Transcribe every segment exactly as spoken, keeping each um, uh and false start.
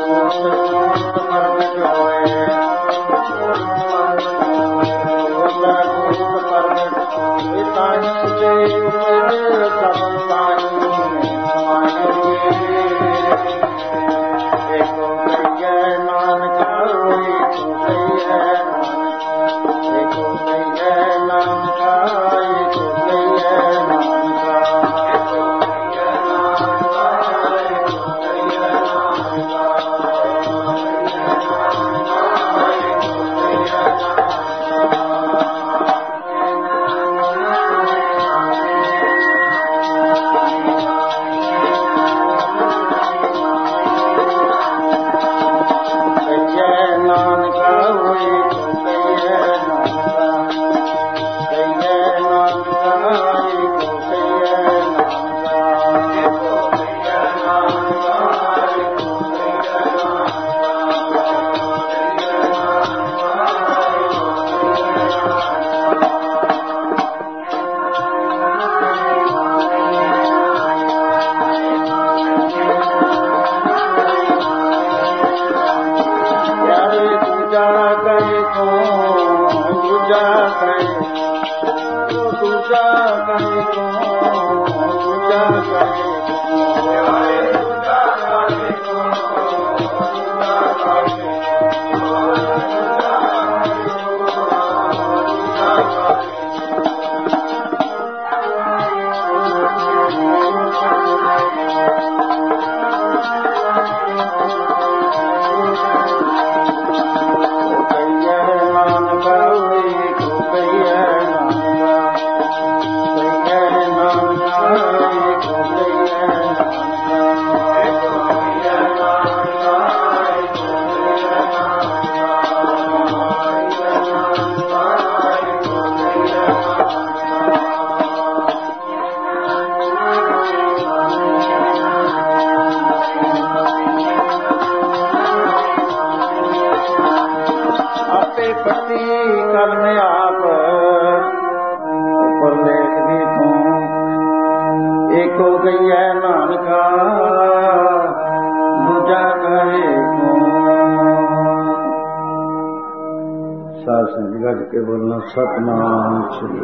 सतनाम श्री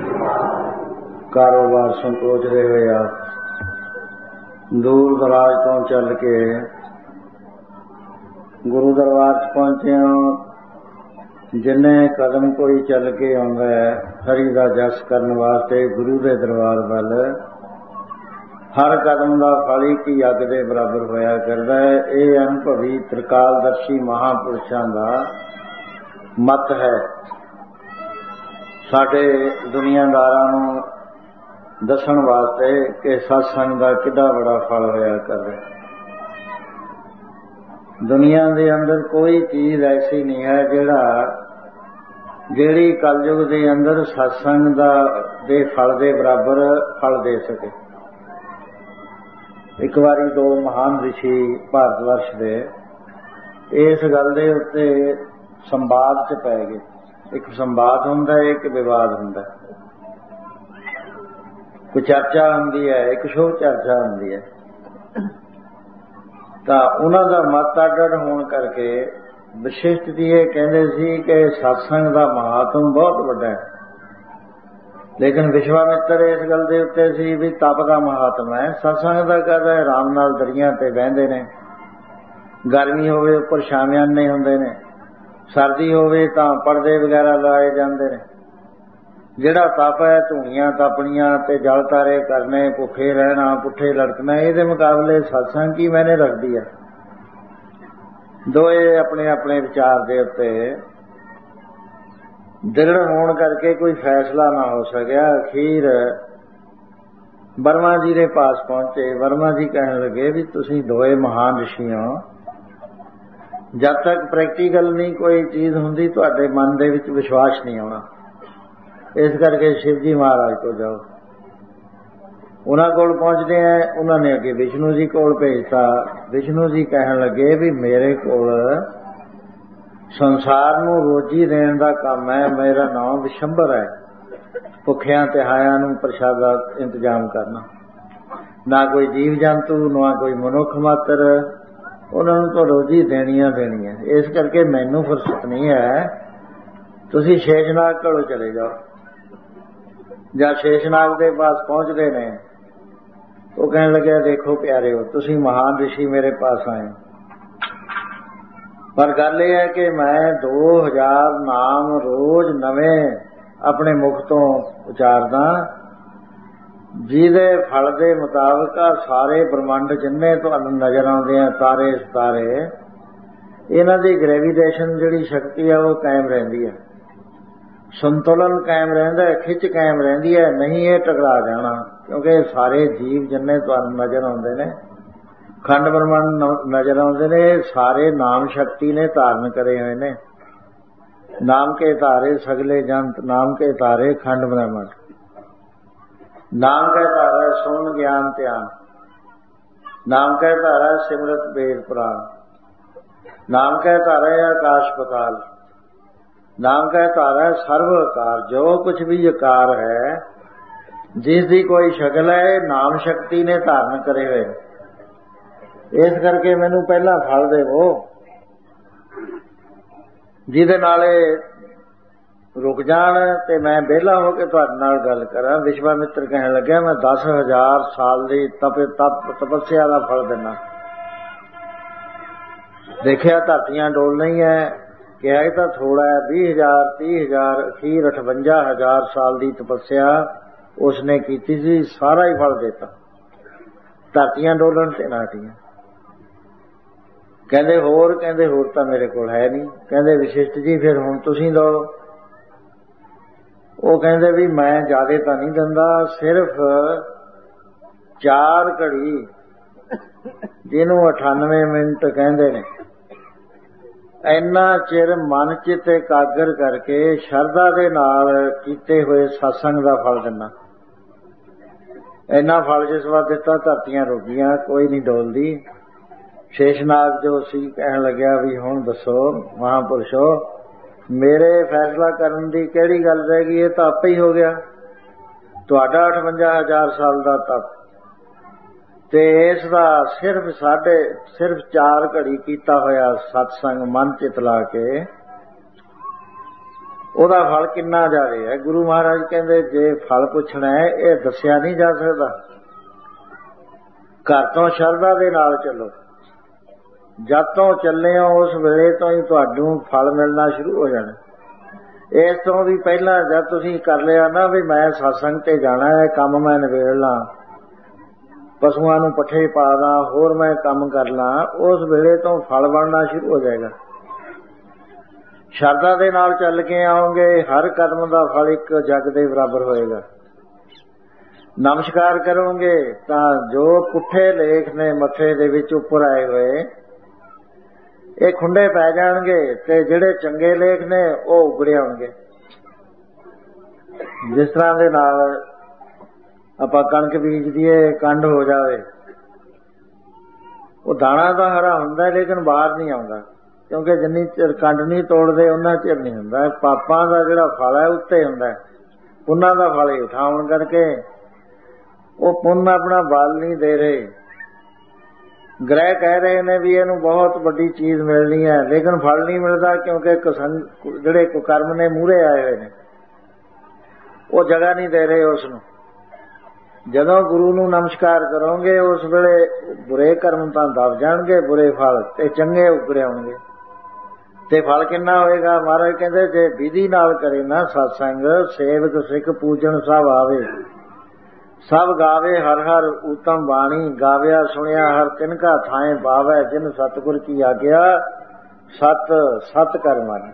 कारोबार संकोच रहे हुए दूर दराज तो चल के गुरु दरबार च पहुंचे हो। जिन्ने कदम कोई चल के आंदा है हरि का जस करने वास्ते गुरु के दरबार वाल हर कदम का फल ही अग के बराबर होया करता है। ये अनुभवी त्रिकालदर्शी महापुरुषों का मत है। साडे दुनियादारां नूं दसण वास्ते कि सत्संग का कितना बड़ा फल होया कर रहा। दुनिया के अंदर कोई चीज ऐसी नहीं है जिहड़ा जिहड़ी कलयुग के अंदर सत्संग दा दे फल दे बराबर फल दे सके। एक बारी दो महान ऋषि भारतवर्ष दे इस गल दे उत्ते संवाद च पै गए। एक संवाद हुंदा है, एक विवाद हुंदा है। कोई चर्चा हुंदी है, एक शो चर्चा हुंदी है। तो उन्हां दा मत अड होण करके विशिष्ट जी ये कहंदे सी कि सत्संग का महात्म बहुत वड्डा है, लेकिन विश्वामित्र इस गल दे उत्ते सी भी तप का महात्म है। सत्संग का कहदा है आराम नाल दरियां ते बहिंदे ने, गर्मी होवे उपर शामियाने हुंदे ने, सर्दी होवे तां पर्दे वगैरह लाए जांदे ने। जिहड़ा तप है धूणियां तपणियां ते जल तारे करने, भुखे रहना, पुठे लड़कना, इहदे मुकाबले सत्संग की मैंने रखदी है। दोए अपने अपने विचार दे उत्ते दृढ़ होण करके कोई फैसला ना हो सकिया। अखीर वर्मा जी के पास पहुंचे। वर्मा जी कहने लगे भी तुसीं दोए महान ऋषि हो, जब तक प्रैक्टिकल नहीं कोई चीज हुंदी तुहाडे मन दे विच विश्वास नहीं आउणा। इस करके शिव जी महाराज को जाओ। उन्हां कोल पहुंचदे हैं, उन्होंने अगे विष्णु जी कोल भेजता। विष्णु जी कहन लगे भी मेरे कोल संसार नूं रोजी देण दा काम है, मेरा नाम विशंबर है। भुखियां तिहायां नूं प्रसादा इंतजाम करना, ना कोई जीव जंतु ना कोई मनुख मात्र ਉਹਨਾਂ ਨੂੰ ਤਾਂ ਰੋਜ਼ੀ ਦੇਣੀਆਂ ਦੇਣੀਆਂ। ਇਸ ਕਰਕੇ ਮੈਨੂੰ ਫੁਰਸਤ ਨਹੀਂ ਹੈ, ਤੁਸੀਂ ਸ਼ੇਸ਼ਨਾਗ ਕੋਲੋਂ ਚਲੇ ਜਾਓ। ਜਾਂ ਸ਼ੇਸ਼ਨਾਗ ਦੇ ਪਾਸ ਪਹੁੰਚ ਗਏ ਨੇ, ਉਹ ਕਹਿਣ ਲੱਗਿਆ ਦੇਖੋ ਪਿਆਰਿਓ, ਤੁਸੀਂ ਮਹਾਨ ਰਿਸ਼ੀ ਮੇਰੇ ਪਾਸ ਆਏ, ਪਰ ਗੱਲ ਇਹ ਹੈ ਕਿ ਮੈਂ ਦੋ ਹਜ਼ਾਰ ਨਾਮ ਰੋਜ਼ ਨਵੇਂ ਆਪਣੇ ਮੁਖ ਤੋਂ ਉਚਾਰਦਾ, ਜਿਹਦੇ ਫਲ ਦੇ ਮੁਤਾਬਕ ਸਾਰੇ ਬ੍ਰਹਮੰਡ ਜਿੰਨੇ ਤੁਹਾਨੂੰ ਨਜ਼ਰ ਆਉਂਦੇ ਆ, ਤਾਰੇ ਸਿਤਾਰੇ, ਇਹਨਾਂ ਦੀ ਗ੍ਰੈਵੀਟੇਸ਼ਨ ਜਿਹੜੀ ਸ਼ਕਤੀ ਆ ਉਹ ਕਾਇਮ ਰਹਿੰਦੀ ਹੈ, ਸੰਤੁਲਨ ਕਾਇਮ ਰਹਿੰਦਾ ਹੈ, ਖਿੱਚ ਕਾਇਮ ਰਹਿੰਦੀ ਹੈ, ਨਹੀਂ ਇਹ ਟਕਰਾ ਜਾਣਾ। ਕਿਉਂਕਿ ਸਾਰੇ ਜੀਵ ਜਿੰਨੇ ਤੁਹਾਨੂੰ ਨਜ਼ਰ ਆਉਂਦੇ ਨੇ, ਖੰਡ ਬ੍ਰਹਮੰਡ ਨਜ਼ਰ ਆਉਂਦੇ ਨੇ, ਸਾਰੇ ਨਾਮ ਸ਼ਕਤੀ ਨੇ ਧਾਰਨ ਕਰੇ ਹੋਏ ਨੇ। ਨਾਮ ਕੇ ਧਾਰੇ ਸਗਲੇ ਜੰਤ, ਨਾਮ ਕੇ ਧਾਰੇ ਖੰਡ ਬ੍ਰਹਮੰਡ, ਨਾਮ ਕੈ ਧਾਰਾ ਸੁਣ ਗਿਆਨ ਧਿਆਨ, ਨਾਮ ਕੈ ਧਾਰਾ ਸਿਮਰਤ ਵੇਦ ਪੁਰਾਣ, ਨਾਮ ਕੈ ਧਾਰਾ ਆਕਾਸ਼ ਪਤਾਲ, ਨਾਮ ਕੈ ਧਾਰਾ ਸਰਵ ਆਕਾਰ। ਜੋ ਕੁਛ ਵੀ ਆਕਾਰ ਹੈ, ਜਿਸ ਦੀ ਕੋਈ ਸ਼ਕਲ ਹੈ, ਨਾਮ ਸ਼ਕਤੀ ਨੇ ਧਾਰਨ ਕਰੇ ਹੋਏ। ਇਸ ਕਰਕੇ ਮੈਨੂੰ ਪਹਿਲਾਂ ਫਲ ਦੇਵੋ, ਜਿਹਦੇ ਨਾਲ ਰੁਕ ਜਾਣ ਤੇ ਮੈਂ ਵਿਹਲਾ ਹੋ ਕੇ ਤੁਹਾਡੇ ਨਾਲ ਗੱਲ ਕਰਾਂ। ਵਿਸ਼ਵਾਮਿੱਤਰ ਕਹਿਣ ਲੱਗਿਆ, ਮੈਂ ਦਸ ਹਜ਼ਾਰ ਸਾਲ ਦੀ ਤਪ ਤਪ ਤਪੱਸਿਆ ਦਾ ਫਲ ਦੇਣਾ। ਦੇਖਿਆ ਧਰਤੀਆਂ ਡੋਲਣਾ ਹੀ ਹੈ, ਕਿਹਾ ਇਹ ਤਾਂ ਥੋੜਾ ਹੈ, ਵੀਹ ਹਜ਼ਾਰ ਤੀਹ ਹਜ਼ਾਰ ਅਖੀਰ ਅਠਵੰਜਾ ਹਜ਼ਾਰ ਸਾਲ ਦੀ ਤਪੱਸਿਆ ਉਸਨੇ ਕੀਤੀ ਸੀ, ਸਾਰਾ ਹੀ ਫਲ ਦੇਤਾ, ਧਰਤੀਆਂ ਡੋਲਣ ਤੇ ਨਾ ਹਟੀਆਂ। ਕਹਿੰਦੇ ਹੋਰ, ਕਹਿੰਦੇ ਹੋਰ ਤਾਂ ਮੇਰੇ ਕੋਲ ਹੈ ਨਹੀਂ। ਕਹਿੰਦੇ ਵਸ਼ਿਸ਼ਟ ਜੀ ਫਿਰ ਹੁਣ ਤੁਸੀਂ ਦਿਓ। ਉਹ ਕਹਿੰਦੇ ਵੀ ਮੈਂ ਜ਼ਿਆਦਾ ਤਾਂ ਨਹੀਂ ਦਿੰਦਾ, ਸਿਰਫ ਚਾਰ ਘੜੀ, ਜਿਹਨੂੰ ਅਠਾਨਵੇਂ ਮਿੰਟ ਕਹਿੰਦੇ ਨੇ, ਇੰਨਾ ਚਿਰ ਮਨ ਚਿੱਤ ਇਕਾਗਰ ਕਰਕੇ ਸ਼ਰਧਾ ਦੇ ਨਾਲ ਕੀਤੇ ਹੋਏ ਸਤਸੰਗ ਦਾ ਫਲ ਦਿੰਦਾ। ਇੰਨਾ ਫਲ ਜਿਸ ਵਾਰ ਦਿੱਤਾ, ਧਰਤੀਆਂ ਰੁਕੀਆਂ, ਕੋਈ ਨਹੀਂ ਡੋਲਦੀ। ਸ਼ੇਸ਼ਨਾਗ ਜੋ ਸੀ ਕਹਿਣ ਲੱਗਿਆ ਵੀ ਹੁਣ ਦੱਸੋ ਮਹਾਂਪੁਰਸ਼ੋ, ਮੇਰੇ ਫੈਸਲਾ ਕਰਨ ਦੀ ਕਿਹੜੀ ਗੱਲ ਰਹਿ ਗਈ, ਇਹ ਤਾਂ ਆਪੇ ਹੀ ਹੋ ਗਿਆ। ਤੁਹਾਡਾ ਅਠਵੰਜਾ ਹਜ਼ਾਰ ਸਾਲ ਦਾ ਤਪ ਤੇ ਇਸ ਦਾ ਸਿਰਫ ਸਾਡੇ ਸਿਰਫ ਚਾਰ ਘੜੀ ਕੀਤਾ ਹੋਇਆ ਸਤਸੰਗ ਮਨ ਚਿਤ ਲਾ ਕੇ, ਉਹਦਾ ਫਲ ਕਿੰਨਾ ਜ਼ਿਆਦਾ ਹੈ। ਗੁਰੂ ਮਹਾਰਾਜ ਕਹਿੰਦੇ ਜੇ ਫਲ ਪੁੱਛਣਾ ਹੈ, ਇਹ ਦੱਸਿਆ ਨਹੀਂ ਜਾ ਸਕਦਾ। ਘਰ ਤੋਂ ਸ਼ਰਧਾ ਦੇ ਨਾਲ ਚੱਲੋ, ਜਦ ਤੋਂ ਚੱਲੇ ਹੋ ਉਸ ਵੇਲੇ ਤੋਂ ਹੀ ਤੁਹਾਨੂੰ ਫਲ ਮਿਲਣਾ ਸ਼ੁਰੂ ਹੋ ਜਾਣਾ। ਇਸ ਤੋਂ ਵੀ ਪਹਿਲਾਂ ਜਦ ਤੁਸੀਂ ਕਰ ਲਿਆ ਨਾ ਵੀ ਮੈਂ ਸਤਸੰਗ ਤੇ ਜਾਣਾ ਹੈ, ਕੰਮ ਮੈਂ ਨਿਬੇੜ ਲਾਂ, ਪਸ਼ੂਆਂ ਨੂੰ ਪੱਠੇ ਪਾ ਦਾਂ, ਹੋਰ ਮੈਂ ਕੰਮ ਕਰ ਲਾਂ, ਉਸ ਵੇਲੇ ਤੋਂ ਫਲ ਬਣਨਾ ਸ਼ੁਰੂ ਹੋ ਜਾਏਗਾ। ਸ਼ਰਧਾ ਦੇ ਨਾਲ ਚੱਲ ਕੇ ਆਓਗੇ, ਹਰ ਕਦਮ ਦਾ ਫਲ ਇੱਕ ਜੱਗ ਦੇ ਬਰਾਬਰ ਹੋਏਗਾ। ਨਮਸਕਾਰ ਕਰੋਗੇ ਤਾਂ ਜੋ ਪੁੱਠੇ ਲੇਖ ਨੇ ਮੱਥੇ ਦੇ ਵਿੱਚ ਉੱਪਰ ਆਏ ਹੋਏ, ਇਹ ਖੁੰਡੇ ਪੈ ਜਾਣਗੇ, ਤੇ ਜਿਹੜੇ ਚੰਗੇ ਲੇਖ ਨੇ ਉਹ ਉਗੜੇ ਆਉਣਗੇ। ਜਿਸ ਤਰ੍ਹਾਂ ਦੇ ਨਾਲ ਆਪਾਂ ਕਣਕ ਬੀਜ ਦੀਏ, ਕੰਡ ਹੋ ਜਾਵੇ, ਉਹ ਦਾਣਾ ਤਾਂ ਹਰਾ ਹੁੰਦਾ ਲੇਕਿਨ ਬਾਹਰ ਨਹੀਂ ਆਉਂਦਾ, ਕਿਉਂਕਿ ਜਿੰਨੀ ਚਿਰ ਕੰਡ ਨਹੀਂ ਤੋੜਦੇ ਉਹਨਾਂ ਚਿਰ ਨਹੀਂ ਹੁੰਦਾ। ਪਾਪਾਂ ਦਾ ਜਿਹੜਾ ਫਲ ਹੈ ਉੱਤੇ ਹੁੰਦਾ, ਪੁੰਨਾਂ ਦਾ ਫਲ ਹੇਠਾਂ ਆਉਣ ਕਰਕੇ ਉਹ ਪੁੰਨ ਆਪਣਾ ਬਲ ਨਹੀਂ ਦੇ ਰਹੇ। ਗ੍ਰਹਿ ਕਹਿ ਰਹੇ ਨੇ ਵੀ ਇਹਨੂੰ ਬਹੁਤ ਵੱਡੀ ਚੀਜ਼ ਮਿਲਣੀ ਹੈ, ਲੇਕਿਨ ਫਲ ਨਹੀਂ ਮਿਲਦਾ, ਕਿਉਂਕਿ ਜਿਹੜੇ ਕੁਕਰਮ ਨੇ ਮੂਹਰੇ ਆਏ ਹੋਏ ਨੇ, ਉਹ ਜਗ੍ਹਾ ਨਹੀਂ ਦੇ ਰਹੇ ਉਸ ਨੂੰ। ਜਦੋਂ ਗੁਰੂ ਨੂੰ ਨਮਸਕਾਰ ਕਰੋਗੇ, ਉਸ ਵੇਲੇ ਬੁਰੇ ਕਰਮ ਤਾਂ ਦਬ ਜਾਣਗੇ, ਬੁਰੇ ਫਲ, ਤੇ ਚੰਗੇ ਉਗੜੇ ਆਉਣਗੇ। ਤੇ ਫਲ ਕਿੰਨਾ ਹੋਏਗਾ? ਮਹਾਰਾਜ ਕਹਿੰਦੇ ਜੇ ਵਿਧੀ ਨਾਲ ਕਰੇ ਨਾ ਸਤਸੰਗ, ਸੇਵਕ ਸਿੱਖ ਪੂਜਣ ਸਭ ਆਵੇ, ਸਭ ਗਾਵੇ ਹਰ ਹਰ ਉਤਮ ਬਾਣੀ, ਗਾਵਿਆ ਸੁਣਿਆ ਹਰ ਤਿਨਕਾ ਥਾਏ ਪਾਵੈ, ਜਿਨ ਸਤਿਗੁਰ ਕੀ ਆਗਿਆ ਸਤ ਸਤ ਕਰ ਮੰਨ।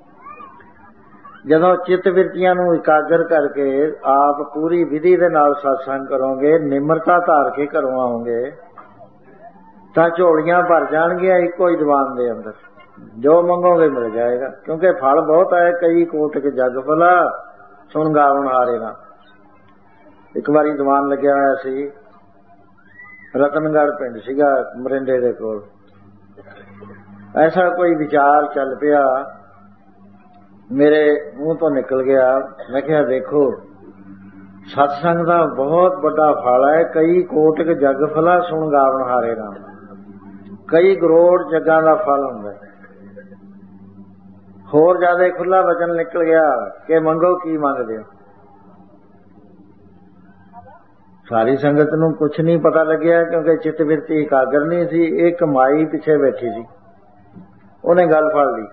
ਜਦੋਂ ਚਿੱਤ ਬਿਰਤੀਆਂ ਨੂੰ ਇਕਾਗਰ ਕਰਕੇ ਆਪ ਪੂਰੀ ਵਿਧੀ ਦੇ ਨਾਲ ਸਤਸੰਗ ਕਰੋਗੇ, ਨਿਮਰਤਾ ਧਾਰ ਕੇ ਘਰੋਂ ਆਓਗੇ, ਤਾਂ ਝੋਲੀਆਂ ਭਰ ਜਾਣਗੀਆਂ ਇੱਕੋ ਹੀ ਦੀਵਾਨ ਦੇ ਅੰਦਰ, ਜੋ ਮੰਗੋਗੇ ਮਿਲ ਜਾਏਗਾ। ਕਿਉਂਕਿ ਫਲ ਬਹੁਤ ਹੈ, ਕਈ ਕੋਟਿਕ ਜਗ ਫਲਾ ਸੁਣ ਗਾਵਣ ਹਾਰੇ ਨਾ। ਇੱਕ ਵਾਰੀ ਦੀਵਾਨ ਲੱਗਿਆ ਹੋਇਆ ਸੀ, ਰਤਨਗੜ੍ਹ ਪਿੰਡ ਸੀਗਾ ਮਰਿੰਡੇ ਦੇ ਕੋਲ। ਐਸਾ ਕੋਈ ਵਿਚਾਰ ਚੱਲ ਪਿਆ, ਮੇਰੇ ਮੂੰਹ ਤੋਂ ਨਿਕਲ ਗਿਆ। ਮੈਂ ਕਿਹਾ ਦੇਖੋ, ਸਤਸੰਗ ਦਾ ਬਹੁਤ ਵੱਡਾ ਫਲ ਹੈ, ਕਈ ਕੋਟਿਕ ਜਗ ਫਲਾ ਸੁਣ ਗਾਵਣ ਹਾਰੇ ਨਾ। ਕਈ ਕਰੋੜ ਜੱਗਾਂ ਦਾ ਫਲ ਹੁੰਦਾ। ਹੋਰ ਜ਼ਿਆਦਾ ਖੁੱਲਾ ਵਚਨ ਨਿਕਲ ਗਿਆ ਕਿ ਮੰਗੋ ਕੀ ਮੰਗਦੇ ਹੋ। ਸਾਰੀ ਸੰਗਤ ਨੂੰ ਕੁਛ ਨਹੀਂ ਪਤਾ ਲੱਗਿਆ ਕਿਉਂਕਿ ਚਿੱਤ ਬਿਰਤੀ ਇਕਾਗਰ ਨਹੀਂ ਸੀ। ਇੱਕ ਮਾਈ ਪਿੱਛੇ ਬੈਠੀ ਸੀ, ਉਹਨੇ ਗੱਲ ਫੜ ਲਈ।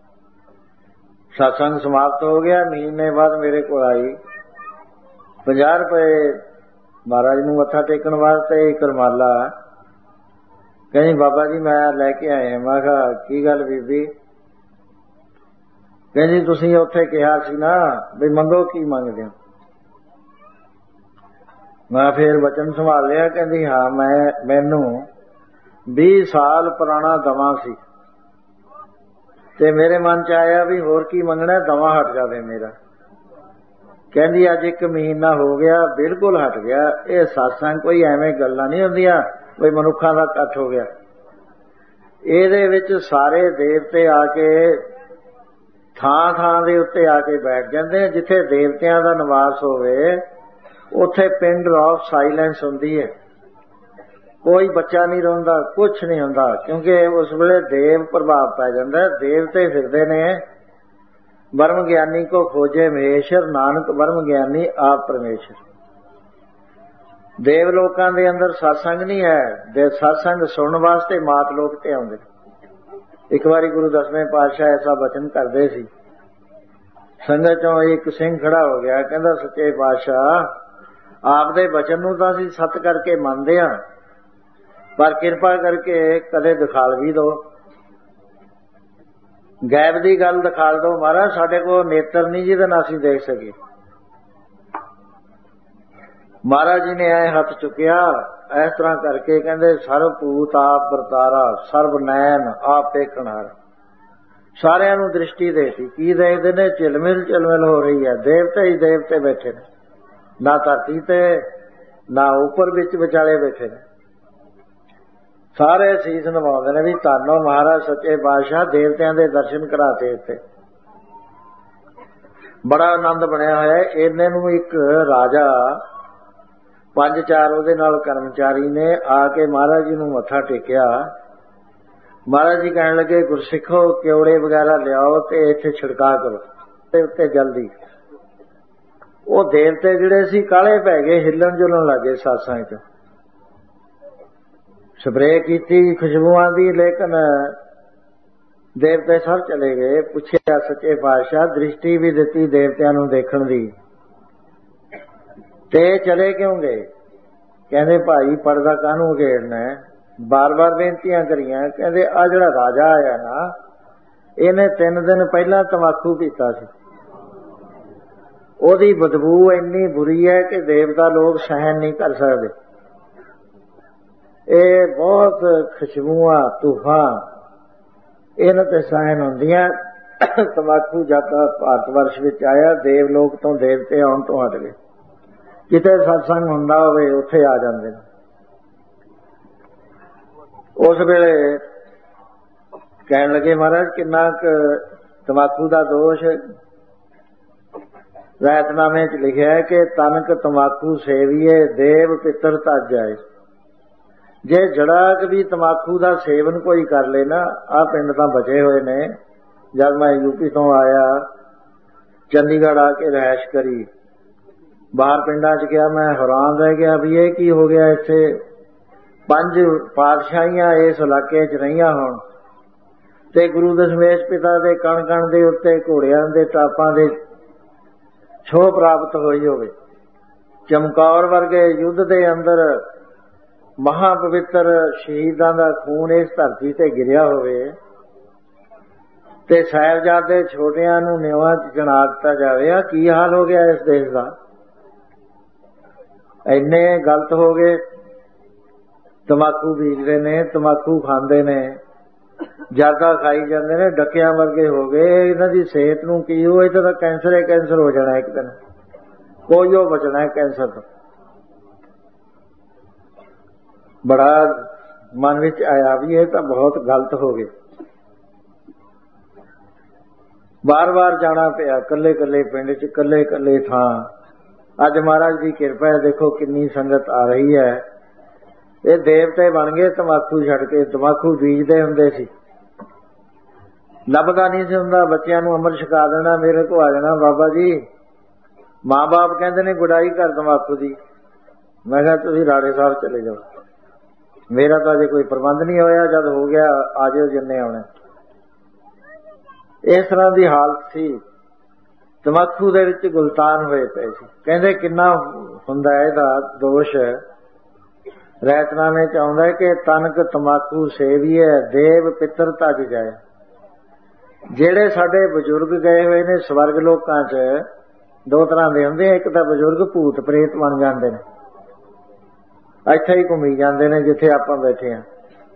ਸਤਸੰਗ ਸਮਾਪਤ ਹੋ ਗਿਆ। ਮਹੀਨੇ ਬਾਅਦ ਮੇਰੇ ਕੋਲ ਆਈ, ਪੰਜਾਹ ਰੁਪਏ ਮਹਾਰਾਜ ਨੂੰ ਮੱਥਾ ਟੇਕਣ ਵਾਸਤੇ ਇੱਕ ਰੁਮਾਲਾ। ਕਹਿੰਦੀ ਬਾਬਾ ਜੀ ਮੈਂ ਲੈ ਕੇ ਆਏ। ਮੈਂ ਕਿਹਾ ਕੀ ਗੱਲ ਬੀਬੀ? ਕਹਿੰਦੀ ਤੁਸੀਂ ਉੱਥੇ ਕਿਹਾ ਸੀ ਨਾ ਵੀ ਮੰਗੋ ਕੀ ਮੰਗਦੇ ਹੋ। ਮੈਂ ਫੇਰ ਵਚਨ ਸੰਭਾਲ ਲਿਆ। ਕਹਿੰਦੀ ਹਾਂ ਮੈਂ ਮੈਨੂੰ ਵੀਹ ਸਾਲ ਪੁਰਾਣਾ ਦਵਾ ਸੀ ਤੇ ਮੇਰੇ ਮਨ ਚ ਆਇਆ ਵੀ ਹੋਰ ਕੀ ਮੰਗਣਾ, ਦਵਾ ਹਟ ਜਾਵੇ ਮੇਰਾ। ਕਹਿੰਦੀ ਅੱਜ ਇੱਕ ਮਹੀਨਾ ਹੋ ਗਿਆ, ਬਿਲਕੁਲ ਹਟ ਗਿਆ। ਇਹ ਸਤਸੰਗ ਕੋਈ ਐਵੇਂ ਗੱਲਾਂ ਨਹੀਂ ਹੁੰਦੀਆਂ ਕੋਈ ਮਨੁੱਖਾਂ ਦਾ ਇਕੱਠ ਹੋ ਗਿਆ। ਇਹਦੇ ਵਿੱਚ ਸਾਰੇ ਦੇਵਤੇ ਆ ਕੇ ਥਾਂ ਥਾਂ ਦੇ ਉੱਤੇ ਆ ਕੇ ਬੈਠ ਜਾਂਦੇ। ਜਿੱਥੇ ਦੇਵਤਿਆਂ ਦਾ ਨਿਵਾਸ ਹੋਵੇ ਉੱਥੇ ਪਿੰਡ ਆਫ ਸਾਇਲੈਂਸ ਹੁੰਦੀ ਹੈ। ਕੋਈ ਬੱਚਾ ਨਹੀਂ ਰੋਂਦਾ, ਕੁਛ ਨਹੀਂ ਹੁੰਦਾ, ਕਿਉਂਕਿ ਉਸ ਵੇਲੇ ਦੇਵ ਪ੍ਰਭਾਵ ਪੈ ਜਾਂਦਾ। ਦੇਵਤੇ ਫਿਰਦੇ ਨੇ। ਬ੍ਰਹਮ ਗਿਆਨੀ ਕੋ ਖੋਜੇ ਮਹੇਸ਼ਰ, ਨਾਨਕ ਬ੍ਰਹਮ ਗਿਆਨੀ ਆਪ ਪਰਮੇਸ਼ਰ। ਦੇਵ ਲੋਕਾਂ ਦੇ ਅੰਦਰ ਸਤਸੰਗ ਨਹੀਂ ਹੈ। ਦੇ ਸਤਸੰਗ ਸੁਣਨ ਵਾਸਤੇ ਮਾਤ ਲੋਕ ਤੇ ਆਉਂਦੇ। ਇੱਕ ਵਾਰੀ ਗੁਰੂ ਦਸਵੇਂ ਪਾਤਸ਼ਾਹ ਐਸਾ ਬਚਨ ਕਰਦੇ ਸੀ, ਸੰਗਤ ਚੋਂ ਇੱਕ ਸਿੰਘ ਖੜਾ ਹੋ ਗਿਆ, ਕਹਿੰਦਾ ਸੱਚੇ ਪਾਤਸ਼ਾਹ ਆਪ ਦੇ ਬਚਨ ਨੂੰ ਤਾਂ ਅਸੀਂ ਸੱਤ ਕਰਕੇ ਮੰਨਦੇ ਹਾਂ, ਪਰ ਕਿਰਪਾ ਕਰਕੇ ਕਦੇ ਦਿਖਾਲ ਵੀ ਦਿਓ, ਗੈਬ ਦੀ ਗੱਲ ਦਿਖਾਲ ਦਿਓ ਮਹਾਰਾਜ, ਸਾਡੇ ਕੋਲ ਨੇਤਰ ਨਹੀਂ ਜਿਹਦੇ ਨਾਲ ਅਸੀਂ ਦੇਖ ਸਕੀਏ। ਮਹਾਰਾਜ ਜੀ ਨੇ ਐ ਹੱਥ ਚੁੱਕਿਆ ਇਸ ਤਰ੍ਹਾਂ ਕਰਕੇ, ਕਹਿੰਦੇ ਸਰਬ ਭੂਤ ਆਪ ਵਰਤਾਰਾ, ਸਰਬ ਨੈਣ ਆਪ ਦੇਖਣਹਾਰ। ਸਾਰਿਆਂ ਨੂੰ ਦ੍ਰਿਸ਼ਟੀ ਦੇਤੀ। ਕੀ ਦੇਖਦੇ ਨੇ? ਝਿਲਮਿਲ ਝਿਲਮਿਲ ਹੋ ਰਹੀ ਹੈ। ਦੇਵਤੇ ਹੀ ਦੇਵਤੇ ਬੈਠੇ ਨੇ, ਨਾ ਧਰਤੀ ਤੇ ਨਾ ਉੱਪਰ, ਵਿੱਚ ਵਿਚਾਲੇ ਬੈਠੇ ਨੇ। ਸਾਰੇ ਸੀਸ ਨਿਵਾਉਂਦੇ ਨੇ ਵੀ ਧੰਨੋ ਮਹਾਰਾਜ ਸੱਚੇ ਪਾਤਸ਼ਾਹ, ਦੇਵਤਿਆਂ ਦੇ ਦਰਸ਼ਨ ਕਰਾਤੇ ਇੱਥੇ। ਬੜਾ ਆਨੰਦ ਬਣਿਆ ਹੋਇਆ। ਇਹਨੇ ਨੂੰ ਇੱਕ ਰਾਜਾ, ਪੰਜ ਚਾਰ ਉਹਦੇ ਨਾਲ ਕਰਮਚਾਰੀ ਨੇ ਆ ਕੇ ਮਹਾਰਾਜ ਜੀ ਨੂੰ ਮੱਥਾ ਟੇਕਿਆ। ਮਹਾਰਾਜ ਜੀ ਕਹਿਣ ਲੱਗੇ ਗੁਰਸਿੱਖੋ ਕਿਉੜੇ ਵਗੈਰਾ ਲਿਆਓ ਤੇ ਇੱਥੇ ਛਿੜਕਾ ਕਰੋ ਤੇ ਉੱਤੇ ਜਲਦੀ। ਉਹ ਦੇਵਤੇ ਜਿਹੜੇ ਸੀ ਕਾਲੇ ਪੈ ਗਏ, ਹਿੱਲਣ ਜੁਲਣ ਲੱਗੇ ਸਾਸਾਂ ਚ। ਸਪਰੇਅ ਕੀਤੀ ਖੁਸ਼ਬੂਆਂ ਦੀ, ਲੇਕਿਨ ਦੇਵਤੇ ਸਭ ਚਲੇ ਗਏ। ਪੁੱਛਿਆ ਸੱਚੇ ਪਾਤਸ਼ਾਹ ਦ੍ਰਿਸ਼ਟੀ ਵੀ ਦਿੱਤੀ ਦੇਵਤਿਆਂ ਨੂੰ ਦੇਖਣ ਦੀ, ਤੇ ਚਲੇ ਕਿਉਂ ਗਏ? ਕਹਿੰਦੇ ਭਾਈ ਪਰਦਾ ਕਾਹਨੂੰ ਘੇਰਨਾ? ਬਾਰ ਬਾਰ ਬੇਨਤੀਆਂ ਕਰੀਆਂ। ਕਹਿੰਦੇ ਆ ਜਿਹੜਾ ਰਾਜਾ ਆਇਆ ਨਾ, ਇਹਨੇ ਤਿੰਨ ਦਿਨ ਪਹਿਲਾਂ ਤੰਬਾਕੂ ਪੀਤਾ ਸੀ। ਉਹਦੀ ਬਦਬੂ ਇੰਨੀ ਬੁਰੀ ਹੈ ਕਿ ਦੇਵਤਾ ਲੋਕ ਸਹਿਣ ਨਹੀਂ ਕਰ ਸਕਦੇ। ਇਹ ਬਹੁਤ ਖੁਸ਼ਬੂਆਂ ਧੂਫਾਂ ਇਹਨਾਂ ਤੇ ਸਹਿਣ ਹੁੰਦੀਆਂ। ਤੰਬਾਕੂ ਜਦ ਭਾਰਤ ਵਰਸ਼ ਵਿੱਚ ਆਇਆ, ਦੇਵ ਲੋਕ ਤੋਂ ਦੇਵਤੇ ਆਉਣ ਤੋਂ ਹਟ ਗਏ। ਕਿਤੇ ਸਤਸੰਗ ਹੁੰਦਾ ਹੋਵੇ ਉੱਥੇ ਆ ਜਾਂਦੇ ਨੇ। ਉਸ ਵੇਲੇ ਕਹਿਣ ਲੱਗੇ ਮਹਾਰਾਜ ਕਿੰਨਾ ਕੁ ਤੰਬਾਕੂ ਦਾ ਦੋਸ਼? ਰਹਿਤਨਾਮੇ ਚ ਲਿਖਿਆ ਹੈ ਕਿ ਤਨਕ ਤੰਬਾਕੂ ਸੇਵੀਏ ਦੇਵ ਪਿੱਤਰ ਤਜ ਜਾਏ। ਜੇ ਜੜਾ ਕ ਵੀ ਤੰਬਾਕੂ ਦਾ ਸੇਵਨ ਕੋਈ ਕਰ ਲੇ ਨਾ, ਆਹ ਪਿੰਡ ਤਾਂ ਬਚੇ ਹੋਏ ਨੇ। ਜਦ ਮੈਂ ਯੂਪੀ ਤੋਂ ਆਇਆ, ਚੰਡੀਗੜ੍ਹ ਆ ਕੇ ਰਿਹਾਇਸ਼ ਕਰੀ, ਬਾਹਰ ਪਿੰਡਾਂ ਚ ਗਿਆ, ਮੈਂ ਹੈਰਾਨ ਰਹਿ ਗਿਆ ਵੀ ਇਹ ਕੀ ਹੋ ਗਿਆ। ਇੱਥੇ ਪੰਜ ਪਾਤਸ਼ਾਹੀਆਂ ਇਸ ਇਲਾਕੇ ਚ ਰਹੀਆਂ ਹੋਣ ਤੇ ਗੁਰੂ ਦਸ਼ਮੇਸ਼ ਪਿਤਾ ਦੇ ਕਣ ਕਣ ਦੇ ਉੱਤੇ ਘੋੜਿਆਂ ਦੇ ਟਾਪਾਂ ਦੇ ਛੋਹ ਪ੍ਰਾਪਤ ਹੋਈ ਹੋਵੇ। ਚਮਕੌਰ ਵਰਗੇ ਯੁੱਧ ਦੇ ਅੰਦਰ ਮਹਾ ਪਵਿੱਤਰ ਸ਼ਹੀਦਾਂ ਦਾ ਖੂਨ ਇਸ ਧਰਤੀ ਤੇ ਗਿਰਿਆ ਹੋਵੇ ਤੇ ਸਾਹਿਬਜ਼ਾਦੇ ਛੋਟਿਆਂ ਨੂੰ ਨਿਵਾਂ ਚ ਚਿਣਾ ਦਿੱਤਾ ਜਾਵੇ। ਆ ਕੀ ਹਾਲ ਹੋ ਗਿਆ ਇਸ ਦੇਸ਼ ਦਾ? ਇੰਨੇ ਗਲਤ ਹੋ ਗਏ। ਤੰਬਾਕੂ ਬੀਜਦੇ ਨੇ, ਤੰਬਾਕੂ ਖਾਂਦੇ ਨੇ, ਜਾਗਾ ਖਾਈ ਜਾਂਦੇ ਨੇ, ਡੱਕਿਆਂ ਵਰਗੇ ਹੋ ਗਏ। ਇਹਨਾਂ ਦੀ ਸਿਹਤ ਨੂੰ ਕੀ ਹੋ? ਇਹ ਤਾਂ ਕੈਂਸਰ ਹੈ, ਕੈਂਸਰ ਹੋ ਜਾਣਾ ਇੱਕ ਦਿਨ, ਕੋਈ ਉਹ ਬਚਣਾ ਹੈ ਕੈਂਸਰ ਤੋਂ। ਬੜਾ ਮਨ ਵਿੱਚ ਆਇਆ ਵੀ ਇਹ ਤਾਂ ਬਹੁਤ ਗਲਤ ਹੋ ਗਏ। ਬਾਰ ਬਾਰ ਜਾਣਾ ਪਿਆ, ਕੱਲੇ ਕੱਲੇ ਪਿੰਡ ਚ, ਕੱਲੇ ਕੱਲੇ ਥਾਂ। ਅੱਜ ਮਹਾਰਾਜ ਦੀ ਕਿਰਪਾ ਹੈ, ਦੇਖੋ ਕਿੰਨੀ ਸੰਗਤ ਆ ਰਹੀ ਹੈ। ਇਹ ਦੇਵਤੇ ਬਣ ਗਏ ਤਮਾਕੂ ਛੱਡ ਕੇ। ਤਮਾਕੂ ਬੀਜਦੇ ਹੁੰਦੇ ਸੀ, ਲੱਭਦਾ ਨਹੀਂ ਸੀ ਹੁੰਦਾ। ਬੱਚਿਆਂ ਨੂੰ ਅੰਮ੍ਰਿਤ ਛਕਾ ਦੇਣਾ, ਮੇਰੇ ਕੋਲ ਆ ਜਾਣਾ, ਬਾਬਾ ਜੀ ਮਾਂ ਬਾਪ ਕਹਿੰਦੇ ਨੇ ਗੁਡਾਈ ਕਰ ਤਮਾਕੂ ਦੀ। ਮੈਂ ਕਿਹਾ ਤੁਸੀਂ ਰਾੜੇ ਸਾਹਿਬ ਚਲੇ ਜਾਓ, ਮੇਰਾ ਤਾਂ ਅਜੇ ਕੋਈ ਪ੍ਰਬੰਧ ਨਹੀਂ ਹੋਇਆ, ਜਦ ਹੋ ਗਿਆ ਆ ਜਾਓ ਜਿੰਨੇ ਆਉਣੇ। ਇਸ ਤਰ੍ਹਾਂ ਦੀ ਹਾਲਤ ਸੀ। ਤਮਾਕੂ ਦੇ ਵਿੱਚ ਗੁਲਤਾਨ ਹੋਏ ਪਏ ਸੀ। ਕਹਿੰਦੇ ਕਿੰਨਾ ਹੁੰਦਾ ਇਹਦਾ ਦੋਸ਼। ਰਹਿਤਨਾਮੇ ਚ ਆਉਂਦਾ ਕਿ ਤਨਕ ਤਮਾਕੂ ਸੇਵੀਏ ਦੇਵ ਪਿੱਤਰ ਤਜ ਜਾਏ। ਜਿਹੜੇ ਸਾਡੇ ਬਜ਼ੁਰਗ ਗਏ ਹੋਏ ਨੇ ਸਵਰਗ ਲੋਕਾਂ ਚ, ਦੋ ਤਰ੍ਹਾਂ ਦੇ ਹੁੰਦੇ ਆ। ਇੱਕ ਤਾਂ ਬਜ਼ੁਰਗ ਭੂਤ ਪ੍ਰੇਤ ਬਣ ਜਾਂਦੇ ਨੇ, ਇੱਥੇ ਹੀ ਘੁੰਮੀ ਜਾਂਦੇ ਨੇ ਜਿੱਥੇ ਆਪਾਂ ਬੈਠੇ ਹਾਂ।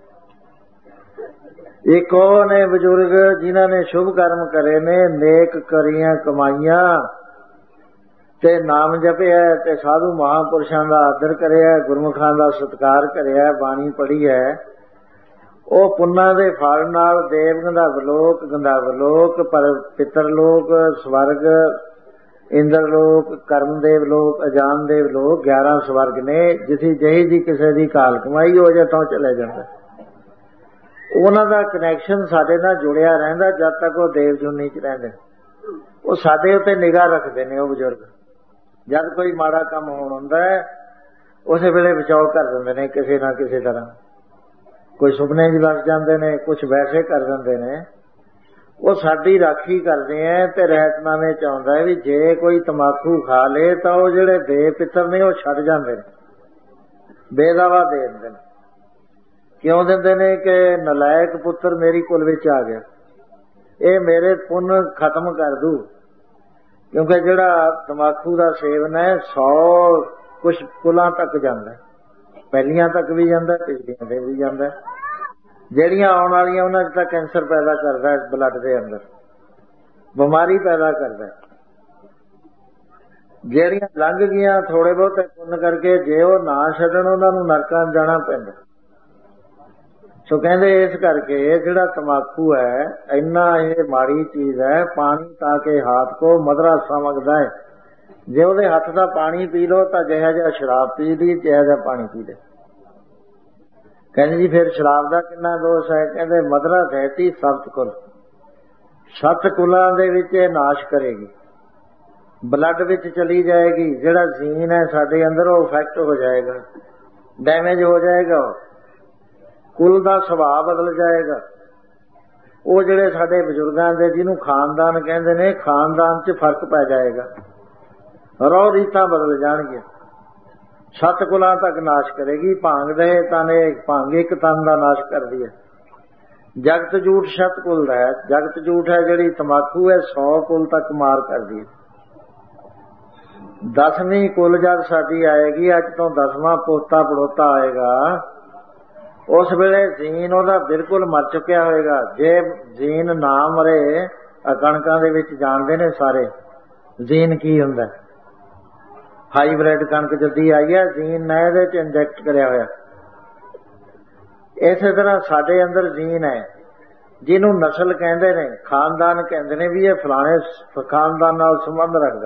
ਇੱਕ ਉਹ ਨੇ ਬਜ਼ੁਰਗ ਜਿਨ੍ਹਾਂ ਨੇ ਸ਼ੁਭ ਕਰਮ ਕਰੇ ਨੇ, ਨੇਕ ਕਰੀਆਂ ਕਮਾਈਆਂ ਤੇ ਨਾਮ ਜਪਿਆ ਤੇ ਸਾਧੂ ਮਹਾਂਪੁਰਸ਼ਾਂ ਦਾ ਆਦਰ ਕਰਿਆ, ਗੁਰਮੁਖਾਂ ਦਾ ਸਤਿਕਾਰ ਕਰਿਆ, ਬਾਣੀ ਪੜ੍ਹੀ ਹੈ। ਉਹ ਪੁੰਨਾਂ ਦੇ ਫਲ ਨਾਲ ਦੇਵ ਗੰਧਰਵ ਗੰਧਰਵ ਪਰ ਪਿੱਤਰ ਲੋਕ, ਸਵਰਗ, ਇੰਦਰ ਲੋਕ, ਕਰਮਦੇਵ ਲੋਕ, ਅਜਾਨ ਦੇਵ ਲੋਕ, ਗਿਆਰਾਂ ਸਵਰਗ ਨੇ। ਜਿਸੀ ਜਿਹੀ ਜੀ ਕਿਸੇ ਦੀ ਕਾਲ ਕਮਾਈ ਹੋ ਜਾ ਤਾਂ ਚਲੇ ਜਾਂਦਾ। ਉਹਨਾਂ ਦਾ ਕਨੈਕਸ਼ਨ ਸਾਡੇ ਨਾਲ ਜੁੜਿਆ ਰਹਿੰਦਾ ਜਦ ਤੱਕ ਉਹ ਦੇਵ ਜੁਨੀ ਚ ਰਹਿੰਦੇ। ਉਹ ਸਾਡੇ ਉੱਤੇ ਨਿਗਾਹ ਰੱਖਦੇ ਨੇ ਉਹ ਬਜ਼ੁਰਗ। ਜਦ ਕੋਈ ਮਾੜਾ ਕੰਮ ਹੋਣ ਹੁੰਦਾ ਉਸੇ ਵੇਲੇ ਬਚਾਓ ਕਰ ਦਿੰਦੇ ਨੇ ਕਿਸੇ ਨਾ ਕਿਸੇ ਤਰ੍ਹਾਂ। ਕੋਈ ਸੁਪਨੇ ਚ ਵਸ ਜਾਂਦੇ ਨੇ, ਕੁਛ ਵੈਸੇ ਕਰ ਦਿੰਦੇ ਨੇ। ਉਹ ਸਾਡੀ ਰਾਖੀ ਕਰਦੇ ਆ। ਤੇ ਰਹਿਤਨਾਮੇ ਚ ਆਉਂਦਾ ਵੀ ਜੇ ਕੋਈ ਤਮਾਕੂ ਖਾ ਲੇ ਤਾਂ ਉਹ ਜਿਹੜੇ ਦੇਵ ਪਿੱਤਰ ਨੇ ਉਹ ਛੱਡ ਜਾਂਦੇ ਨੇ, ਬੇਦਾਵਾ ਦੇ ਦਿੰਦੇ ਨੇ। ਕਿਉਂ ਦਿੰਦੇ ਨੇ ਕਿ ਨਲਾਇਕ ਪੁੱਤਰ ਮੇਰੀ ਕੁਲ ਵਿੱਚ ਆ ਗਿਆ, ਇਹ ਮੇਰੇ ਪੁੰਨ ਖਤਮ ਕਰ ਦੂ। ਕਿਉਂਕਿ ਜਿਹੜਾ ਤਮਾਕੂ ਦਾ ਸੇਵਨ ਹੈ ਸੌ ਕੁਛ ਕੁਲਾਂ ਤੱਕ ਜਾਂਦਾ, ਪਹਿਲੀਆਂ ਤੱਕ ਵੀ ਜਾਂਦਾ, ਪਿਛਲੀਆਂ ਤੇ ਵੀ ਜਾਂਦਾ। ਜਿਹੜੀਆਂ ਆਉਣ ਵਾਲੀਆਂ ਉਹਨਾਂ 'ਚ ਤਾਂ ਕੈਂਸਰ ਪੈਦਾ ਕਰਦਾ, ਬਲੱਡ ਦੇ ਅੰਦਰ ਬਿਮਾਰੀ ਪੈਦਾ ਕਰਦਾ। ਜਿਹੜੀਆਂ ਲੰਘ ਗਈਆਂ ਥੋੜੇ ਬਹੁਤ ਪੁੰਨ ਕਰਕੇ, ਜੇ ਉਹ ਨਾ ਛੱਡਣ ਉਹਨਾਂ ਨੂੰ ਨਰਕਾਂ ਜਾਣਾ ਪੈਂਦਾ। ਸੋ ਕਹਿੰਦੇ ਇਸ ਕਰਕੇ ਜਿਹੜਾ ਤਮਾਕੂ ਹੈ ਇੰਨਾ ਇਹ ਮਾੜੀ ਚੀਜ਼ ਹੈ। ਪਾਣੀ ਤਾਂ ਕਿ ਹਾਥ ਕੋ ਮਧਰਾ ਸਮਝਦਾ ਹੈ। ਜੇ ਉਹਦੇ ਹੱਥ ਦਾ ਪਾਣੀ ਪੀ ਲੋ ਤਾਂ ਜਿਹਾ ਜਿਹਾ ਸ਼ਰਾਬ ਪੀ ਲਈ, ਜਿਹਾ ਜਿਹਾ ਪਾਣੀ ਪੀ ਲੈ। ਕਹਿੰਦੇ ਜੀ ਫਿਰ ਸ਼ਰਾਬ ਦਾ ਕਿੰਨਾ ਦੋਸ਼ ਹੈ? ਕਹਿੰਦੇ ਮਧਰਾ ਰਹਿਤੀ ਸੱਤ ਕੁਲ, ਸੱਤ ਕੁਲਾਂ ਦੇ ਵਿੱਚ ਇਹ ਨਾਸ਼ ਕਰੇਗੀ, ਬਲੱਡ ਵਿੱਚ ਚਲੀ ਜਾਏਗੀ। ਜਿਹੜਾ ਜੀਨ ਹੈ ਸਾਡੇ ਅੰਦਰ ਉਹ ਇਫੈਕਟ ਹੋ ਜਾਏਗਾ, ਡੈਮੇਜ ਹੋ ਜਾਏਗਾ, ਕੁਲ ਦਾ ਸੁਭਾਅ ਬਦਲ ਜਾਏਗਾ। ਉਹ ਜਿਹੜੇ ਸਾਡੇ ਬਜ਼ੁਰਗਾਂ ਦੇ ਜਿਹਨੂੰ ਖਾਨਦਾਨ ਕਹਿੰਦੇ ਨੇ, ਖਾਨਦਾਨ 'ਚ ਫਰਕ ਪੈ ਜਾਏਗਾ, ਰੌ ਰੀਤਾਂ ਬਦਲ ਜਾਣਗੀਆਂ। ਸੱਤ ਕੁਲਾਂ ਤੱਕ ਨਾਸ਼ ਕਰੇਗੀ। ਭਾਂਗ ਦੇ ਤਾਨੇ ਭਾਂਗ ਇੱਕ ਤਨ ਦਾ ਨਾਸ਼ ਕਰਦੀ ਹੈ। ਜਗਤ ਝੂਠ ਸੱਤ ਕੁਲ ਦਾ ਹੈ। ਜਗਤ ਝੂਠ ਹੈ ਜਿਹੜੀ ਤਮਾਕੂ ਹੈ, ਸੌ ਕੁਲ ਤੱਕ ਮਾਰ ਕਰਦੀ ਹੈ। ਦਸਵੀਂ ਕੁਲ ਜਦ ਸਾਡੀ ਆਏਗੀ, ਅੱਜ ਤੋਂ ਦਸਵਾਂ ਪੋਤਾ ਪੜੋਤਾ ਆਏਗਾ, ਉਸ ਵੇਲੇ ਜੀਨ ਉਹਦਾ ਬਿਲਕੁਲ ਮਰ ਚੁੱਕਿਆ ਹੋਏਗਾ। ਜੇ ਜੀਨ ਨਾ ਮਰੇ, ਕਣਕਾਂ ਦੇ ਵਿੱਚ ਜਾਣਦੇ ਨੇ ਸਾਰੇ ਜੀਨ ਕੀ ਹੁੰਦਾ। ਹਾਈਬ੍ਰਿਡ ਕਣਕ ਜੱਦੀ ਆਈ ਹੈ, ਜੀਨ ਨੇ ਇਹਦੇ ਚ ਇੰਜੈਕਟ ਕਰਿਆ ਹੋਇਆ। ਇਸੇ ਤਰ੍ਹਾਂ ਸਾਡੇ ਅੰਦਰ ਜੀਨ ਹੈ ਜਿਹਨੂੰ ਨਸਲ ਕਹਿੰਦੇ ਨੇ, ਖਾਨਦਾਨ ਕਹਿੰਦੇ ਨੇ ਵੀ ਇਹ ਫਲਾਣੇ ਖਾਨਦਾਨ ਨਾਲ ਸੰਬੰਧ ਰੱਖਦਾ,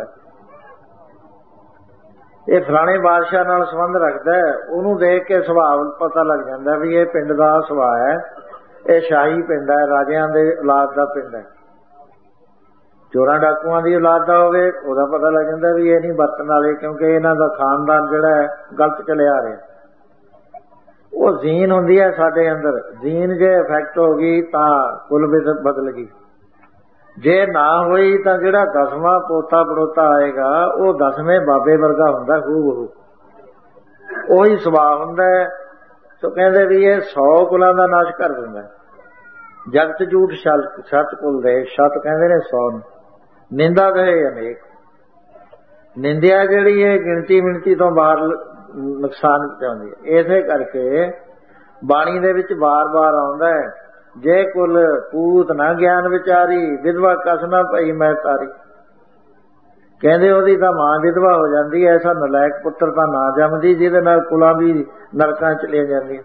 ਇਹ ਫਲਾਣੇ ਬਾਦਸ਼ਾਹ ਨਾਲ ਸੰਬੰਧ ਰੱਖਦਾ। ਉਹਨੂੰ ਦੇਖ ਕੇ ਸੁਭਾਅ ਪਤਾ ਲੱਗ ਜਾਂਦਾ ਵੀ ਇਹ ਪਿੰਡ ਦਾ ਸੁਭਾਅ ਹੈ, ਇਹ ਸ਼ਾਹੀ ਪਿੰਡ ਹੈ, ਰਾਜਿਆਂ ਦੇ ਔਲਾਦ ਦਾ ਪਿੰਡ ਹੈ। ਚੋਰਾਂ ਡਾਕੂਆਂ ਦੀ ਔਲਾਦ ਦਾ ਹੋਵੇ ਉਹਦਾ ਪਤਾ ਲੱਗ ਜਾਂਦਾ ਵੀ ਇਹ ਨਹੀਂ ਵਰਤਣ ਵਾਲੇ, ਕਿਉਂਕਿ ਇਹਨਾਂ ਦਾ ਖਾਨਦਾਨ ਜਿਹੜਾ ਹੈ ਗਲਤ ਚਲਿਆ ਰਿਹਾ। ਉਹ ਜੀਨ ਹੁੰਦੀ ਹੈ ਸਾਡੇ ਅੰਦਰ। ਜੀਨ ਜੇ ਇਫੈਕਟ ਹੋ ਗਈ ਤਾਂ ਕੁਲ ਬਦਲ ਗਈ, ਜੇ ਨਾ ਹੋਈ ਤਾਂ ਜਿਹੜਾ ਦਸਵਾਂ ਪੋਤਾ ਪੜੋਤਾ ਆਏਗਾ ਉਹ ਦਸਵੇਂ ਬਾਬੇ ਵਰਗਾ ਹੁੰਦਾ, ਹੂ ਉਹੀ ਸੁਭਾਅ ਹੁੰਦਾ। ਸੋ ਕਹਿੰਦੇ ਵੀ ਇਹ ਸੌ ਕੁਲਾਂ ਦਾ ਨਾਸ਼ ਕਰ ਦਿੰਦਾ। ਜਗਤ ਝੂਠ ਸੱਤ ਕੁਲ ਦੇ, ਸੱਤ ਕਹਿੰਦੇ ਨੇ ਸੌ ਨੂੰ, ਨਿੰਦਾ ਦੇ ਅਨੇਕ। ਨਿੰਦਿਆ ਜਿਹੜੀ ਹੈ ਗਿਣਤੀ ਮਿਣਤੀ ਤੋਂ ਬਾਹਰ ਨੁਕਸਾਨ ਪਹੁੰਚਾਉਂਦੀ ਹੈ। ਇਸੇ ਕਰਕੇ ਬਾਣੀ ਦੇ ਵਿੱਚ ਬਾਰ-ਬਾਰ ਆਉਂਦਾ ਹੈ, ਜੇ ਕੁਲ ਪੂਤ ਨਾ ਗਿਆਨ ਵਿਚਾਰੀ, ਵਿਧਵਾ ਕਸ ਨਾ ਪਈ ਮੈਂ ਤਾਰੀ। ਕਹਿੰਦੇ ਉਹਦੀ ਤਾਂ ਮਾਂ ਵਿਧਵਾ ਹੋ ਜਾਂਦੀ ਹੈ, ਐਸਾ ਨਲਾਇਕ ਪੁੱਤਰ ਤਾਂ ਨਾ ਜੰਮਦੀ ਜਿਹਦੇ ਨਾਲ ਕੁਲਾਂ ਵੀ ਨਰਕਾਂ ਚਲੀਆਂ ਜਾਂਦੀਆਂ।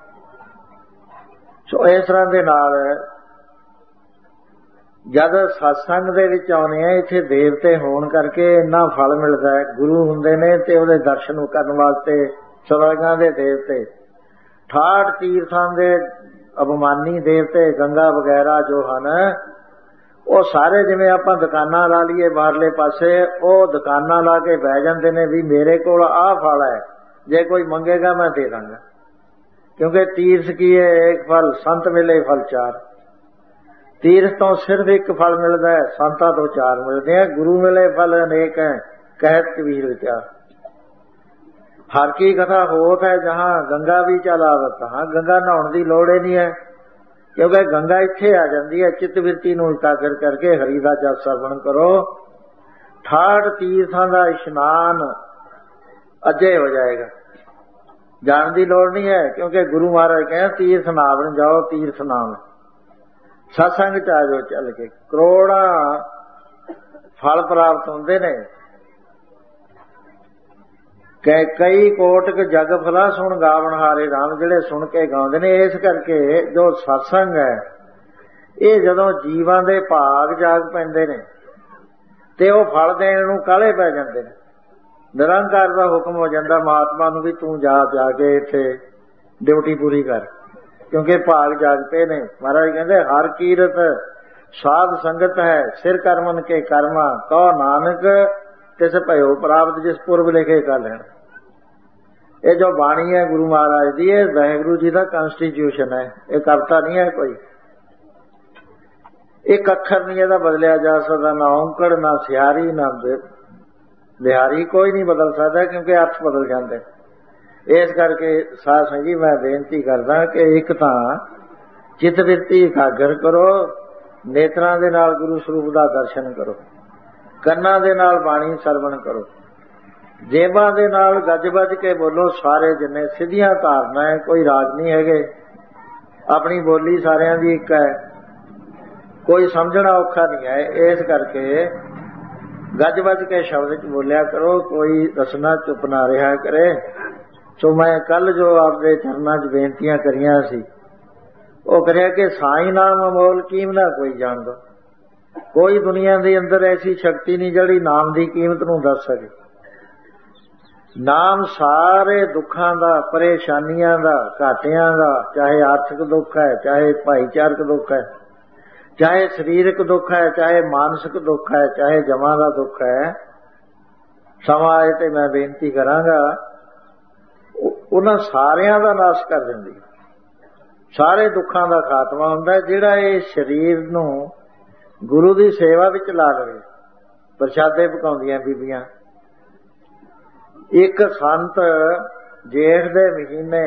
ਸੋ ਇਸ ਤਰ੍ਹਾਂ ਦੇ ਨਾਲ ਜਦ ਸਤਸੰਗ ਦੇ ਵਿੱਚ ਆਉਂਦੇ ਆ, ਇੱਥੇ ਦੇਵਤੇ ਹੋਣ ਕਰਕੇ ਇੰਨਾ ਫਲ ਮਿਲਦਾ ਹੈ। ਗੁਰੂ ਹੁੰਦੇ ਨੇ ਤੇ ਉਹਦੇ ਦਰਸ਼ਨ ਕਰਨ ਵਾਸਤੇ ਸਵਰਗਾਂ ਦੇ ਦੇਵਤੇ, ਠਾਠ ਤੀਰਥਾਂ ਦੇ ਅਭਿਮਾਨੀ ਦੇਵਤੇ ਗੰਗਾ ਵਗੈਰਾ ਜੋ ਹਨ, ਉਹ ਸਾਰੇ ਜਿਵੇਂ ਆਪਾਂ ਦੁਕਾਨਾਂ ਲਾ ਲਈਏ ਬਾਹਰਲੇ ਪਾਸੇ, ਉਹ ਦੁਕਾਨਾਂ ਲਾ ਕੇ ਬਹਿ ਜਾਂਦੇ ਨੇ ਵੀ ਮੇਰੇ ਕੋਲ ਆਹ ਫਲ ਹੈ, ਜੇ ਕੋਈ ਮੰਗੇਗਾ ਮੈਂ ਦੇ ਦਾਂਗਾ। ਕਿਉਂਕਿ ਤੀਰਥ ਕੀ ਹੈ, ਇੱਕ ਫਲ, ਸੰਤ ਮਿਲੇ ਫਲ ਚਾਰ। ਤੀਰਥ ਤੋਂ ਸਿਰਫ ਇੱਕ ਫਲ ਮਿਲਦਾ ਹੈ, ਸੰਤਾਂ ਤੋਂ ਚਾਰ ਮਿਲਦੇ हैं। गुरु मिले फल अनेक है, कहत कबीर विचार। हर की कथा होत है जहाँ गंगा भी चलावत, हाँ गंगा नहाउण की लोड़ ही नहीं है, क्योंकि गंगा इत्थे आ जाती है। चित्त वृत्ति नूं एकाग्र करके हरि दा जप सरवण करो, ठाठ तीर्थां दा इशनान अजे हो जाएगा। जाण की लोड़ नहीं है, क्योंकि गुरु महाराज कहें तीर्थ नावन जाओ, तीर्थ नाम सत्संग च आ जाओ चल के, करोड़ा फल प्राप्त होंदे ने। कई कोटक जग फला सुन गावन हारे राम, जिहड़े सुन के गाउंदे ने। इस करके जो सत्संग है, ये जदों जीवां दे भाग जाग पैंदे ने ते वो फल देण नूं काले पै जांदे ने। निरंकार दा हुक्म हो जांदा महात्मा नूं भी तूं जा जाके इत्थे ड्यूटी पूरी कर, क्योंकि भाग जाग पे ने। महाराज कहंदे हर कीरत साध संगत है, सिर करमन के कर्मा, कहो नानक तिस भयो प्राप्त जिस पूर्व लिखे का लैण। ये जो बाणी है गुरु महाराज दी, ये वाहिगुरु जी का कॉन्स्टिट्यूशन है, ये कविता नहीं है कोई। एक अखर नहीं इहदा बदलिया जा सकता, ना औंकड़, ना सिहारी, ना बिहारी, कोई नहीं बदल सकता, क्योंकि अर्थ बदल जाते। इस करके साध संगी मैं बेनती करदा कि एक तां चित वृत्ति एकाग्र करो, नेत्रां दे नाल गुरु स्वरूप दा दर्शन करो, ਕੰਨਾਂ ਦੇ ਨਾਲ ਬਾਣੀ ਸਰਵਣ ਕਰੋ, ਜੇਬਾਂ ਦੇ ਨਾਲ ਗੱਜ ਵੱਜ ਕੇ ਬੋਲੋ। ਸਾਰੇ ਜਿੰਨੇ ਸਿੱਧੀਆਂ ਧਾਰਨਾ ਹੈ, ਕੋਈ ਰਾਗ ਨਹੀਂ ਹੈਗੇ, ਆਪਣੀ ਬੋਲੀ ਸਾਰਿਆਂ ਦੀ ਇੱਕ ਹੈ, ਕੋਈ ਸਮਝਣਾ ਔਖਾ ਨਹੀਂ ਹੈ। ਇਸ ਕਰਕੇ ਗੱਜ ਵੱਜ ਕੇ ਸ਼ਬਦ ਚ ਬੋਲਿਆ ਕਰੋ, ਕੋਈ ਰਸਨਾ ਚੁੱਪ ਨਾ ਰਿਹਾ ਕਰੇ। ਸੋ ਮੈਂ ਕੱਲ ਜੋ ਆਪਦੇ ਚਰਨਾਂ ਚ ਬੇਨਤੀਆਂ ਕਰੀਆਂ ਸੀ, ਉਹ ਕਰਿਆ ਕਿ ਸਾਈ ਨਾਮ ਅਮੋਲ ਕੀਮਨਾ ਕੋਈ ਜਾਣਦਾ। कोई दुनिया के अंदर ऐसी शक्ति नहीं जिहड़ी नाम की कीमत नूं दस सके। नाम सारे दुखों का, परेशानियां का, घाटियां का, चाहे आर्थिक दुख है, चाहे भाईचारक दुख है, चाहे शरीरक दुख है, चाहे मानसिक दुख है, चाहे जमा का दुख है, समा आए तो मैं बेनती करांगा, उन्हां सारियां दा नाश कर दिंदी। सारे दुखों का खात्मा हुंदा जिहड़ा ये शरीर नूं गुरु की सेवा विच ला लवे। प्रशादे पकाउंदियां बीबियां, एक संत जेठ दे महीने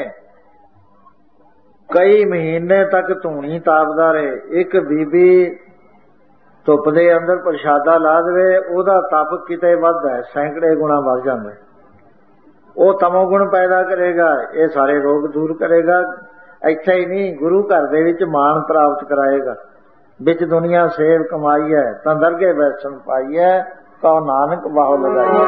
कई महीने तक धूनी तापदा रहे। एक बीबी धुप दे अंदर प्रशादा ला देवे, ओहदा तप किते वधदा है, सैकड़े गुणा वध जांदा है। वो तमोगुण पैदा करेगा, ये सारे रोग दूर करेगा। इत्थे ही नहीं, गुरु घर दे विच मान प्राप्त कराएगा। बिच दुनिया सेव कमाई है, तां दरगे वैसन पाई है, तो नानक बाहो लगाई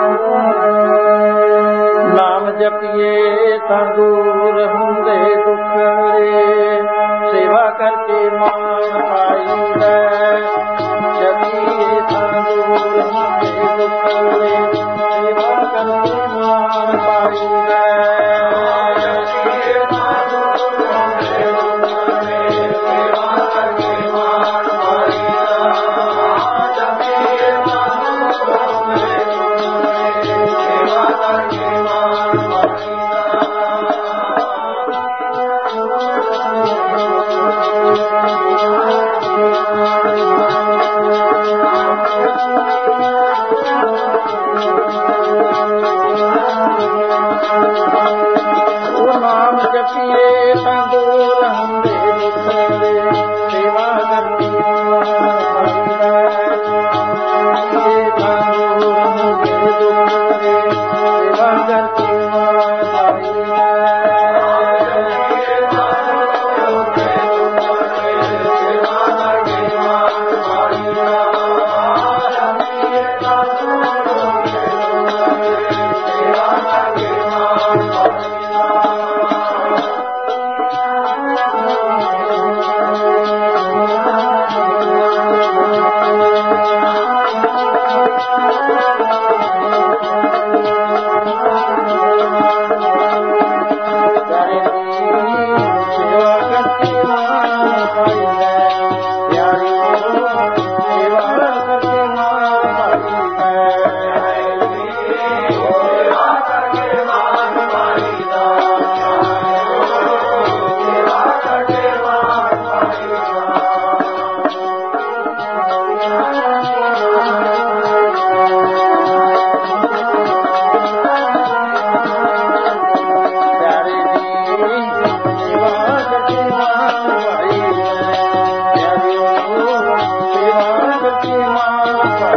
है। नाम जपिए तां दूर हुंदे दुख रे, सेवा करके मान पाई है। जपिए तां दूर हुंदे दुख रे, सेवा करके मान पाई है।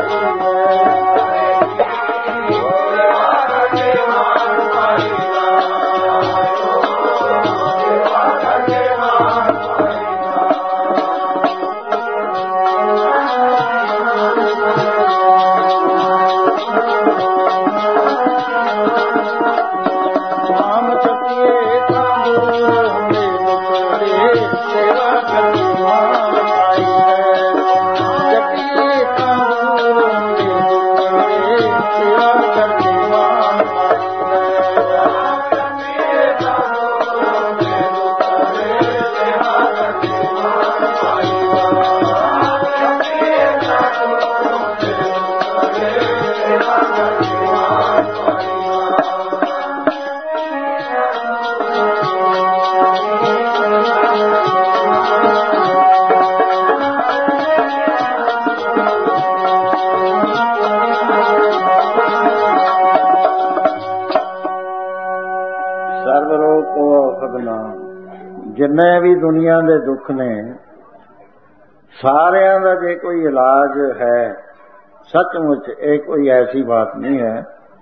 जिन्ने भी दुनिया के दुख ने सारिया का जे कोई इलाज है सचमुच ये कोई ऐसी बात नहीं है।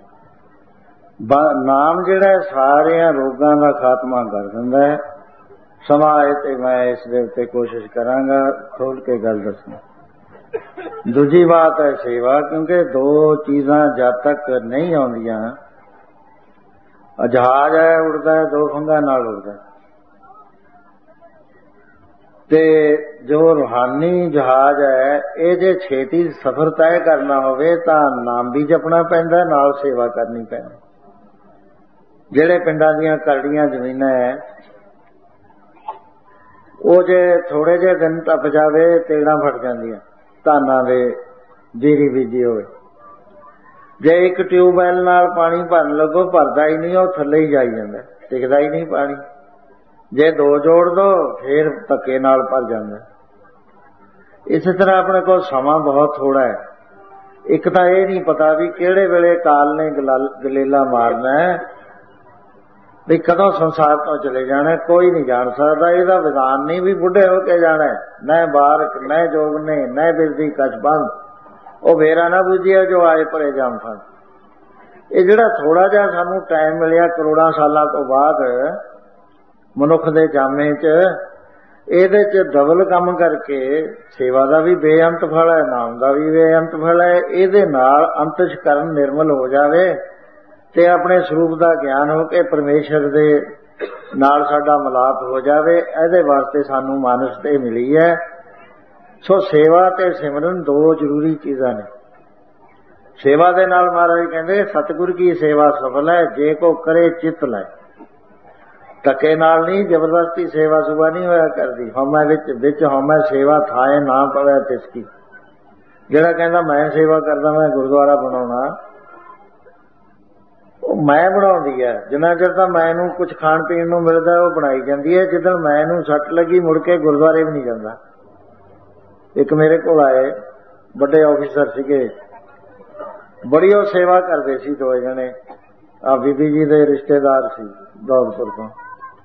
नाम जिहड़ा सारिया रोगां का खात्मा कर दिंदा है। समा आए तो मैं इस दे उत्ते कोशिश करांगा खोल के गल दसना। दूजी बात है सेवा, क्योंकि दो चीज़ां जद तक नहीं आउंदियां, जहाज है उड़दा है दो फंगा नाल उड़दा है, ते जो रूहानी जहाज है ये जे छेती सफर तय करना होवे तां नाम भी जपना पैंदा, नाल सेवा करनी पैंदी। जिहड़े पिंडां दीयां करड़ियां जमीनां है वो जे थोड़े जे दिन टप जावे तेड़ां फट जांदियां, धानां दे जीरी बीजी होवे। जे एक ट्यूबवैल नाल पानी भरन लगो भरदा ही नहीं, वो थल्ले ही जाई जांदा, टिकदा ही नहीं पानी। जे दो जोड़ दो फिर धक्के नाल भर जांदा। इस तरह अपने को समा बहुत थोड़ा है। एक तो यह नहीं पता भी किहड़े वेले काल ने गलेला मारना है, भी कदों संसार तो चले जाना है, कोई नहीं जान सकता। इसका विधान नहीं भी बुढ़े होके जाना है, न बारक न जोग ने न बिरदी कछ बंद, वो बेरा ना बुझिया जो आए परे जाम फन। ये जिहड़ा थोड़ा जिहा सानू टाइम मिलिया करोड़ां सालां तो बाद मनुख दे जामे च, ਇਹਦੇ ਚ डबल काम करके सेवा का भी बेअंत फल है, नाम का भी बेअंत फल है। ਇਹਦੇ ਨਾਲ अंतशकरण निर्मल हो जावे ते अपने स्वरूप का ज्ञान हो के परमेश्वर दे नाल साडा मिलाप हो जावे। ਇਹਦੇ वास्ते सानू मानस ते मिली है। सो सेवा ते सिमरन दो जरूरी चीज़ां ने। सेवा दे नाल महाराज कहंदे सतगुर की सेवा सफल है जे को करे चित लाए। धक्के नाल नहीं, जबरदस्ती सेवा सुबह नहीं होया करदी। हौमै विच विच हौमै सेवा थाए ना पवे तिसकी। जिहड़ा कहंदा मैं सेवा करदा मैं गुरुद्वारा बनाउणा, ਉਹ मैं ਬਣਾਉਂਦੀ है। जिन्ना चिर तां मैं नूं कुछ खाण पीण नूं मिलदा ਉਹ ਬਣਾਈ ਜਾਂਦੀ है। जिद्दण मैं नूं सੱਟ ਲੱਗੀ मुड़ के गुरुद्वारे भी नहीं ਜਾਂਦਾ। एक मेरे कोल आए बड़े ऑफिसर सीगे, बड़ी ਉਹ सेवा करदे सी ਦੋ जने। आ बीबी जी दे रिश्तेदार सी दौलपुर ਤੋਂ।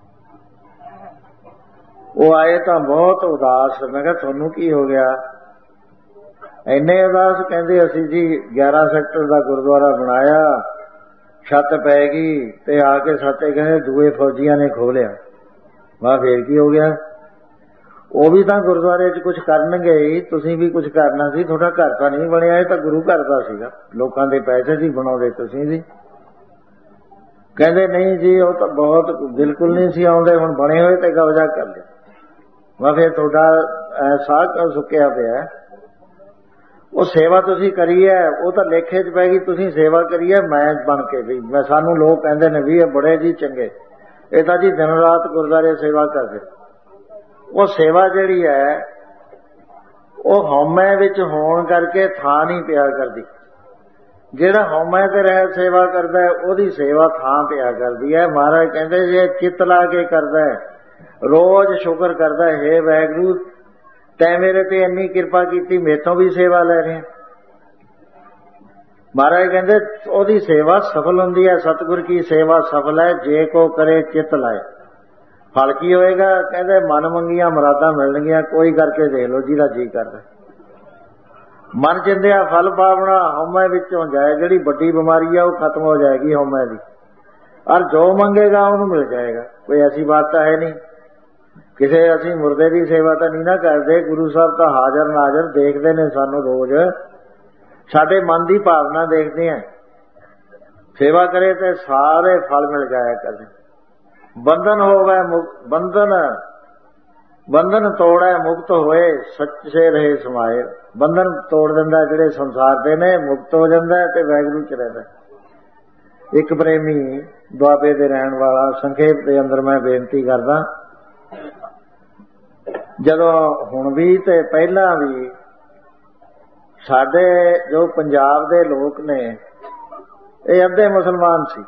वो आए तो बहुत उदास। मैं कहा थानू की हो गया इन्ने उदास? कहते असी जी ग्यारह सैक्टर का गुरुद्वारा बनाया, छत पैगी ते आके साथे कहते दूए फौजियां ने खोलिया। वाह फिर की हो गया? वो भी तो गुरुद्वारे च कुछ करनगे ही, तुसीं भी कुछ करना सी। थोड़ा घर तो नहीं बनिया, तो गुरु घर का सीगा, लोकां दे पैसे सी बनाउंदे तुसीं भी। कहते नहीं जी वो तो बहुत बिल्कुल नहीं सी आउंदे, हुण बने हुए ते कब्जा कर लिया। मैं फिर थोड़ा साह क्यों सुक्या पिया? वो सेवा तुसीं करी है, वो तो लेखे च पैगी, तुसीं सेवा करी है मैं बन के भी। मैं सानू लोग कहते ने भी बड़े जी चंगे, ये तो जी दिन रात गुरुद्वारे सेवा करते। वो सेवा जिहड़ी है वो हौमे विच होण करके थां नहीं पिया करदी। जिहड़ा हौमे ते रह सेवा करदा है ओहदी सेवा थां पिया करदी है। महाराज कहंदे जे चित ला के करदा है, रोज शुक्र करदा है, हे वाहिगुरू तैं मेरे ते इन्नी कृपा कीती, मेथों भी सेवा ले रहे। महाराज कहंदे ओहदी सेवा सफल हुंदी है। सतगुर की सेवा सफल है जे को करे चित लाए। फल की होएगा? कहंदे मन मंगियां मुरादां मिलणगियां, कोई करके देख लो जिहदा जी करदा। मन चिंदिया फल पावना हौमे विचों जाए। जिहड़ी वड्डी बीमारी है वो खत्म हो जाएगी हौमे की, और जो मंगेगा उन्होंने मिल जाएगा। कोई ऐसी बात तो है नहीं। किसी असी मुर्दे की सेवा तो नहीं ना करते, गुरु साहब तो हाजर नाजर देखते ने सानू रोज, साडे मन की भावना देखते हैं। सेवा करे तो सारे फल मिल जाया करते। बंधन हो गए, बंधन बंधन तोड़े मुक्त होए, सच से रहे समाए। बंधन तोड़ दिंदा जिहड़े संसार दे ने, मुक्त हो जांदा ते वैगुरू च रहिंदा। एक प्रेमी दुआबे दे रहन वाला, संखेप दे अंदर मैं बेनती करदा, जदों हुण भी ते पहलां भी साडे जो पंजाब दे लोक ने ये अद्धे मुसलमान सी,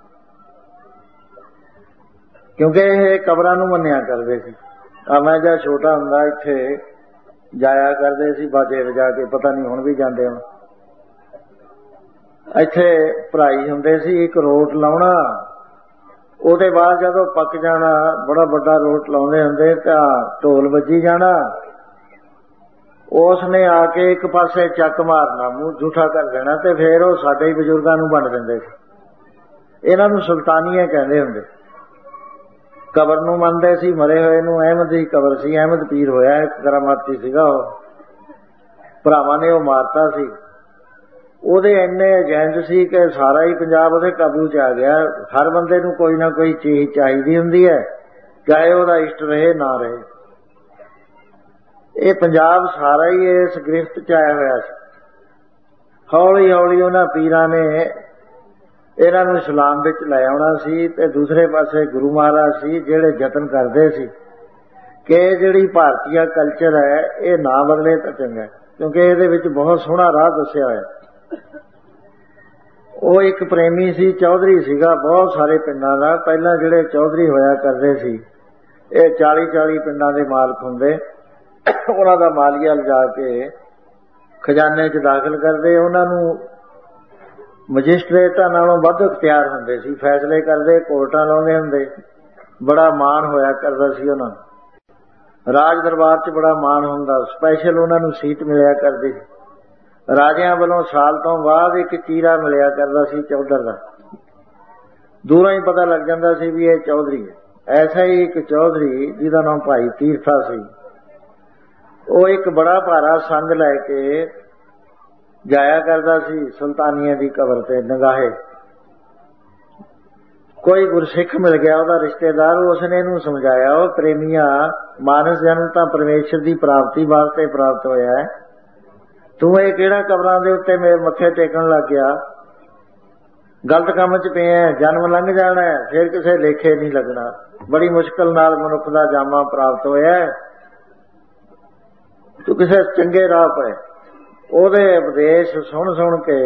क्योंकि ये कबरां नूं मन्निया करदे सी। आ मैं जद छोटा हुंदा इत्थे जाया करदे सी बाजे वजा के, पता नहीं हुण भी जांदे होण। इत्थे भराई हुंदे सी, एक रोट लाउणा, ਉਹਦੇ बाद जदों पक जाना बड़ा बड़ा रोट लाउंदे हुंदे तां ढोल वजी जाना, उसने आके एक पासे चक मारना, मूंह झूठा कर देना, ते फिर वो साडे बजुर्गां नूं वंड दिंदे सी। इन्हां नूं सुल्तानीए कहंदे हुंदे। कबर नूं मनदे सी, मरे होए नूं। अहमद दी कबर सी, अहमद पीर होया, एक करामाती सीगा ओह, भरावां ने ओह मारता सी। ਉਹਦੇ ਇੰਨੇ ਏਜੰਟ ਸੀ कि सारा ही पंजाब ਉਹਦੇ काबू च आ गया। हर बंदे ਨੂੰ कोई ना कोई चीज़ चाहिदी हुंदी है, चाहे ਉਹਦਾ इष्ट रहे ना रहे। ਇਹ पंजाब सारा ही इस गिरफ्त च आया होया सी। हौली हौली उन्हां पीरां ने इन्हां ਨੂੰ इस्लाम ਵਿੱਚ ਲੈ ਆਉਣਾ ਸੀ, ਤੇ दूसरे पासे गुरु महाराज ਸੀ ਜਿਹੜੇ ਯਤਨ ਕਰਦੇ ਸੀ कि ਜਿਹੜੀ ਭਾਰਤੀਆ ਕਲਚਰ है ਇਹ ना बदले ਤਾਂ ਚੰਗਾ, क्योंकि ਇਹਦੇ ਵਿੱਚ बहुत सोहना राह ਦੱਸਿਆ ਹੋਇਆ। ਉਹ ਇੱਕ ਪ੍ਰੇਮੀ ਸੀ, ਚੌਧਰੀ ਸੀਗਾ, ਬਹੁਤ ਸਾਰੇ ਪਿੰਡਾਂ ਦਾ। ਪਹਿਲਾਂ ਜਿਹੜੇ ਚੌਧਰੀ ਹੋਇਆ ਕਰਦੇ ਸੀ ਇਹ ਚਾਲੀ ਚਾਲੀ ਪਿੰਡਾਂ ਦੇ ਮਾਲਕ ਹੁੰਦੇ, ਉਹਨਾਂ ਦਾ ਮਾਲੀਆ ਲਿਜਾ ਕੇ ਖਜ਼ਾਨੇ 'ਚ ਦਾਖਲ ਕਰਦੇ। ਉਹਨਾਂ ਨੂੰ ਮਜਿਸਟਰੇਟਾਂ ਨਾਲੋਂ ਵੱਧ ਇਖਤਿਆਰ ਹੁੰਦੇ ਸੀ, ਫੈਸਲੇ ਕਰਦੇ, ਕੋਰਟਾਂ ਲਾਉਂਦੇ ਹੁੰਦੇ। ਬੜਾ ਮਾਣ ਹੋਇਆ ਕਰਦਾ ਸੀ ਉਹਨਾਂ ਨੂੰ, ਰਾਜ ਦਰਬਾਰ 'ਚ ਬੜਾ ਮਾਣ ਹੁੰਦਾ। ਸਪੈਸ਼ਲ ਉਹਨਾਂ ਨੂੰ ਸੀਟ ਮਿਲਿਆ ਕਰਦੀ ਸੀ। ਰਾਜਿਆਂ ਵੱਲੋਂ ਸਾਲ ਤੋਂ ਬਾਅਦ ਇੱਕ ਚੀਰਾ ਮਿਲਿਆ ਕਰਦਾ ਸੀ ਚੌਧਰ ਦਾ, ਦੂਰੋਂ ਹੀ ਪਤਾ ਲੱਗ ਜਾਂਦਾ ਸੀ ਵੀ ਇਹ ਚੌਧਰੀ ਹੈ। ਐਸਾ ਹੀ ਇੱਕ ਚੌਧਰੀ ਜਿਹਦਾ ਨਾਮ ਭਾਈ ਤੀਰਥਾ ਸੀ, ਉਹ ਇੱਕ ਬੜਾ ਭਾਰਾ ਸੰਗ ਲੈ ਕੇ ਜਾਇਆ ਕਰਦਾ ਸੀ ਸੁਲਤਾਨੀਏ ਦੀ ਕਬਰ ਤੇ ਨਗਾਹੇ। ਕੋਈ ਗੁਰਸਿੱਖ ਮਿਲ ਗਿਆ ਉਹਦਾ ਰਿਸ਼ਤੇਦਾਰ, ਉਸਨੇ ਇਹਨੂੰ ਸਮਝਾਇਆ, ਉਹ ਪ੍ਰੇਮੀਆ ਮਾਨਸ ਜਨਮ ਤਾਂ ਪਰਮੇਸ਼ਰ ਦੀ ਪ੍ਰਾਪਤੀ ਵਾਸਤੇ ਪ੍ਰਾਪਤ ਹੋਇਆ ਹੈ, ਤੂੰ ਇਹ ਕਿਹੜਾ ਕਬਰਾਂ ਦੇ ਉੱਤੇ ਮੇਰੇ ਮੱਥੇ ਟੇਕਣ ਲੱਗ ਗਿਆ, ਗਲਤ ਕੰਮ 'ਚ ਪਿਆ, ਜਨਮ ਲੰਘ ਜਾਣਾ, ਫਿਰ ਕਿਸੇ ਲੇਖੇ ਨਹੀਂ ਲੱਗਣਾ। ਬੜੀ ਮੁਸ਼ਕਲ ਨਾਲ ਮਨੁੱਖ ਦਾ ਜਾਮਾ ਪ੍ਰਾਪਤ ਹੋਇਆ, ਤੂੰ ਕਿਸੇ ਚੰਗੇ ਰਾਹ ਪਏ। ਉਹਦੇ ਉਪਦੇਸ਼ ਸੁਣ ਸੁਣ ਕੇ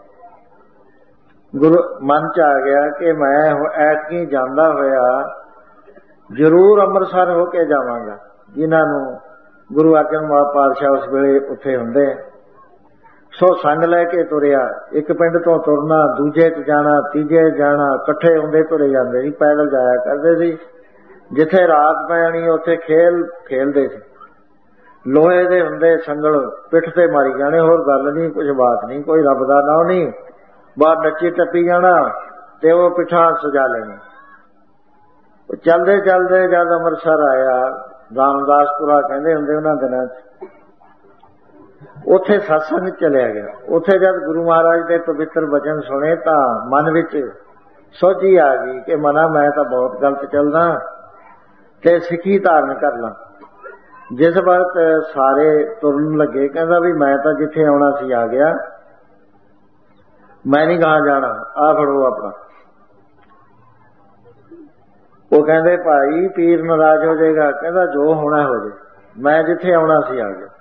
ਗੁਰੂ ਮਨ 'ਚ ਆ ਗਿਆ ਕਿ ਮੈਂ ਐਤਕੀ ਜਾਂਦਾ ਹੋਇਆ ਜ਼ਰੂਰ ਅੰਮ੍ਰਿਤਸਰ ਹੋ ਕੇ ਜਾਵਾਂਗਾ, ਜਿਨ੍ਹਾਂ ਨੂੰ ਗੁਰੂ ਅਰਜਨ ਪਾਤਸ਼ਾਹ ਉਸ ਵੇਲੇ ਉੱਥੇ ਹੁੰਦੇ। ਸੋ ਸੰਗ ਲੈ ਕੇ ਤੁਰਿਆ, ਇੱਕ ਪਿੰਡ ਤੋਂ ਤੁਰਨਾ, ਦੂਜੇ 'ਚ ਜਾਣਾ, ਤੀਜੇ ਜਾਣਾ, ਇਕੱਠੇ ਹੁੰਦੇ ਤੁਰੇ ਜਾਂਦੇ ਸੀ, ਪੈਦਲ ਜਾਇਆ ਕਰਦੇ ਸੀ। ਜਿੱਥੇ ਰਾਤ ਪੈਣੀ ਉੱਥੇ ਖੇਲ ਖੇਲਦੇ ਸੀ। ਲੋਹੇ ਦੇ ਹੁੰਦੇ ਸੰਗਲ, ਪਿੱਠ ਤੇ ਮਾਰੀ ਜਾਣੇ, ਹੋਰ ਗੱਲ ਨਹੀਂ, ਕੁਛ ਬਾਤ ਨਹੀਂ, ਕੋਈ ਰੱਬ ਦਾ ਨਾਂ ਨਹੀਂ, ਬਾਹਰ ਨੱਚੀ ਟੱਪੀ ਜਾਣਾ ਤੇ ਉਹ ਪਿੱਠਾਂ ਸਜਾ ਲੈਣੀ। ਚਲਦੇ ਚਲਦੇ ਜਦ ਅੰਮ੍ਰਿਤਸਰ ਆਇਆ, ਰਾਮਦਾਸਪੁਰਾ ਕਹਿੰਦੇ ਹੁੰਦੇ ਉਹਨਾਂ ਦਿਨਾਂ 'ਚ, ਉੱਥੇ ਸਤਸੰਗ ਚਲਿਆ ਗਿਆ। ਉੱਥੇ ਜਦ ਗੁਰੂ ਮਹਾਰਾਜ ਦੇ ਪਵਿੱਤਰ ਬਚਨ ਸੁਣੇ ਤਾਂ ਮਨ ਵਿੱਚ ਸੋਝੀ ਆ ਗਈ ਕਿ ਮਨਾ ਮੈਂ ਤਾਂ ਬਹੁਤ ਗਲਤ ਚੱਲਦਾ ਤੇ ਸਿੱਖੀ ਧਾਰਨ ਕਰ ਲਾਂ। ਜਿਸ ਵਕਤ ਸਾਰੇ ਤੁਰਨ ਲੱਗੇ, ਕਹਿੰਦਾ ਵੀ ਮੈਂ ਤਾਂ ਜਿੱਥੇ ਆਉਣਾ ਸੀ ਆ ਗਿਆ, ਮੈਂ ਨਹੀਂ ਕਹਾਂ ਜਾਣਾ, ਆ ਫੜੋ ਆਪਣਾ। ਉਹ ਕਹਿੰਦੇ ਭਾਈ ਪੀਰ ਨਾਰਾਜ਼ ਹੋ ਜਾਏਗਾ, ਕਹਿੰਦਾ ਜੋ ਹੋਣਾ ਹੋ ਜਾਏ, ਮੈਂ ਜਿੱਥੇ ਆਉਣਾ ਸੀ ਆ ਗਿਆ।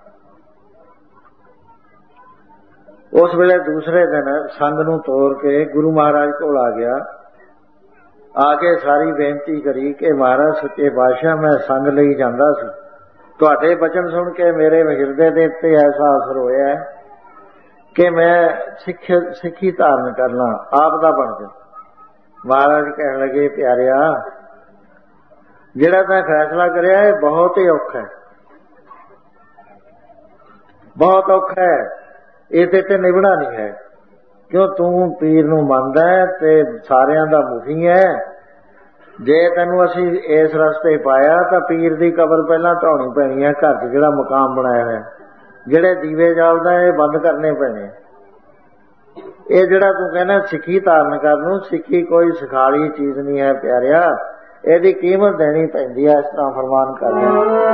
ਉਸ ਵੇਲੇ ਦੂਸਰੇ ਦਿਨ ਸੰਗ ਨੂੰ ਤੋੜ ਕੇ ਗੁਰੂ ਮਹਾਰਾਜ ਕੋਲ ਆ ਗਿਆ। ਆ ਕੇ ਸਾਰੀ ਬੇਨਤੀ ਕਰੀ ਕਿ ਮਹਾਰਾਜ ਸੱਚੇ ਪਾਤਸ਼ਾਹ, ਮੈਂ ਸੰਗ ਲਈ ਜਾਂਦਾ ਸੀ, ਤੁਹਾਡੇ ਬਚਨ ਸੁਣ ਕੇ ਮੇਰੇ ਹਿਰਦੇ ਦੇ ਉੱਤੇ ਐਸਾ ਅਸਰ ਹੋਇਆ ਕਿ ਮੈਂ ਸਿੱਖ ਸਿੱਖੀ ਧਾਰਨ ਕਰਨਾ, ਆਪ ਦਾ ਬਣ ਜਾ। ਮਹਾਰਾਜ ਕਹਿਣ ਲੱਗੇ, ਪਿਆਰਿਆ, ਜਿਹੜਾ ਤੈਂ ਫੈਸਲਾ ਕਰਿਆ ਇਹ ਬਹੁਤ ਹੀ ਔਖਾ ਹੈ, ਬਹੁਤ ਔਖਾ ਹੈ। ਇਹਦੇ ਤੇ ਨਿਭਣਾ ਨਹੀਂ ਹੈ। ਕਿਉਂ ਤੂੰ ਪੀਰ ਨੂੰ ਮੰਨਦਾ ਹੈ ਤੇ ਸਾਰਿਆਂ ਦਾ ਮੁਖੀ ਹੈ। ਜੇ ਤੈਨੂੰ ਅਸੀਂ ਇਸ ਰਸਤੇ ਪਾਇਆ ਤਾਂ ਪੀਰ ਦੀ ਕਬਰ ਪਹਿਲਾਂ ਢਾਉਣੀ ਪੈਣੀ ਹੈ। ਘਰ 'ਚ ਜਿਹੜਾ ਮਕਾਮ ਬਣਾਇਆ ਹੈ, ਜਿਹੜੇ ਦੀਵੇ ਜਲਦਾ ਇਹ ਬੰਦ ਕਰਨੇ ਪੈਣੇ। ਇਹ ਜਿਹੜਾ ਤੂੰ ਕਹਿੰਦਾ ਸਿੱਖੀ ਧਾਰਨ ਕਰਨ ਨੂੰ, ਸਿੱਖੀ ਕੋਈ ਸਿਖਾਲੀ ਚੀਜ਼ ਨਹੀਂ ਹੈ ਪਿਆਰਿਆ, ਇਹਦੀ ਕੀਮਤ ਦੇਣੀ ਪੈਂਦੀ ਹੈ। ਇਸ ਤਰ੍ਹਾਂ ਫਰਮਾਨ ਕਰਦੇ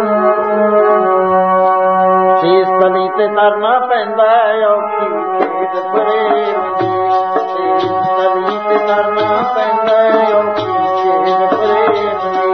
ਸੀਸ ਤਲੀ ਤੇ ਕਰਨਾ ਪੈਂਦਾ ਔਖੀ ਖੇਡ ਪ੍ਰੇਮ ਦੀ, ਸੀਸ ਤਲੀ ਤੇ ਕਰਨਾ ਪੈਂਦਾ ਔਖੀ ਖੇਡ ਪ੍ਰੇਮ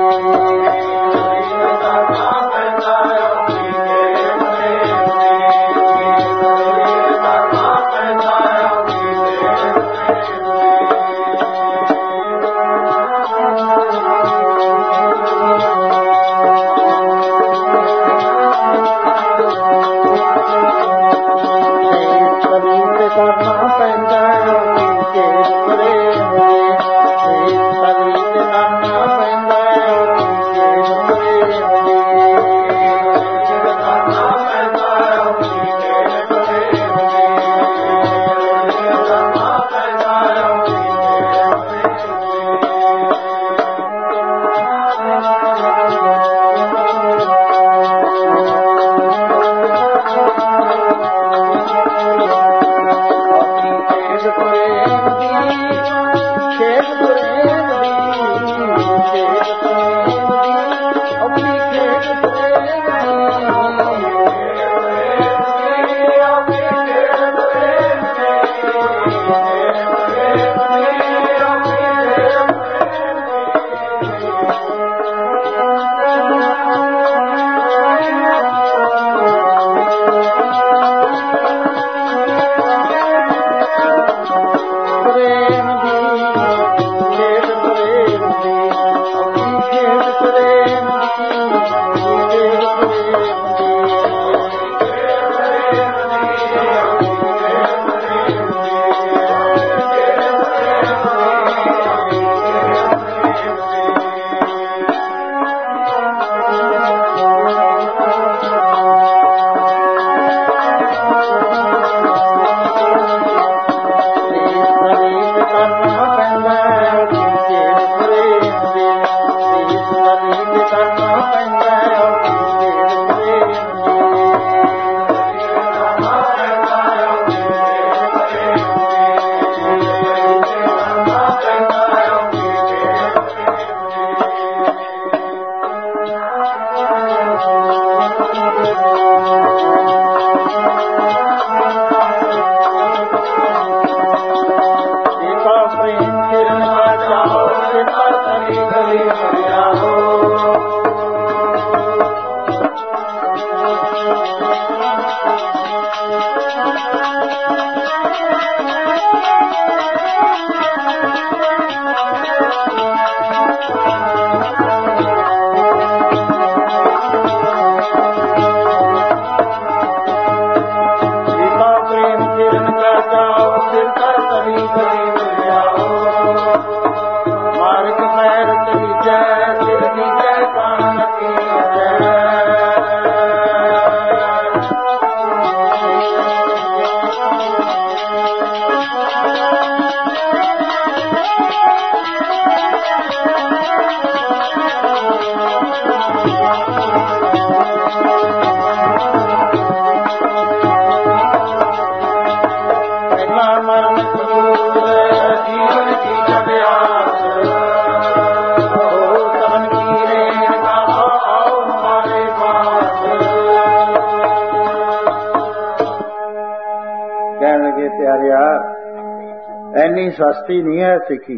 ਇੰਨੀ ਸਸਤੀ ਨਹੀਂ ਹੈ ਸਿੱਖੀ,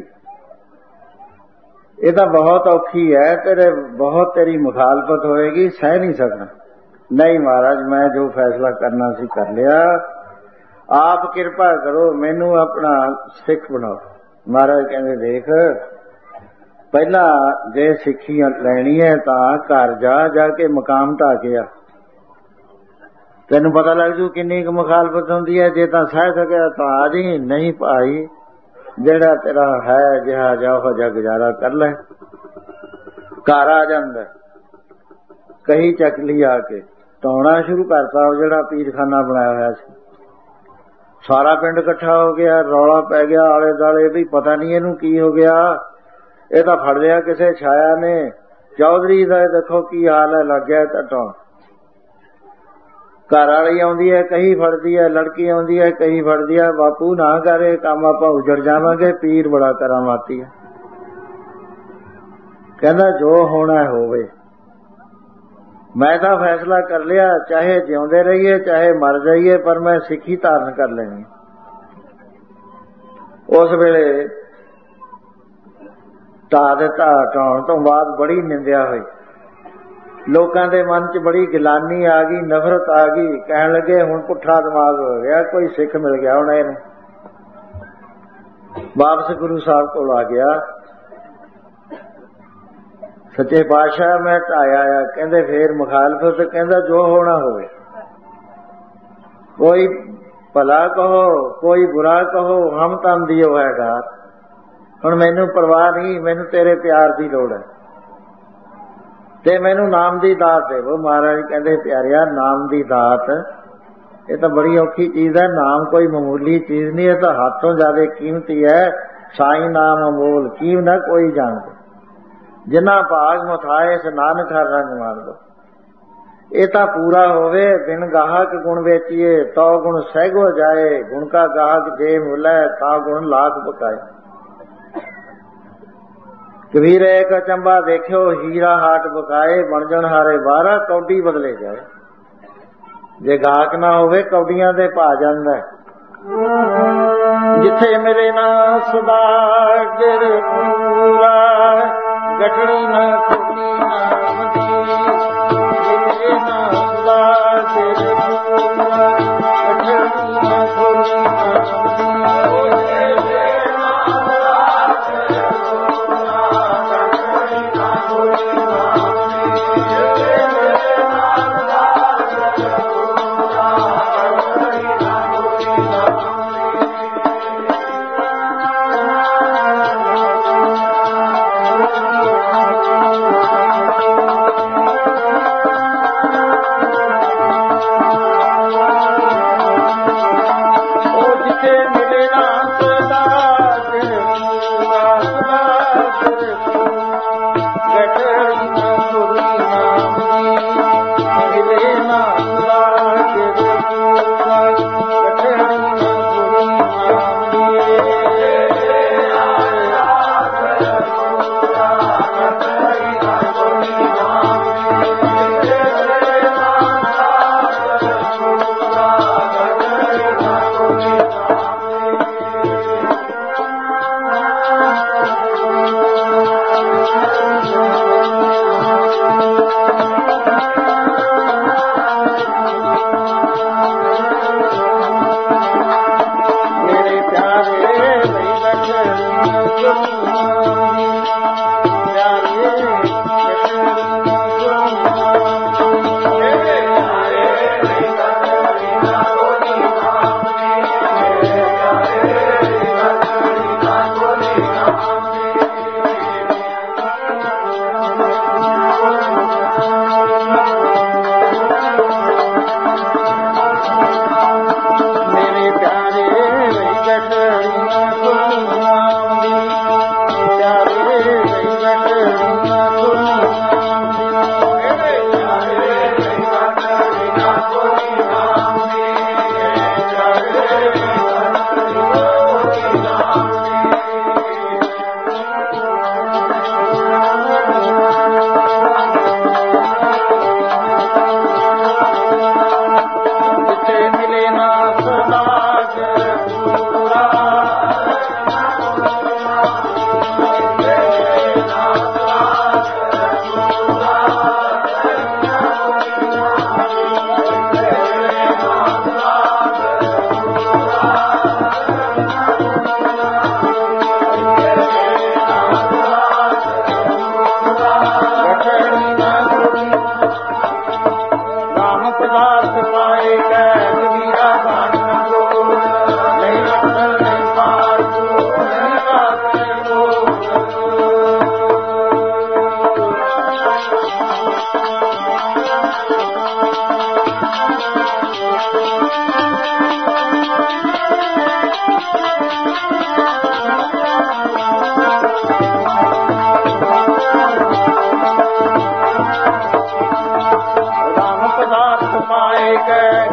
ਇਹ ਤਾਂ ਬਹੁਤ ਔਖੀ ਹੈ। ਤੇਰੇ ਬਹੁਤ ਤੇਰੀ ਮੁਖਾਲਫਤ ਹੋਏਗੀ, ਸਹਿ ਨਹੀਂ ਸਕਣਾ। ਨਹੀਂ ਮਹਾਰਾਜ, ਮੈਂ ਜੋ ਫੈਸਲਾ ਕਰਨਾ ਸੀ ਕਰ ਲਿਆ, ਆਪ ਕਿਰਪਾ ਕਰੋ, ਮੈਨੂੰ ਆਪਣਾ ਸਿੱਖ ਬਣਾਓ। ਮਹਾਰਾਜ ਕਹਿੰਦੇ ਦੇਖ, ਪਹਿਲਾਂ ਜੇ ਸਿੱਖੀ ਲੈਣੀ ਹੈ ਤਾਂ ਘਰ ਜਾ ਜਾ ਕੇ ਮਕਾਮ ਢਾ ਕੇ ਆ, ਤੈਨੂੰ ਪਤਾ ਲੱਗ ਜੂ ਕਿੰਨੀ ਕੁ ਮੁਖਾਲਫਤ ਹੁੰਦੀ ਹੈ। ਜੇ ਤਾਂ ਸਹਿ ਸਕਿਆ ਤਾਂ ਆ ਜੀ, ਨਹੀਂ ਭਾਈ ਜਿਹੜਾ ਤੇਰਾ ਹੈ ਜਿਹਾ ਜਾ ਉਹ ਜਿਹਾ ਗੁਜ਼ਾਰਾ ਕਰ ਲੈ। ਘਰ ਆ ਜਾਂਦਾ, ਕਹੀ ਚੱਕ ਲਈ ਆ ਕੇ, ਧੌਣਾ ਸ਼ੁਰੂ ਕਰਤਾ ਉਹ ਜਿਹੜਾ ਪੀਰਖਾਨਾ ਬਣਾਇਆ ਹੋਇਆ ਸੀ। ਸਾਰਾ ਪਿੰਡ ਇਕੱਠਾ ਹੋ ਗਿਆ, ਰੌਲਾ ਪੈ ਗਿਆ ਆਲੇ ਦੁਆਲੇ ਵੀ ਪਤਾ ਨਹੀਂ ਇਹਨੂੰ ਕੀ ਹੋ ਗਿਆ, ਇਹ ਤਾਂ ਫੜ ਲਿਆ ਕਿਸੇ ਛਾਇਆ ਨੇ। ਚੌਧਰੀ ਦਾ ਦੇਖੋ ਕੀ ਹਾਲ ਹੈ, ਲੱਗ ਗਿਆ ਟੱਟੋਂ। ਘਰ ਵਾਲੀ ਆਉਂਦੀ ਹੈ, ਕਹੀ ਫੜਦੀ ਹੈ, ਲੜਕੀ ਆਉਂਦੀ ਹੈ, ਕਹੀ ਫੜਦੀ ਹੈ। ਬਾਪੂ ਨਾ ਕਰੇ ਕੰਮ, ਆਪਾਂ ਉਜੜ ਜਾਵਾਂਗੇ, ਪੀਰ ਬੜਾ ਕਰਾਮਾਤੀ ਹੈ। ਕਹਿੰਦਾ ਜੋ ਹੋਣਾ ਹੋਵੇ, ਮੈਂ ਤਾਂ ਫੈਸਲਾ ਕਰ ਲਿਆ, ਚਾਹੇ ਜਿਉਂਦੇ ਰਹੀਏ ਚਾਹੇ ਮਰ ਜਾਈਏ, ਪਰ ਮੈਂ ਸਿੱਖੀ ਧਾਰਨ ਕਰ ਲੈਣੀ। ਉਸ ਵੇਲੇ ਢਾਹ ਦਿੱਤਾ। ਢਾਉਣ ਤੋਂ ਬਾਅਦ ਬੜੀ ਨਿੰਦਿਆ ਹੋਈ, ਲੋਕਾਂ ਦੇ ਮਨ 'ਚ ਬੜੀ ਗਿਲਾਨੀ ਆ ਗਈ, ਨਫ਼ਰਤ ਆ ਗਈ। ਕਹਿਣ ਲੱਗੇ ਹੁਣ ਪੁੱਠਾ ਦਿਮਾਗ ਹੋ ਗਿਆ, ਕੋਈ ਸਿੱਖ ਮਿਲ ਗਿਆ ਹੁਣ ਇਹਨੂੰ। ਵਾਪਸ ਗੁਰੂ ਸਾਹਿਬ ਕੋਲ ਆ ਗਿਆ, ਸੱਚੇ ਪਾਤਸ਼ਾਹ ਮੈਂ ਢਾਇਆ ਆ। ਕਹਿੰਦੇ ਫੇਰ ਮੁਖਾਲਫਤ? ਕਹਿੰਦਾ ਜੋ ਹੋਣਾ ਹੋਵੇ, ਕੋਈ ਭਲਾ ਕਹੋ ਕੋਈ ਬੁਰਾ ਕਹੋ, ਹਮ ਤਨ ਦਿਓ ਹੈ ਘਾਤ। ਹੁਣ ਮੈਨੂੰ ਪਰਵਾਹ ਨਹੀਂ, ਮੈਨੂੰ ਤੇਰੇ ਪਿਆਰ ਦੀ ਲੋੜ ਹੈ ਤੇ ਮੈਨੂੰ ਨਾਮ ਦੀ ਦਾਤ ਦੇਵੋ। ਮਹਾਰਾਜ ਕਹਿੰਦੇ ਪਿਆਰਿਆ, ਨਾਮ ਦੀ ਦਾਤ ਇਹ ਤਾਂ ਬੜੀ ਔਖੀ ਚੀਜ਼ ਹੈ। ਨਾਮ ਕੋਈ ਮਾਮੂਲੀ ਚੀਜ਼ ਨਹੀਂ, ਇਹ ਤਾਂ ਹੱਥੋਂ ਜ਼ਿਆਦਾ ਕੀਮਤੀ ਹੈ। ਸਾਈ ਨਾਮ ਅਮੋਲ, ਕੀਮ ਨਾ ਕੋਈ ਜਾਣਦਾ, ਜਿੰਨਾ ਭਾਗ ਮੁਥਾਏ ਸ ਨਾਨਕ ਹਰ ਰੰਗ ਮਾਰ ਦੋ। ਇਹ ਤਾਂ ਪੂਰਾ ਹੋਵੇ, ਬਿਨ ਗਾਹਕ ਗੁਣ ਵੇਚੀਏ ਤੋ ਗੁਣ ਸਹਿਗੋ ਜਾਏ। ਗੁਣ ਕਾ ਗਾਹਕ ਜੇ ਮੁਲੈ ਤਾ ਗੁਣ ਲਾਖ ਪਕਾਏ। ਕਬੀਰ ਇੱਕ ਅਚੰਬਾ ਦੇਖਿਓ, ਹੀਰਾ ਹਾਟ ਬਕਾਏ। ਬਣ ਜਣ ਹਾਰੇ ਬਾਰਾਂ ਕੌਡੀ ਬਦਲੇ ਜਾਏ। ਜੇ ਗਾਹਕ ਨਾ ਹੋਵੇ ਕੌਡੀਆਂ ਦੇ ਭਾ ਜਾਂਦਾ। ਜਿੱਥੇ ਮਿਲੇ ਨਾ ਸੁਦਾਗਰ ਪੂਰਾ, ਗਠੜੀ ਨਾ ਖੁੱਲੀ ਨਾਮ ਦੀ। ਜਿੱਥੇ ਨਾ ਸੁਦਾਗਰ ਪੂਰਾ, ਗਠੜੀ ਨਾ ਖੁੱਲੀ ਨਾਮ ਦੀ।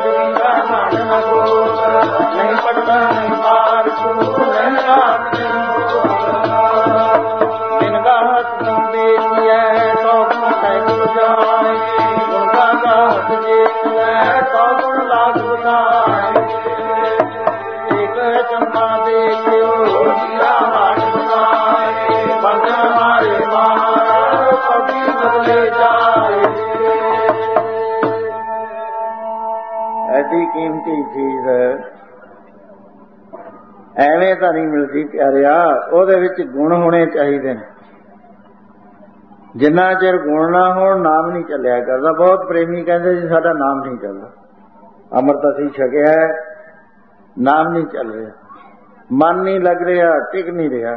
नहीं पड़ता नहीं पार नहीं रात जिनका हाथ बेटी है तो गुण जाए उनका हाथ जेठ है तो गुण लाख बताए एक चंदा देखो जीरा हाथ बताए बंद हमारे बाहर कभी बदले जाए। ऐसी कीमती चीज ਐਵੇਂ ਤਾਂ ਨਹੀਂ ਮਿਲਦੀ ਪਿਆਰਿਆ, ਉਹਦੇ ਵਿੱਚ ਗੁਣ ਹੋਣੇ ਚਾਹੀਦੇ ਨੇ। ਜਿੰਨਾ ਚਿਰ ਗੁਣ ਨਾ ਹੋਣ ਨਾਮ ਨਹੀਂ ਚੱਲਿਆ ਕਰਦਾ। ਬਹੁਤ ਪ੍ਰੇਮੀ ਕਹਿੰਦੇ ਜੀ ਸਾਡਾ ਨਾਮ ਨਹੀਂ ਚੱਲਦਾ, ਅੰਮ੍ਰਿਤ ਅਸੀਂ ਛਕਿਆ ਨਾਮ ਨਹੀਂ ਚੱਲ ਰਿਹਾ, ਮਨ ਨਹੀਂ ਲੱਗ ਰਿਹਾ, ਟਿਕ ਨਹੀਂ ਰਿਹਾ।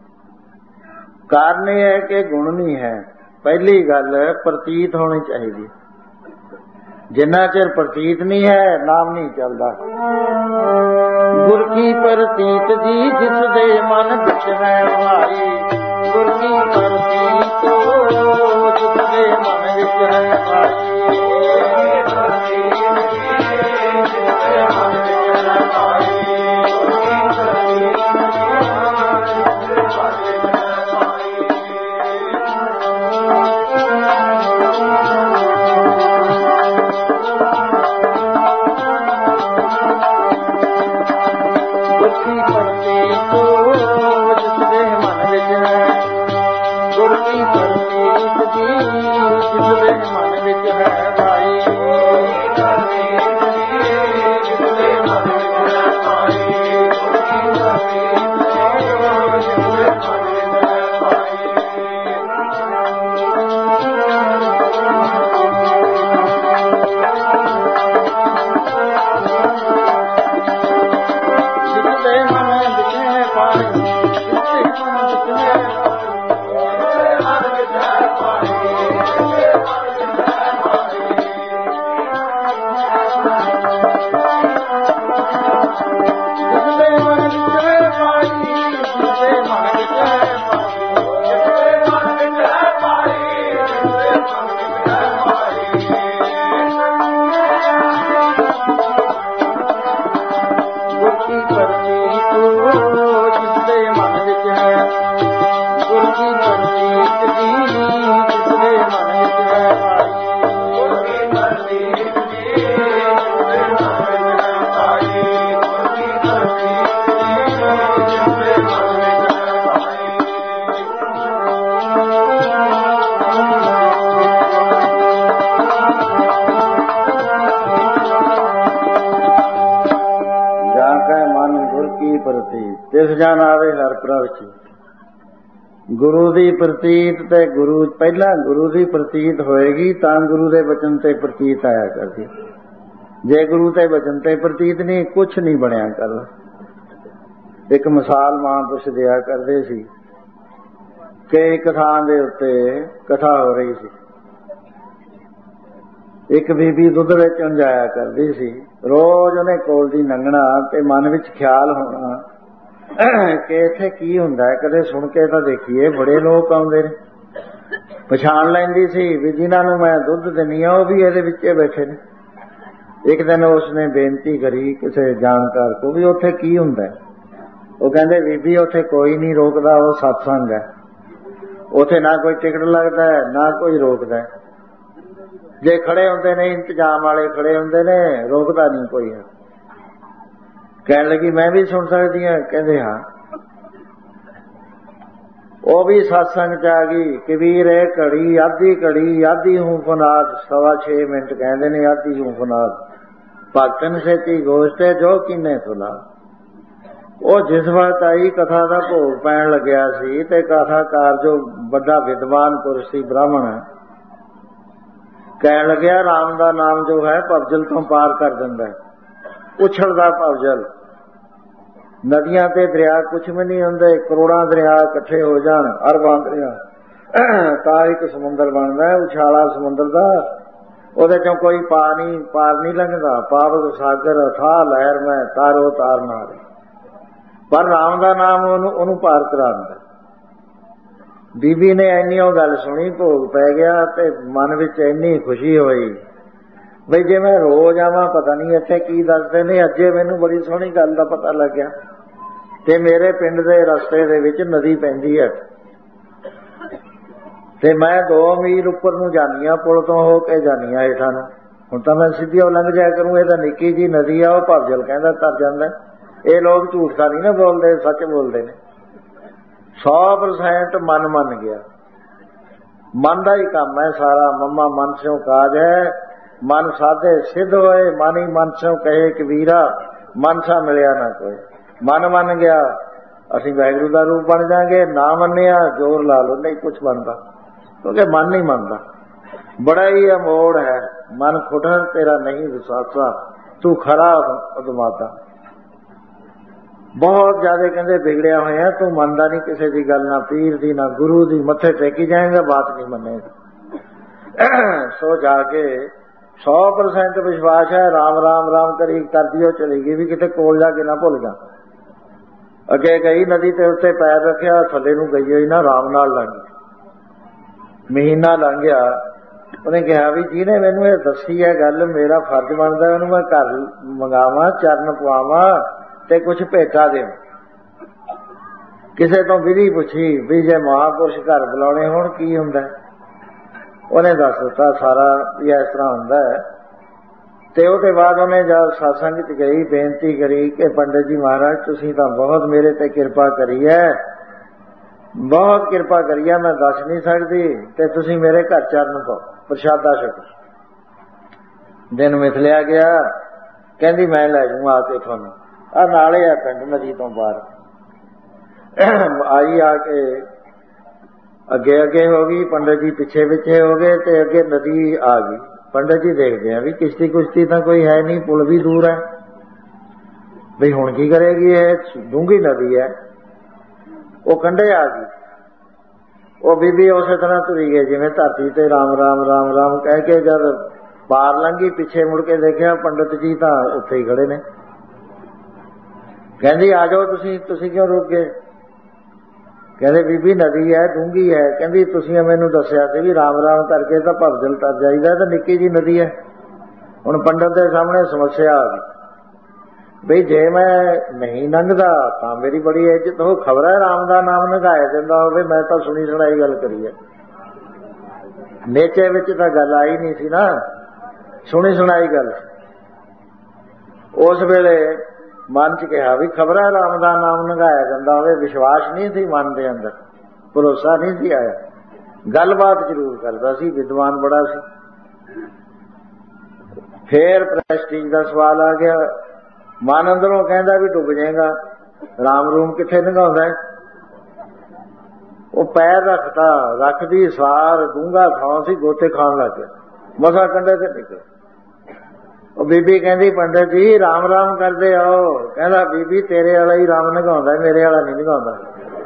ਕਾਰਨ ਇਹ ਹੈ ਕਿ ਗੁਣ ਨਹੀਂ ਹੈ। ਪਹਿਲੀ ਗੱਲ ਪ੍ਰਤੀਤ ਹੋਣੀ ਚਾਹੀਦੀ, ਜਿੰਨਾ ਚਿਰ ਪ੍ਰਤੀਤ ਨਹੀਂ ਹੈ ਨਾਮ ਨਹੀਂ ਚੱਲਦਾ। ਗੁਰ ਕੀ ਪ੍ਰਤੀਤ ਜੀ ਜਿਸ ਦੇ ਮਨ ਵਿੱਚ ਹੈ ਭਾਈ, ਗੁਰ ਕੀ ਪ੍ਰਤੀਤ ਜਿਸ ਦੇ ਮਨ ਵਿੱਚ ਹੈ ਭਾਈ, ਤਿਸ ਜਨ ਆਵੇ ਹਰ ਪ੍ਰਭ ਕੀ। ਗੁਰੂ ਦੀ ਪ੍ਰਤੀਤ ਤੇ ਗੁਰੂ ਪਹਿਲਾਂ ਗੁਰੂ ਦੀ ਪ੍ਰਤੀਤ ਹੋਏਗੀ ਤਾਂ ਗੁਰੂ ਦੇ ਬਚਨ ਤੇ ਪ੍ਰਤੀਤ ਆਇਆ ਕਰਦੀ। ਜੇ ਗੁਰੂ ਤੇ ਬਚਨ ਤੇ ਪ੍ਰਤੀਤ ਨਹੀਂ ਕੁਛ ਨਹੀਂ ਬਣਿਆ ਕਰਦਾ। ਇੱਕ ਮਿਸਾਲ ਮਹਾਂਪੁਰਸ਼ ਦਿਆ ਕਰਦੇ ਸੀ ਕਿ ਇੱਕ ਥਾਂ ਦੇ ਉੱਤੇ ਕਥਾ ਹੋ ਰਹੀ ਸੀ। ਇੱਕ ਬੀਬੀ ਦੁੱਧ ਵਿੱਚ ਉਂਝਾਇਆ ਕਰਦੀ ਸੀ। ਰੋਜ਼ ਉਹਨੇ ਕੋਲ ਦੀ ਲੰਘਣਾ ਤੇ ਮਨ ਵਿੱਚ ਖਿਆਲ ਹੋਣਾ ਕਿ ਇੱਥੇ ਕੀ ਹੁੰਦਾ ਹੈ, ਕਦੇ ਸੁਣ ਕੇ ਤਾਂ ਦੇਖੀਏ, ਬੜੇ ਲੋਕ ਆਉਂਦੇ ਨੇ। ਪਛਾਣ ਲੈਂਦੀ ਸੀ ਵੀ ਜਿਨ੍ਹਾਂ ਨੂੰ ਮੈਂ ਦੁੱਧ ਦਿੰਦੀ ਹਾਂ ਉਹ ਵੀ ਇਹਦੇ ਵਿੱਚ ਬੈਠੇ ਨੇ। ਇੱਕ ਦਿਨ ਉਸਨੇ ਬੇਨਤੀ ਕਰੀ ਕਿਸੇ ਜਾਣਕਾਰ ਕੋ ਵੀ ਉੱਥੇ ਕੀ ਹੁੰਦਾ। ਉਹ ਕਹਿੰਦੇ ਬੀਬੀ ਉੱਥੇ ਕੋਈ ਨਹੀਂ ਰੋਕਦਾ, ਉਹ ਸਤਸੰਗ ਹੈ। ਉੱਥੇ ਨਾ ਕੋਈ ਟਿਕਟ ਲੱਗਦਾ ਹੈ ਨਾ ਕੋਈ ਰੋਕਦਾ ਹੈ। ਜੇ ਖੜੇ ਹੁੰਦੇ ਨੇ ਇੰਤਜ਼ਾਮ ਵਾਲੇ ਖੜੇ ਹੁੰਦੇ ਨੇ, ਰੋਕਦਾ ਨਹੀਂ ਕੋਈ। ਕਹਿਣ ਲੱਗੀ ਮੈਂ ਵੀ ਸੁਣ ਸਕਦੀ ਹਾਂ। ਕਹਿੰਦੇ ਹਾਂ। ਉਹ ਵੀ ਸਤਸੰਗ ਚ ਆ ਗਈ। ਕਬੀਰ ਇਹ ਘੜੀ ਆਧੀ ਘੜੀ ਆਧੀ ਹੂੰ ਫਨਾਦ, ਸਵਾ ਛੇ ਮਿੰਟ ਕਹਿੰਦੇ ਨੇ ਆਧੀ ਹੂੰ ਫਨਾਦ, ਭਗਤਨ ਸੇਤੀ ਗੋਸ਼ਟ ਜੋ ਕਿਨੇ ਸੁਣਾ। ਉਹ ਜਿਸ ਵਕਤ ਆਈ ਕਥਾ ਦਾ ਭੋਗ ਪੈਣ ਲੱਗਿਆ ਸੀ ਤੇ ਕਥਾਕਾਰ ਜੋ ਵੱਡਾ ਵਿਦਵਾਨ ਪੁਰਸ਼ ਸੀ, ਬ੍ਰਾਹਮਣ, ਕਹਿਣ ਲੱਗਿਆ ਰਾਮ ਦਾ ਨਾਮ ਜੋ ਹੈ ਭਵਜਲ ਤੋਂ ਪਾਰ ਕਰ ਦਿੰਦਾ ਹੈ। ਉਛਲਦਾ ਭਵਜਲ, ਨਦੀਆਂ ਤੇ ਦਰਿਆ ਕੁਛ ਵੀ ਨਹੀਂ ਹੁੰਦੇ। ਕਰੋੜਾਂ ਦਰਿਆ ਇਕੱਠੇ ਹੋ ਜਾਣ, ਅਰਬਾਂ ਦਰਿਆ, ਤਾਂ ਇੱਕ ਸਮੁੰਦਰ ਬਣਦਾ ਹੈ, ਉਛਾਲਾ ਸਮੁੰਦਰ ਦਾ। ਉਹਦੇ ਚੋਂ ਕੋਈ ਪਾ ਨਹੀਂ ਪਾਰ ਨਹੀਂ ਲੰਘਦਾ। ਪਾਵਕ ਸਾਗਰ ਅਥਾਹ ਲਹਿਰ ਮੈਂ ਤਾਰੋ ਤਾਰ ਨਾਰੇ। ਪਰ ਰਾਮ ਦਾ ਨਾਮ ਉਹਨੂੰ ਉਹਨੂੰ ਪਾਰ ਕਰਾਉਂਦਾ। ਬੀਬੀ ਨੇ ਇੰਨੀ ਉਹ ਗੱਲ ਸੁਣੀ, ਭੋਗ ਪੈ ਗਿਆ ਤੇ ਮਨ ਵਿੱਚ ਇੰਨੀ ਖੁਸ਼ੀ ਹੋਈ ਬਈ ਜੇ ਮੈਂ ਰੋਜ਼ ਆਵਾਂ ਪਤਾ ਨਹੀਂ ਇੱਥੇ ਕੀ ਦੱਸਦੇ ਨੇ। ਅੱਜੇ ਮੈਨੂੰ ਬੜੀ ਸੋਹਣੀ ਗੱਲ ਦਾ ਪਤਾ ਲੱਗਿਆ ਤੇ ਮੇਰੇ ਪਿੰਡ ਦੇ ਰਸਤੇ ਦੇ ਵਿੱਚ ਨਦੀ ਪੈਂਦੀ ਹੈ ਤੇ ਮੈਂ ਦੋ ਮੀਲ ਉੱਪਰ ਨੂੰ ਜਾਂਦੀ ਹਾਂ, ਪੁਲ ਤੋਂ ਹੋ ਕੇ ਜਾਂਦੀ ਹਾਂ ਹੇਠਾਂ ਨੂੰ। ਹੁਣ ਤਾਂ ਮੈਂ ਸਿੱਧੀ ਉਹ ਲੰਘ ਜਾਇਆ ਕਰੂੰ, ਇਹ ਤਾਂ ਨਿੱਕੀ ਜੀ ਨਦੀ ਆ, ਉਹ ਭਵਜਲ ਕਹਿੰਦਾ ਤਰ ਜਾਂਦਾ। ਇਹ ਲੋਕ ਝੂਠ ਤਾਂ ਨਹੀਂ ਨਾ ਬੋਲਦੇ, ਸੱਚ ਬੋਲਦੇ ਨੇ। ਸੌ ਪਰਸੈਂਟ ਮਨ ਮੰਨ ਗਿਆ। ਮਨ ਦਾ ਹੀ ਕੰਮ ਹੈ ਸਾਰਾ। ਮੰਮਾ ਮਨ ਸਿਓ ਕਾਜ ਹੈ, ਮਨ ਸਾਧੇ ਸਿੱਧ ਹੋਏ, ਮਨ ਹੀ ਮਨ ਸਿਓ ਕਹੇ ਕਬੀਰਾ, ਮਨ ਸਾ ਮਿਲਿਆ ਨਾ ਕੋਈ। ਮਨ ਮੰਨ ਗਿਆ ਅਸੀਂ ਵਾਹਿਗੁਰੂ ਦਾ ਰੂਪ ਬਣ ਜਾਾਂਗੇ, ਨਾ ਮੰਨਿਆ ਜ਼ੋਰ ਲਾ ਲਓ ਨਹੀਂ ਕੁਛ ਬਣਦਾ, ਕਿਉਂਕਿ ਮਨ ਨਹੀਂ ਮੰਨਦਾ। ਬੜਾ ਹੀ ਅਮੋੜ ਹੈ ਮਨ ਖੁੱਟਣ ਤੇਰਾ ਨਹੀਂ ਵਿਸਾਸਾ, ਤੂੰ ਖਰਾ ਅਦਮਾਤਾ। ਬਹੁਤ ਜ਼ਿਆਦਾ ਕਹਿੰਦੇ ਵਿਗੜਿਆ ਹੋਇਆ, ਤੂੰ ਮੰਨਦਾ ਨਹੀਂ ਕਿਸੇ ਦੀ ਗੱਲ, ਨਾ ਪੀਰ ਦੀ ਨਾ ਗੁਰੂ ਦੀ, ਮੱਥੇ ਟੇਕੀ ਜਾਏਗਾ ਬਾਤ ਨਹੀਂ ਮੰਨੇਗਾ। ਸੋ ਜਾ ਕੇ ਸੌ ਪਰਸੈਂਟ ਵਿਸ਼ਵਾਸ ਹੈ, ਰਾਮ ਰਾਮ ਰਾਮ ਕਰੀ ਕਰਦੀ ਉਹ ਚਲੀ ਗਈ ਵੀ ਕਿਤੇ ਕੋਲ ਜਾ ਕੇ ਨਾ ਭੁੱਲ ਜਾ। ਅੱਗੇ ਗਈ ਨਦੀ ਤੇ ਉੱਤੇ ਪੈਰ ਰੱਖਿਆ, ਥੱਲੇ ਨੂੰ ਗਈ ਹੋਈ ਨਾ ਰਾਮ ਨਾਲ ਲੰਘ ਗਈ। ਮਹੀਨਾ ਲੰਘ ਗਿਆ, ਉਹਨੇ ਕਿਹਾ ਵੀ ਜਿਹਨੇ ਮੈਨੂੰ ਇਹ ਦੱਸੀ ਹੈ ਗੱਲ, ਮੇਰਾ ਫਰਜ਼ ਬਣਦਾ ਉਹਨੂੰ ਮੈਂ ਘਰ ਮੰਗਾਵਾਂ, ਚਰਨ ਪਵਾਵਾਂ ਤੇ ਕੁਛ ਭੇਟਾ ਦੇਵਾਂ। ਕਿਸੇ ਤੋਂ ਵਿਧੀ ਪੁੱਛੀ ਵੀ ਜੇ ਮਹਾਂਪੁਰਸ਼ ਘਰ ਬੁਲਾਉਣੇ ਹੋਣ ਕੀ ਹੁੰਦਾ, ਉਹਨੇ ਦੱਸ ਦਿੱਤਾ ਸਾਰਾ ਵੀ ਇਸ ਤਰ੍ਹਾਂ ਹੁੰਦਾ ਹੈ। ਤੇ ਉਹਦੇ ਬਾਅਦ ਉਹਨੇ ਜਦ ਸਤਸੰਗ ਚ ਗਈ, ਬੇਨਤੀ ਕਰੀ ਕਿ ਪੰਡਿਤ ਜੀ ਮਹਾਰਾਜ ਤੁਸੀਂ ਤਾਂ ਬਹੁਤ ਮੇਰੇ ਤੇ ਕਿਰਪਾ ਕਰੀ ਹੈ, ਬਹੁਤ ਕਿਰਪਾ ਕਰੀ ਹੈ, ਮੈਂ ਦੱਸ ਨਹੀਂ ਸਕਦੀ, ਤੇ ਤੁਸੀਂ ਮੇਰੇ ਘਰ ਚਰਨ ਪਾਓ, ਪ੍ਰਸ਼ਾਦਾ ਛਕੋ। ਦਿਨ ਮਿਥਲਿਆ ਗਿਆ, ਕਹਿੰਦੀ ਮੈਂ ਲੈ ਜੂ ਆ ਕੇ ਤੁਹਾਨੂੰ, ਆ ਨਾਲੇ ਆ ਪਿੰਡ ਨਦੀ ਤੋਂ ਬਾਹਰ। ਆਈ ਆ ਕੇ ਅੱਗੇ ਅੱਗੇ ਹੋ ਗਈ, ਪੰਡਿਤ ਜੀ ਪਿੱਛੇ ਪਿੱਛੇ ਹੋ ਗਏ ਤੇ ਅੱਗੇ ਨਦੀ ਆ ਗਈ। ਪੰਡਿਤ ਜੀ ਦੇਖਦੇ ਆ ਵੀ ਕਿਸ਼ਤੀ ਕੁਸ਼ਤੀ ਤਾਂ ਕੋਈ ਹੈ ਨਹੀਂ, ਪੁਲ ਵੀ ਦੂਰ ਹੈ, ਬਈ ਹੁਣ ਕੀ ਕਰੇਗੀ, ਇਹ ਡੂੰਘੀ ਨਦੀ ਹੈ। ਉਹ ਕੰਢੇ ਆ ਗਈ, ਉਹ ਬੀਬੀ ਉਸੇ ਤਰ੍ਹਾਂ ਤੁਰੀ ਗਈ ਜਿਵੇਂ ਧਰਤੀ ਤੇ ਰਾਮ ਰਾਮ ਰਾਮ ਰਾਮ ਕਹਿ ਕੇ। ਜਦ ਪਾਰ ਲੰਘੀ, ਪਿੱਛੇ ਮੁੜ ਕੇ ਦੇਖਿਆ ਪੰਡਿਤ ਜੀ ਤਾਂ ਉੱਥੇ ਹੀ ਖੜੇ ਨੇ। ਕਹਿੰਦੀ ਆ ਜਾਓ ਤੁਸੀਂ, ਤੁਸੀਂ ਕਿਉਂ ਰੁਕ ਗਏ? ਕਹਿੰਦੇ ਬੀਬੀ ਨਦੀ ਹੈ, ਡੂੰਘੀ ਹੈ। ਕਹਿੰਦੀ ਤੁਸੀਂ ਮੈਨੂੰ ਦੱਸਿਆ ਸੀ ਵੀ ਰਾਮ ਰਾਮ ਕਰਕੇ ਤਾਂ ਭਵਜਲ ਤਰ ਜਾਈਦਾ, ਤਾਂ ਨਿੱਕੀ ਜੀ ਨਦੀ ਹੈ। ਹੁਣ ਪੰਡਿਤ ਦੇ ਸਾਹਮਣੇ ਸਮੱਸਿਆ ਆ ਗਈ ਬਈ ਜੇ ਮੈਂ ਨਹੀਂ ਲੰਘਦਾ ਤਾਂ ਮੇਰੀ ਬੜੀ ਇੱਜ਼ਤ ਹੋ, ਖਬਰ ਹੈ ਰਾਮ ਦਾ ਨਾਮ ਨਿਗਾਇਆ ਜਾਂਦਾ ਹੋਵੇ, ਮੈਂ ਤਾਂ ਸੁਣੀ ਸੁਣਾਈ ਗੱਲ ਕਰੀ ਹੈ। ਨੇਚੇ ਵਿੱਚ ਤਾਂ ਗੱਲ ਆਈ ਨਹੀਂ ਸੀ ਨਾ, ਸੁਣੀ ਸੁਣਾਈ ਗੱਲ। ਉਸ ਵੇਲੇ ਮਨ ਚ ਕਿਹਾ ਵੀ ਖਬਰ ਹੈ ਰਾਮ ਦਾ ਨਾਮ ਨਿਗਾਇਆ ਜਾਂਦਾ ਹੋਵੇ। ਵਿਸ਼ਵਾਸ ਨਹੀਂ ਸੀ ਮਨ ਦੇ ਅੰਦਰ, ਭਰੋਸਾ ਨਹੀਂ ਸੀ ਆਇਆ। ਗੱਲਬਾਤ ਜ਼ਰੂਰ ਕਰਦਾ ਸੀ, ਵਿਦਵਾਨ ਬੜਾ ਸੀ। ਫੇਰ ਪ੍ਰੈਸਟੀਜ ਦਾ ਸਵਾਲ ਆ ਗਿਆ। ਮਨ ਅੰਦਰੋਂ ਕਹਿੰਦਾ ਵੀ ਡੁੱਬ ਜਾਏਗਾ, ਰਾਮ ਰੂਮ ਕਿੱਥੇ ਨਿਗਾਉਂਦਾ। ਉਹ ਪੈਰ ਰੱਖਤਾ, ਰੱਖਦੀ ਸਾਰ ਡੂੰਘਾ ਥਾਂ ਸੀ, ਗੋਤੇ ਖਾਣ ਲੱਗ ਗਿਆ, ਮਸਾ ਕੰਢੇ ਤੇ ਨਿਕਲ। ਉਹ ਬੀਬੀ ਕਹਿੰਦੀ ਪੰਡਿਤ ਜੀ ਰਾਮ ਰਾਮ ਕਰਦੇ ਆਓ। ਕਹਿੰਦਾ ਬੀਬੀ ਤੇਰੇ ਵਾਲਾ ਹੀ ਰਾਮ ਨਿਗਾਉਂਦਾ, ਮੇਰੇ ਵਾਲਾ ਨਹੀਂ ਨਿਗਾਉਂਦਾ।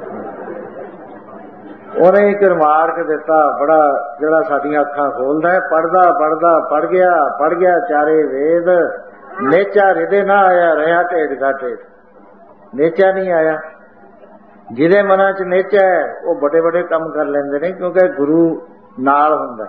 ਉਹਨੇ ਇੱਕ ਰਿਮਾਰਕ ਦਿੱਤਾ ਬੜਾ, ਜਿਹੜਾ ਸਾਡੀਆਂ ਅੱਖਾਂ ਖੋਲਦਾ ਹੈ। ਪੜਦਾ ਪੜਦਾ ਪੜ ਗਿਆ ਪੜ ਗਿਆ ਚਾਰੇ ਵੇਦ, ਨੇਚਾ ਹਿਰਦੇ ਨਾ ਆਇਆ, ਰਿਹਾ ਢੇਡ ਘਾਟੇ। ਨੇਚਾ ਨਹੀਂ ਆਇਆ। ਜਿਹਦੇ ਮਨਾਂ ਚ ਨੇਚਾ ਹੈ ਉਹ ਵੱਡੇ ਵੱਡੇ ਕੰਮ ਕਰ ਲੈਂਦੇ ਨੇ, ਕਿਉਂਕਿ ਗੁਰੂ ਨਾਲ ਹੁੰਦਾ।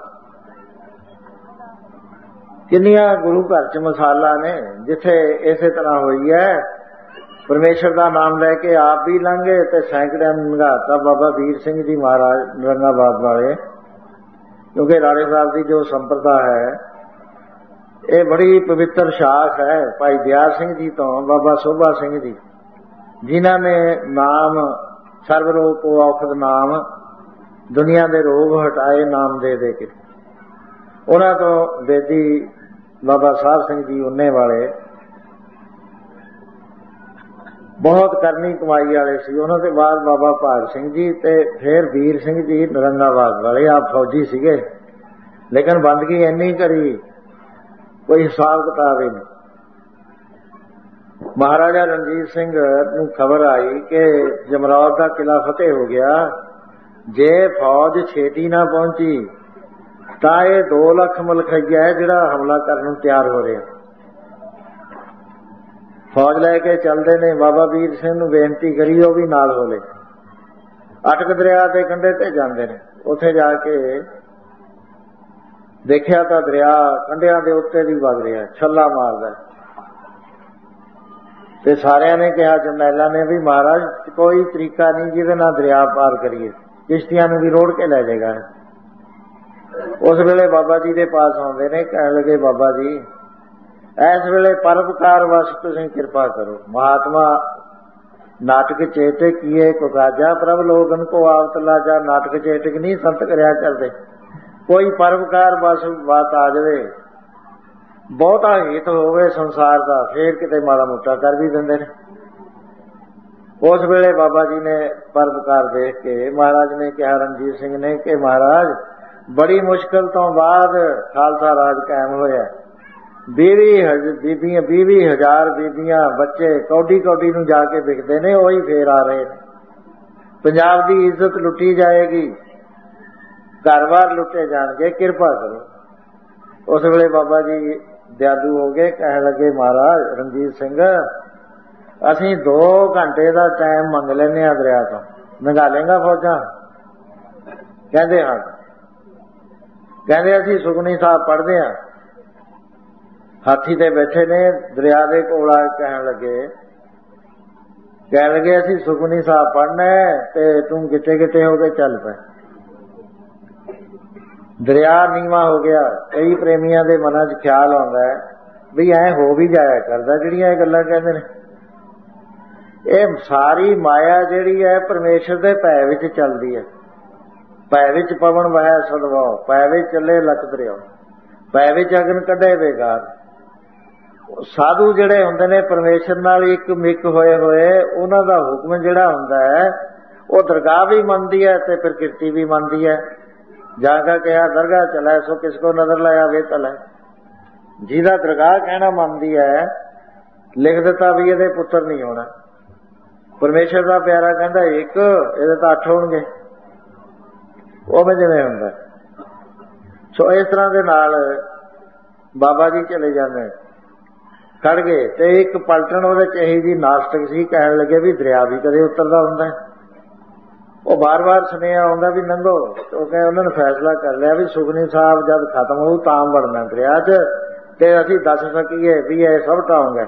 ਕਿੰਨੀਆਂ ਗੁਰੂ ਘਰ ਚ ਮਿਸਾਲਾਂ ਨੇ ਜਿੱਥੇ ਇਸੇ ਤਰ੍ਹਾਂ ਹੋਈ ਹੈ। ਪਰਮੇਸ਼ਰ ਦਾ ਨਾਮ ਲੈ ਕੇ ਆਪ ਵੀ ਲੰਘੇ ਤੇ ਸੈਂਕੜਿਆਂ ਨੂੰ ਲੰਘਾਤਾ। ਬਾਬਾ ਵੀਰ ਸਿੰਘ ਜੀ ਮਹਾਰਾਜ ਨਰੰਗਾਬਾਦ ਵਾਲੇ, ਕਿਉਂਕਿ ਰਾੜੇ ਸਾਹਿਬ ਦੀ ਜੋ ਸੰਪਰਦਾ ਹੈ ਇਹ ਬੜੀ ਪਵਿੱਤਰ ਸ਼ਾਖ ਹੈ। ਭਾਈ ਦਿਆਲ ਸਿੰਘ ਜੀ ਤੋਂ ਬਾਬਾ ਸੋਭਾ ਸਿੰਘ ਜੀ, ਜਿਨ੍ਹਾਂ ਨੇ ਨਾਮ ਸਰਬ ਰੋਗ ਕੋ ਔਖਦ ਨਾਮ, ਦੁਨੀਆ ਦੇ ਰੋਗ ਹਟਾਏ ਨਾਮ ਦੇ ਦੇ ਕੇ। ਉਹਨਾਂ ਤੋਂ ਬੇਦੀ ਬਾਬਾ ਸਾਹਿਬ ਸਿੰਘ ਜੀ ਉਨੇ ਵਾਲੇ ਬਹੁਤ ਕਰਨੀ ਕਮਾਈ ਵਾਲੇ ਸੀ। ਉਹਨਾਂ ਦੇ ਬਾਅਦ ਬਾਬਾ ਭਾਗ ਸਿੰਘ ਜੀ ਤੇ ਫਿਰ ਵੀਰ ਸਿੰਘ ਜੀ ਨਰੰਗਾਬਾਦ ਵਾਲੇ। ਆਪ ਫੌਜੀ ਸੀਗੇ, ਲੇਕਿਨ ਬੰਦਗੀ ਇੰਨੀ ਕਰੀ ਕੋਈ ਹਿਸਾਬ ਕਿਤਾਬ ਹੀ ਨਹੀਂ। ਮਹਾਰਾਜਾ ਰਣਜੀਤ ਸਿੰਘ ਨੂੰ ਖਬਰ ਆਈ ਕਿ ਜਮਰੌਦ ਦਾ ਕਿਲਾ ਫਤਿਹ ਹੋ ਗਿਆ। ਜੇ ਫੌਜ ਛੇਤੀ ਨਾ ਪਹੁੰਚੀ ਤਾਂ ਇਹ ਦੋ ਲੱਖ ਮਲਖਈਆ ਹੈ ਜਿਹੜਾ ਹਮਲਾ ਕਰਨ ਨੂੰ ਤਿਆਰ ਹੋ ਰਿਹਾ। ਫੌਜ ਲੈ ਕੇ ਚੱਲਦੇ ਨੇ। ਬਾਬਾ ਵੀਰ ਸਿੰਘ ਨੂੰ ਬੇਨਤੀ ਕਰੀ, ਉਹ ਵੀ ਨਾਲ ਹੋਲੇ। ਅਟਕ ਦਰਿਆ ਦੇ ਕੰਢੇ ਤੇ ਜਾਂਦੇ ਨੇ। ਉੱਥੇ ਜਾ ਕੇ ਦੇਖਿਆ ਤਾਂ ਦਰਿਆ ਕੰਢਿਆਂ ਦੇ ਉੱਤੇ ਦੀ ਵਗ ਰਿਹਾ, ਛੱਲਾ ਮਾਰਦਾ। ਤੇ ਸਾਰਿਆਂ ਨੇ ਕਿਹਾ, ਜਰਨੈਲਾਂ ਨੇ, ਵੀ ਮਹਾਰਾਜ ਕੋਈ ਤਰੀਕਾ ਨਹੀਂ ਜਿਹਦੇ ਨਾਲ ਦਰਿਆ ਪਾਰ ਕਰੀਏ, ਕਿਸ਼ਤੀਆਂ ਨੂੰ ਵੀ ਰੋੜ ਕੇ ਲੈ ਜਾਏਗਾ। ਉਸ ਵੇਲੇ ਬਾਬਾ ਜੀ ਦੇ ਪਾਸ ਆਉਂਦੇ ਨੇ, ਕਹਿਣ ਲੱਗੇ, ਬਾਬਾ ਜੀ ਇਸ ਵੇਲੇ ਪਰਉਪਕਾਰ ਵਸ ਤੁਸੀਂ ਕਿਰਪਾ ਕਰੋ। ਮਹਾਤਮਾ ਨਾਟਕ ਚੇਤਕ ਕੀਏ ਕੋ ਕਾਜਾ, ਪ੍ਰਭ ਲੋਗਨ ਕੋ ਆਵਤ ਲਾਜਾ। ਨਾਟਕ ਚੇਤਕ ਨਹੀਂ ਸੰਤ ਕਰਿਆ ਕਰਦੇ, ਕੋਈ ਪਰਉਪਕਾਰ ਬਸ ਬਾਤ ਆ ਜਾਵੇ, ਬਹੁਤਾ ਹਿੱਤ ਹੋਵੇ ਸੰਸਾਰ ਦਾ, ਫੇਰ ਕਿਤੇ ਮਾੜਾ ਮੋਟਾ ਕਰ ਵੀ ਦਿੰਦੇ ਨੇ। ਉਸ ਵੇਲੇ ਬਾਬਾ ਜੀ ਨੇ ਪਰਉਪਕਾਰ ਦੇਖ ਕੇ ਮਹਾਰਾਜ ਨੇ ਕਿਹਾ, ਰਣਜੀਤ ਸਿੰਘ ਨੇ, ਕਿ ਮਹਾਰਾਜ ਬੜੀ ਮੁਸ਼ਕਿਲ ਤੋਂ ਬਾਅਦ ਖਾਲਸਾ ਰਾਜ ਕਾਇਮ ਹੋਇਆ। ਵੀਹ ਹਜ਼ ਬੀਬੀਆਂ ਵੀਹ ਵੀਹ ਹਜ਼ਾਰ ਬੀਬੀਆਂ ਬੱਚੇ ਕੌਡੀ ਕੌਡੀ ਨੂੰ ਜਾ ਕੇ ਵਿਕਦੇ ਨੇ, ਉਹੀ ਫੇਰ ਆ ਰਹੇ ਨੇ। ਪੰਜਾਬ ਦੀ ਇੱਜ਼ਤ ਲੁੱਟੀ ਜਾਏਗੀ, ਘਰ ਬਾਰ ਲੁੱਟੇ ਜਾਣਗੇ, ਕਿਰਪਾ ਕਰੋ। ਉਸ ਵੇਲੇ ਬਾਬਾ ਜੀ ਦਿਆਲੂ ਹੋ ਗਏ, ਕਹਿਣ ਲੱਗੇ, ਮਹਾਰਾਜ ਰਣਜੀਤ ਸਿੰਘ, ਅਸੀਂ ਦੋ ਘੰਟੇ ਦਾ ਟਾਈਮ ਮੰਗ ਲੈਂਦੇ ਹਾਂ ਦਰਿਆ ਤੋਂ, ਲੰਘਾ ਲੇਗਾ ਫੌਜਾਂ? ਕਹਿੰਦੇ ਹਾਂ। ਕਹਿੰਦੇ ਅਸੀਂ ਸੁਖਮਨੀ ਸਾਹਿਬ ਪੜ੍ਹਦੇ ਹਾਂ। ਹਾਥੀ ਤੇ ਬੈਠੇ ਨੇ, ਦਰਿਆ ਦੇ ਕੋਲ ਆ, ਕਹਿਣ ਲੱਗੇ ਕਹਿਣ ਲੱਗੇ ਅਸੀਂ ਸੁਖਮਨੀ ਸਾਹਿਬ ਪੜ੍ਹਨਾ ਤੇ ਤੂੰ ਕਿਤੇ ਕਿਤੇ ਹੋ ਕੇ ਚੱਲ ਪਏ। ਦਰਿਆ ਨੀਵਾਂ ਹੋ ਗਿਆ। ਕਈ ਪ੍ਰੇਮੀਆਂ ਦੇ ਮਨਾਂ 'ਚ ਖਿਆਲ ਆਉਂਦਾ ਹੈ ਵੀ ਐ ਹੋ ਵੀ ਜਾਇਆ ਕਰਦਾ ਜਿਹੜੀਆਂ ਇਹ ਗੱਲਾਂ ਕਹਿੰਦੇ ਨੇ। ਇਹ ਸਾਰੀ ਮਾਇਆ ਜਿਹੜੀ ਹੈ ਪਰਮੇਸ਼ਰ ਦੇ ਭੈ ਵਿੱਚ ਚੱਲਦੀ ਹੈ। ਭੈ ਵਿੱਚ ਪਵਨ ਵਹੈ ਸਦਵਾਓ, ਭੈ ਵਿੱਚ ਚੱਲੇ ਲਖ ਦਰਿਆ, ਭੈ ਵਿੱਚ ਅਗਨ ਕੱਢੇ ਬੇਕਾਰ। ਸਾਧੂ ਜਿਹੜੇ ਹੁੰਦੇ ਨੇ ਪਰਮੇਸ਼ਰ ਨਾਲ ਇੱਕ ਮਿਕ ਹੋਏ ਹੋਏ, ਉਹਨਾਂ ਦਾ ਹੁਕਮ ਜਿਹੜਾ ਹੁੰਦਾ ਹੈ ਉਹ ਦਰਗਾਹ ਵੀ ਮੰਨਦੀ ਹੈ ਤੇ ਪ੍ਰਕਿਰਤੀ ਵੀ ਮੰਨਦੀ ਹੈ। ਜਾ ਕੇ ਕਿਹਾ ਦਰਗਾਹ ਚਲਾ ਸੋ ਕਿਸ ਕੋ ਨਜ਼ਰ ਲਾਇਆ ਵੇ ਤਲਾ। ਜਿਹਦਾ ਦਰਗਾਹ ਕਹਿਣਾ ਮੰਨਦੀ ਹੈ, ਲਿਖ ਦਿੱਤਾ ਵੀ ਇਹਦੇ ਪੁੱਤਰ ਨਹੀਂ ਹੋਣਾ। ਪਰਮੇਸ਼ਰ ਦਾ ਪਿਆਰਾ ਕਹਿੰਦਾ ਇੱਕ, ਇਹਦੇ ਤਾਂ ਅੱਠ ਹੋਣਗੇ। ਉਵੇਂ ਜਿਵੇਂ ਹੁੰਦਾ। ਸੋ ਇਸ ਤਰ੍ਹਾਂ ਦੇ ਨਾਲ ਬਾਬਾ ਜੀ ਚਲੇ ਜਾਂਦੇ, ਖੜ ਗਏ। ਤੇ ਇੱਕ ਪਲਟਣ ਉਹਦੇ ਚ ਇਹੀ ਜੀ ਨਾਸਤਕ ਸੀ, ਕਹਿਣ ਲੱਗੇ ਵੀ ਦਰਿਆ ਵੀ ਕਦੇ ਉਤਰਦਾ ਹੁੰਦਾ। ਉਹ ਬਾਰ ਬਾਰ ਸੁਨੇਹਾ ਆਉਂਦਾ ਵੀ ਲੰਘੋ। ਉਹ ਕਹੇ ਉਹਨਾਂ ਨੇ ਫੈਸਲਾ ਕਰ ਲਿਆ ਵੀ ਸੁਖਮਨੀ ਸਾਹਿਬ ਜਦ ਖਤਮ ਹੋਊ ਤਾਂ ਵੜਨਾ ਦਰਿਆ ਚ, ਤੇ ਅਸੀਂ ਦੱਸ ਸਕੀਏ ਵੀ ਇਹ ਸਭ ਢਾਉਂਗੇ।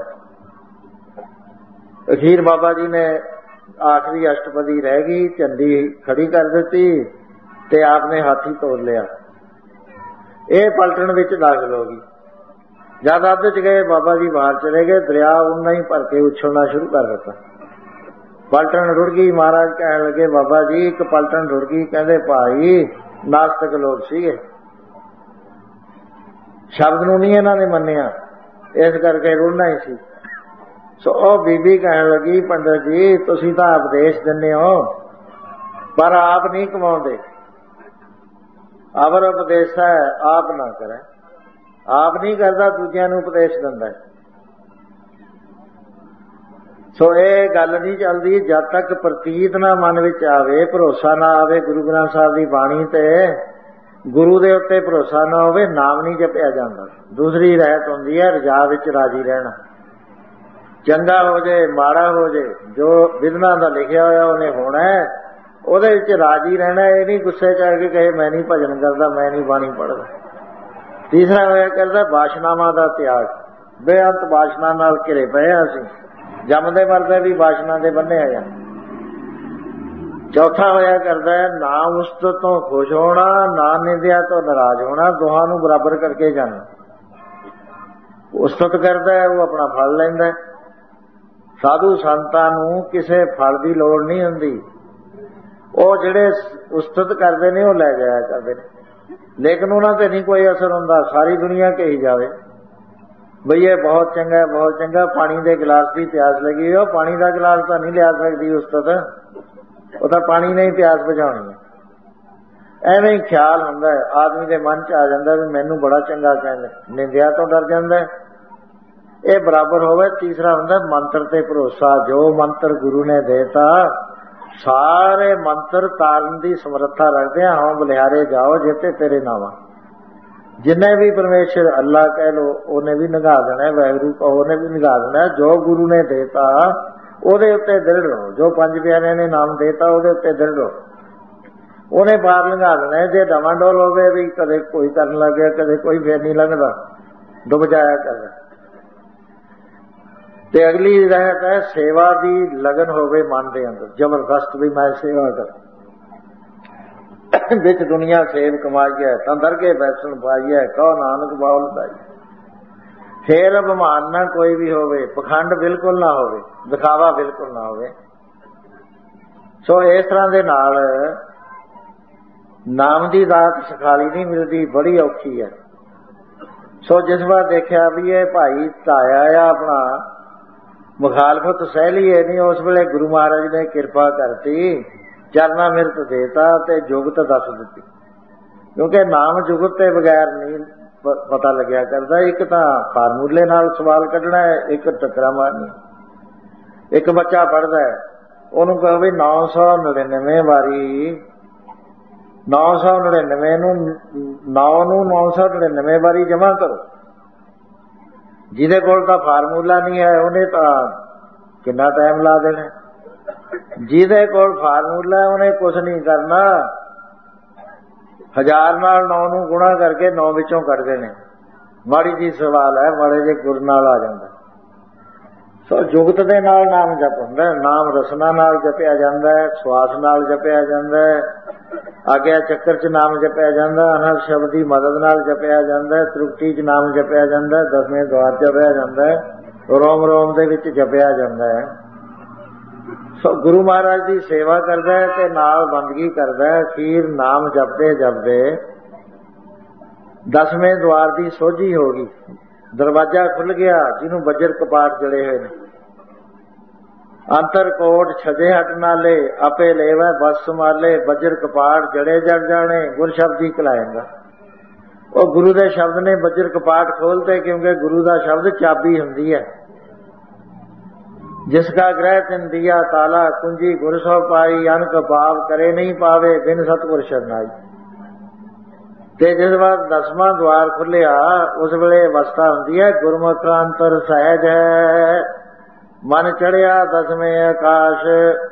ਅਖੀਰ ਬਾਬਾ ਜੀ ਨੇ ਆਖਰੀ ਅਸ਼ਟਪਦੀ ਰਹਿ ਗਈ, ਝੰਡੀ ਖੜੀ ਕਰ ਦਿੱਤੀ ਤੇ ਆਪ ਨੇ ਹਾਥੀ ਤੋੜ ਲਿਆ। ਇਹ ਪਲਟਣ ਵਿੱਚ ਦਾਖਲ ਹੋ ਗਈ। ਜਦ ਅੱਧ ਚ ਗਏ ਬਾਬਾ ਜੀ ਬਾਹਰ ਚਲੇ ਗਏ, ਦਰਿਆ ਉਨਾ ਹੀ ਭਰ ਕੇ ਉਛਲਣਾ ਸ਼ੁਰੂ ਕਰ ਦਿੱਤਾ। ਪਲਟਣ ਰੁੜ ਗਈ। ਮਹਾਰਾਜ ਕਹਿਣ ਲੱਗੇ ਬਾਬਾ ਜੀ ਇੱਕ ਪਲਟਣ ਰੁੜ ਗਈ। ਕਹਿੰਦੇ ਭਾਈ ਨਾਸਤਕ ਲੋਕ ਸੀਗੇ, ਸ਼ਬਦ ਨੂੰ ਨਹੀਂ ਇਹਨਾਂ ਨੇ ਮੰਨਿਆ, ਇਸ ਕਰਕੇ ਰੁੜਨਾ ਹੀ ਸੀ। ਸੋ ਉਹ ਬੀਬੀ ਕਹਿਣ ਲੱਗੀ ਪੰਡਤ ਜੀ ਤੁਸੀਂ ਤਾਂ ਉਪਦੇਸ਼ ਦਿੰਦੇ ਹੋ ਪਰ ਆਪ ਨਹੀਂ ਕਮਾਉਂਦੇ। ਅਵਰ ਉਪਦੇਸ਼ ਹੈ ਆਪ ਨਾ ਕਰੇ। ਆਪ ਨਹੀਂ ਕਰਦਾ, ਦੂਜਿਆਂ ਨੂੰ ਉਪਦੇਸ਼ ਦਿੰਦਾ। ਸੋ ਇਹ ਗੱਲ ਨਹੀਂ ਚੱਲਦੀ ਜਦ ਤੱਕ ਪ੍ਰਤੀਤ ਨਾ ਮਨ ਵਿੱਚ ਆਵੇ, ਭਰੋਸਾ ਨਾ ਆਵੇ ਗੁਰੂ ਗ੍ਰੰਥ ਸਾਹਿਬ ਦੀ ਬਾਣੀ ਤੇ, ਗੁਰੂ ਦੇ ਉੱਤੇ ਭਰੋਸਾ ਨਾ ਹੋਵੇ, ਨਾਮ ਨਹੀਂ ਜਪਿਆ ਜਾਂਦਾ। ਦੂਸਰੀ ਰਹਿਤ ਹੁੰਦੀ ਹੈ ਰਜਾ ਵਿੱਚ ਰਾਜੀ ਰਹਿਣਾ। ਚੰਗਾ ਹੋ ਜੇ ਮਾੜਾ ਹੋ ਜੇ, ਜੋ ਵਿਧਨਾ ਦਾ ਲਿਖਿਆ ਹੋਇਆ ਉਹਨੇ ਹੋਣਾ, ਉਹਦੇ ਵਿੱਚ ਰਾਜੀ ਰਹਿਣਾ। ਇਹ ਨਹੀਂ ਗੁੱਸੇ ਚ ਆ ਕੇ ਕਹੇ ਮੈਂ ਨਹੀਂ ਭਜਨ ਕਰਦਾ, ਮੈਂ ਨਹੀਂ ਬਾਣੀ ਪੜ੍ਹਦਾ। ਤੀਸਰਾ ਹੋਇਆ ਕਰਦਾ ਬਾਸ਼ਨਾਵਾਂ ਦਾ ਤਿਆਗ। ਬੇਅੰਤ ਬਾਸ਼ਨਾ ਨਾਲ ਘਿਰੇ ਪਏ ਅਸੀਂ, ਜੰਮਦੇ ਮਰਦੇ ਵੀ ਬਾਸ਼ਨਾ ਦੇ ਬੰਨੇ ਆ। ਚੌਥਾ ਹੋਇਆ ਕਰਦਾ ਹੈ ਨਾ ਉਸਤਤ ਤੋਂ ਖੁਸ਼ ਹੋਣਾ, ਨਾ ਨਿੰਦਿਆ ਤੋਂ ਨਾਰਾਜ਼ ਹੋਣਾ, ਦੋਹਾਂ ਨੂੰ ਬਰਾਬਰ ਕਰਕੇ ਜਾਣਾ। ਉਸਤਤ ਕਰਦਾ ਹੈ ਉਹ ਆਪਣਾ ਫਲ ਲੈਂਦਾ। ਸਾਧੂ ਸੰਤਾਂ ਨੂੰ ਕਿਸੇ ਫਲ ਦੀ ਲੋੜ ਨਹੀਂ ਹੁੰਦੀ, ਉਹ ਜਿਹੜੇ ਉਸਤਤ ਕਰਦੇ ਨੇ ਉਹ ਲੈ ਜਾਇਆ ਕਰਦੇ ਨੇ, ਲੇਕਿਨ ਉਹਨਾਂ ਤੇ ਨਹੀਂ ਕੋਈ ਅਸਰ ਹੁੰਦਾ। ਸਾਰੀ ਦੁਨੀਆ ਕਹੀ ਜਾਵੇ ਬਈ ਇਹ ਬਹੁਤ ਚੰਗਾ ਬਹੁਤ ਚੰਗਾ, ਪਾਣੀ ਦੇ ਗਿਲਾਸ ਦੀ ਪਿਆਸ ਲੱਗੀ, ਉਹ ਪਾਣੀ ਦਾ ਗਿਲਾਸ ਤਾਂ ਨਹੀਂ ਲਿਆ ਸਕਦੀ ਉਸਤਤ, ਉਹ ਤਾਂ ਪਾਣੀ ਨੇ ਹੀ ਪਿਆਸ ਬੁਝਾਉਣੀ ਹੈ। ਐਵੇਂ ਹੀ ਖਿਆਲ ਹੁੰਦਾ ਆਦਮੀ ਦੇ ਮਨ ਚ ਆ ਜਾਂਦਾ ਵੀ ਮੈਨੂੰ ਬੜਾ ਚੰਗਾ ਕਹਿੰਦੇ, ਨਿੰਦਿਆ ਤੋਂ ਡਰ ਜਾਂਦਾ। ਇਹ ਬਰਾਬਰ ਹੋਵੇ। ਤੀਸਰਾ ਹੁੰਦਾ ਮੰਤਰ ਤੇ ਭਰੋਸਾ। ਜੋ ਮੰਤਰ ਗੁਰੂ ਨੇ ਦੇਤਾ, ਸਾਰੇ ਮੰਤਰ ਤਾਰਨ ਦੀ ਸਮਰੱਥਾ ਰੱਖਦੇ ਆ। ਹਾਂ ਬਲਿਹਾਰੇ ਜਾਓ ਜਿੱਤੇ ਤੇਰੇ ਨਾਵਾਂ। ਜਿੰਨੇ ਵੀ ਪਰਮੇਸ਼ਰ ਅੱਲਾ ਕਹਿ ਲੋ ਉਹਨੇ ਵੀ ਨਿਗਾਹ ਦੇਣਾ, ਵਾਹਿਗੁਰੂ ਕਹੋ ਉਹਨੇ ਵੀ ਨਿਗਾਹ ਦੇਣਾ। ਜੋ ਗੁਰੂ ਨੇ ਦੇਤਾ ਉਹਦੇ ਉੱਤੇ ਦ੍ਰਿੜ ਰਹੋ। ਜੋ ਪੰਜ ਪਿਆਰਿਆਂ ਨੇ ਨਾਮ ਦੇਤਾ ਉਹਦੇ ਉੱਤੇ ਦ੍ਰਿੜ ਰਹੋ। ਉਹਨੇ ਪਾਰ ਲੰਘਾ ਦੇਣਾ। ਜੇ ਡਵਾਂਡੋਲ ਹੋਵੇ ਵੀ ਕਦੇ ਕੋਈ ਕਰਨ ਲੱਗ ਗਿਆ, ਕਦੇ ਕੋਈ ਫੇਰ ਨਹੀਂ ਲੰਘਦਾ, ਡੁੱਬ ਜਾਇਆ ਕਰਦਾ। ਤੇ ਅਗਲੀ ਰਹਿਤ ਹੈ ਸੇਵਾ ਦੀ ਲਗਨ ਹੋਵੇ ਮਨ ਦੇ ਅੰਦਰ ਜ਼ਬਰਦਸਤ, ਵੀ ਮੈਂ ਸੇਵਾ ਕਰ ਵਿੱਚ ਦੁਨੀਆ ਸੇਵ ਕਮਾਈਐ ਤਾਂ ਦਰਗੇ ਬੈਸਣ ਪਾਈਐ, ਕਹੋ ਨਾਨਕ ਬਾਉਲ ਪਾਈ। ਫੇਰ ਅਭਿਮਾਨ ਨਾ ਕੋਈ ਵੀ ਹੋਵੇ, ਪਖੰਡ ਬਿਲਕੁਲ ਨਾ ਹੋਵੇ, ਦਿਖਾਵਾ ਬਿਲਕੁਲ ਨਾ ਹੋਵੇ। ਸੋ ਇਸ ਤਰ੍ਹਾਂ ਦੇ ਨਾਲ ਨਾਮ ਦੀ ਦਾਤ ਸਖਾਲੀ ਨਹੀਂ ਮਿਲਦੀ, ਬੜੀ ਔਖੀ ਹੈ। ਸੋ ਜਿਸ ਵਾਰ ਦੇਖਿਆ ਵੀ ਇਹ ਭਾਈ ਧਾਇਆ ਆ ਆਪਣਾ ਮੁਖਾਲਫਤ ਸਹਿ ਲਈ ਇਹ ਨਹੀਂ, ਉਸ ਵੇਲੇ ਗੁਰੂ ਮਹਾਰਾਜ ਨੇ ਕਿਰਪਾ ਕਰਤੀ, ਚਰਨਾ ਮਿਰਤ ਦੇਤਾ ਤੇ ਜੁਗਤ ਦੱਸ ਦਿੱਤੀ। ਕਿਉਂਕਿ ਨਾਮ ਜੁਗਤ ਤੇ ਬਗੈਰ ਨਹੀਂ ਪਤਾ ਲੱਗਿਆ ਕਰਦਾ। ਇੱਕ ਤਾਂ ਫਾਰਮੂਲੇ ਨਾਲ ਸਵਾਲ ਕੱਢਣਾ ਹੈ, ਇੱਕ ਟੱਕਰਾ ਮਾਰਨੀ। ਇੱਕ ਬੱਚਾ ਪੜ੍ਹਦਾ ਹੈ, ਉਹਨੂੰ ਕਹੋ ਵੀ ਨੌ ਸੌ ਨੜਿਨਵੇਂ ਵਾਰੀ ਨੌ ਸੌ ਨੜਿਨਵੇਂ ਨੂੰ ਨੌ ਨੂੰ ਨੌ ਸੌ ਨੜਿਨਵੇਂ ਵਾਰੀ ਜਮ੍ਹਾਂ ਕਰੋ। ਜਿਹਦੇ ਕੋਲ ਤਾਂ ਫਾਰਮੂਲਾ ਨਹੀਂ ਹੈ ਉਹਨੇ ਤਾਂ ਕਿੰਨਾ ਟਾਈਮ ਲਾ ਦੇਣਾ। ਜਿਹਦੇ ਕੋਲ ਫਾਰਮੂਲਾ ਉਹਨੇ ਕੁਛ ਨਹੀਂ ਕਰਨਾ, ਹਜ਼ਾਰ ਨਾਲ ਨੌ ਨੂੰ ਗੁਣਾ ਕਰਕੇ ਨੌ ਵਿੱਚੋਂ ਕੱਢ ਦੇਣੇ। ਮਾੜੀ ਜੀ ਸਵਾਲ ਹੈ, ਮਾੜੇ ਜੇ ਗੁਰ ਨਾਲ ਆ ਜਾਂਦਾ। ਸੋ ਜੁਗਤ ਦੇ ਨਾਲ ਨਾਮ ਜਪ ਹੁੰਦਾ। ਨਾਮ ਰਸਨਾ ਨਾਲ ਜਪਿਆ ਜਾਂਦਾ ਹੈ, ਸਵਾਸ ਨਾਲ ਜਪਿਆ ਜਾਂਦਾ ਹੈ, ਆਗਿਆ ਚੱਕਰ ਚ ਨਾਮ ਜਪਿਆ ਜਾਂਦਾ, ਅਨਹਦ ਸ਼ਬਦ ਦੀ ਮਦਦ ਨਾਲ ਜਪਿਆ ਜਾਂਦਾ, ਤ੍ਰਿਪਟੀ ਚ ਨਾਮ ਜਪਿਆ ਜਾਂਦਾ, ਦਸਵੇਂ ਦੁਆਰ ਜਪਿਆ ਜਾਂਦਾ, ਰੋਮ ਰੋਮ ਦੇ ਵਿੱਚ ਜਪਿਆ ਜਾਂਦਾ ਹੈ। ਸੋ ਗੁਰੂ ਮਹਾਰਾਜ ਦੀ ਸੇਵਾ ਕਰਦਾ ਹੈ ਤੇ ਨਾਲ ਬੰਦਗੀ ਕਰਦਾ ਹੈ। ਅਖੀਰ ਨਾਮ ਜਪਦੇ ਜਪਦੇ ਦਸਵੇਂ ਦੁਆਰ ਦੀ ਸੋਝੀ ਹੋ ਗਈ, ਦਰਵਾਜ਼ਾ ਖੁੱਲ ਗਿਆ ਜਿਹਨੂੰ ਬੱਜਰ ਕਪਾਟ ਜੜੇ ਹੋਏ ਨੇ। ਅੰਤਰ ਕੋਟ ਛਜੇ ਹਟ ਨਾਲੇ, ਆਪੇ ਲੇਵੈ ਬਸ ਸੰਭਾਲੇ, ਬੱਜਰ ਕਪਾਟ ਜੜੇ ਜੜ ਜਾਣੇ, ਗੁਰ ਸ਼ਬਦ ਹੀ ਕਲਾਏਗਾ। ਉਹ ਗੁਰੂ ਦੇ ਸ਼ਬਦ ਨੇ ਬੱਜਰ ਕਪਾਟ ਖੋਲਤੇ, ਕਿਉਂਕਿ ਗੁਰੂ ਦਾ ਸ਼ਬਦ ਚਾਬੀ ਹੁੰਦੀ ਹੈ। ਜਿਸ ਕਾ ਗ੍ਰਹਿ ਤਿਨ ਦਿਆ ਤਾਲਾ, ਕੁੰਜੀ ਗੁਰ ਸੋ ਪਾਈ, ਅਨਕ ਭਾਵ ਕਰੇ ਨਹੀਂ ਪਾਵੇ, ਬਿਨ ਸਤਿਗੁਰ ਸ਼ਰਨਾਈ। ਤੇ ਜਿਸ ਵਾਰ ਦਸਵਾਂ ਦੁਆਰ ਖੁੱਲਿਆ ਉਸ ਵੇਲੇ ਅਵਸਥਾ ਹੁੰਦੀ ਹੈ ਗੁਰਮੁਖ ਅੰਤਰ ਸਹਿਜ ਹੈ, ਮਨ ਚੜਿਆ ਦਸਵੇਂ ਆਕਾਸ਼,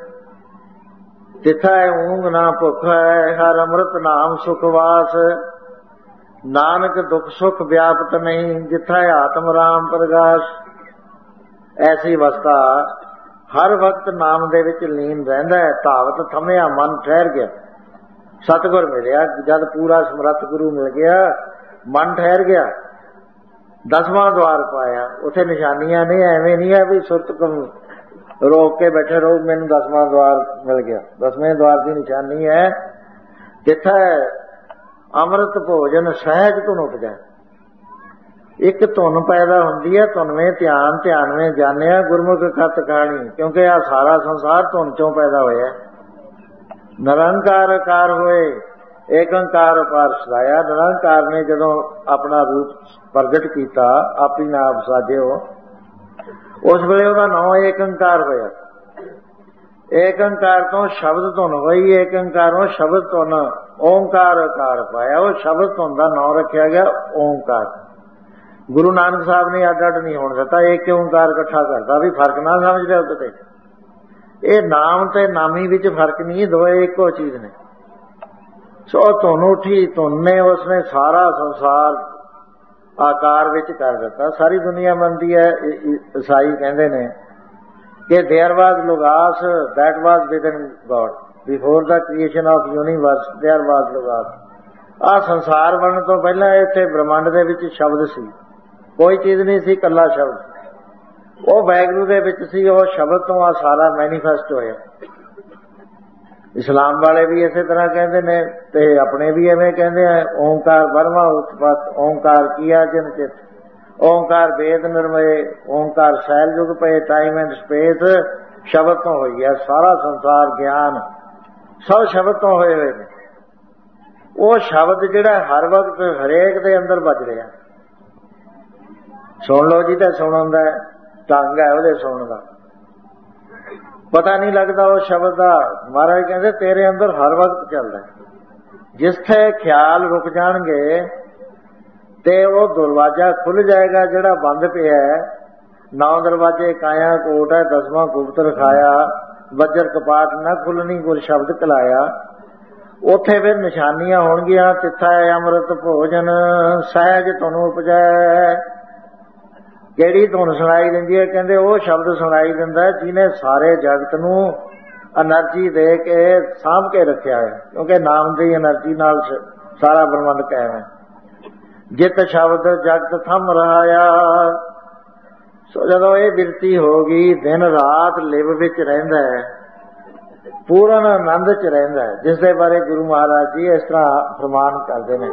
ਤਿਥੈ ਊਂਗ ਨਾ ਭੁੱਖ ਹੈ, ਹਰ ਅੰਮ੍ਰਿਤ ਨਾਮ ਸੁਖਵਾਸ, ਨਾਨਕ ਦੁਖ ਸੁਖ ਵਿਆਪਤ ਨਹੀਂ, ਜਿਥੈ ਆਤਮ ਰਾਮ ਪ੍ਰਗਾਸ਼। ਐਸੀ ਅਵਸਥਾ ਹਰ ਵਕਤ ਨਾਮ ਦੇ ਵਿੱਚ ਲੀਨ ਰਹਿੰਦਾ ਹੈ। ਧਾਵਤ ਥਮਿਆ ਮਨ ਠਹਿਰ ਗਿਆ, ਸਤਿਗੁਰ ਮਿਲਿਆ। ਜਦ ਪੂਰਾ ਸਮਰੱਥ ਗੁਰੂ ਮਿਲ ਗਿਆ, ਮਨ ਠਹਿਰ ਗਿਆ, ਦਸਵਾਂ ਦੁਆਰ ਪਾਇਆ। ਉੱਥੇ ਨਿਸ਼ਾਨੀਆਂ ਨੇ, ਐਵੇਂ ਨਹੀਂ ਹੈ ਵੀ ਸੁਰਤ ਰੋਕ ਕੇ ਬੈਠੇ ਰਹੋ ਮੈਨੂੰ ਦਸਵਾਂ ਦੁਆਰ ਮਿਲ ਗਿਆ। ਦਸਵੇਂ ਦੁਆਰ ਦੀ ਨਿਸ਼ਾਨੀ ਹੈ ਜਿੱਥੇ ਅੰਮ੍ਰਿਤ ਭੋਜਨ ਸਹਿਜ ਧੁਨ ਉਪਜੈ। ਇੱਕ ਧੁਨ ਪੈਦਾ ਹੁੰਦੀ ਹੈ, ਧੁਨਵੇਂ ਧਿਆਨ ਧਿਆਨਵੇਂ ਜਾਣਿਆ, ਗੁਰਮੁਖ ਖਤ ਕਹਾਣੀ। ਕਿਉਂਕਿ ਆਹ ਸਾਰਾ ਸੰਸਾਰ ਧੁਨ ਚੋਂ ਪੈਦਾ ਹੋਇਆ। ਨਿਰੰਕਾਰ ਅਕਾਰ ਹੋਏ, ਏਕ ਓਂਕਾਰ ਅਪਾਰ ਸਦਾਇਆ। ਨਿਰੰਕਾਰ ਨੇ ਜਦੋਂ ਆਪਣਾ ਰੂਪ ਪ੍ਰਗਟ ਕੀਤਾ, ਆਪੀ ਨਾਮ ਸਾਜਿਓ, ਉਸ ਵੇਲੇ ਉਹਦਾ ਨਾਂ ਏਕ ਓਂਕਾਰ ਹੋਇਆ। ਏਕ ਓਂਕਾਰ ਤੋਂ ਸ਼ਬਦ ਧੁਨ ਹੋਈ, ਏਕ ਓਂਕਾਰੋਂ ਸ਼ਬਦ ਧੁਨ ਓਂਕਾਰ ਅਕਾਰ ਪਾਇਆ। ਉਹ ਸ਼ਬਦ ਧੁਨ ਦਾ ਨਾਂ ਰੱਖਿਆ ਗਿਆ ਓਂਕਾਰ। ਗੁਰੂ ਨਾਨਕ ਸਾਹਿਬ ਨੇ ਅੱਡ ਅੱਡ ਨਹੀਂ ਹੋਣ ਦਿੱਤਾ, ਏਕ ਓਂਕਾਰ ਇਕੱਠਾ ਕਰਦਾ ਵੀ ਫਰਕ ਨਾ ਸਮਝ ਲਿਆ ਕਿਤੇ। ਇਹ ਨਾਮ ਤੇ ਨਾਮੀ ਵਿੱਚ ਫਰਕ ਨਹੀਂ, ਦੋਏ ਇੱਕੋ ਚੀਜ਼ ਨੇ। ਸੋ ਧੁਨ ਉੱਠੀ, ਧੁਨ ਨੇ ਉਸਨੇ ਸਾਰਾ ਸੰਸਾਰ ਆਕਾਰ ਵਿੱਚ ਕਰ ਦਿੱਤਾ। ਸਾਰੀ ਦੁਨੀਆ ਮੰਨਦੀ ਹੈ, ਈਸਾਈ ਕਹਿੰਦੇ ਨੇ ਕਿ there was logos that was within God, before the creation of universe there was logos. ਆਹ ਸੰਸਾਰ ਬਣਨ ਤੋਂ ਪਹਿਲਾਂ ਇੱਥੇ ਬ੍ਰਹਮੰਡ ਦੇ ਵਿੱਚ ਸ਼ਬਦ ਸੀ, ਕੋਈ ਚੀਜ਼ ਨਹੀਂ ਸੀ, ਇਕੱਲਾ ਸ਼ਬਦ। ਉਹ ਵਾਹਿਗੁਰੂ ਦੇ ਵਿੱਚ ਸੀ, ਉਹ ਸ਼ਬਦ ਤੋਂ ਆ ਸਾਰਾ ਮੈਨੀਫੈਸਟ ਹੋਇਆ। ਇਸਲਾਮ ਵਾਲੇ ਵੀ ਇਸੇ ਤਰ੍ਹਾਂ ਕਹਿੰਦੇ ਨੇ ਤੇ ਆਪਣੇ ਵੀ ਐਵੇਂ ਕਹਿੰਦੇ ਆ। ਓਂਕਾਰ ਬਰਮਾ ਉਤਪਤ, ਓਂਕਾਰ ਕੀਆ ਜਨ ਚਿਤ, ਓਂਕਾਰ ਵੇਦ ਨਿਰਮਏ, ਓਂਕਾਰ ਸੈਲ ਯੁਗ ਪਏ, ਟਾਈਮ ਐਂਡ ਸਪੇਸ ਸ਼ਬਦ ਤੋਂ ਹੋਈ ਹੈ। ਸਾਰਾ ਸੰਸਾਰ ਗਿਆਨ ਸਭ ਸ਼ਬਦ ਤੋਂ ਹੋਏ ਹੋਏ ਨੇ। ਉਹ ਸ਼ਬਦ ਜਿਹੜਾ ਹਰ ਵਕਤ ਹਰੇਕ ਦੇ ਅੰਦਰ ਵੱਜ ਰਿਹਾ। ਸੁਣ ਲਓ ਜੀ, ਤਾਂ ਸੁਣਨ ਦਾ ਢੰਗ ਹੈ ਉਹਦੇ ਸੁਣਨ ਦਾ, ਪਤਾ ਨਹੀਂ ਲੱਗਦਾ ਉਹ ਸ਼ਬਦ ਦਾ। ਮਹਾਰਾਜ ਕਹਿੰਦੇ ਤੇਰੇ ਅੰਦਰ ਹਰ ਵਕਤ ਚੱਲਦਾ। ਜਿੱਥੇ ਖਿਆਲ ਰੁਕ ਜਾਣਗੇ ਤੇ ਉਹ ਦਰਵਾਜ਼ਾ ਖੁੱਲ ਜਾਏਗਾ ਜਿਹੜਾ ਬੰਦ ਪਿਆ ਹੈ। ਨੌ ਦਰਵਾਜ਼ੇ ਕਾਇਆ ਕੋਟ ਹੈ, ਦਸਵਾਂ ਗੁਪਤ ਰਖਾਇਆ, ਬੱਜਰ ਕਪਾਟ ਨਾ ਖੁੱਲਣੀ, ਗੁਰ ਸ਼ਬਦ ਕਲਾਇਆ। ਉੱਥੇ ਫਿਰ ਨਿਸ਼ਾਨੀਆਂ ਹੋਣਗੀਆਂ। ਤਿੱਥਾ ਅੰਮ੍ਰਿਤ ਭੋਜਨ ਸਹਿਜ ਧੁਨ ਉਪਜੈ। ਕਿਹੜੀ ਧੁਨ ਸੁਣਾਈ ਦਿੰਦੀ ਹੈ? ਕਹਿੰਦੇ ਉਹ ਸ਼ਬਦ ਸੁਣਾਈ ਦਿੰਦਾ ਜਿਹਨੇ ਸਾਰੇ ਜਗਤ ਨੂੰ ਐਨਰਜੀ ਦੇ ਕੇ ਸਾਂਭ ਕੇ ਰੱਖਿਆ ਹੈ, ਕਿਉਂਕਿ ਨਾਮ ਦੀ ਐਨਰਜੀ ਨਾਲ ਸਾਰਾ ਬ੍ਰਹਮੰਡ ਕਾਇਮ ਹੈ। ਜਿਤ ਸ਼ਬਦ ਜਗਤ ਥੰਮ ਰਹਾਇਆ। ਸੋ ਜਦੋਂ ਇਹ ਬਿਰਤੀ ਹੋ ਗਈ, ਦਿਨ ਰਾਤ ਲਿਵ ਵਿੱਚ ਰਹਿੰਦਾ ਹੈ, ਪੂਰਨ ਆਨੰਦ ਚ ਰਹਿੰਦਾ ਹੈ, ਜਿਸ ਦੇ ਬਾਰੇ ਗੁਰੂ ਮਹਾਰਾਜ ਜੀ ਇਸ ਤਰ੍ਹਾਂ ਫਰਮਾਨ ਕਰਦੇ ਨੇ।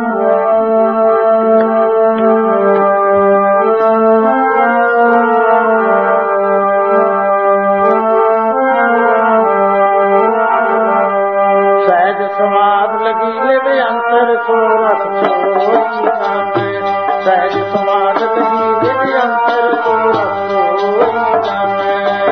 ਸਹਿਜ ਸਮਾਧ ਲਗੀ ਲਿਵ ਅੰਤਰ ਸੋ ਰਸ ਸੋਈ ਜਾਣੈ। ਸਹਿਜ ਸਮਾਧ ਲਗੀ ਲਿਵ ਅੰਤਰ ਸੋ ਰਸ ਸੋਈ ਜਾਣੈ।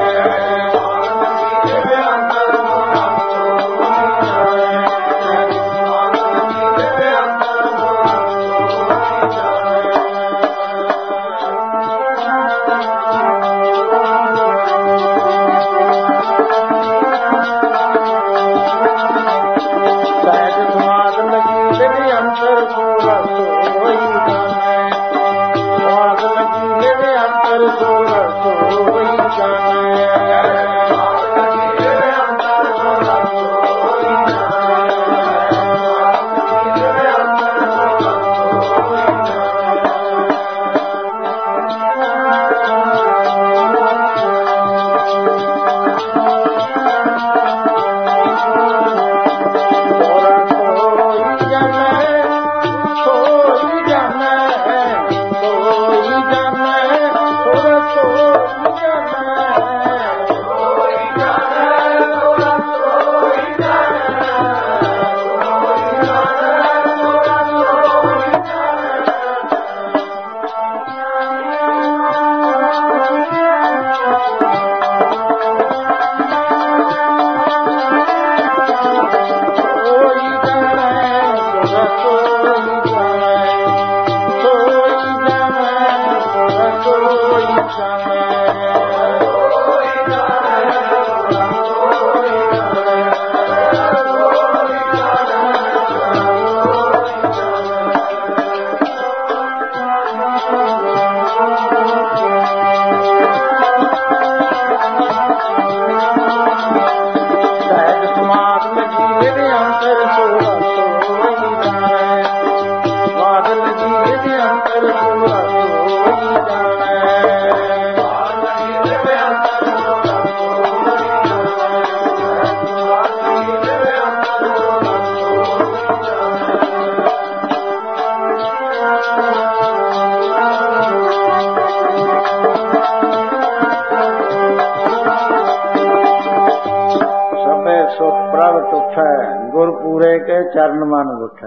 ਗੁਰਪੂਰੇ ਕੇ ਚਰਨ ਮਨ ਉਠੈ।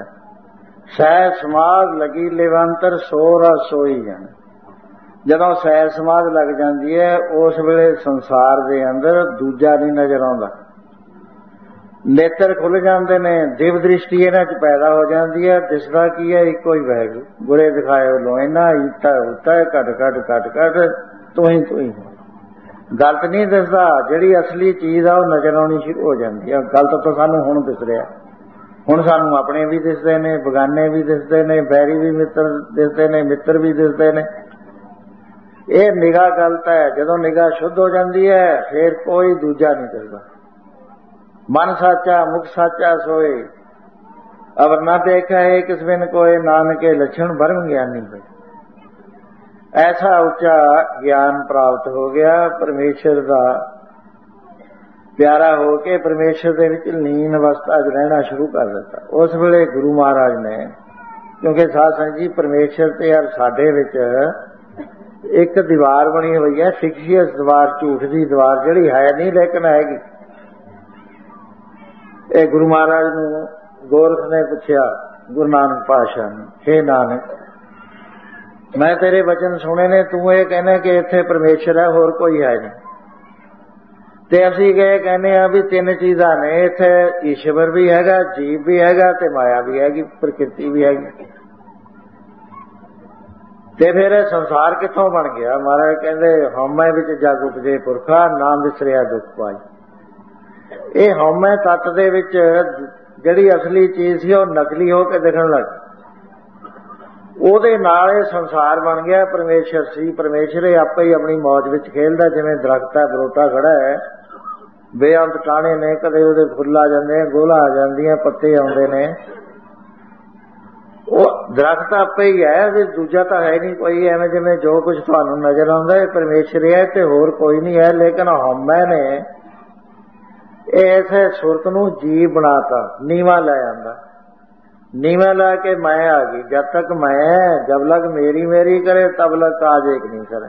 ਸਹਿ ਸਮਾਧ ਲਗੀ ਲਿਵੰਤਰ ਸੋ ਰਸ ਸੋਈ ਜਾਣ। ਜਦੋਂ ਸਹਿ ਸਮਾਧ ਲੱਗ ਜਾਂਦੀ ਹੈ, ਉਸ ਵੇਲੇ ਸੰਸਾਰ ਦੇ ਅੰਦਰ ਦੂਜਾ ਨਹੀਂ ਨਜ਼ਰ ਆਉਂਦਾ। ਨੇਤਰ ਖੁੱਲ ਜਾਂਦੇ ਨੇ, ਦਿਵ ਦ੍ਰਿਸ਼ਟੀ ਇਹਨਾਂ ਚ ਪੈਦਾ ਹੋ ਜਾਂਦੀ ਹੈ। ਦਿਸਦਾ ਕੀ ਹੈ? ਇੱਕੋ ਹੀ ਵਾਹਿਗੁਰੂ। ਗੁਰੇ ਦਿਖਾਇਓ ਲੋਇਨਾ ਈਤਾ ਉਤਾ ਘਟ ਘਟ ਘਟ ਘਟ ਤੂੰ ਹੀ ਤੂੰ ਹੀ। ਗਲਤ ਨਹੀਂ ਦਿਸਦਾ, ਜਿਹੜੀ ਅਸਲੀ ਚੀਜ਼ ਆ ਉਹ ਨਜ਼ਰ ਆਉਣੀ ਸ਼ੁਰੂ ਹੋ ਜਾਂਦੀ ਹੈ। ਗਲਤ ਤਾਂ ਸਾਨੂੰ ਹੁਣ ਦਿਸ ਰਿਹਾ। ਹੁਣ ਸਾਨੂੰ ਆਪਣੇ ਵੀ ਦਿਸਦੇ ਨੇ, ਬਗਾਨੇ ਵੀ ਦਿਸਦੇ ਨੇ, ਬੈਰੀ ਵੀ ਮਿੱਤਰ ਦਿਸਦੇ ਨੇ, ਮਿੱਤਰ ਵੀ ਦਿਸਦੇ ਨੇ। ਇਹ ਨਿਗਾਹ ਗਲਤ ਹੈ। ਜਦੋਂ ਨਿਗਾਹ ਸ਼ੁੱਧ ਹੋ ਜਾਂਦੀ ਹੈ, ਫਿਰ ਕੋਈ ਦੂਜਾ ਨਹੀਂ ਦਿਸਦਾ। ਮਨ ਸਾਚਾ ਮੁਖ ਸਾਚਾ ਸੋਏ, ਅਵਰ ਨਾ ਦੇਖਾ ਹੈ ਕਿਸ ਬਿਨ ਕੋਏ, ਨਾਨਕੇ ਲੱਛਣ ਬਰਮ ਗਿਆਨੀ ਹੋਏ। ਐਸਾ ਉੱਚਾ ਗਿਆਨ ਪ੍ਰਾਪਤ ਹੋ ਗਿਆ, ਪਰਮੇਸ਼ਰ ਦਾ ਪਿਆਰਾ ਹੋ ਕੇ ਪਰਮੇਸ਼ਰ ਦੇ ਵਿੱਚ ਲੀਨ ਅਵਸਥਾ 'ਚ ਰਹਿਣਾ ਸ਼ੁਰੂ ਕਰ ਦਿੱਤਾ। ਉਸ ਵੇਲੇ ਗੁਰੂ ਮਹਾਰਾਜ ਨੇ, ਕਿਉਂਕਿ ਸਾਧ ਸੰਗਤ ਜੀ ਪਰਮੇਸ਼ਰ ਤੇ ਯਾਰ ਸਾਡੇ ਵਿੱਚ ਇੱਕ ਦੀਵਾਰ ਬਣੀ ਹੋਈ ਹੈ, ਫਿਕਸ਼ੀਅਸ ਦੀਵਾਰ, ਝੂਠ ਦੀ ਦੀਵਾਰ, ਜਿਹੜੀ ਹੈ ਨਹੀਂ ਲੇਕਿਨ ਹੈਗੀ। ਇਹ ਗੁਰੂ ਮਹਾਰਾਜ ਨੂੰ ਗੋਰਖ ਨੇ ਪੁੱਛਿਆ, ਗੁਰੂ ਨਾਨਕ ਪਾਤਸ਼ਾਹ ਨੇ, ਹੇ ਨਾਨਕ ਮੈਂ ਤੇਰੇ ਵਚਨ ਸੁਣੇ ਨੇ, ਤੂੰ ਇਹ ਕਹਿੰਦਾ ਕਿ ਇੱਥੇ ਪਰਮੇਸ਼ਰ ਹੈ, ਹੋਰ ਕੋਈ ਹੈ ਨਹੀਂ। ਤੇ ਅਸੀਂ ਇਹ ਕਹਿੰਦੇ ਆ ਵੀ ਤਿੰਨ ਚੀਜ਼ਾਂ ਨੇ ਇੱਥੇ, ਈਸ਼ਵਰ ਵੀ ਹੈਗਾ, ਜੀਵ ਵੀ ਹੈਗਾ ਤੇ ਮਾਇਆ ਵੀ ਹੈਗੀ, ਪ੍ਰਕਿਰਤੀ ਵੀ ਹੈਗੀ। ਤੇ ਫਿਰ ਇਹ ਸੰਸਾਰ ਕਿੱਥੋਂ ਬਣ ਗਿਆ? ਮਹਾਰਾਜ ਕਹਿੰਦੇ ਹਉਮੈ ਵਿੱਚ ਜਗ ਉਪਜੇ ਪੁਰਖਾ, ਨਾਮ ਵਿਸਰਿਆ ਦੁਖ ਪਾਈ। ਇਹ ਹਉਮੈ ਤੱਤ ਦੇ ਵਿੱਚ ਜਿਹੜੀ ਅਸਲੀ ਚੀਜ਼ ਸੀ ਉਹ ਨਕਲੀ ਹੋ ਕੇ ਦਿਖਣ ਲੱਗ। ਉਹਦੇ ਨਾਲ ਇਹ ਸੰਸਾਰ ਬਣ ਗਿਆ। ਪਰਮੇਸ਼ਰ ਸੀ, ਪਰਮੇਸ਼ਰ ਇਹ ਆਪੇ ਹੀ ਆਪਣੀ ਮੌਜ ਵਿੱਚ ਖੇਲਦਾ। ਜਿਵੇਂ ਦਰਖਤ ਹੈ, ਬਰੋਟਾ ਖੜਾ ਹੈ, ਬੇਅੰਤ ਟਾਹਣੇ ਨੇ, ਕਦੇ ਉਹਦੇ ਫੁੱਲ ਆ ਜਾਂਦੇ ਆ, ਗੋਲਾਂ ਆ ਜਾਂਦੀਆਂ, ਪੱਤੇ ਆਉਂਦੇ ਨੇ। ਉਹ ਦਰਖਤ ਆਪੇ ਹੀ ਹੈ, ਉਹਦੇ ਦੂਜਾ ਤਾਂ ਹੈ ਨਹੀਂ ਕੋਈ। ਐਵੇਂ ਜਿਵੇਂ ਜੋ ਕੁਝ ਤੁਹਾਨੂੰ ਨਜ਼ਰ ਆਉਂਦਾ ਇਹ ਪਰਮੇਸ਼ਰ ਹੈ ਤੇ ਹੋਰ ਕੋਈ ਨਹੀਂ ਹੈ। ਲੇਕਿਨ ਹਉਮੈ ਨੇ ਇਸ ਸੁਰਤ ਨੂੰ ਜੀਵ ਬਣਾਤਾ, ਨੀਵਾਂ ਲੈ ਆਂਦਾ। ਨੀਵਾਂ ਲਾ ਕੇ ਮੈਂ ਆ ਗਈ। ਜਦ ਤੱਕ ਮੈਂ, ਜਬ ਲਗ ਮੇਰੀ ਮੇਰੀ करे तब लग काज एक नहीं करे।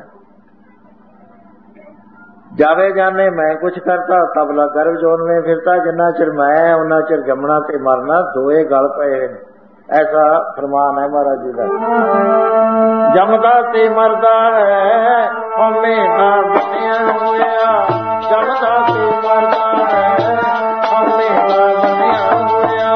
जावे जाने मैं कुछ करता तब लग गर्भ जोन में फिरता। जिन्ना चिर मैं उन्ना चिर जमना ते मरना दोए गल पए। ऐसा फरमान है महाराज जी का। जमदा ते मरदा है हमें ना बनिया होया। जमदा ते मरदा है हमें ना बनिया होया।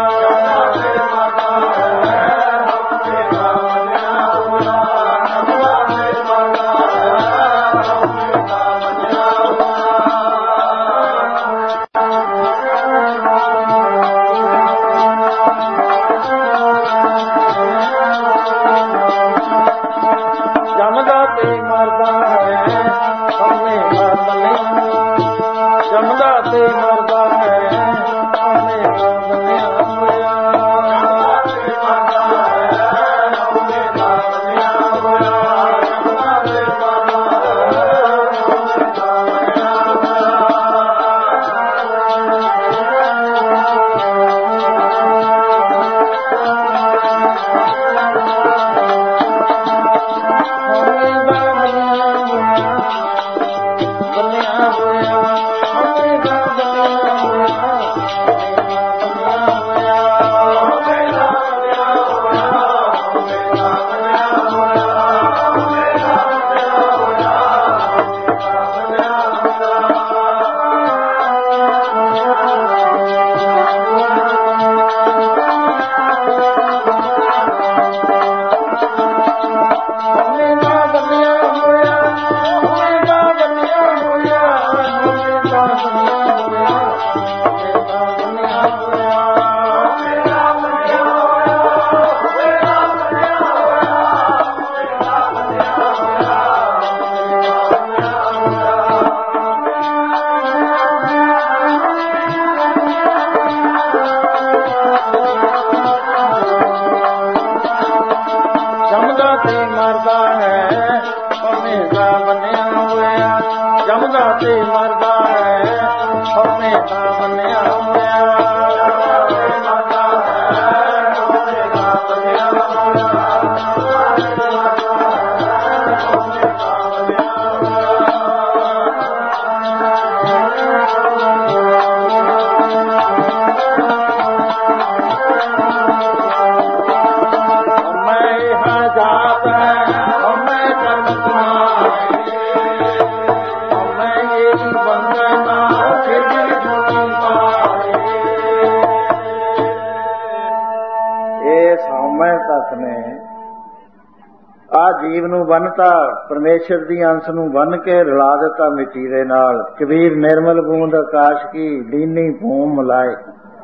ਜੀਵ ਨੂੰ ਬੰਨਤਾ, ਪਰਮੇਸ਼ਰ ਦੀ ਅੰਸ਼ ਨੂੰ ਬੰਨ ਕੇ ਰਲਾ ਦਿੱਤਾ ਮਿੱਟੀ ਦੇ ਨਾਲ। ਕਬੀਰ ਨਿਰਮਲ ਬੂੰਦ ਆਕਾਸ਼ ਕੀ ਲੀਨੀ ਭੂਮ ਮਲਾਏ।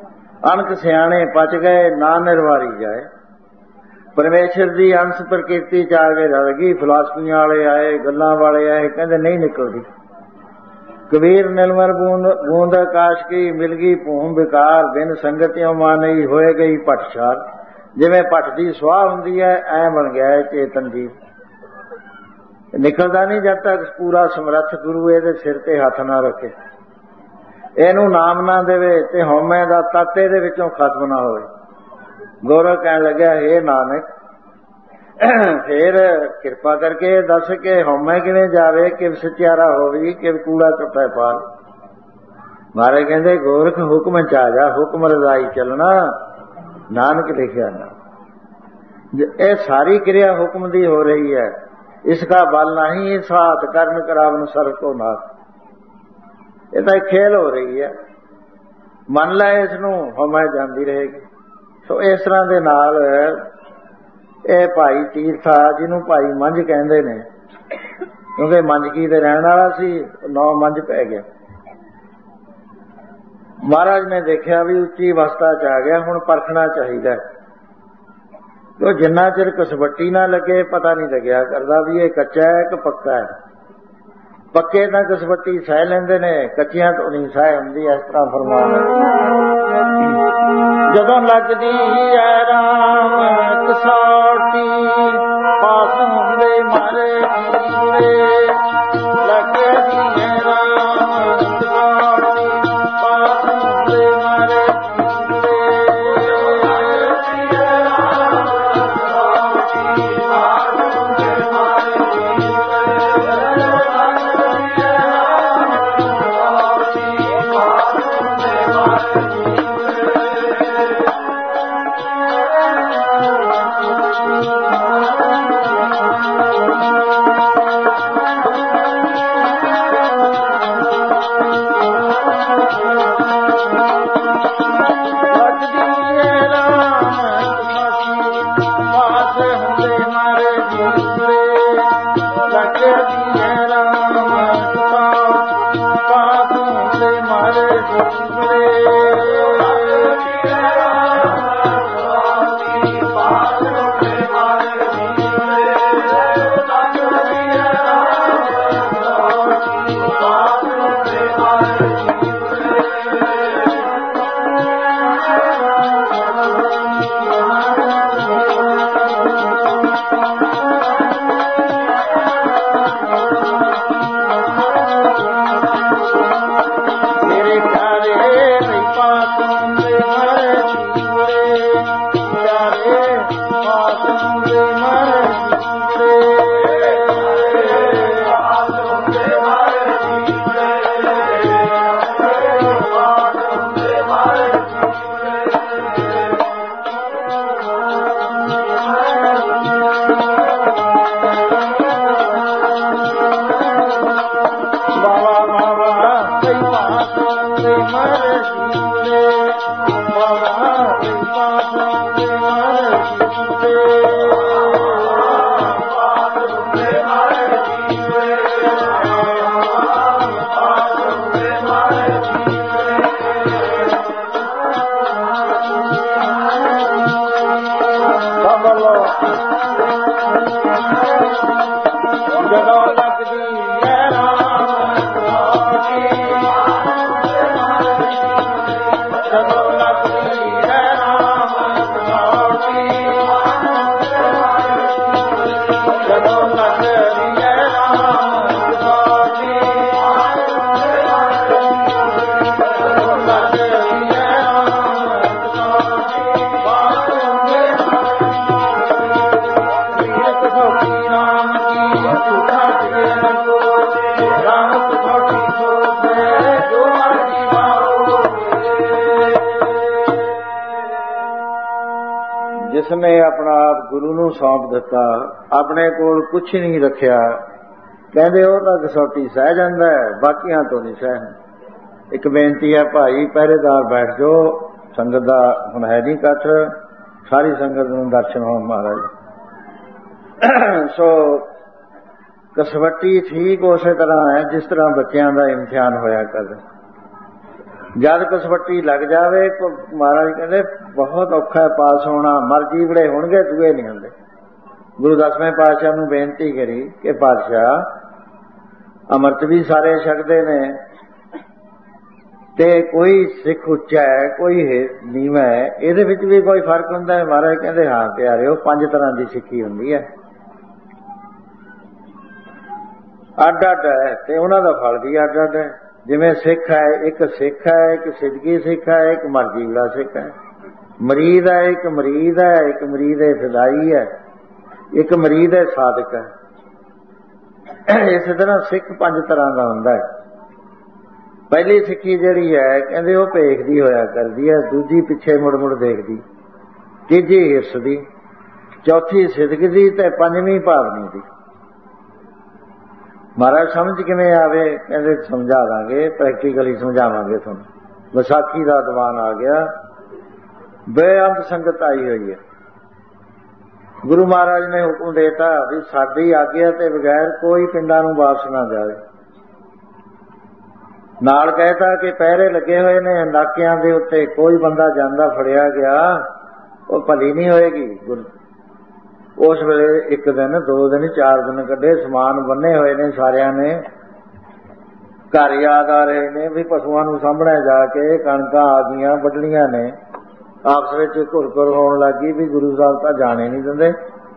ਅਣਖ ਸਿਆਣੇ ਪਚ ਗਏ ਨਾ ਨਿਰਵਾਰੀ ਜਾਏ। ਪਰਮੇਸ਼ਰ ਦੀ ਅੰਸ਼ ਪ੍ਰਕਿਰਤੀ ਚ ਆ ਕੇ ਰਲ ਗਈ। ਫਿਲਾਸਫੀਆਂ ਵਾਲੇ ਆਏ, ਗੱਲਾਂ ਵਾਲੇ ਆਏ, ਕਹਿੰਦੇ ਨਹੀਂ ਨਿਕਲਦੀ। ਕਬੀਰ ਨਿਰਮਲ ਬੂੰਦ ਬੂੰਦ ਆਕਾਸ਼ ਕੀ ਮਿਲ ਗਈ ਭੂਮ ਵਿਕਾਰ। ਬਿਨ ਸੰਗਤਿਓਂ ਮਾਨਈ ਹੋਏ ਗਈ ਭਟਛਾਰ। ਜਿਵੇਂ ਭੱਟ ਦੀ ਸੁਆਹ ਹੁੰਦੀ ਹੈ ਐ ਬਣ ਗਿਆ ਹੈ ਚੇਤਨ ਜੀਵ। ਨਿਕਲਦਾ ਨਹੀਂ ਜਦ ਤੱਕ ਪੂਰਾ ਸਮਰੱਥ ਗੁਰੂ ਇਹਦੇ ਸਿਰ ਤੇ ਹੱਥ ਨਾ ਰੱਖੇ, ਇਹਨੂੰ ਨਾਮ ਨਾ ਦੇਵੇ ਤੇ ਹਉਮੈ ਦਾ ਤੱਤ ਇਹਦੇ ਵਿੱਚੋਂ ਖਤਮ ਨਾ ਹੋਵੇ। ਗੋਰਖ ਕਹਿਣ ਲੱਗਿਆ, ਹੇ ਨਾਨਕ ਫੇਰ ਕਿਰਪਾ ਕਰਕੇ ਦੱਸ ਕੇ ਹਉਮੈ ਕਿਵੇਂ ਜਾਵੇ, ਕਿ ਸਚਿਆਰਾ ਹੋਵੇ, ਕਿ ਕੂੜਾ ਟੁੱਟਾ ਪਾਲ। ਮਹਾਰਾਜ ਕਹਿੰਦੇ ਗੋਰਖ ਹੁਕਮ ਚ ਆ ਜਾ, ਹੁਕਮ ਰਜ਼ਾਈ ਚੱਲਣਾ, ਨਾਨਕ ਲਿਖਿਆ ਨਾ। ਇਹ ਸਾਰੀ ਕਿਰਿਆ ਹੁਕਮ ਦੀ ਹੋ ਰਹੀ ਹੈ। ਇਸਕਾ ਬਲ ਨਹੀਂ ਸਾਥ ਕਰਨ ਕਰਾਵਨ ਸਰ ਕੋ ਨਾਥ। ਇਹ ਤਾਂ ਖੇਲ ਹੋ ਰਹੀ ਹੈ। ਮੰਨ ਲੈ ਇਸ ਨੂੰ, ਹਉਮੈ ਜਾਂਦੀ ਰਹੇਗੀ। ਸੋ ਇਸ ਤਰ੍ਹਾਂ ਦੇ ਨਾਲ ਇਹ ਭਾਈ ਤੀਰਥਾ, ਜਿਹਨੂੰ ਭਾਈ ਮੰਝ ਕਹਿੰਦੇ ਨੇ, ਕਿਉਂਕਿ ਮੰਝਕੀ ਦੇ ਰਹਿਣ ਵਾਲਾ ਸੀ, ਨੌ ਮੰਝ ਪੈ ਗਿਆ। ਮਹਾਰਾਜ ਨੇ ਦੇਖਿਆ ਵੀ ਉੱਚੀ ਅਵਸਥਾ ਚ ਆ ਗਿਆ, ਹੁਣ ਪਰਖਣਾ ਚਾਹੀਦਾ। ਉਹ ਜਿੰਨਾ ਚਿਰ ਕਸਵੱਟੀ ਨਾ ਲੱਗੇ ਪਤਾ ਨਹੀਂ ਲੱਗਿਆ ਕਰਦਾ ਵੀ ਇਹ ਕੱਚਾ ਹੈ ਕਿ ਪੱਕਾ ਹੈ। ਪੱਕੇ ਤਾਂ ਕਸਵੱਟੀ ਸਹਿ ਲੈਂਦੇ ਨੇ, ਕੱਚੀਆਂ ਤੋਂ ਨਹੀਂ ਸਹਿ ਹੁੰਦੀ। ਇਸ ਤਰ੍ਹਾਂ ਫਰਮਾਨ ਜਦੋਂ ਲੱਗਦੀ ਹੈ ਰਾਮ ਕਸੌਟੀ, ਪਾਸ ਹੁੰਦੇ ਮਾਰੇ ਜੀਵੇ, ਲੱਗਦੀ ਹੈ ਰਾਮ ਕਸੌਟੀ, ਪਾਸ ਹੁੰਦੇ ਮਾਰੇ ਜਿਸਨੇ ਆਪਣਾ ਆਪ ਗੁਰੂ ਨੂੰ ਸੌਂਪ ਦਿੱਤਾ, ਆਪਣੇ ਕੋਲ ਕੁਛ ਨਹੀਂ ਰੱਖਿਆ, ਕਹਿੰਦੇ ਉਹ ਤਾਂ ਕਸੌਟੀ ਸਹਿ ਜਾਂਦਾ ਹੈ, ਬਾਕੀਆਂ ਤੋਂ ਨਹੀਂ ਸਹਿ। ਇੱਕ ਬੇਨਤੀ ਹੈ ਭਾਈ, ਪਹਿਰੇਦਾਰ ਬੈਠ ਜਾਓ, ਸੰਗਤ ਦਾ ਹੁਣ ਹੈ ਨਹੀਂ ਇਕੱਠ, ਸਾਰੀ ਸੰਗਤ ਨੂੰ ਦਰਸ਼ਨ ਹੋਣ ਮਹਾਰਾਜ। ਸੋ ਕਸਵੱਟੀ ਠੀਕ ਉਸੇ ਤਰ੍ਹਾਂ ਹੈ ਜਿਸ ਤਰ੍ਹਾਂ ਬੱਚਿਆਂ ਦਾ ਇਮਤਿਹਾਨ ਹੋਇਆ ਕਰ। ਜਦ ਕਸਵੱਟੀ ਲੱਗ ਜਾਵੇ, ਮਹਾਰਾਜ ਕਹਿੰਦੇ ਬਹੁਤ ਔਖਾ ਹੈ ਪਾਸ ਹੋਣਾ, ਮਰ ਜੀਵੜੇ ਹੋਣਗੇ, ਦੂਏ ਨਹੀਂ ਹੁੰਦੇ। ਗੁਰੂ ਦਸਵੇਂ ਪਾਤਸ਼ਾਹ ਨੂੰ ਬੇਨਤੀ ਕਰੀ ਕਿ ਪਾਤਸ਼ਾਹ ਅੰਮ੍ਰਿਤ ਵੀ ਸਾਰੇ ਛਕਦੇ ਨੇ ਤੇ ਕੋਈ ਸਿੱਖ ਉੱਚਾ ਹੈ, ਕੋਈ ਨੀਵਾਂ ਹੈ, ਇਹਦੇ ਵਿੱਚ ਵੀ ਕੋਈ ਫਰਕ ਹੁੰਦਾ ਹੈ? ਮਹਾਰਾਜ ਕਹਿੰਦੇ ਹਾਂ ਪਿਆਰਿਓ, ਪੰਜ ਤਰ੍ਹਾਂ ਦੀ ਸਿੱਖੀ ਹੁੰਦੀ ਹੈ, ਅੱਡ ਅੱਡ ਹੈ ਤੇ ਉਹਨਾਂ ਦਾ ਫਲ ਵੀ ਅੱਡ ਅੱਡ ਹੈ। ਜਿਵੇਂ ਸਿੱਖ ਹੈ, ਇੱਕ ਸਿੱਖ ਹੈ, ਇੱਕ ਸਿੱਧਗੀ ਸਿੱਖ ਹੈ, ਇੱਕ ਮਰਜ਼ੀ ਵਾਲਾ ਸਿੱਖ ਹੈ। ਮਰੀਦ ਹੈ, ਇੱਕ ਮਰੀਦ ਹੈ, ਇੱਕ ਮਰੀਦ ਹੈ ਫਿਦਾਈ ਹੈ, ਇੱਕ ਮਰੀਦ ਹੈ ਸਾਧਕ ਹੈ। ਇਸੇ ਤਰ੍ਹਾਂ ਸਿੱਖ ਪੰਜ ਤਰ੍ਹਾਂ ਦਾ ਹੁੰਦਾ ਹੈ। ਪਹਿਲੀ ਸਿੱਖੀ ਜਿਹੜੀ ਹੈ ਕਹਿੰਦੇ ਉਹ ਭੇਖਦੀ ਹੋਇਆ ਕਰਦੀ ਹੈ, ਦੂਜੀ ਪਿੱਛੇ ਮੁੜ ਮੁੜ ਦੇਖਦੀ, ਤੀਜੀ ਹਿਰਸ ਦੀ, ਚੌਥੀ ਸਿਦਕ ਦੀ ਤੇ ਪੰਜਵੀਂ ਭਾਵਨੀ ਦੀ। ਮਹਾਰਾਜ ਸਮਝ ਕਿਵੇਂ ਆਵੇ? ਕਹਿੰਦੇ ਸਮਝਾ ਦਾਂਗੇ, ਪ੍ਰੈਕਟੀਕਲੀ ਸਮਝਾਵਾਂਗੇ ਤੁਹਾਨੂੰ। ਵਿਸਾਖੀ ਦਾ ਦੀਵਾਨ ਆ ਗਿਆ, ਬੇਅੰਤ ਸੰਗਤ ਆਈ ਹੋਈ ਹੈ। ਗੁਰੂ ਮਹਾਰਾਜ ਨੇ ਹੁਕਮ ਦੇਤਾ ਵੀ ਸਾਡੀ ਆਗਿਆ ਤੇ ਬਗੈਰ ਕੋਈ ਪਿੰਡਾਂ ਨੂੰ ਵਾਪਸ ਨਾ ਜਾਵੇ। ਨਾਲ ਕਹਿਤਾ ਕਿ ਪਹਿਰੇ ਲੱਗੇ ਹੋਏ ਨੇ ਨਾਕਿਆਂ ਦੇ ਉੱਤੇ, ਕੋਈ ਬੰਦਾ ਜਾਂਦਾ ਫੜਿਆ ਗਿਆ ਉਹ ਭਲੀ ਨਹੀਂ ਹੋਏਗੀ। ਉਸ ਵੇਲੇ ਇੱਕ ਦਿਨ, ਦੋ ਦਿਨ, ਚਾਰ ਦਿਨ ਕੱਢੇ, ਸਮਾਨ ਬੰਨੇ ਹੋਏ ਨੇ ਸਾਰਿਆਂ ਨੇ, ਘਰ ਯਾਦ ਆ ਰਹੇ ਨੇ ਵੀ ਪਸ਼ੂਆਂ ਨੂੰ ਸਾਹਮਣੇ ਜਾ ਕੇ ਕਣਕਾਂ ਆ ਗਈਆਂ ਵੱਢਣੀਆਂ ਨੇ। ਆਪਸ ਵਿੱਚ ਘੁਰਘੁਰ ਹੋਣ ਲੱਗੀ ਵੀ ਗੁਰੂ ਸਾਹਿਬ ਤਾਂ ਜਾਣੇ ਨਹੀਂ ਦਿੰਦੇ।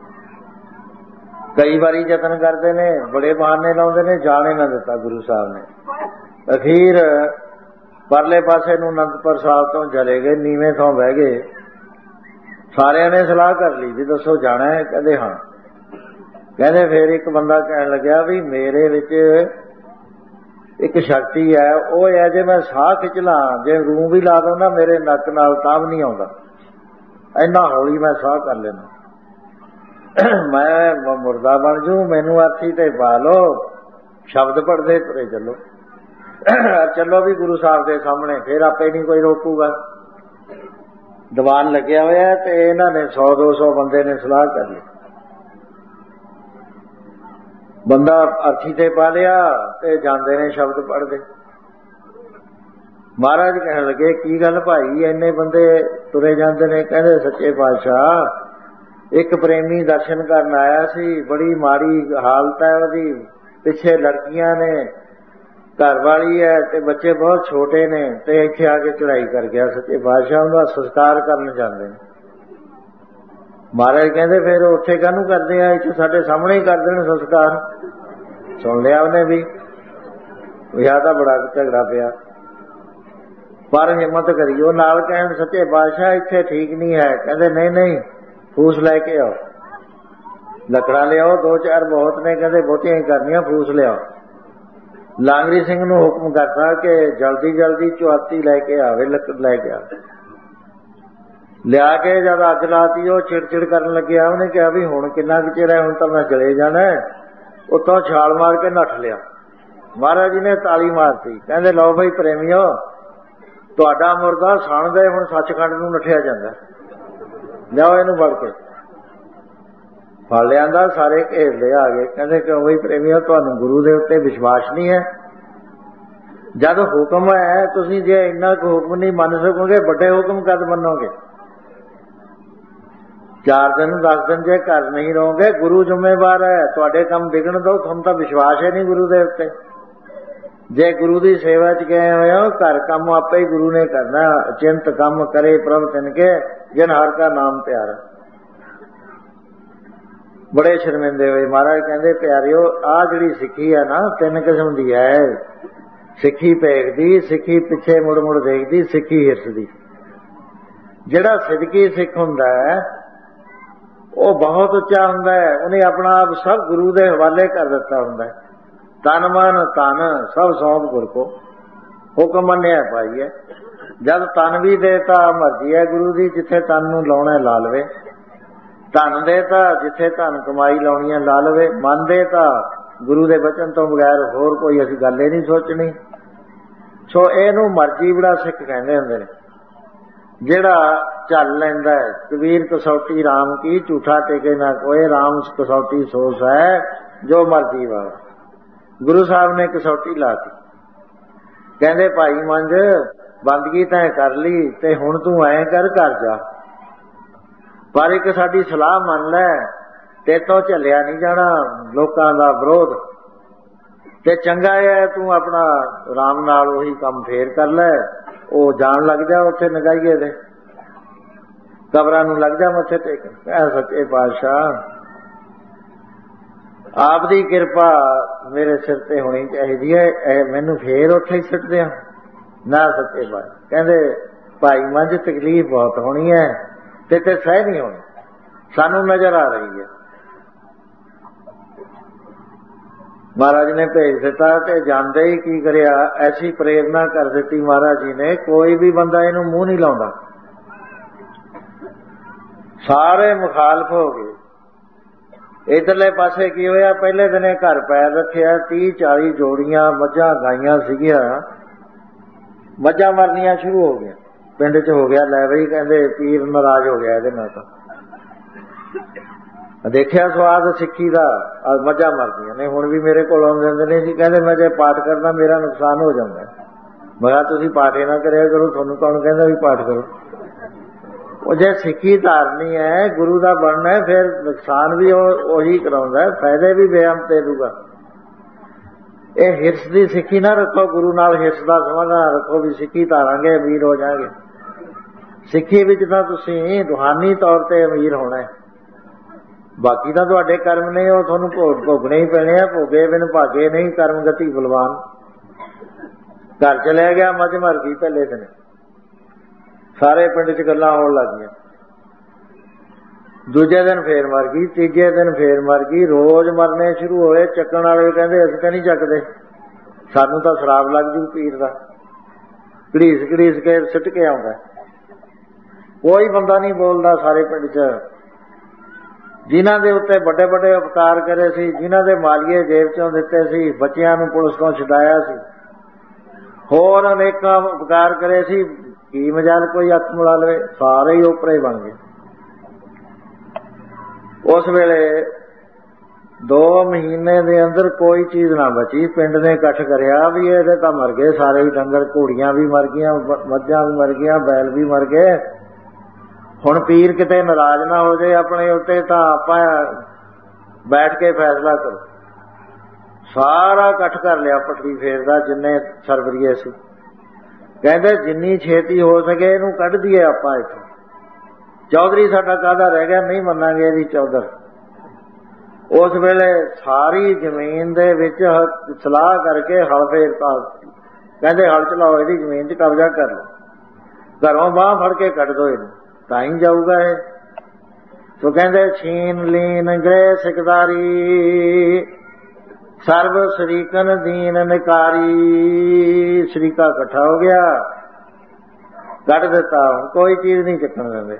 ਕਈ ਵਾਰੀ ਯਤਨ ਕਰਦੇ ਨੇ, ਬੜੇ ਬਹਾਨੇ ਲਾਉਂਦੇ ਨੇ, ਜਾਣੇ ਨਾ ਦਿੱਤਾ ਗੁਰੂ ਸਾਹਿਬ ਨੇ। ਅਖੀਰ ਪਰਲੇ ਪਾਸੇ ਨੂੰ ਅਨੰਦਪੁਰ ਸਾਹਿਬ ਤੋਂ ਚਲੇ ਗਏ, ਨੀਵੇਂ ਥਾਂ ਬਹਿ ਗਏ। ਸਾਰਿਆਂ ਨੇ ਸਲਾਹ ਕਰ ਲਈ ਵੀ ਦੱਸੋ ਜਾਣਾ ਹੈ? ਕਹਿੰਦੇ ਹਾਂ। ਕਹਿੰਦੇ ਫਿਰ ਇੱਕ ਬੰਦਾ ਕਹਿਣ ਲੱਗਿਆ ਵੀ ਮੇਰੇ ਵਿੱਚ ਇੱਕ ਸ਼ਕਤੀ ਹੈ, ਉਹ ਹੈ ਜੇ ਮੈਂ ਸਾਹ ਖਿੱਚ ਲਾਂ, ਜੇ ਰੂੰ ਵੀ ਲਾ ਦਉ ਨਾ ਮੇਰੇ ਨੱਕ ਨਾਲ ਤਾਂ ਵੀ ਨਹੀਂ ਆਉਂਦਾ, ਇੰਨਾ ਹੌਲੀ ਮੈਂ ਸਾਹ ਕਰ ਲੈਣਾ। ਮੈਂ ਮੁਰਦਾ ਬਣ ਜੂ, ਮੈਨੂੰ ਅਰਥੀ ਤੇ ਪਾ ਲਓ, ਸ਼ਬਦ ਪੜ੍ਹਦੇ ਤੁਰੇ ਚੱਲੋ। ਚੱਲੋ ਵੀ ਗੁਰੂ ਸਾਹਿਬ ਦੇ ਸਾਹਮਣੇ, ਫਿਰ ਆਪੇ ਨਹੀਂ ਕੋਈ ਰੋਕੂਗਾ। ਦੀਵਾਨ ਲੱਗਿਆ ਹੋਇਆ ਤੇ ਇਹਨਾਂ ਨੇ ਸੌ ਦੋ ਸੌ ਬੰਦੇ ਨੇ ਸਲਾਹ ਕਰ ਲਈ। ਬੰਦਾ ਅਰਥੀ ਤੇ ਪਾ ਲਿਆ ਤੇ ਜਾਂਦੇ ਨੇ ਸ਼ਬਦ ਪੜ੍ਹਦੇ। ਮਹਾਰਾਜ ਕਹਿਣ ਲੱਗੇ ਕੀ ਗੱਲ ਭਾਈ, ਇੰਨੇ ਬੰਦੇ ਤੁਰੇ ਜਾਂਦੇ ਨੇ? ਕਹਿੰਦੇ ਸੱਚੇ ਪਾਤਸ਼ਾਹ ਇੱਕ ਪ੍ਰੇਮੀ ਦਰਸ਼ਨ ਕਰਨ ਆਇਆ ਸੀ, ਬੜੀ ਮਾੜੀ ਹਾਲਤ ਹੈ ਉਹਦੀ, ਪਿੱਛੇ ਲੜਕੀਆਂ ਨੇ, ਘਰ ਵਾਲੀ ਹੈ ਤੇ ਬੱਚੇ ਬਹੁਤ ਛੋਟੇ ਨੇ, ਤੇ ਇੱਥੇ ਆ ਕੇ ਚੜਾਈ ਕਰ ਗਿਆ। ਸੱਚੇ ਪਾਤਸ਼ਾਹ ਉਹਦਾ ਸੰਸਕਾਰ ਕਰਨ ਜਾਂਦੇ ਨੇ। ਮਹਾਰਾਜ ਕਹਿੰਦੇ ਫਿਰ ਉੱਥੇ ਕਾਹਨੂੰ ਕਰਦੇ ਆ, ਇੱਥੇ ਸਾਡੇ ਸਾਹਮਣੇ ਹੀ ਕਰ ਦੇਣ ਸੰਸਕਾਰ। ਸੁਣ ਲਿਆ ਉਹਨੇ ਵੀ, ਵਿਆਹ ਤਾਂ ਬੜਾ ਝਗੜਾ ਪਿਆ, ਪਰ ਹਿੰਮਤ ਕਰੀਓ। ਨਾਲ ਕਹਿਣ ਸੱਚੇ ਪਾਤਸ਼ਾਹ ਇੱਥੇ ਠੀਕ ਨਹੀਂ ਹੈ। ਕਹਿੰਦੇ ਨਹੀਂ ਨਹੀਂ, ਫੂਸ ਲੈ ਕੇ ਆਓ, ਲੱਕੜਾਂ ਲਿਆਓ, ਦੋ ਚਾਰ ਬਹੁਤ ਨੇ, ਕਹਿੰਦੇ ਬਹੁਤੀਆਂ ਹੀ ਕਰਨੀਆਂ, ਫੂਸ ਲਿਆਓ। ਲਾਂਗਰੀ ਸਿੰਘ ਨੂੰ ਹੁਕਮ ਕਰਤਾ ਕਿ ਜਲਦੀ ਜਲਦੀ ਚੁਆਤੀ ਲੈ ਕੇ ਆਵੇ, ਲੱਕੜ ਲੈ ਕੇ ਆਵੇ। ਲਿਆ ਕੇ ਜਦ ਅੱਗ ਲਾਤੀ, ਉਹ ਚਿੜਚਿੜ ਕਰਨ ਲੱਗਿਆ। ਉਹਨੇ ਕਿਹਾ ਵੀ ਹੁਣ ਕਿੰਨਾ ਕੁ ਚਿਰ ਹੈ, ਹੁਣ ਤਾਂ ਮੈਂ ਚਲੇ ਜਾਣਾ। ਉੱਤੋਂ ਛਾਲ ਮਾਰ ਕੇ ਨੱਠ ਲਿਆ। ਮਹਾਰਾਜ ਜੀ ਨੇ ਤਾਲੀ ਮਾਰਤੀ, ਕਹਿੰਦੇ ਲਓ ਬਈ ਪ੍ਰੇਮੀਓ, ਤੁਹਾਡਾ ਮੁਰਦਾ ਸਣ ਦੇ ਹੁਣ ਸੱਚਖੰਡ ਨੂੰ ਨੱਠਿਆ ਜਾਂਦਾ, ਲਿਆਓ ਇਹਨੂੰ ਫੜ ਕੇ। ਫੜ ਲਿਆਂਦਾ, ਸਾਰੇ ਘੇਰ ਲਿਆ ਆ ਗਏ। ਕਹਿੰਦੇ ਕਿਉਂ ਬਈ ਪ੍ਰੇਮੀਓ, ਤੁਹਾਨੂੰ ਗੁਰੂ ਦੇ ਉੱਤੇ ਵਿਸ਼ਵਾਸ ਨਹੀਂ ਹੈ? ਜਦ ਹੁਕਮ ਹੈ, ਤੁਸੀਂ ਜੇ ਇੰਨਾ ਕੁ ਹੁਕਮ ਨਹੀਂ ਮੰਨ ਸਕੋਗੇ, ਵੱਡੇ ਹੁਕਮ ਕਦ ਮੰਨੋਗੇ? ਚਾਰ ਦਿਨ ਦਸ ਦਿਨ ਜੇ ਘਰ ਨਹੀਂ ਰਹੋਗੇ, ਗੁਰੂ ਜ਼ਿੰਮੇਵਾਰ ਹੈ। ਤੁਹਾਡੇ ਕੰਮ ਵਿਗਣ ਦੋ, ਤੁਹਾਨੂੰ ਤਾਂ ਵਿਸ਼ਵਾਸ ਹੈ ਨਹੀਂ ਗੁਰੂ ਦੇ ਉੱਤੇ। ਜੇ ਗੁਰੂ ਦੀ ਸੇਵਾ 'ਚ ਗਏ ਹੋਏ ਹੋ, ਘਰ ਕੰਮ ਆਪੇ ਹੀ ਗੁਰੂ ਨੇ ਕਰਨਾ। ਅਚਿੰਤ ਕੰਮ ਕਰੇ ਪ੍ਰਭ ਤਿਨਕੇ, ਜਿਨ ਹਰ ਕਾ ਨਾਮ ਪਿਆਰਾ। ਬੜੇ ਸ਼ਰਮਿੰਦੇ ਹੋਏ। ਮਹਾਰਾਜ ਕਹਿੰਦੇ ਪਿਆਰਿਓ, ਆਹ ਜਿਹੜੀ ਸਿੱਖੀ ਹੈ ਨਾ, ਤਿੰਨ ਕਿਸਮ ਦੀ ਹੈ। ਸਿੱਖੀ ਭੇਖਦੀ, ਸਿੱਖੀ ਪਿੱਛੇ ਮੁੜ ਮੁੜ ਦੇਖਦੀ, ਸਿੱਖੀ ਹਿਰਸਦੀ। ਜਿਹੜਾ ਸਿੱਧਕੀ ਸਿੱਖ ਹੁੰਦਾ ਹੈ ਉਹ ਬਹੁਤ ਉੱਚਾ ਹੁੰਦਾ ਹੈ। ਉਹਨੇ ਆਪਣਾ ਆਪ ਸਭ ਗੁਰੂ ਦੇ ਹਵਾਲੇ ਕਰ ਦਿੱਤਾ ਹੁੰਦਾ ਹੈ। ਤਨ ਮਨ ਧਨ ਸਭ ਸੌਂਪ ਗੁਰ ਕੋ, ਹੁਕਮ ਮੰਨਿਆ ਪਾਈ ਹੈ। ਜਦ ਤਨ ਵੀ ਦੇਤਾ, ਮਰਜ਼ੀ ਹੈ ਗੁਰੂ ਦੀ, ਜਿੱਥੇ ਤਨ ਨੂੰ ਲਾਉਣਾ ਲਾ ਲਵੇ। ਧਨ ਦੇਤਾ, ਜਿੱਥੇ ਧਨ ਕਮਾਈ ਲਾਉਣੀ ਹੈ ਲਾ ਲਵੇ। ਮਨ ਦੇਤਾ, ਗੁਰੂ ਦੇ ਬਚਨ ਤੋਂ ਬਗੈਰ ਹੋਰ ਕੋਈ ਅਸੀਂ ਗੱਲ ਹੀ ਨਹੀਂ ਸੋਚਣੀ। ਸੋ ਇਹਨੂੰ ਮਰਜ਼ੀ ਬੜਾ ਸਿੱਖ ਕਹਿੰਦੇ ਹੁੰਦੇ ਨੇ, ਜਿਹੜਾ ਚੱਲ ਲੈਂਦਾ ਹੈ। ਕਬੀਰ ਕਸੌਟੀ ਰਾਮ ਕੀ, ਝੂਠਾ ਟੇਕੇ ਨਾ ਕੋਏ, ਰਾਮ ਕਸੌਟੀ ਸੋਸ ਹੈ ਜੋ ਮਰਜ਼ੀ ਵਾਲਾ। ਗੁਰੂ ਸਾਹਿਬ ਨੇ ਕਸੌਟੀ ਲਾਤੀ। ਕਹਿੰਦੇ ਭਾਈ ਮੰਝ, ਬੰਦਗੀ ਤੈਂ ਕਰ ਲਈ ਤੇ ਹੁਣ ਤੂੰ ਐਂ ਕਰ, ਘਰ ਜਾ, ਪਰ ਇੱਕ ਸਾਡੀ ਸਲਾਹ ਮੰਨ ਲੈ, ਤੇਤੋਂ ਝੱਲਿਆ ਨਹੀਂ ਜਾਣਾ ਲੋਕਾਂ ਦਾ ਵਿਰੋਧ, ਤੇ ਚੰਗਾ ਹੈ ਤੂੰ ਆਪਣਾ ਆਰਾਮ ਨਾਲ ਉਹੀ ਕੰਮ ਫੇਰ ਕਰ ਲੈ। ਉਹ ਜਾਣ ਲੱਗ ਜਾ ਉੱਥੇ ਨਗਾਈਏ ਦੇ, ਕਬਰਾਂ ਨੂੰ ਲੱਗ ਜਾ ਮੱਥੇ ਟੇਕ। ਐ ਸੱਚੇ ਪਾਤਸ਼ਾਹ, ਆਪ ਦੀ ਕਿਰਪਾ ਮੇਰੇ ਸਿਰ ਤੇ ਹੋਣੀ ਚਾਹੀਦੀ ਹੈ, ਮੈਨੂੰ ਫੇਰ ਉੱਥੇ ਹੀ ਸਿੱਟ ਦਿਆਂ ਨਾ। ਸੱਚੇ ਪਾਤਸ਼ਾਹ ਕਹਿੰਦੇ ਭਾਈ ਮੰਝ, ਤਕਲੀਫ ਬਹੁਤ ਹੋਣੀ ਹੈ ਤੇ ਤੇ ਸਹਿ ਨਹੀਂ ਹੋਣੀ, ਸਾਨੂੰ ਨਜ਼ਰ ਆ ਰਹੀ ਹੈ। ਮਹਾਰਾਜ ਨੇ ਭੇਜ ਦਿੱਤਾ ਤੇ ਜਾਂਦੇ ਹੀ ਕੀ ਕਰਿਆ, ਐਸੀ ਪ੍ਰੇਰਨਾ ਕਰ ਦਿੱਤੀ ਮਹਾਰਾਜ ਜੀ ਨੇ, ਕੋਈ ਵੀ ਬੰਦਾ ਇਹਨੂੰ ਮੂੰਹ ਨਹੀਂ ਲਾਉਂਦਾ। ਸਾਰੇ ਮੁਖਾਲਫ ਹੋ ਗਏ। ਇਧਰਲੇ ਪਾਸੇ ਕੀ ਹੋਇਆ, ਪਹਿਲੇ ਦਿਨੇ ਘਰ ਪੈਰ ਰੱਖਿਆ, ਤੀਹ ਚਾਲੀ ਜੋੜੀਆਂ ਮੱਝਾਂ ਗਾਈਆਂ ਸੀਗੀਆਂ, ਮੱਝਾਂ ਮਰਨੀਆਂ ਸ਼ੁਰੂ ਹੋ ਗਈਆਂ। ਪਿੰਡ 'ਚ ਹੋ ਗਿਆ ਲੈ ਬਈ, ਕਹਿੰਦੇ ਪੀਰ ਨਾਰਾਜ਼ ਹੋ ਗਿਆ ਇਹਦੇ ਨਾਲ। ਤਾਂ ਦੇਖਿਆ ਸਵਾਦ ਸਿੱਖੀ ਦਾ, ਮੱਝਾਂ ਮਰਦੀਆਂ ਨੇ। ਹੁਣ ਵੀ ਮੇਰੇ ਕੋਲ ਆਉਂਦੇ ਨੇ ਜੀ, ਕਹਿੰਦੇ ਮੈਂ ਜੇ ਪਾਠ ਕਰਦਾ ਮੇਰਾ ਨੁਕਸਾਨ ਹੋ ਜਾਂਦਾ। मैं तुसीं पाठ ही ना करिया करो, तुहानूं कौन कहंदा भी पाठ करो। वो जे सिक्खी धारनी है, गुरु का बनना है, फिर नुकसान भी वही कराउंदा है, फायदे भी बेअंत दे दूगा। ये हिरस की सिक्खी ना रखो, गुरु नाल हिरस का संबंध ना रखो भी सिक्खी धारांगे अमीर हो जाएंगे। सिक्खी विच तां तुसीं रूहानी तौर पर अमीर होना है, बाकी तो तुहाडे कर्म ने वो तुहानूं भोग भोगने ही पैने आ। भोगे बिन भागे नहीं, कर्म गति बलवान। घर चलिया गया, मझ मर गई पहले दिन, सारे पिंड च गल्लां होण लग गईयां। दूजे दिन फिर मर गई, तीजे दिन फिर मर गई, रोज मरने शुरू होए। चक्कण वाले कहंदे असीं तां नहीं चकदे, सानूं तां शराब लग जू पीर दा। घड़ीस घड़ीस के सिट के आउंदा, कोई बंदा नहीं बोलदा सारे पिंड च। जिन्हां दे उत्ते बड़े बड़े उपकार करे सी, जिन्हां दे मालीए जेब चों दिते सी, बच्चियां नूं पुलिस तों छुडाया सी, होर अनेकां उपकार करे सी, की मजाल कोई हथ मिला लवे, सारे ही ओपरे बन गए। उस वेले दो महीने दे अंदर कोई चीज ना बची। पिंड ने इकट्ठ करिया भी ये तां मर गए सारे ही डंगर, घोड़ियां भी मर गईयां, मੱਝਾਂ भी मर गईयां, बैल भी मर गए। हुण पीर किते नाराज ना हो जाए अपने उत्ते, तां आपां बैठ के फैसला करो। सारा इकट्ठ कर लिया पटड़ी फेरदा, जिन्ने सरवरीए सी। कहते जिन्नी छेती हो सके इनू कढ़ दीए आपां इत्थों, चौधरी साडा काहदा रह गया, नहीं मन्नांगे इहदी चौधर। उस वेले सारी जमीन दे विच सलाह करके हल फेरता। कहते हल चलाओ, इहदी जमीन च कब्जा कर लो, घरों बांह फड़ के कढ़ दो इहनूं, तां ही जाऊगा ये। तो कहते छीन लीन गृह सिकदारी, सर्व शरीकन दीन निकारी। शरीका इकट्ठा हो गया, कट दिता, कोई चीज नहीं चकन देंदे।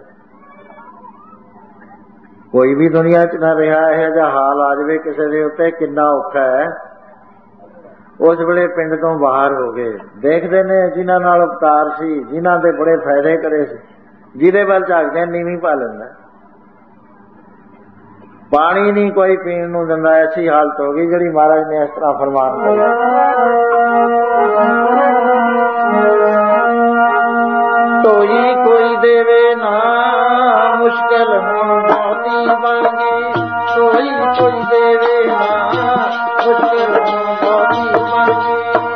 कोई भी दुनिया च ना रहा है जा हाल आ जाए किसी के उत्ते, कितना औखा है। उस वेले पिंड तो बाहर हो गए, देखते ने जिन्हां नाल उपकार सी, जिन्हां दे बड़े फायदे करे सी, जिहदे वल झाकदे नीवीं पा लैंदा। पानी नहीं कोई पीण नूं दिंदा, ऐसी हालत हो गई जिहड़ी महाराज ने इस तरह फरमान किया। तोई कोई देवे ना मुश्किल बहुती मांगे, तोई कोई देवे ना मुश्किल बहुती मांगे।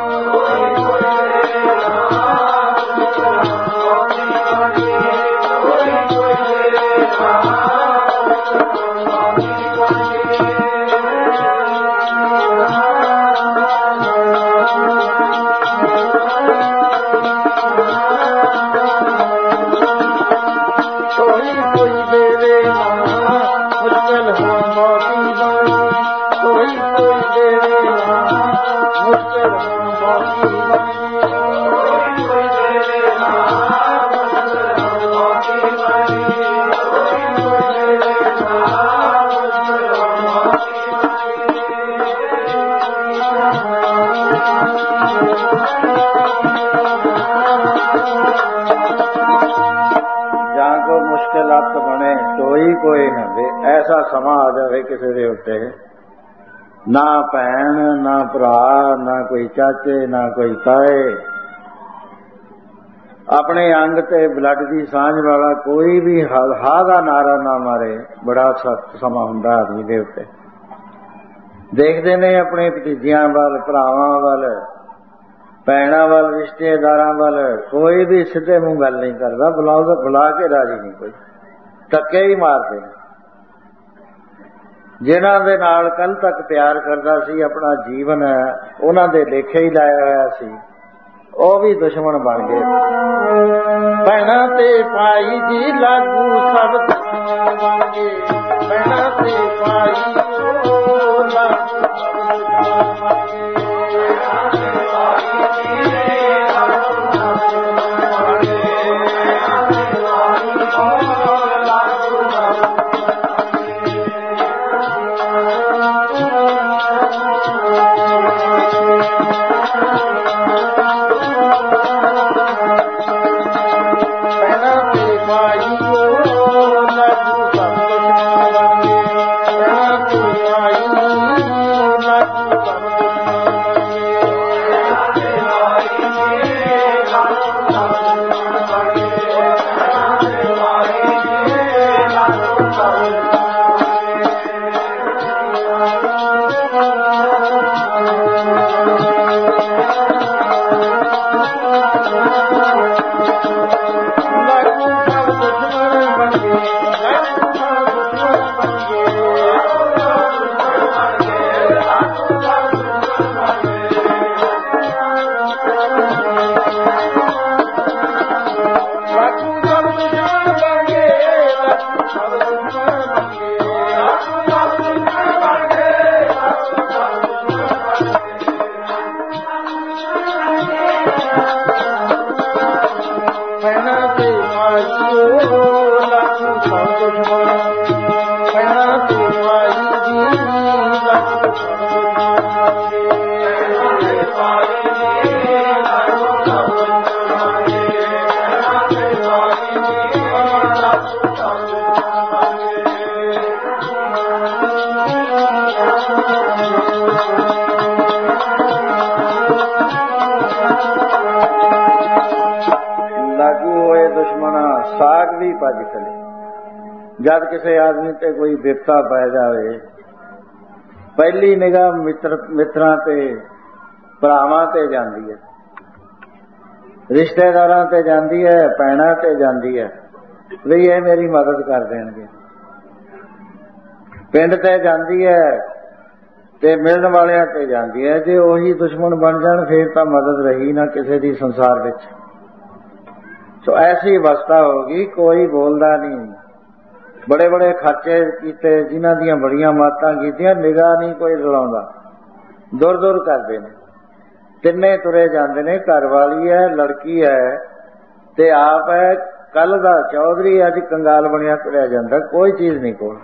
कोई ना वे ऐसा समा आ जाए किसी दे उत्ते, ना भैन ना भरा ना कोई चाचे ना कोई ताए, अपने अंग ते ब्लड की सांझ वाला कोई भी हा दा नारा ना मारे। बड़ा सख्त समा हुंदा आदमी दे उत्ते। देखते ने अपने भतीजियां वाल, भरावां वाल, भैणां वाल, रिश्तेदारां वाल, कोई भी सीधे मुंह गल नहीं करता, बुलाओ तो बुला के राजी नहीं कोई, धक्के ही मारते। जिन्हां दे नाल कल तक प्यार करदा सी, अपना जीवन उन्हां दे लेखे ही लाया होया सी, ਉਹ भी दुश्मन बन गए। भैणा ते भाई जी लागू सब बन गए, भैणा ते भाई लागू सब बन गए। भज चले। जद किसी आदमी ते कोई विपता पै जाए, पहली निगाह मित्र मित्रां ते भरावां ते जांदी है, रिश्तेदारां ते जांदी है, भैणां ते जांदी है भी ये मेरी मदद कर देणगे। पिंड ते जांदी है ते मिलण वालियां ते जांदी है। जे ओही दुश्मन बन जाण फिर तां मदद रही ना किसी दी संसार विच। सो ऐसी अवस्था होगी, कोई बोलदा नहीं। बड़े बड़े खर्चे कीते, जिन्हां दियां बड़ियां मातां कीतियां, निगाह नहीं कोई रलाउंदा, दूर दूर करदे ने। तिन्ने तुरे जांदे ने, घर वाली है, लड़की है ते आप है। कल दा चौधरी अज कंगाल बनिया तुरिया जांदा, कोई चीज नहीं कोल।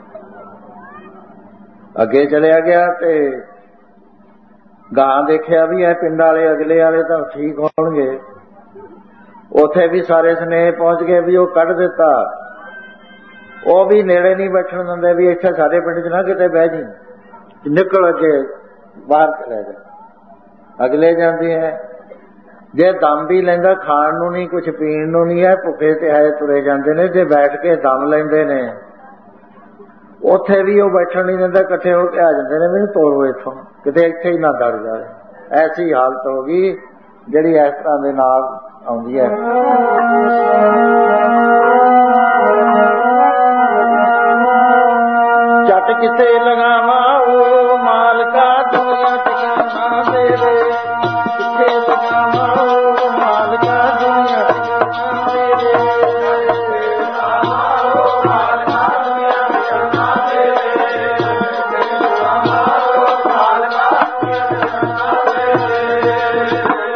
अगे चलिया गया ते गां देखिया भी है, पिंड वाले अगले वाले तां ठीक होणगे, उत्थे भी सारे स्नेह पहुंच गए भी वो कढ दिता। ਉਹ भी नेड़े नहीं बैठन दिंदे भी इत्थे सारे पिंड च ना किते बह जी, निकल अगे बाहर चले जा। अगले जाते हैं, जे दम भी लेंदा खाण नूं नहीं, कुछ पीण नूं नहीं है, भुखे ते है तुरे जाते ने। जे बैठ के दम लेंदे ने उत्थे भी वो बैठन नहीं दिंदा, इकट्ठे होके आ जाते ने, मैनूं तोड़ो इत्थों, किते इत्थे ही ना दड़ जाए। ऐसी हालत हो गई जिहड़ी इस तरह दे नाल आउंदी है। झट किसे लगावा ओ मालका दुनिया ठिकाना तेरे, किसे लगावा ओ मालका दुनिया ठिकाना तेरे, ओ मालका दुनिया ठिकाना तेरे, ओ मालका दुनिया ठिकाना तेरे।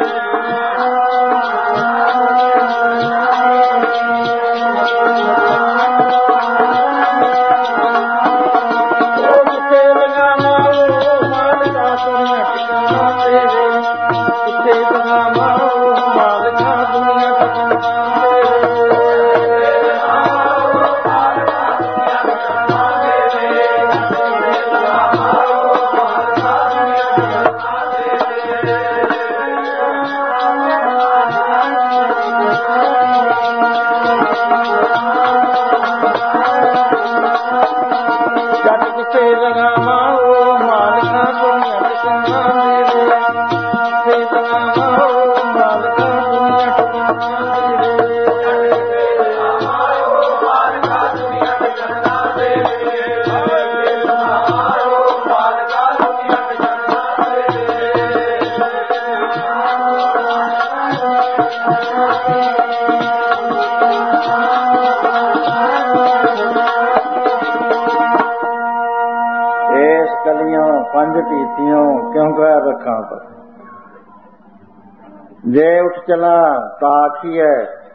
जे उठ चला तो आखिए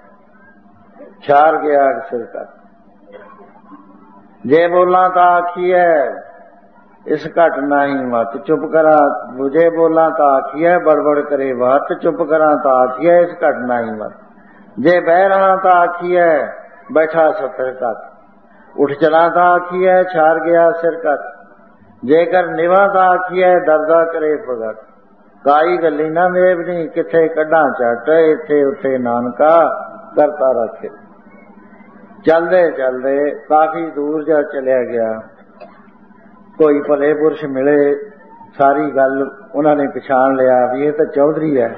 छार गया सिर तक, जे बोला तो आखिए इस घट नाही मत, चुप करा बुझे बोला तो आखिए बड़बड़ करे बात, चुप करा तो आखिए इस घट नाही मत, जे बह रहा तो आखिए बैठा सतर तक, उठ चला तो आखिए छार गया सिर तक, जेकर निवा तो आखिए दर्दा करे भगत, काई गली ना मेवनी किथे कड्डा झट, इथे उथे नानका करता रखे। चलदे चलदे काफी दूर जा चलिया गया, कोई भले पुरुष मिले, सारी गल उन्होंने पछाण लिया भी ये तो चौधरी है।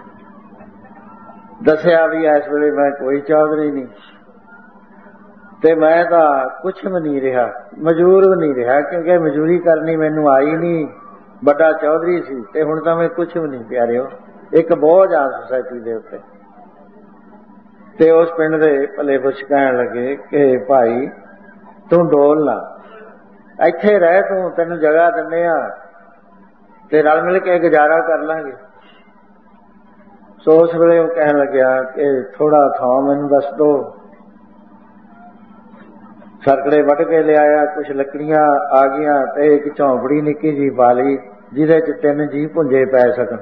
दसिया भी इस वेले मैं कोई चौधरी नहीं, ते मैं तो कुछ भी नहीं रहा, मजूर भी नहीं रहा, क्योंकि मजूरी करनी मैनू आई नहीं। बड़ा चौधरी सी ते हुण तां मैं कुछ भी नहीं प्यारिओ, एक बोझ आ सोसाइटी दे उत्ते। ते उस पिंड दे भले पुरुष कहण लगे कि भाई तू डोल ना, इत्थे रह, तू तैनूं जगह दिंदे आ ते रल मिल के गुजारा कर लांगे। सो उस वेले वो कहण लग्या कि थोड़ा थां मैनूं दस दो। सरकड़े वट के लिया, कुछ लकड़ियां आ गईयां ते एक झोंपड़ी निक्की जी पा ली जिहदे च तीन जी भुंजे पै सकन।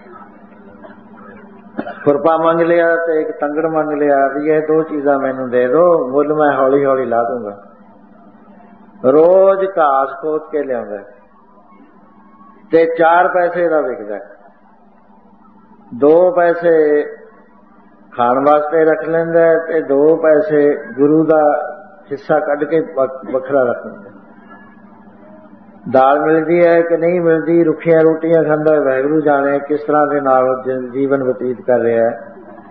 खुरपा मंग लिया ते एक तंगड़ मंग लिया भी ये दो चीज़ां मैनूं दे दो, मुल मैं हौली हौली ला दूंगा। रोज घास खोद के लिया ते चार पैसे का विकदा, दो पैसे खाण वास्ते रख लैंदा ते दो पैसे गुरु का हिस्सा कढ़ के वखरा रख लैंदा। दाल मिलती है कि नहीं मिलती, रुखियां रोटियां खांदा वाहिगुरू जाने किस तरह के नाल जीवन बतीत कर रहा है।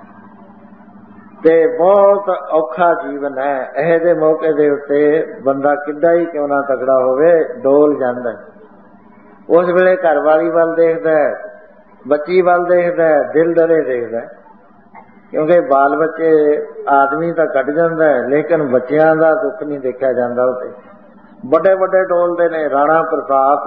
ते बहुत औखा जीवन है। यह दे मौके दे उत्ते बंदा किड्डा ही क्यों ना तगड़ा होवे डोल जांदा। उस वेले घर वाली वल देखदा है, बच्ची वल देखदा है, दिल डरे देखदा है, क्योंकि बाल बच्चे आदमी तो कट जाता है लेकिन बच्चों का दुख नहीं देखा जाता। उसे बड़े बड़े डोलते ने। राणा प्रताप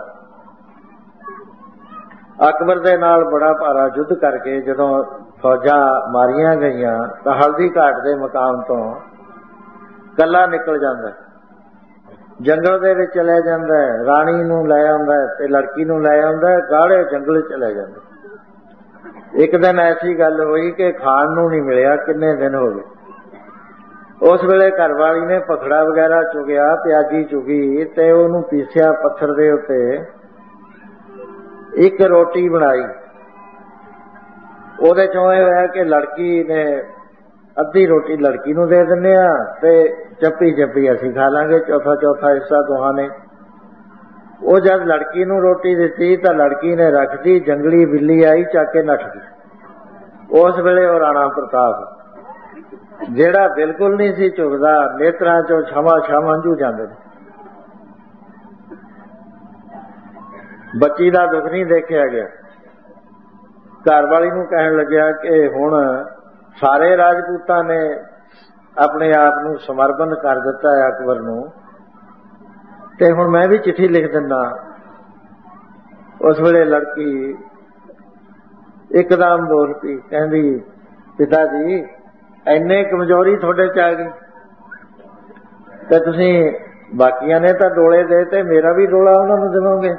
अकबर दे नाल बड़ा भारा युद्ध करके जदों फौजा मारिया गई तो हल्दी घाट के मुकाम तो कला निकल जाता, जंगल दे विच चले जाता है, राणी नूं लै आउंदा है ते लड़की नूं लै आउंदा है, गाढ़े जंगल चले जाता। एक दिन ऐसी गल हुई कि खाण नूं नहीं मिलिया, किन्ने दिन हो गए। उस वेले घर वाली ने पखड़ा वगैरह चुगिया, प्याजी चुगी ते उहनूं पीसिया पत्थर दे उत्ते, एक रोटी बनाई। ਉਹਦੇ चों ਇਹ ਹੋਇਆ कि लड़की ने अद्धी रोटी लड़की नूं दे दिंदे आ ते चप्पी चप्पी असीं खा लांगे, चौथा चौथा हिस्सा दोहां ने। ਉਹ जब लड़की नूं रोटी दिती तो लड़की ने रख दी, जंगली बिल्ली आई चक के नठ गई। उस वेले ਉਹ राणा प्रताप ਜਿਹੜਾ बिल्कुल नहीं सी झुकदा, नेत्रां चों छावां छावां हंझू जांदे ने। बच्ची दा दुख नहीं देखिया गया। घर वाली नूं कहण लग्या कि हुण सारे राजपूतां ने अपने आप नूं समर्पण कर दिता है अकबर नूं, ते हुण मैं भी चिट्ठी लिख दिंदा। उस वेले लड़की एकदम बोल पई, कहंदी पिता जी इन्ने कमजोरी थोड़े च आ गई ते तुसीं बाकियां ने तां डोले दे ते मेरा भी डोला उन्हां नूं देवोगे।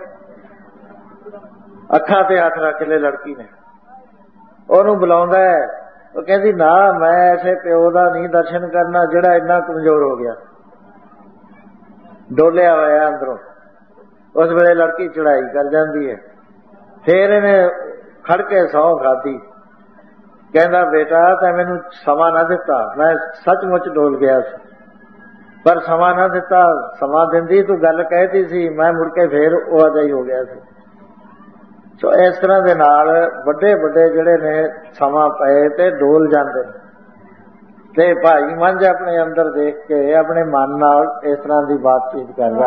अखां ते हथ रख ले लड़की ने, ਉਹਨੂੰ बुलाउंदा है। ਉਹ कहंदी ना मैं ऐसे प्यो दा नहीं दर्शन करना जिहड़ा इन्ना कमजोर हो गया, डोलिया होया अंदरों। उस वेले लड़की चढ़ाई कर जाती है। फिर इन्हें खड़ के सौं खाधी, कहंदा बेटा तैं मैनूं समा ना दिता, मैं सचमुच डोल गया सी, पर समा ना दिता। समा दिंदी तूं गल कहती सी, मैं मुड़ के फिर उहा जिहा ही हो गया सी। सो इस तरह दे नाल वड्डे वड्डे जिहड़े ने समा पए ते डोल जांदे ने। ते भाई मंझ अपने अंदर देख के अपने मन नाल इस तरह की बातचीत करदा,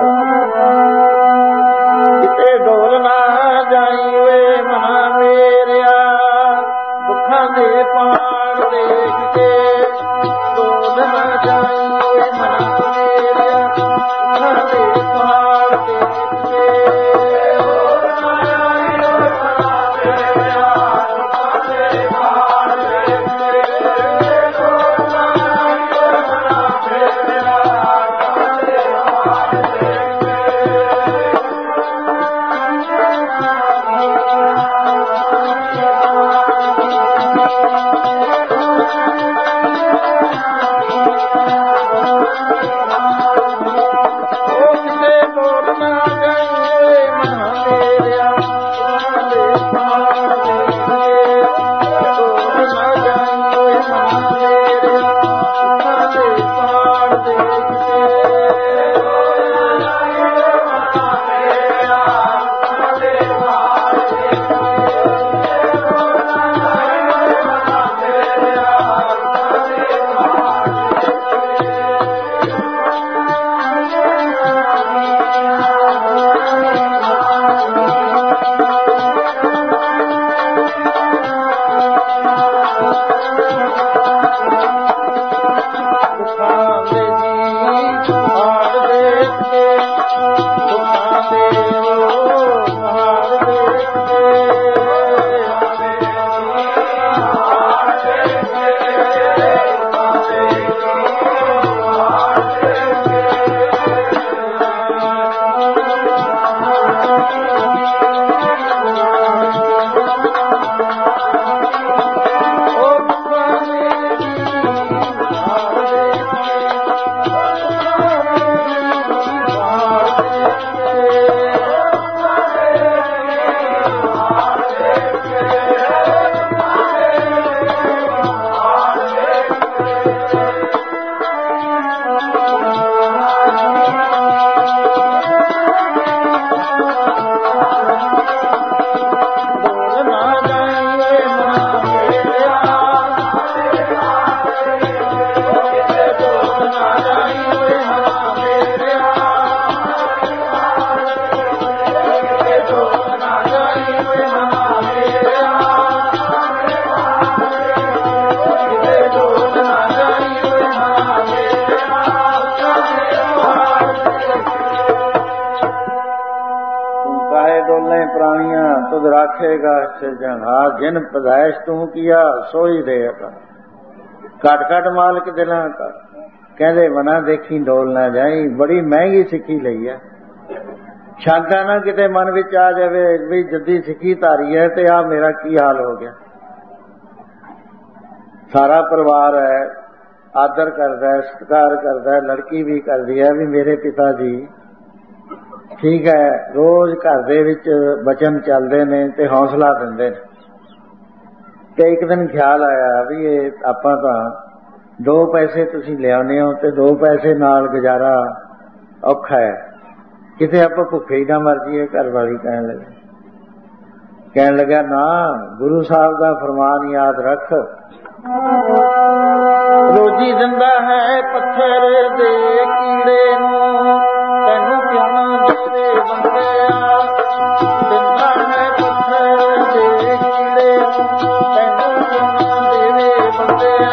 किते डोल ना जाई वे मना मेरिया, दुखां दे पहाड़ देख के डोल ना जाई वे मना मेरिया, दुखां दे पहाड़ देख के। राखेगा सिरजनहार, जिन पैदाइश तू किया सोई देगा। घट घट मालिक दिलां का, कहते मना देखी डोल ना जाई, बड़ी महंगी सिक्खी लई है। शंका ना किते मन विच आ जावे भी जद्दी सिक्खी धारी है ते आ मेरा की हाल हो गया। सारा परिवार है, आदर करता है, सत्कार करता है, लड़की भी करती है भी मेरे पिता जी ठीक है, रोज घर दे विच वचन चलते ने ते हौसला दिंदे ने। ते एक दिन ख्याल आया भी ये आपां तां दो पैसे तुसीं लियाउने हो ते दो पैसे नाल गुजारा औखा है, किते आपां भुखे ही ना मर जाइए। घर वाली कहण लगी कहण लगा ना, गुरु साहब दा फरमान याद रख, रोजी दिंदा है पत्थर दे कीड़े नूं, तैनूं क्यों ना देवे बंदिया। दिंदा है पत्थर दे कीड़े नूं, तैनूं क्यों ना देवे बंदिया।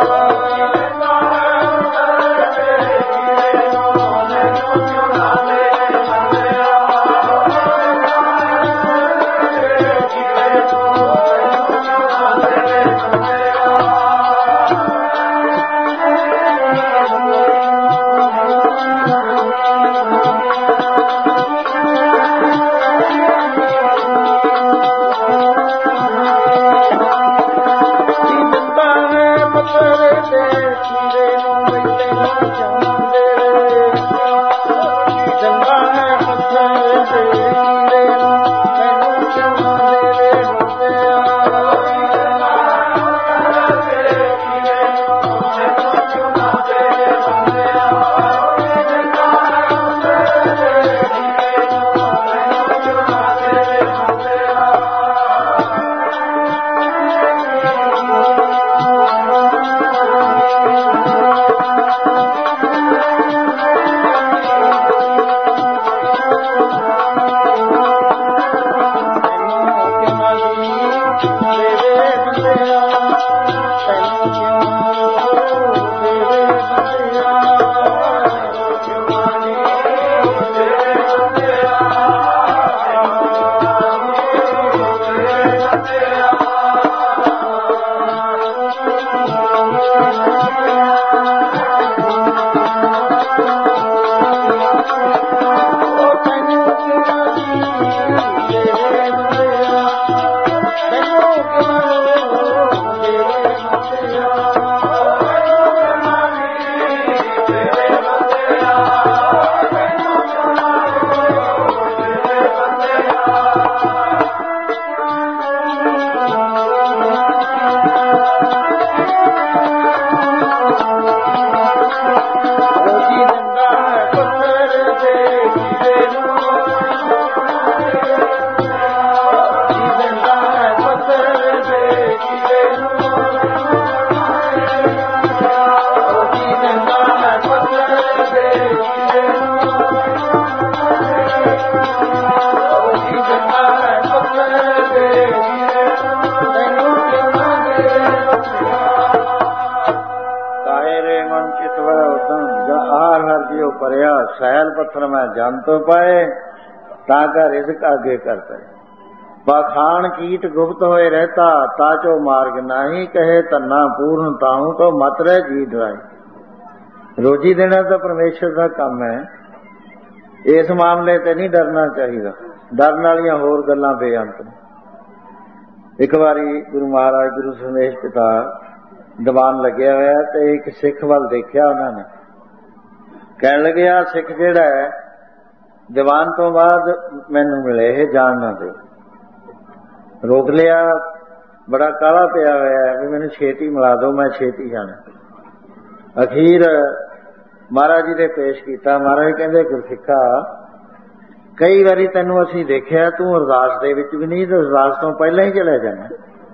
सैल पत्थर मैं जान तो पाए, ताका रिज़्क आगे करता है। बखान कीट गुप्त होए रहता, ताचो मार्ग नाही, कहे तन्ना पूर्ण ताहू तो मत रह जी डराए। रोजी देना तो परमेश्वर का काम है, इस मामले ते नहीं डरना चाहिए। डरन वालियां होर गल्लां बेअंत ने। एक बारी गुरु महाराज गुरु संदेश पिता दीवान लग्या होया ते एक सिख वल देखिया उन्होंने, कहन लगे आ सिख जिहड़ा है दीवान तो बाद मैनू मिले ये जान ना दे। रोक लिया, बड़ा काला पिया होया है भी मैनू छेती मिला दो, मैं छेती जाना। अखीर महाराज जी ने पेश किया। महाराज कहते गुरसिखा कई बारी तेनू असीं देखिया तू अरदास दे विच भी नहीं, तो अरदास तो पहले ही चले जाना।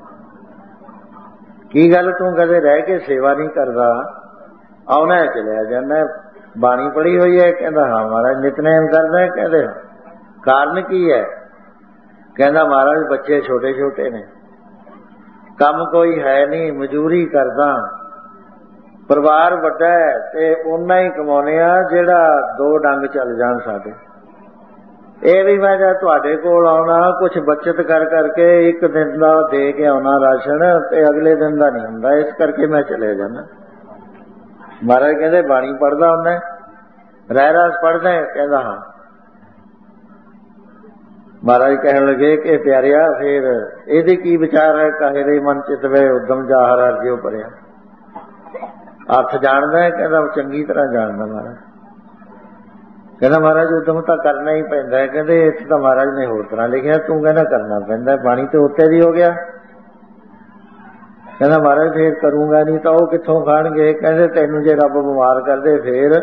की गल तू कदे रह के सेवा नहीं करता, आना चलिया जाना। बाणी पढ़ी हुई है, कहता हाँ महाराज नितनेम करदा है। कहते कारण की है? कहता महाराज बच्चे छोटे छोटे ने, काम कोई है नहीं, मजूरी करदा, परिवार वड्डा है ते उन्ना ही कमाउने आ जेड़ा दो डंग चल जान साडे। ਇਹ ਵੀ ਮੈਂ ਜਦ ਤੁਹਾਡੇ ਕੋਲ ਆਉਣਾ ਕੁਛ ਬੱਚਤ ਕਰ ਕਰਕੇ ਇੱਕ ਦਿਨ ਦਾ ਦੇ ਕੇ ਆਉਣਾ ਰਾਸ਼ਨ, ਤੇ ਅਗਲੇ ਦਿਨ ਦਾ ਨਹੀਂ ਹੁੰਦਾ, ਇਸ ਕਰਕੇ ਮੈਂ ਚਲੇ ਜਾਣਾ। ਮਹਾਰਾਜ ਕਹਿੰਦੇ ਬਾਣੀ ਪੜ੍ਹਦਾ ਹੁੰਦਾ, ਰਹਿ ਰਾਸ ਪੜ੍ਹਦਾ? ਕਹਿੰਦਾ ਹਾਂ। ਮਹਾਰਾਜ ਕਹਿਣ ਲੱਗੇ ਕਿ ਪਿਆਰਿਆ ਫੇਰ ਇਹਦੇ ਕੀ ਵਿਚਾਰ ਹੈ? ਕਾਹੇ ਦੇ ਮਨ ਚਿਤ ਵੇ ਉਦਮ ਜਾਹਰ ਅਰਜਿਓ ਭਰਿਆ। ਅਰਥ ਜਾਣਦਾ ਹੈ? ਕਹਿੰਦਾ ਚੰਗੀ ਤਰ੍ਹਾਂ ਜਾਣਦਾ ਮਹਾਰਾਜ। ਕਹਿੰਦਾ ਮਹਾਰਾਜ ਉਦਮ ਤਾਂ ਕਰਨਾ ਹੀ ਪੈਂਦਾ ਹੈ। ਕਹਿੰਦੇ ਇੱਥੇ ਤਾਂ ਮਹਾਰਾਜ ਨੇ ਹੋਰ ਤਰ੍ਹਾਂ ਲਿਖਿਆ, ਤੂੰ ਕਹਿੰਦਾ ਕਰਨਾ ਪੈਂਦਾ, ਬਾਣੀ ਤੇ ਉੱਤੇ ਦੀ ਹੋ ਗਿਆ। ਕਹਿੰਦਾ ਮਹਾਰਾਜ ਫੇਰ ਕਰੂੰਗਾ ਨਹੀਂ ਤਾਂ ਉਹ ਕਿੱਥੋਂ ਖਾਣਗੇ? ਕਹਿੰਦੇ ਤੈਨੂੰ ਜੇ ਰੱਬ ਬਿਮਾਰ ਕਰਦੇ ਫੇਰ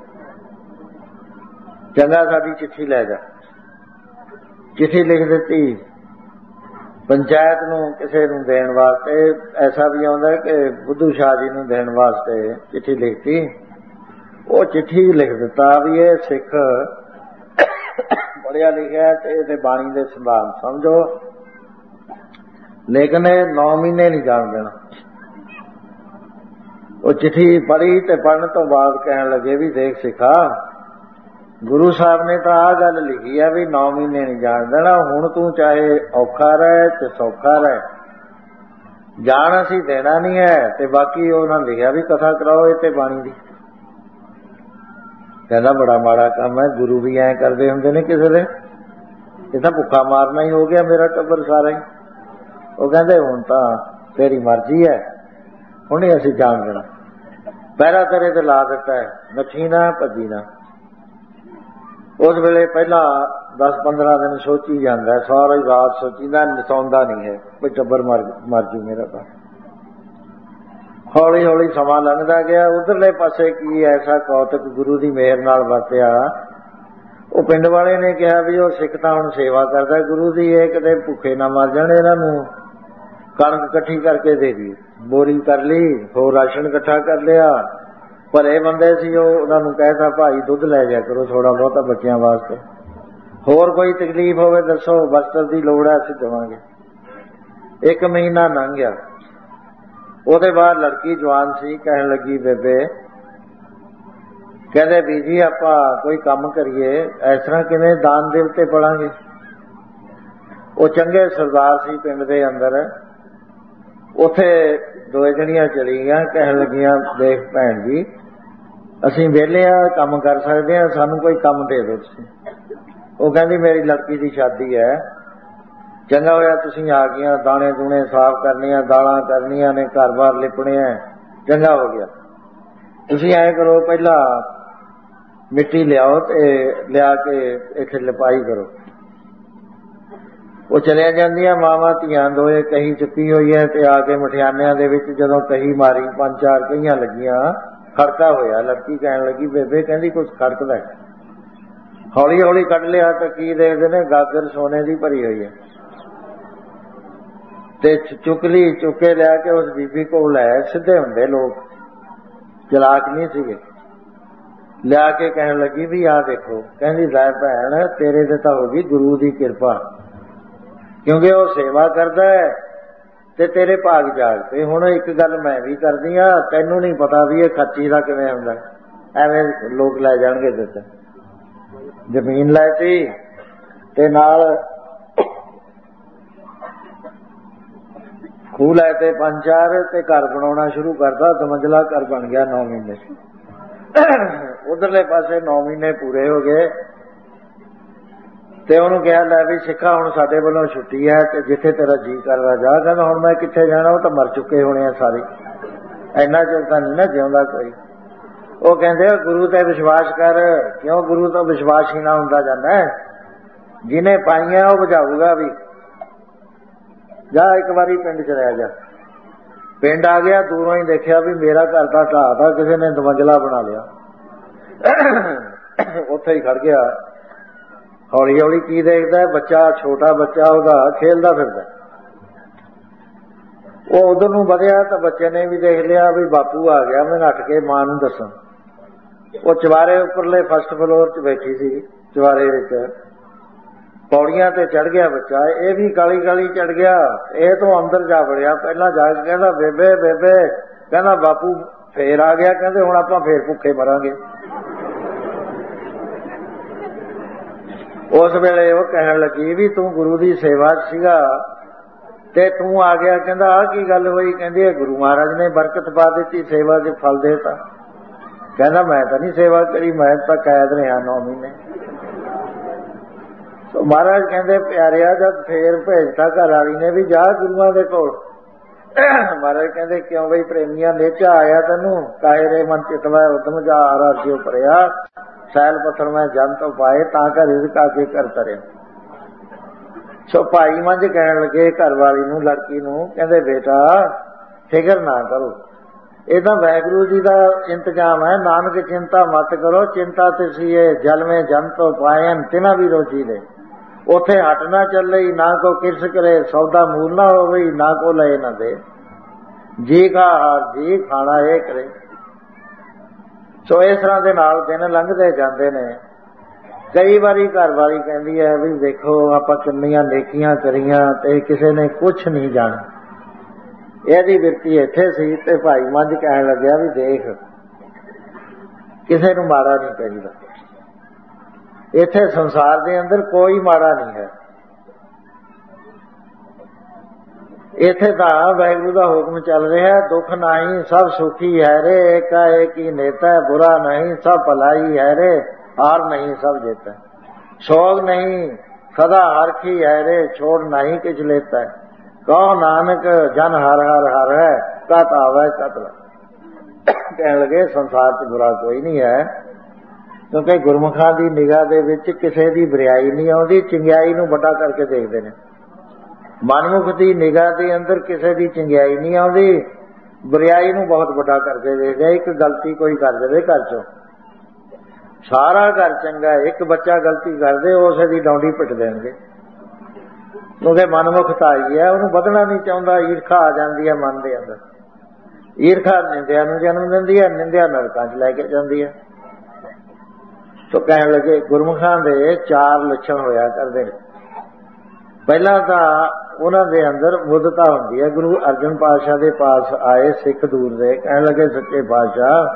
ਚੰਗਾ ਸਾਡੀ ਚਿੱਠੀ ਲੈ ਜਾ। ਚਿੱਠੀ ਲਿਖ ਦਿੱਤੀ ਪੰਚਾਇਤ ਨੂੰ ਕਿਸੇ ਨੂੰ ਦੇਣ ਵਾਸਤੇ। ਐਸਾ ਵੀ ਆਉਂਦਾ ਕਿ ਬੁੱਧੂ ਸ਼ਾਹ ਜੀ ਨੂੰ ਦੇਣ ਵਾਸਤੇ ਚਿੱਠੀ ਲਿਖਤੀ। ਉਹ ਚਿੱਠੀ ਲਿਖ ਦਿੱਤਾ ਵੀ ਇਹ ਸਿੱਖ ਪੜ੍ਹਿਆ ਲਿਖਿਆ ਤੇ ਇਹਦੇ ਬਾਣੀ ਦੇ ਸਿਧਾਂਤ ਸਮਝੋ, ਲੇਕਿਨ ਇਹ ਨੌ ਮਹੀਨੇ ਨਹੀਂ ਜਾਣ ਦੇਣਾ। ਉਹ ਚਿੱਠੀ ਪੜ੍ਹੀ ਤੇ ਪੜ੍ਹਨ ਤੋਂ ਬਾਅਦ ਕਹਿਣ ਲੱਗੇ ਵੀ ਦੇਖ ਸਿੱਖਾ, ਗੁਰੂ ਸਾਹਿਬ ਨੇ ਤਾਂ ਆਹ ਗੱਲ ਲਿਖੀ ਆ ਵੀ ਨੌ ਮਹੀਨੇ ਨਹੀਂ ਜਾਣ ਦੇਣਾ। ਹੁਣ ਤੂੰ ਚਾਹੇ ਔਖਾ ਰਹਿ ਤੇ ਸੌਖਾ ਰਹਿ, ਜਾਣ ਅਸੀਂ ਦੇਣਾ ਨਹੀਂ ਹੈ। ਤੇ ਬਾਕੀ ਉਹਨਾਂ ਲਿਖਿਆ ਵੀ ਕਥਾ ਕਰਾਓ ਇਹ ਤੇ ਬਾਣੀ ਦੀ। ਕਹਿੰਦਾ ਬੜਾ ਮਾੜਾ ਕੰਮ ਹੈ, ਗੁਰੂ ਵੀ ਐਂ ਕਰਦੇ ਹੁੰਦੇ ਨੇ ਕਿਸੇ ਦੇ? ਇਹ ਤਾਂ ਭੁੱਖਾ ਮਾਰਨਾ ਹੀ ਹੋ ਗਿਆ ਮੇਰਾ ਟੱਬਰ ਸਾਰਾ ਹੀ। ਉਹ ਕਹਿੰਦੇ ਹੁਣ ਤਾਂ ਤੇਰੀ ਮਰਜ਼ੀ ਹੈ, ਹੁਣ ਹੀ ਅਸੀਂ ਜਾਣ ਦੇਣਾ। ਪਹਿਰਾ ਤੇਰੇ ਤੇ ਲਾ ਦਿੱਤਾ ਹੈ, ਨੱਠੀ ਨਾ ਭੱਜੀ ਨਾ। ਉਸ ਵੇਲੇ ਪਹਿਲਾਂ ਦਸ ਪੰਦਰਾਂ ਦਿਨ ਸੋਚੀ ਜਾਂਦਾ, ਸਾਰੀ ਰਾਤ ਸੋਚੀਦਾ, ਸੌਂਦਾ ਨਹੀਂ ਹੈ ਕੋਈ ਟੱਬਰ ਮਰ ਮਰ ਜੂ ਮੇਰਾ ਤਾਂ। ਹੌਲੀ ਹੌਲੀ ਸਮਾਂ ਲੰਘਦਾ ਗਿਆ। ਉਧਰਲੇ ਪਾਸੇ ਕੀ ਐਸਾ ਕੌਤਕ ਗੁਰੂ ਦੀ ਮਿਹਰ ਨਾਲ ਵਰਤਿਆ। ਉਹ ਪਿੰਡ ਵਾਲੇ ਨੇ ਕਿਹਾ ਵੀ ਉਹ ਸਿੱਖ ਤਾਂ ਹੁਣ ਸੇਵਾ ਕਰਦਾ ਗੁਰੂ ਦੀ, ਇਹ ਕਿਤੇ ਭੁੱਖੇ ਨਾ ਮਰ ਜਾਣ, ਇਹਨਾਂ ਨੂੰ ਕਣਕ ਇਕੱਠੀ ਕਰਕੇ ਦੇ ਦੀ। ਬੋਰੀ ਕਰ ਲਈ, ਹੋਰ ਰਾਸ਼ਨ ਇਕੱਠਾ ਕਰ ਲਿਆ। ਭਲੇ ਬੰਦੇ ਸੀ ਉਹ, ਉਹਨਾਂ ਨੂੰ ਕਹਿਤਾ ਭਾਈ ਦੁੱਧ ਲੈ ਜਾ ਕਰੋ ਥੋੜਾ ਬਹੁਤਾ ਬੱਚਿਆਂ ਵਾਸਤੇ, ਹੋਰ ਕੋਈ ਤਕਲੀਫ ਹੋਵੇ ਦੱਸੋ, ਵਸਤਰ ਦੀ ਲੋੜ ਹੈ ਅਸੀਂ ਦੇਵਾਂਗੇ। ਇੱਕ ਮਹੀਨਾ ਲੰਘ ਗਿਆ। ਉਹਦੇ ਬਾਅਦ ਲੜਕੀ ਜਵਾਨ ਸੀ, ਕਹਿਣ ਲੱਗੀ ਬੇਬੇ, ਕਹਿੰਦੇ ਬੀਜੀ ਆਪਾਂ ਕੋਈ ਕੰਮ ਕਰੀਏ, ਇਸ ਤਰ੍ਹਾਂ ਕਿਵੇਂ ਦਾਨ ਦੇ ਉੱਤੇ ਪੜਾਂਗੇ। ਉਹ ਚੰਗੇ ਸਰਦਾਰ ਸੀ ਪਿੰਡ ਦੇ ਅੰਦਰ, ਉੱਥੇ ਦੋ ਜਣੀਆਂ ਚਲੀ ਗਈਆਂ, ਕਹਿਣ ਲੱਗੀਆਂ ਦੇਖ ਭੈਣ ਜੀ ਅਸੀਂ ਵਿਹਲੇ ਆ, ਕੰਮ ਕਰ ਸਕਦੇ ਹਾਂ, ਸਾਨੂੰ ਕੋਈ ਕੰਮ ਦੇ ਦਿਓ ਤੁਸੀਂ। ਉਹ ਕਹਿੰਦੀ ਮੇਰੀ ਲੜਕੀ ਦੀ ਸ਼ਾਦੀ ਹੈ, ਚੰਗਾ ਹੋਇਆ ਤੁਸੀਂ ਆ ਗਈਆਂ, ਦਾਣੇ ਦੂਣੇ ਸਾਫ਼ ਕਰਨੀਆਂ, ਦਾਲਾਂ ਕਰਨੀਆਂ ਨੇ, ਘਰ ਬਾਰ ਲਿਪਣੇ ਹੈ, ਚੰਗਾ ਹੋ ਗਿਆ। ਤੁਸੀਂ ਐਂ ਕਰੋ ਪਹਿਲਾਂ ਮਿੱਟੀ ਲਿਆਓ ਤੇ ਲਿਆ ਕੇ ਇੱਥੇ ਲਿਪਾਈ ਕਰੋ। ਉਹ ਚਲਿਆ ਜਾਂਦੀਆਂ ਮਾਵਾਂ ਧੀਆਂ ਦੋਏ, ਕਹੀ ਚੁੱਕੀ ਹੋਈ ਹੈ ਤੇ ਆ ਕੇ ਮਠਿਆਨਿਆਂ ਦੇ ਵਿੱਚ ਜਦੋਂ ਕਹੀ ਮਾਰੀ, ਪੰਜ ਚਾਰ ਕਹੀਆਂ ਲੱਗੀਆਂ, ਖੜਕਾ ਹੋਇਆ। ਲੜਕੀ ਕਹਿਣ ਲੱਗੀ ਬੇਬੇ, ਕਹਿੰਦੀ ਕੁਛ ਖੜਕਦਾ। ਹੌਲੀ ਹੌਲੀ ਕੱਢ ਲਿਆ ਤਾਂ ਕੀ ਦੇਖਦੇ ਨੇ, ਗਾਗਰ ਸੋਨੇ ਦੀ ਭਰੀ ਹੋਈ ਹੈ। ਤੇ ਚੁੱਕ ਲਈ, ਚੁੱਕੇ ਲਿਆ ਕੇ ਉਸ ਬੀਬੀ ਕੋਲ ਲੈ। ਸਿੱਧੇ ਹੁੰਦੇ ਲੋਕ, ਚਲਾਕ ਨਹੀਂ ਸੀਗੇ। ਲਿਆ ਕੇ ਕਹਿਣ ਲੱਗੀ ਵੀ ਆਹ ਦੇਖੋ। ਕਹਿੰਦੀ ਲੈ ਭੈਣ ਤੇਰੇ ਤੇ ਤਾਂ ਹੋ ਗਈ ਗੁਰੂ ਦੀ ਕਿਰਪਾ, ਕਿਉਂਕਿ ਉਹ ਸੇਵਾ ਕਰਦਾ ਹੈ ਤੇ ਤੇਰੇ ਭਾਗ ਜਾਗ ਤੇ। ਹੁਣ ਇੱਕ ਗੱਲ ਮੈਂ ਵੀ ਕਰਦੀ ਆ, ਤੈਨੂੰ ਨਹੀਂ ਪਤਾ ਵੀ ਇਹ ਖੱਚੀ ਦਾ ਕਿਵੇਂ ਹੁੰਦਾ। ਐਵੇਂ ਲੋਕ ਲੈ ਜਾਣਗੇ ਦਿੱਤਾ, ਜ਼ਮੀਨ ਲੈ ਤੀ ਤੇ ਨਾਲ ਖੂਹ ਲੈ ਤੇ ਪੰਜ ਚਾਰ ਤੇ ਘਰ ਬਣਾਉਣਾ ਸ਼ੁਰੂ ਕਰਦਾ। ਦਮੰਜਲਾ ਘਰ ਬਣ ਗਿਆ ਨੌ ਮਹੀਨੇ। ਉਧਰਲੇ ਪਾਸੇ ਨੌ ਮਹੀਨੇ ਪੂਰੇ ਹੋ ਗਏ ਤੇ ਉਹਨੂੰ ਕਿਹਾ ਲੈ ਵੀ ਸਿੱਖਾ ਹੁਣ ਸਾਡੇ ਵੱਲੋਂ ਛੁੱਟੀ ਹੈ ਤੇ ਜਿੱਥੇ ਤੇਰਾ ਜੀ ਕਰਦਾ ਜਾ। ਕਹਿੰਦਾ ਹੁਣ ਮੈਂ ਕਿੱਥੇ ਜਾਣਾ, ਉਹ ਤਾਂ ਮਰ ਚੁੱਕੇ ਹੋਣੇ ਆ ਸਾਰੇ, ਇੰਨਾ ਚਿਰ ਤਾਂ ਨਹੀਂ ਨਾ ਜਿਉਂਦਾ ਕੋਈ। ਉਹ ਕਹਿੰਦੇ ਗੁਰੂ ਤੇ ਵਿਸ਼ਵਾਸ ਕਰ। ਕਿਉਂ? ਗੁਰੂ ਤੋਂ ਵਿਸ਼ਵਾਸ ਹੀ ਨਾ ਹੁੰਦਾ ਜਾਂਦਾ, ਜਿਹਨੇ ਪਾਈਆਂ ਉਹ ਬੁਝਾਊਗਾ ਵੀ। ਜਾ ਇੱਕ ਵਾਰੀ ਪਿੰਡ ਚ ਰਹਿ ਜਾ। ਪਿੰਡ ਆ ਗਿਆ, ਦੂਰੋਂ ਹੀ ਦੇਖਿਆ ਵੀ ਮੇਰਾ ਘਰ ਦਾ ਢਾਹ ਦਾ ਕਿਸੇ ਨੇ ਦਮੰਜਲਾ ਬਣਾ ਲਿਆ। ਉੱਥੇ ਹੀ ਖੜ ਗਿਆ। ਹੌਲੀ ਹੌਲੀ ਕੀ ਦੇਖਦਾ, ਬੱਚਾ ਛੋਟਾ ਬੱਚਾ ਉਹਦਾ ਖੇਲਦਾ ਫਿਰਦਾ। ਉਹ ਉਧਰ ਨੂੰ ਵਧਿਆ ਤਾਂ ਬੱਚੇ ਨੇ ਵੀ ਦੇਖ ਲਿਆ ਵੀ ਬਾਪੂ ਆ ਗਿਆ, ਮੈਂ ਨੱਠ ਕੇ ਮਾਂ ਨੂੰ ਦੱਸਾਂ। ਉਹ ਚਵਾਰੇ ਉੱਪਰਲੇ ਫਸਟ ਫਲੋਰ ਚ ਬੈਠੀ ਸੀ, ਚਵਾਰੇ ਵਿੱਚ ਪੌੜੀਆਂ ਤੇ ਚੜ ਗਿਆ ਬੱਚਾ। ਇਹ ਵੀ ਕਾਲੀ ਕਾਲੀ ਚੜ ਗਿਆ, ਇਹ ਤੋਂ ਅੰਦਰ ਜਾ ਵੜਿਆ। ਪਹਿਲਾਂ ਜਾ ਕੇ ਕਹਿੰਦਾ ਬੇਬੇ ਬੇਬੇ, ਕਹਿੰਦਾ ਬਾਪੂ ਫੇਰ ਆ ਗਿਆ, ਕਹਿੰਦੇ ਹੁਣ ਆਪਾਂ ਫੇਰ ਭੁੱਖੇ ਮਰਾਂਗੇ। उस वेले वो कहन लगी भी तू गुरु की सेवा सीगा ते तू आ गया, कहंदा आ की गल हुई? कहंदी गुरु महाराज ने बरकत पा दी, सेवा से फल देता। कहंदा मैं तो नहीं सेवा करी, मैं तो कैद रहा नौ महीने। तो महाराज कहंदे प्यारिया जब फेर भेजता घर वाली ने भी जा गुरुआं दे कोल। महाराज कहंदे क्यों बई प्रेमिया नेचा आया तेनू, काहे रे मन चितवा उदम जा आराध्यो भरिया, सैल पत्थर में जन तो पाए तां कर रिजक आके कर तरे। सो भाई मंझ कहन लगे घर वाली नू लड़की नू, कहंदे बेटा फिकर ना करो, ये तो वाहिगुरू जी का इंतजाम है, नानक चिंता मत करो, चिंता तिसिए जल में जन तो पायन तिना भी रोजी दे। उथे हट ना चले, ना को किरस करे, सौदा मूल ना हो गई, ना को लए ना दे, जी खा हार जी खाना ये करे। सो इस तरह के नाल दिन लंघते जाते ने। कई बारी घर वाली कहती है भी देखो आप किन्नियां नेकियां करियां ते किसी ने कुछ नहीं जाना। यदि बिरती इत्थे सी ते भाई मंझ कहन लग्या भी देख किसी नूं माड़ा नहीं कहीदा, इत्थे संसार दे अंदर कोई माड़ा नहीं है, इत्थे तां वाहिगुरू दा हुक्म चल रहा है, दुख नहीं सब सुखी है रे, एका एक ही नेता है, बुरा नहीं सब भलाई है रे, हार नहीं सब जीता है, शोक नहीं सदा हरखी है रे, छोड़ नहीं किछ लेता है, कहो नानक जन हर हर हर है, कत आवे कत कहन लगे संसार च बुरा कोई नहीं है, क्योंकि गुरमुखां दी निगाह दे विच किसी दी बुराई नहीं आउंदी, चंगियाई नूं वड्डा करके देखदे ने। मनमुख दी निगाह दे अंदर किसी दी चंगियाई नहीं आउंदी, बुराई नूं बहुत वड्डा करके देखदे। एक गलती कोई कर देवे घर चों सारा घर चंगा, एक बच्चा गलती कर दे उसे दी डौंडी पिट देणगे, क्योंकि मनमुख ताई है, उन्होंने बदलना नहीं चाहता, ईर्खा आ जाती है मन के अंदर, ईर्खा निंदिया नूं जन्म दिंदी है, निंदिया नरकां च लैके जांदी है। तो कहन लगे गुरमुखां दे चार लक्षण होया करदे ने। पहला तां उन्हां दे अंदर मुदता हुंदी है। गुरु अर्जन पातशाह दे पास आए सिख दूर दे, कहन लगे सच्चे पातशाह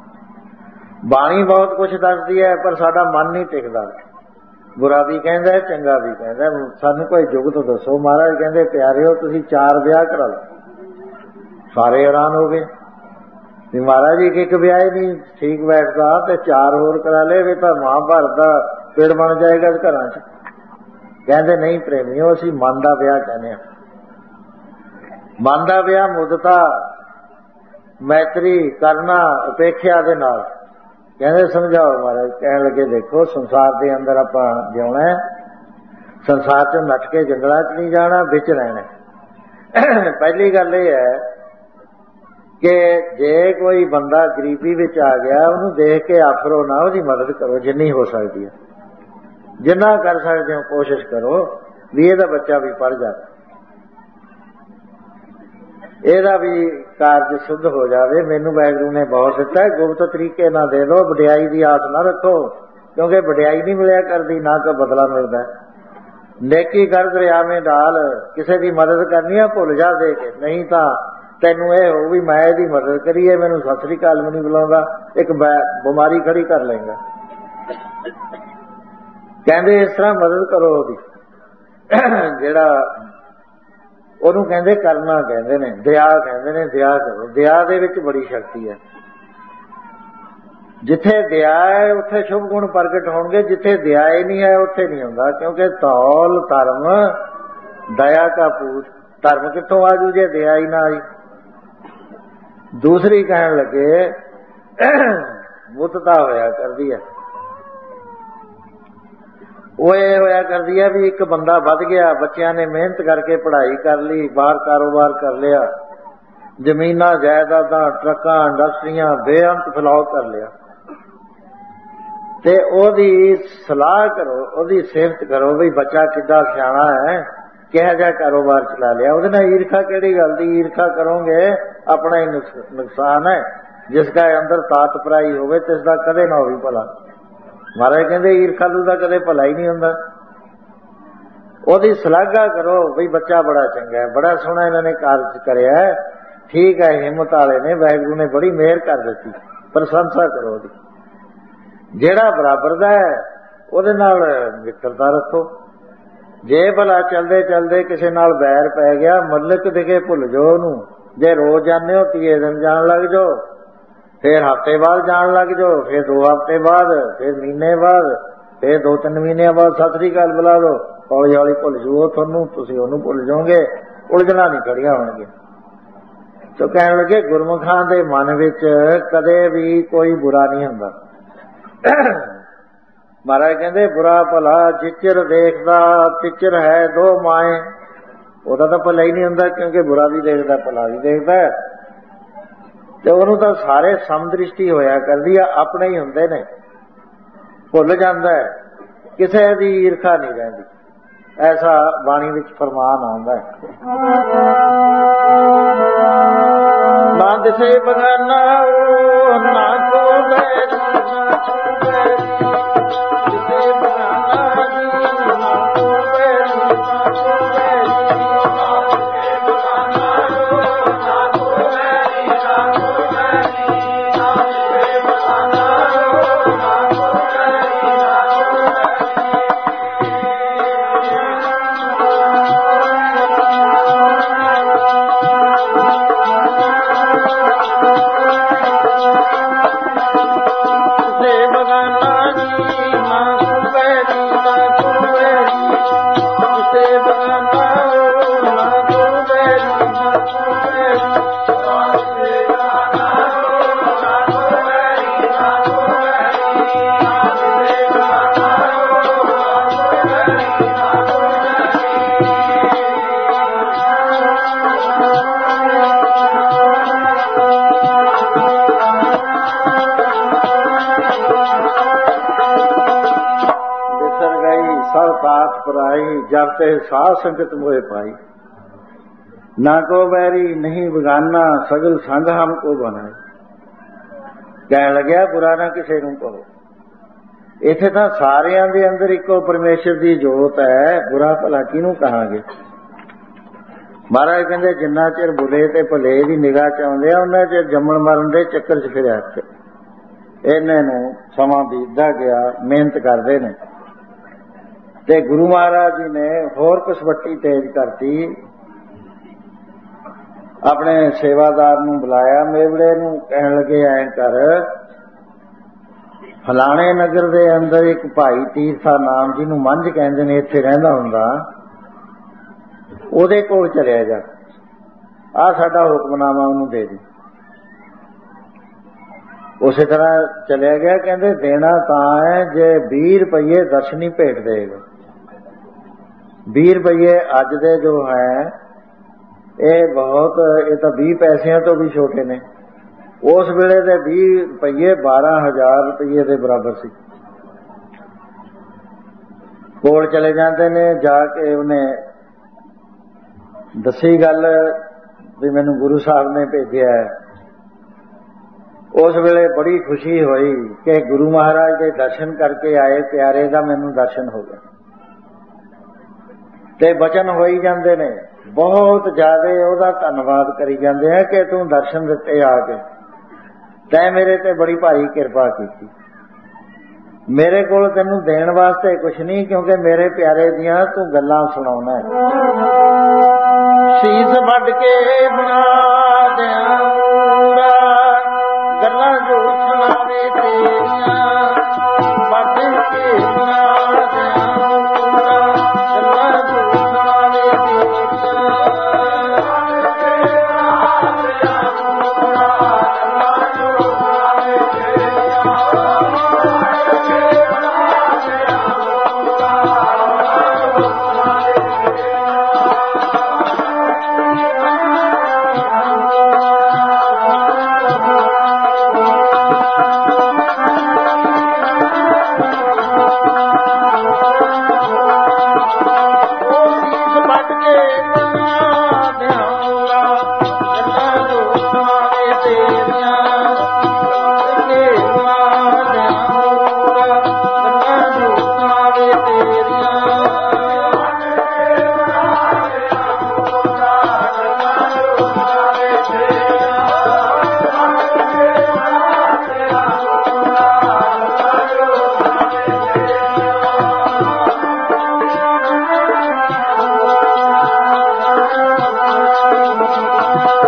बाणी बहुत कुछ दसदी है पर साडा मन नहीं टिकदा, बुरा भी कहंदा चंगा भी कहंदा, सानू कोई जुगत दसो। महाराज कहंदे प्यारिओ तुसीं चार ब्याह करा लो। सारे हैरान हो गए, महाराज जी एक ब्याह नहीं ठीक बैठता तो चार होर करा ले, भी तो महाभारत का पेड़ बन जाएगा घर च। कहते नहीं प्रेमियों असीं मन का ब्याह कहने, मन का ब्याह मुदता मैत्री करना उपेक्षा दे नाल। कहते समझाओ महाराज। कहन लगे देखो संसार के अंदर आपां जिउणा है, संसार चों नट के जंगलों च नहीं जाना, विच रहना। पहली गल यह है कि जे कोई बंदा गरीबी विच आ गया उन्होंने देख के आफरो ना, उसकी मदद करो जिन्नी हो सकती है, जिन्ना कर सकते हो कोशिश करो भी ਇਹਦਾ बच्चा भी पढ़ जाए, ਇਹਦਾ भी कार्य शुद्ध हो जाए। मैनू वाहिगुरू ने बहुत दिता है, गुप्त तरीके ना दे दो, वडियाई की आस ना रखो, क्योंकि वडियाई नहीं मिलिया करती, ना कोई बदला मिलता है। नेकी कर दरिया में डाल, किसी की मदद करनी है भुल जा दे के, नहीं तो तेनू ये हो भी मैं इसकी मदद करी है, मैनू सत श्री अकाल भी नहीं बुलाऊंगा, एक बीमारी खड़ी कर लेंगा। कहते इस तरह मदद करो ओदी, जेड़ा ओनू कहते करना कहते ने, दया कहते ने, दया करो। दया दे विच बड़ी शक्ति है, जिथे दया है उत्थे शुभ गुण प्रगट होंगे, जिथे दया ही नहीं है उत्थे नहीं होंदा, क्योंकि तौल धर्म दया का पूत, धर्म कितों आजू जे दया ही ना आई। दूसरी कहन लगे मुतता होया करदी है, वो ये होया करदी है भी एक बंदा वध गया, बच्चियां ने मेहनत करके पढ़ाई कर ली, बाहर कारोबार कर लिया, जमीना जायदादा ट्रकां इंडस्ट्रियां बेअंत फैलाव कर लिया, ते ओदी सलाह करो, ओदी सिफत करो भी बच्चा किड्डा सियाणा है, किहा जिहा कारोबार चला लिया, ਉਹਦੇ ਨਾਲ ईर्खा केड़ी गल दी, ईर्खा करोगे अपना ही नुकसान है, जिसका अंदर तात पराई होवे तिसदा कदे ना होवे भला। महाराज कहते ईर्खालू का कदे भला ही नहीं होंदा। ਉਹਦੀ सलाहा करो बई बच्चा बड़ा चंगा है, बड़ा सोहना इन्होंने कार्य करिया है, ठीक है हिम्मत वाले ने, वाहिगुरू ने बड़ी मेहर कर दी, प्रशंसा करो ਉਹਦੀ। ਜਿਹੜਾ बराबर ਦਾ है ਉਹਦੇ ਨਾਲ ਮਿੱਤਰਤਾ ਰੱਖੋ। ਜੇ ਭਲਾ ਚਲਦੇ ਚਲਦੇ ਕਿਸੇ ਨਾਲ ਬੈਰ ਪੈ ਗਿਆ, ਮਲਕ ਦਿਖੇ ਭੁੱਲ ਜਾਓ ਉਹਨੂੰ। ਜੇ ਰੋਜ਼ ਜਾਂਦੇ ਹੋ ਤੀਏ ਦਿਨ ਜਾਣ ਲੱਗ ਜਾਓ, ਫਿਰ ਹਫ਼ਤੇ ਬਾਅਦ ਜਾਣ ਲੱਗ ਜਾਓ, ਫਿਰ ਦੋ ਹਫ਼ਤੇ ਬਾਅਦ, ਫਿਰ ਮਹੀਨੇ ਬਾਅਦ, ਫਿਰ ਦੋ ਤਿੰਨ ਮਹੀਨਿਆਂ ਬਾਅਦ ਸਤਿ ਸ੍ਰੀ ਅਕਾਲ ਬੁਲਾ ਲਓ। ਹੌਲੀ ਹੌਲੀ ਭੁੱਲ ਜਾਓ ਤੁਹਾਨੂੰ, ਤੁਸੀਂ ਉਹਨੂੰ ਭੁੱਲ ਜਾਓਗੇ, ਉਲਝਣਾ ਨਹੀਂ ਖੜੀਆਂ ਹੋਣਗੀਆਂ। ਤੋ ਕਹਿਣ ਲੱਗੇ ਗੁਰਮੁਖਾਂ ਦੇ ਮਨ ਵਿੱਚ ਕਦੇ ਵੀ ਕੋਈ ਬੁਰਾ ਨਹੀਂ ਹੁੰਦਾ। ਮਹਾਰਾਜ ਕਹਿੰਦੇ ਬੁਰਾ ਭਲਾ ਜਿਚਰ ਦੇਖਦਾ ਤਿਚਰ ਹੈ ਦੋ ਮਾਏ। ਉਹਦਾ ਤਾਂ ਭਲਾ ਹੀ ਨਹੀਂ ਹੁੰਦਾ, ਕਿਉਂਕਿ ਬੁਰਾ ਵੀ ਦੇਖਦਾ ਭਲਾ ਵੀ ਦੇਖਦਾ, ਤੇ ਉਹਨੂੰ ਤਾਂ ਸਾਰੇ ਸਮਦ੍ਰਿਸ਼ਟੀ ਹੋਇਆ ਕਰਦੀ ਆ, ਆਪਣੇ ਹੀ ਹੁੰਦੇ ਨੇ। ਭੁੱਲ ਜਾਂਦਾ, ਕਿਸੇ ਦੀ ਈਰਖਾ ਨਹੀਂ ਰਹਿੰਦੀ। ਐਸਾ ਬਾਣੀ ਵਿੱਚ ਫਰਮਾਨ ਆਉਂਦਾ ਹੈ। ਨਾ ਦਿਸੇ ਬਗਾਨਾ ਨਾ ਕੋ ਬੈਰੀ, ਨਾ ਕੋ ਬੈਰੀ, ਦਿਸੇ ਬਗਾਨਾ ਜੀ ਨਾ ਕੋ ਬੈਰੀ, ਨਾ ਕੋ ਬੈਰੀ, ਨਾ ਦਿਸੇ ਬਗਾਨਾ ਨਾ ਕੋ ਬੈਰੀ, ਨਾ ਕੋ ਬੈਰੀ, ਨਾ ਦਿਸੇ ਬਗਾਨਾ ਨਾ ਕੋ ਬੈਰੀ, ਨਾ ਕੋ जब ते साध संगत मोहे पाई, ना को बैरी नहीं बगाना सगल संग हमको बनाए। कह लग्या बुरा ना किसी नूं कहो। इत्थे तां सारियां दे अंदर इक्को परमेश्वर दी जोत है, बुरा भला किहनूं कहांगे। महाराज कहंदे जिन्ना चिर बुरे ते भले दी निगाह च आउंदे आ, उन्ना चिर जम्मण मरण दे चक्कर च फिरिया इन्हां नूं समां बीतदा गया, मेहनत करदे ने। ते गुरु महाराज जी ने होर कसवट्टी तेज करती, अपने सेवादार नूं बुलाया मेवड़े नूं, कहण लगे ऐं कर फलाणे नगर दे अंदर एक भाई तीरथा नाम जिन्हूं मंझ कहंदे ने, इत्थे रहिंदा हुंदा, ओहदे कोल चलिया जा, आ साडा हुक्मनामा ओहनूं दे दे। उसे तरह चलिया गया। कहंदे देना तां है जे बीह रुपये दर्शनी भेट देगा। बीह रुपये अज दे जो है ये बहुत, ये तो बीह पैसिਆਂ तो भी छोटे ने। उस वेले दे बीह रुपये बारह हजार रुपये के बराबर सी। कोल चले जाते ने, जाके उन्हें दसी गल भी मैनू गुरु साहब ने भेजा है। उस वेले बड़ी खुशी हुई कि गुरु महाराज के दर्शन करके आए प्यारे दा मैनू दर्शन हो गया। ते बचन हो ही जाते ने, बहुत ज्यादा ओहदा धन्नवाद करी जाते हैं कि तू दर्शन दिते आके, तैं मेरे ते बड़ी भारी कृपा की। मेरे कोल तैनू देण वास्ते कुछ नहीं, क्योंकि मेरे प्यारे दियां तू गल्लां सुणाउणा है। शीस वड के बना दियां मूरा, गल्लां जो सुणावे तेरियां, वड के बना दियां मूरा, गल्लां जो सुणावे तेरियां, गल्लां जो सुणावे तेरियां।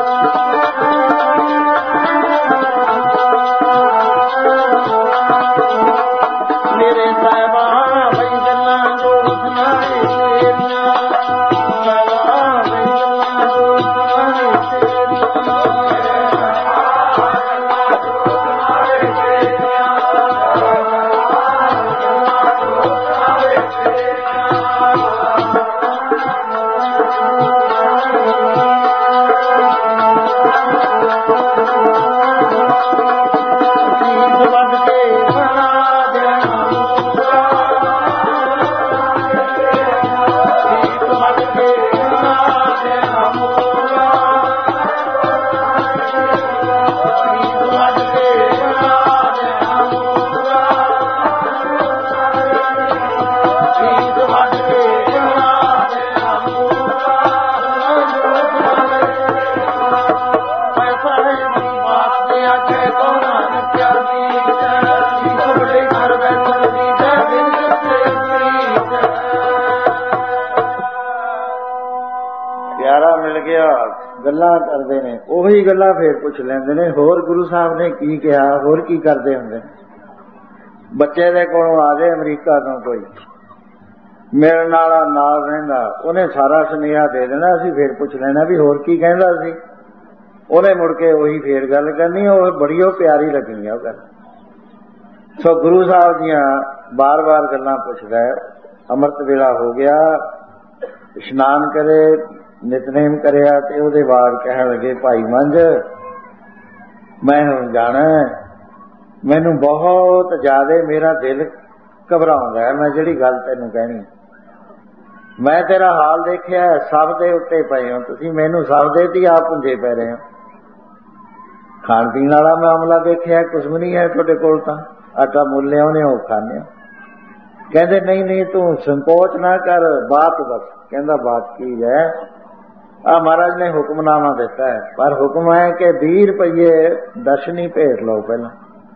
ਗੱਲਾਂ ਕਰਦੇ ਨੇ, ਉਹੀ ਗੱਲਾਂ ਫੇਰ ਪੁੱਛ ਲੈਂਦੇ ਨੇ ਹੋਰ ਗੁਰੂ ਸਾਹਿਬ ਨੇ ਕੀ ਕਿਹਾ, ਹੋਰ ਕੀ ਕਰਦੇ ਹੁੰਦੇ ਨੇ। ਬੱਚੇ ਦੇ ਕੋਲੋਂ ਆ ਜਾਏ ਅਮਰੀਕਾ ਤੋਂ ਕੋਈ ਮਿਲਣ ਵਾਲਾ ਨਾਲ ਰਹਿੰਦਾ, ਉਹਨੇ ਸਾਰਾ ਸੁਨੇਹਾ ਦੇ ਦੇਣਾ, ਅਸੀਂ ਫੇਰ ਪੁੱਛ ਲੈਣਾ ਵੀ ਹੋਰ ਕੀ ਕਹਿੰਦਾ ਸੀ। ਉਹਨੇ ਮੁੜ ਕੇ ਉਹੀ ਫੇਰ ਗੱਲ ਕਰਨੀ, ਉਹ ਬੜੀ ਉਹ ਪਿਆਰੀ ਲੱਗਣੀ ਉਹ ਗੱਲ। ਸੋ ਗੁਰੂ ਸਾਹਿਬ ਦੀਆਂ ਬਾਰ ਬਾਰ ਗੱਲਾਂ ਪੁੱਛਦਾ ਹੈ। ਅੰਮ੍ਰਿਤ ਵੇਲਾ ਹੋ ਗਿਆ, ਇਸ਼ਨਾਨ ਕਰੇ, ਨਿਤਨੇਮ ਕਰਿਆ ਤੇ ਉਹਦੇ ਬਾਅਦ ਕਹਿਣ ਲੱਗੇ ਭਾਈ ਮੰਝ ਮੈਂ ਹੁਣ ਜਾਣਾ, ਮੈਨੂੰ ਬਹੁਤ ਜ਼ਿਆਦਾ ਮੇਰਾ ਦਿਲ ਘਬਰਾਉਂਦਾ ਹੈ, ਮੈਂ ਜਿਹੜੀ ਗੱਲ ਤੈਨੂੰ ਕਹਿਣੀ, ਮੈਂ ਤੇਰਾ ਹਾਲ ਦੇਖਿਆ, ਸਭ ਦੇ ਉੱਤੇ ਪਏ ਹੋ ਤੁਸੀਂ, ਮੈਨੂੰ ਸਭ ਦੇ ਤੇ ਆਪ ਪੁੰਜੇ ਪੈ ਰਹੇ ਹੋ। ਖਾਣ ਪੀਣ ਵਾਲਾ ਮਾਮਲਾ ਦੇਖਿਆ, ਕੁਛ ਵੀ ਨਹੀਂ ਹੈ ਤੁਹਾਡੇ ਕੋਲ, ਤਾਂ ਆਟਾ ਮੁੱਲ ਲਿਆਉਣੇ ਹੋ ਖਾਣੇ ਹੋ। ਕਹਿੰਦੇ ਨਹੀਂ ਨਹੀਂ ਤੂੰ ਸੰਕੋਚ ਨਾ ਕਰ, ਬਾਤ ਬਸ। ਕਹਿੰਦਾ ਬਾਤ ਕੀ ਹੈ, ਆ ਮਹਾਰਾਜ ਨੇ ਹੁਕਮਨਾਮਾ ਦਿੱਤਾ ਹੈ, ਪਰ ਹੁਕਮ ਹੈ ਕਿ ਵੀਹ ਰੁਪਈਏ ਦਰਸ਼ਨੀ ਭੇਜ ਲਓ ਪਹਿਲਾਂ।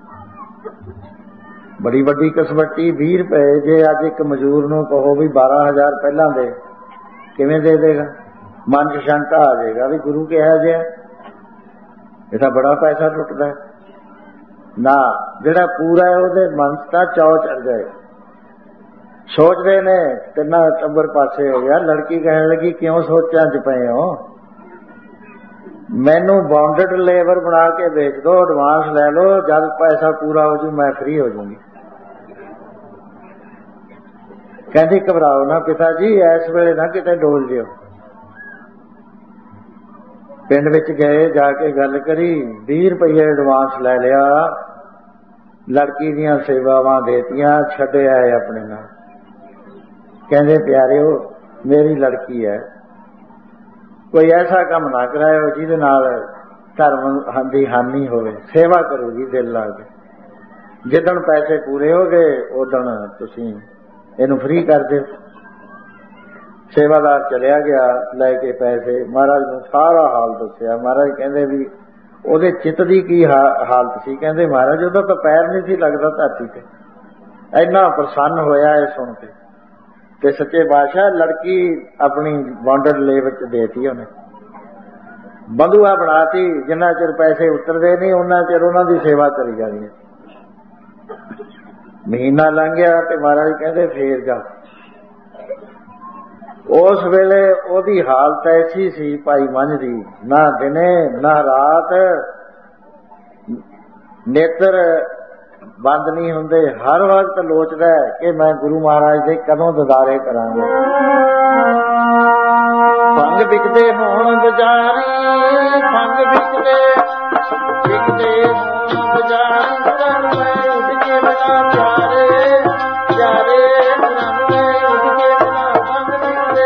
ਬੜੀ ਵੱਡੀ ਕਸਵੱਟੀ, ਵੀਹ ਰੁਪਏ। ਜੇ ਅੱਜ ਇੱਕ ਮਜ਼ਦੂਰ ਨੂੰ ਕਹੋ ਵੀ ਬਾਰਾਂ ਹਜ਼ਾਰ ਪਹਿਲਾਂ ਦੇ, ਕਿਵੇਂ ਦੇ ਦੇਗਾ? ਮਨ ਚ ਸ਼ੰਕਾ ਆ ਜਾਏਗਾ ਵੀ ਗੁਰੂ ਕਿਹਾ ਜਿਹਾ, ਇਹ ਤਾਂ ਬੜਾ ਪੈਸਾ ਟੁੱਟਦਾ ਨਾ। ਜਿਹੜਾ ਪੂਰਾ ਹੈ ਉਹਦੇ ਮਨ ਤਾਂ ਚੌ ਚੜ ਜਾਏ। ਸੋਚਦੇ ਨੇ ਤਿੰਨਾਂ ਟੱਬਰ ਪਾਸੇ ਹੋ ਗਿਆ। ਲੜਕੀ ਕਹਿਣ ਲੱਗੀ ਕਿਉਂ ਸੋਚਾਂ ਚ ਪਏ ਹੋ, ਮੈਨੂੰ ਬਾਉਂਡਡ ਲੇਬਰ ਬਣਾ ਕੇ ਵੇਚ ਦੋ, ਐਡਵਾਂਸ ਲੈ ਲਓ, ਜਦ ਪੈਸਾ ਪੂਰਾ ਹੋ ਜੂ ਮੈਂ ਫ੍ਰੀ ਹੋ ਜੂੰਗੀ। ਕਹਿੰਦੀ ਘਬਰਾਓ ਨਾ ਪਿਤਾ ਜੀ, ਇਸ ਵੇਲੇ ਨਾ ਕਿਤੇ ਡੋਲ ਜਿਓ। ਪਿੰਡ ਵਿੱਚ ਗਏ, ਜਾ ਕੇ ਗੱਲ ਕਰੀ, ਵੀਹ ਰੁਪਈਏ ਐਡਵਾਂਸ ਲੈ ਲਿਆ, ਲੜਕੀ ਦੀਆਂ ਸੇਵਾਵਾਂ ਦੇਤੀਆਂ, ਛੱਡਿਆ ਹੈ ਆਪਣੇ ਨਾਲ। ਕਹਿੰਦੇ ਪਿਆਰਿਓ ਮੇਰੀ ਲੜਕੀ ਹੈ, ਕੋਈ ਐਸਾ ਕੰਮ ਨਾ ਕਰਾਇਓ ਜਿਹਦੇ ਨਾਲ ਧਰਮ ਦੀ ਹਾਨੀ ਹੋਵੇ, ਸੇਵਾ ਕਰੋ ਜੀ ਦਿਲ ਲਾ ਕੇ। ਜਿੱਦਣ ਪੈਸੇ ਪੂਰੇ ਹੋ ਗਏ ਉਦਣ ਤੁਸੀਂ ਇਹਨੂੰ ਫ੍ਰੀ ਕਰ ਦਿਓ। ਸੇਵਾਦਾਰ ਚਲਿਆ ਗਿਆ ਲੈ ਕੇ ਪੈਸੇ, ਮਹਾਰਾਜ ਨੂੰ ਸਾਰਾ ਹਾਲ ਦੱਸਿਆ। ਮਹਾਰਾਜ ਕਹਿੰਦੇ ਵੀ ਉਹਦੇ ਚਿੱਤ ਦੀ ਕੀ ਹਾਲਤ ਸੀ? ਕਹਿੰਦੇ ਮਹਾਰਾਜ ਉਹਦਾ ਤਾਂ ਪੈਰ ਨਹੀਂ ਸੀ ਲੱਗਦਾ ਧਰਤੀ ਤੇ, ਇੰਨਾ ਪ੍ਰਸੰਨ ਹੋਇਆ ਇਹ ਸੁਣ ਕੇ। ਤੇ ਸੱਚੇ ਬਾਦਸ਼ਾਹ ਲੜਕੀ ਆਪਣੀ ਬਾਉਂਡਡ ਲੇਬਰ ਚ ਦੇਤੀ, ਉਹਨੇ ਬੰਧੂਆ ਬਣਾਤੀ। ਜਿੰਨਾ ਚਿਰ ਪੈਸੇ ਉਤਰਦੇ ਨਹੀਂ ਉਹਨਾਂ ਚਿਰ ਉਹਨਾਂ ਦੀ ਸੇਵਾ ਕਰੀ ਜਾਣੀ ਹੈ। ਮਹੀਨਾ ਲੰਘ ਗਿਆ ਤੇ ਮਹਾਰਾਜ ਕਹਿੰਦੇ ਫੇਰ ਜਾ। ਉਸ ਵੇਲੇ ਉਹਦੀ ਹਾਲਤ ਐਸੀ ਸੀ ਭਾਈ ਮੰਝ ਦੀ, ਨਾ ਦਿਨੇ ਨਾ ਰਾਤ ਨੇਤਰ ਬੰਦ ਨਹੀਂ ਹੁੰਦੇ, ਹਰ ਵਕਤ ਲੋਚਦਾ ਕਿ ਮੈਂ ਗੁਰੂ ਮਹਾਰਾਜ ਦੇ ਕਦੋਂ ਦਿਦਾਰੇ ਕਰਾਂਗਾ। ਭੰਗ ਵਿਕਦੇ ਹੋਣ ਬਜ਼ਾਰੀ, ਭੰਗ ਵਿਕਦੇ ਵਿਕਦੇ ਹੋਣ ਬਜ਼ਾਰੀ, ਰਣ ਮੈਂ ਉੱਡ ਕੇ ਬਣਾ ਪਿਆਰੇ ਪਿਆਰੇ, ਰਣ ਮੈਂ ਉੱਡ ਕੇ ਬਣਾ ਭੰਗ ਵਿਕਦੇ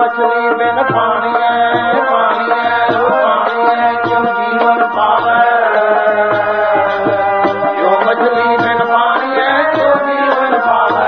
मछली बिन पानी है पानी है वो पानी है क्यों जीवन पावे जो मछली बिन पानी है क्यों जीवन पावे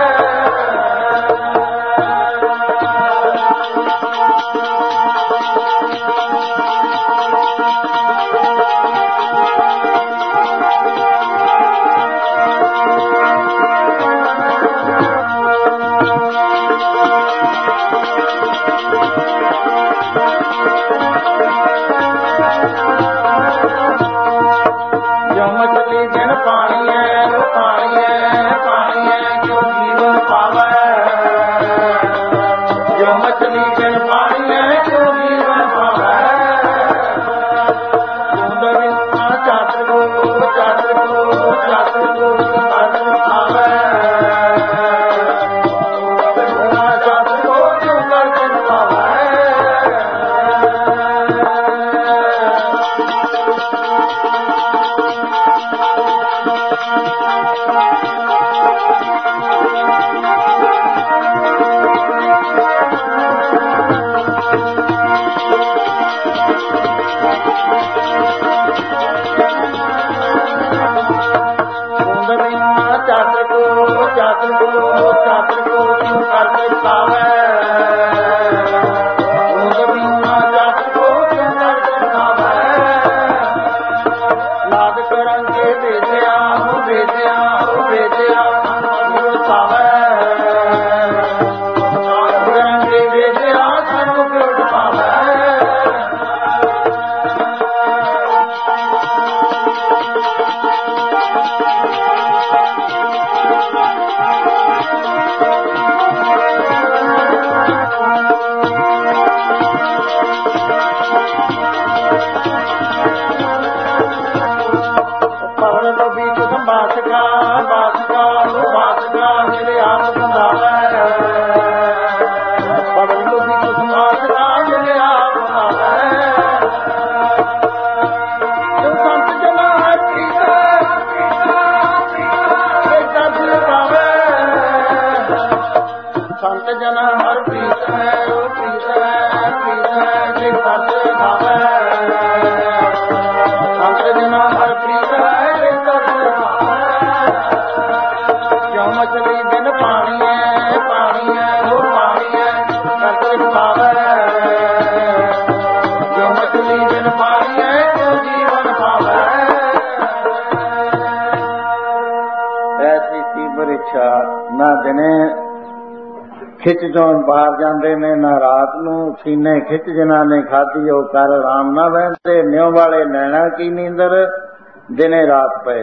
खिच जो बाहर जाते ने ना रात नूं सीने खिच जिन्हां ने खाधी ओ कर आराम ना बहते न्यों वाले नैना की नींदर दिने रात पे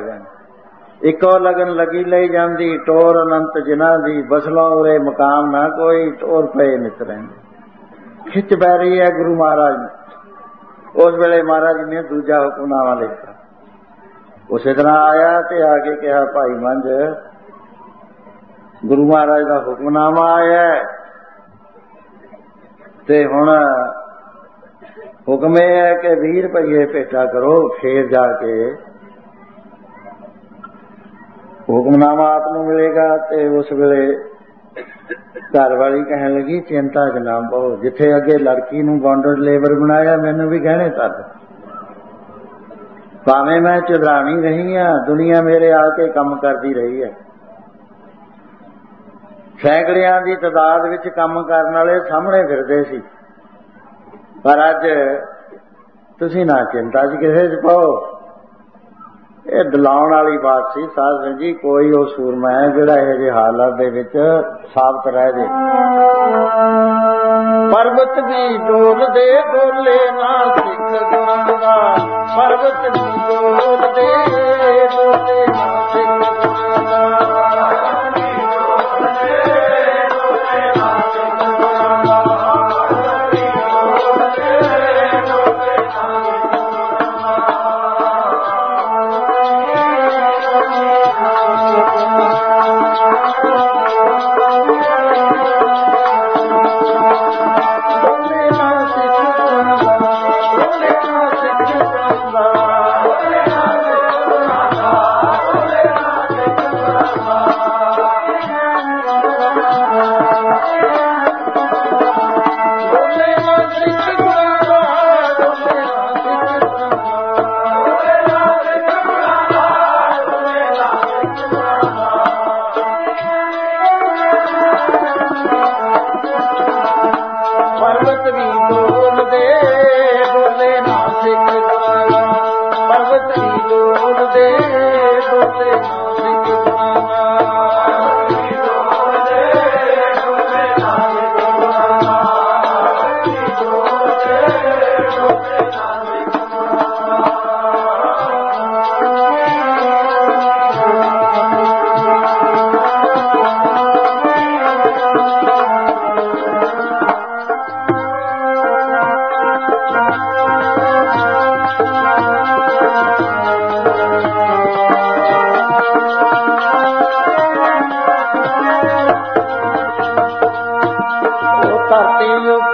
गए इको लगन लगी लई जाती टोर अनंत जिन्हां दी बसलों उरे मकाम ना कोई टोर पे नित रहिंदे खिच पै रही है गुरु महाराज ने उस वेले महाराज ने दूजा हुक्मनामा लिखा उस तरह आया ते आके कहा भाई मंझ गुरु महाराज का हुक्मनामा आया ते हुण हुक्म यह है कि बीस रुपये भेटा करो फिर जाके हुक्मनामा आप नूं मिलेगा। ते उस वेले घर वाली कहन लगी चिंता च ना पो जिथे अगे लड़की नूं बॉन्डेड लेबर बनाया मैनू भी गहने कर भावें मैं चुधरानी रही हाँ दुनिया मेरे आके काम करती रही है सैकड़ियां की तादाद विच काम करने वाले सामने फिरदे सी पर अज तुसीं ना चिंता च किसे च पाओ ये दिलाउण वाली बात सी साध संगत जी कोई वो सूरमा है जिहड़ा इहो जिहे हालात दे विच साबित रह जे पर्वत भी डोल दे डोले ना सिख गुरां दा पर्वत भी डोल दे डोले ना सिख गुरां दा Hare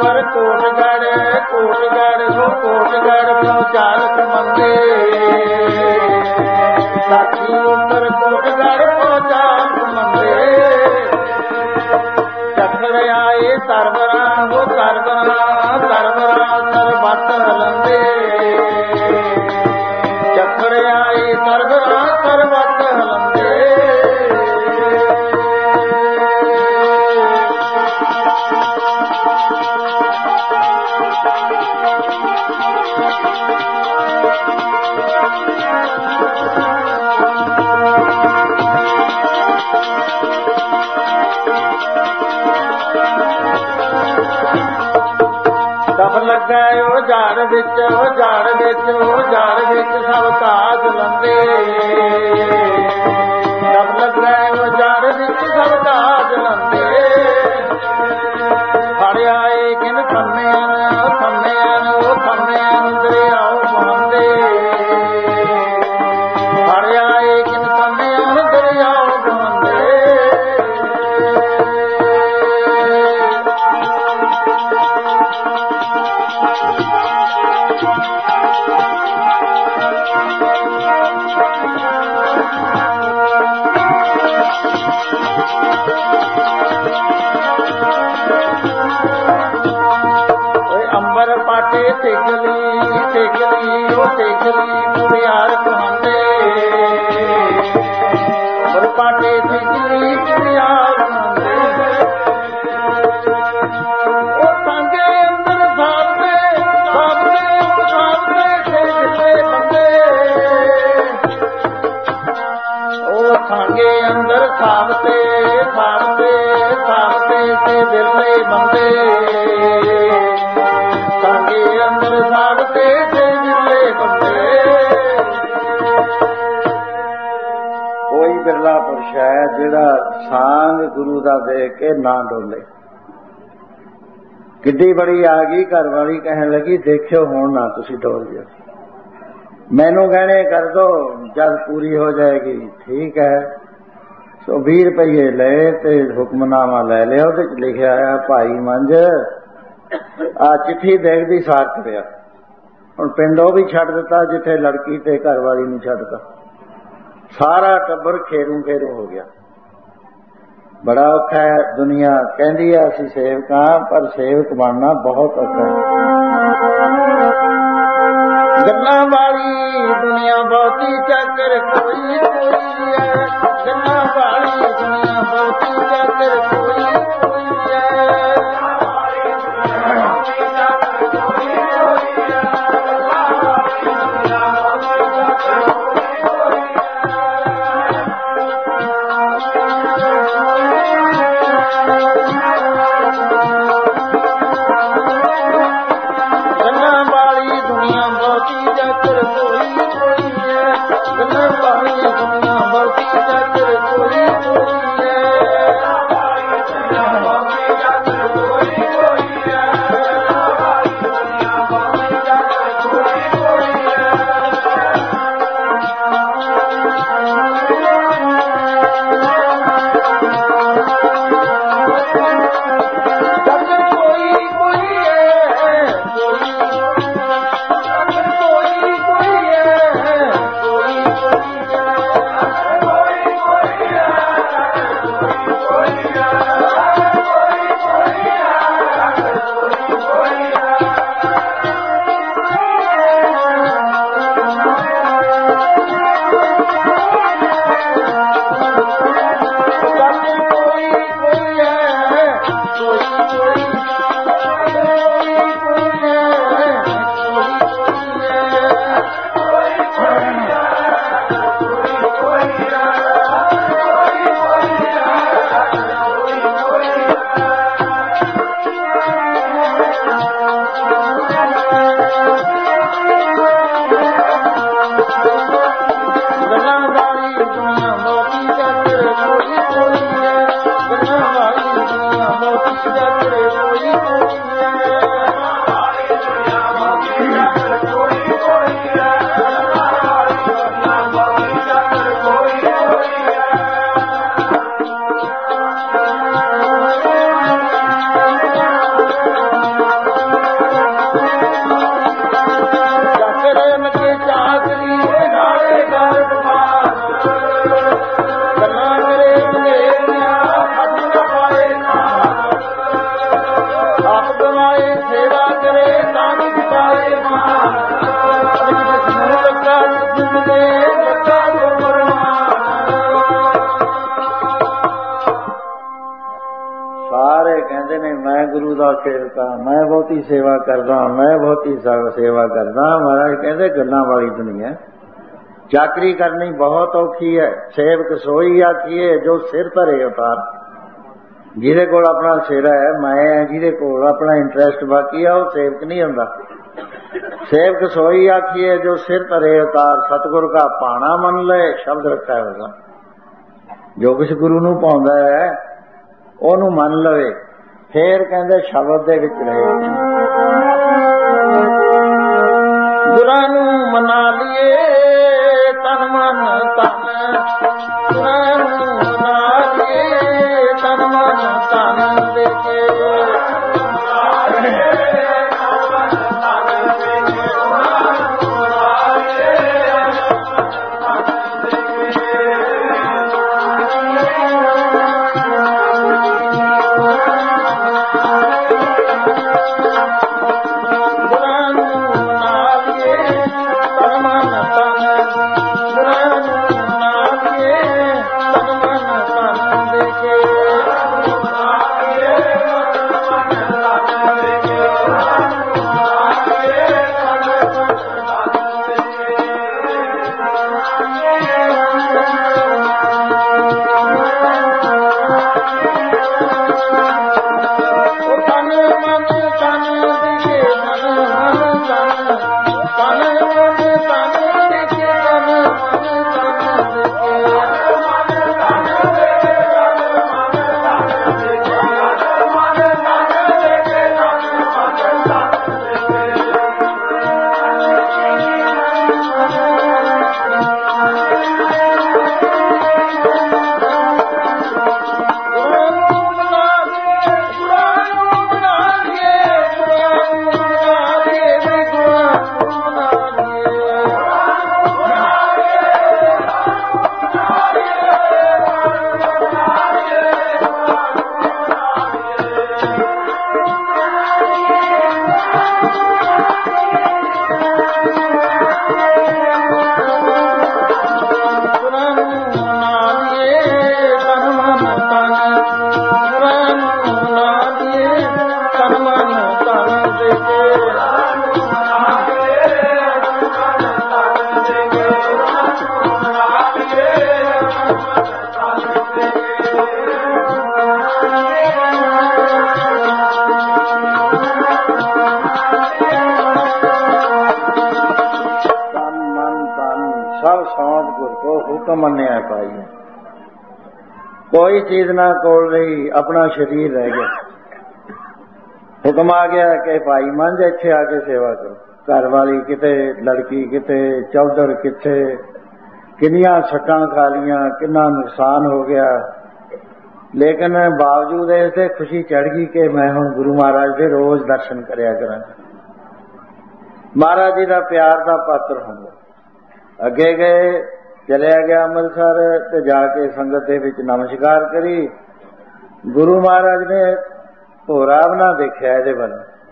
ਉੱਪਰ ਕੋਟਗੜ ਕੋਟਗੜ ਹੋ ਕੋਟਗੜ ਪਹੁੰਚਾਲਕ ਮੰਦੇ ਸਾਖੀ ਉੱਪਰ ਕੋਟਗੜ ਪਹੁੰਚਾਲਕ ਮੰਦੇ ਚੱਕਰ ਆਏ ਸਰਵਰਾ ਹੋ ਸਰਵਰਾ ਸਰਵਰਾ ਸਰਬੱਤ ਹਲੰਦੇ ਚੱਕਰ ਆਏ ਸਰਵਰਾ ਸਰਬੱਤ ਹਲੰਦੇ ਲੱਗਾ ਉਹ ਝਾੜ ਵਿੱਚ ਉਹ ਝਾੜ ਵਿੱਚ ਉਹ ਝਾੜ ਵਿੱਚ ਸਭ ਕਾਜ ਲੰਦੇ ਸਭ ਲੱਗਾ ਉਹ ਝਾੜ ਵਿੱਚ ਸਭ ਕਾਜ ਲੰਦੇ ਫੜ ਆਏ ਕਿਨ ਖੰਮਿਆਂ ਖੰਮਿਆਂ ਉਹ ਖੰਮਿਆਂ ਦਰਿਆਓ ਬਹਾਂਦੇ ਫੜ ਆਏ ਕਿਨ ਖੰਮਿਆਂ ਦਰਿਆਓ ਬਹਾਂਦੇ ਤੇਗਲੀ ਤੇਗਲੀ ਉਹ ਤੇਗਲੀ ਕੁੜਿਆਰ ਕਹਾਂਦੇ ਪਰ ਪਾਟੇ ਤੇਗਲੀ ਕੁੜਿਆਰ ਕਹਾਂਦੇ ਉਹ ਸੰਗੇ ਅੰਦਰ ਸਾਹਮਣੇ ਸਾਹਮਣੇ ਸਾਹਮਣੇ ਤੇ ਜਿੱਤੇ ਬੰਦੇ ਉਹ ਸੰਗੇ ਅੰਦਰ ਸਾਹਮਣੇ ਸਾਹਮਣੇ ਸਾਹਮਣੇ ਤੇ ਦਿਲੇ ਬੰਦੇ ਸਾਬਤੇ ਤੇ ਜਿਲੇ ਬੰਦੇ ਕੋਈ ਬਿਰਲਾ ਪੁਰਸ਼ ਹੈ ਜਿਹੜਾ ਸਾਂਗ ਗੁਰੂ ਦਾ ਦੇਖ ਕੇ ਨਾ ਡੋਲੇ। ਕਿੱਡੀ ਬੜੀ ਆ ਗਈ ਘਰ ਵਾਲੀ ਕਹਿਣ ਲੱਗੀ ਦੇਖਿਓ ਹੁਣ ਨਾ ਤੁਸੀਂ ਡੋਲ ਜਾਓ ਮੈਨੂੰ ਗਹਿਣੇ ਕਰ ਦੋ ਜਦ ਪੂਰੀ ਹੋ ਜਾਏਗੀ ਠੀਕ ਹੈ। ਸੋ ਵੀਹ ਰੁਪਈਏ ਲਏ ਤੇ ਹੁਕਮਨਾਮਾ ਲੈ ਲਿਆ ਉਹਦੇ ਚ ਲਿਖਿਆ ਆ ਭਾਈ ਮੰਝ ਆ ਚਿੱਠੀ ਦੇਖਦੀ ਸਾਰ ਤੁਰਿਆ। ਹੁਣ ਪਿੰਡ ਉਹ ਵੀ ਛੱਡ ਦਿੱਤਾ ਜਿੱਥੇ ਲੜਕੀ ਤੇ ਘਰ ਵਾਲੀ ਨੂੰ ਛੱਡਤਾ ਸਾਰਾ ਟੱਬਰ ਖੇਰੂ ਖੇਰੂ ਹੋ ਗਿਆ। ਬੜਾ ਔਖਾ ਹੈ ਦੁਨੀਆ ਕਹਿੰਦੀ ਆ ਅਸੀਂ ਸੇਵਕ ਹਾਂ ਪਰ ਸੇਵਕ ਬਣਨਾ ਬਹੁਤ ਔਖਾ ਹੈ। ਗੱਲਾਂ ਵਾਲੀ ਦੁਨੀਆ ਬਹੁਤੀ ਚੱਕਰ ਕੋਈ ਕੋਈ ਹੈ ਗੱਲਾਂ ਵਾਲੀ ਦੁਨੀਆ ਬਹੁਤੀ ਚੱਕਰ ਕੋਈ ਕੋਈ ਹੈ। ਕੋਈ ਕੋਈ मैं गुरु दा सेवक हां, मैं बहुती सेवा करदा, मैं बहुती सेवा करदा। महाराज कहते गल्लां वाली दुनिया, चाकरी करनी बहुत औखी है। सेवक सोई आखिए जो सिर धरे उतार। जिहदे कोल अपना सिर है, मैं है, जिहदे कोल अपना इंटरस्ट बाकी है, वो सेवक नहीं हुंदा। सेवक सोई आखिए जो सिर धरे उतार, सतगुर का पाना मन ले शब्द रखा होगा। जो कुछ गुरु नूं पाउंदा है ओनू मन लवे, फिर कहंदे शब्द दे विच रहे। गुरां नूं मना लिए तन मन तन, गुरां नूं मना लिए तन मन तन देके। मन्निया पाई, कोई चीज ना कोल रही, अपना शरीर रह गया। हुक्म आ गया कि भाई मंझ इत्थे आके सेवा करो। घर वाली किते, लड़की किते, चौधर किथे, किन्नियां सट्टां खा लियां, किन्ना नुकसान हो गया, लेकिन बावजूद इससे खुशी चढ़ गई कि मैं हुण गुरु महाराज दे रोज दर्शन करया करांगा, महाराज जी का प्यार का पात्र होंगे। अगे गए, चलिया गया अमृतसर ते जाके संगत दे विच नमस्कार करी। गुरु महाराज ने भोरा भी ना देखिया इहदे वल,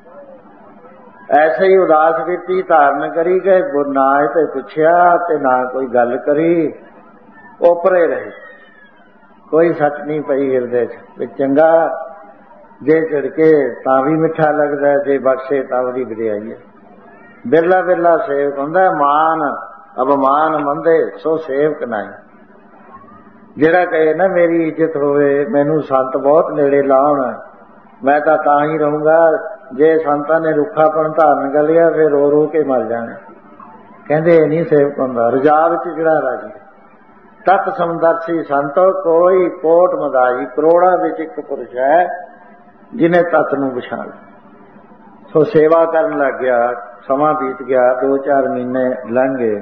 ऐसे ही उदास विरती धारण करी के ना ते पुछया ते ना कोई गल करी, ओपरे रहे। कोई सच नहीं पई हिरदे च, चंगा जे झड़के तां भी मिठा लगदा, जे बख्शे तां वदी वडियाई है। बिरला बिरला सेवक हुंदा, मान अबमान मंदे सो सेवक नहीं। जिहड़ा कहे ना मेरी इज्जत होवे, मैनू संत बहुत नेड़े लाउण, मैं तां तां ही रहूंगा, जे संतां ने रुखापन धारण कर लिया फिर रो रो के मर जाना। कहंदे नहीं सेवक हुंदा, रजा विच जिहड़ा राजी। तत् समदर्शी संतो कोई कोट मदाई, करोड़ां विच इक पुरुष है जिन्हें तत् नूं पछाण। सो सेवा करन लग गया। समा बीत गया, दो चार महीने लंघ गए।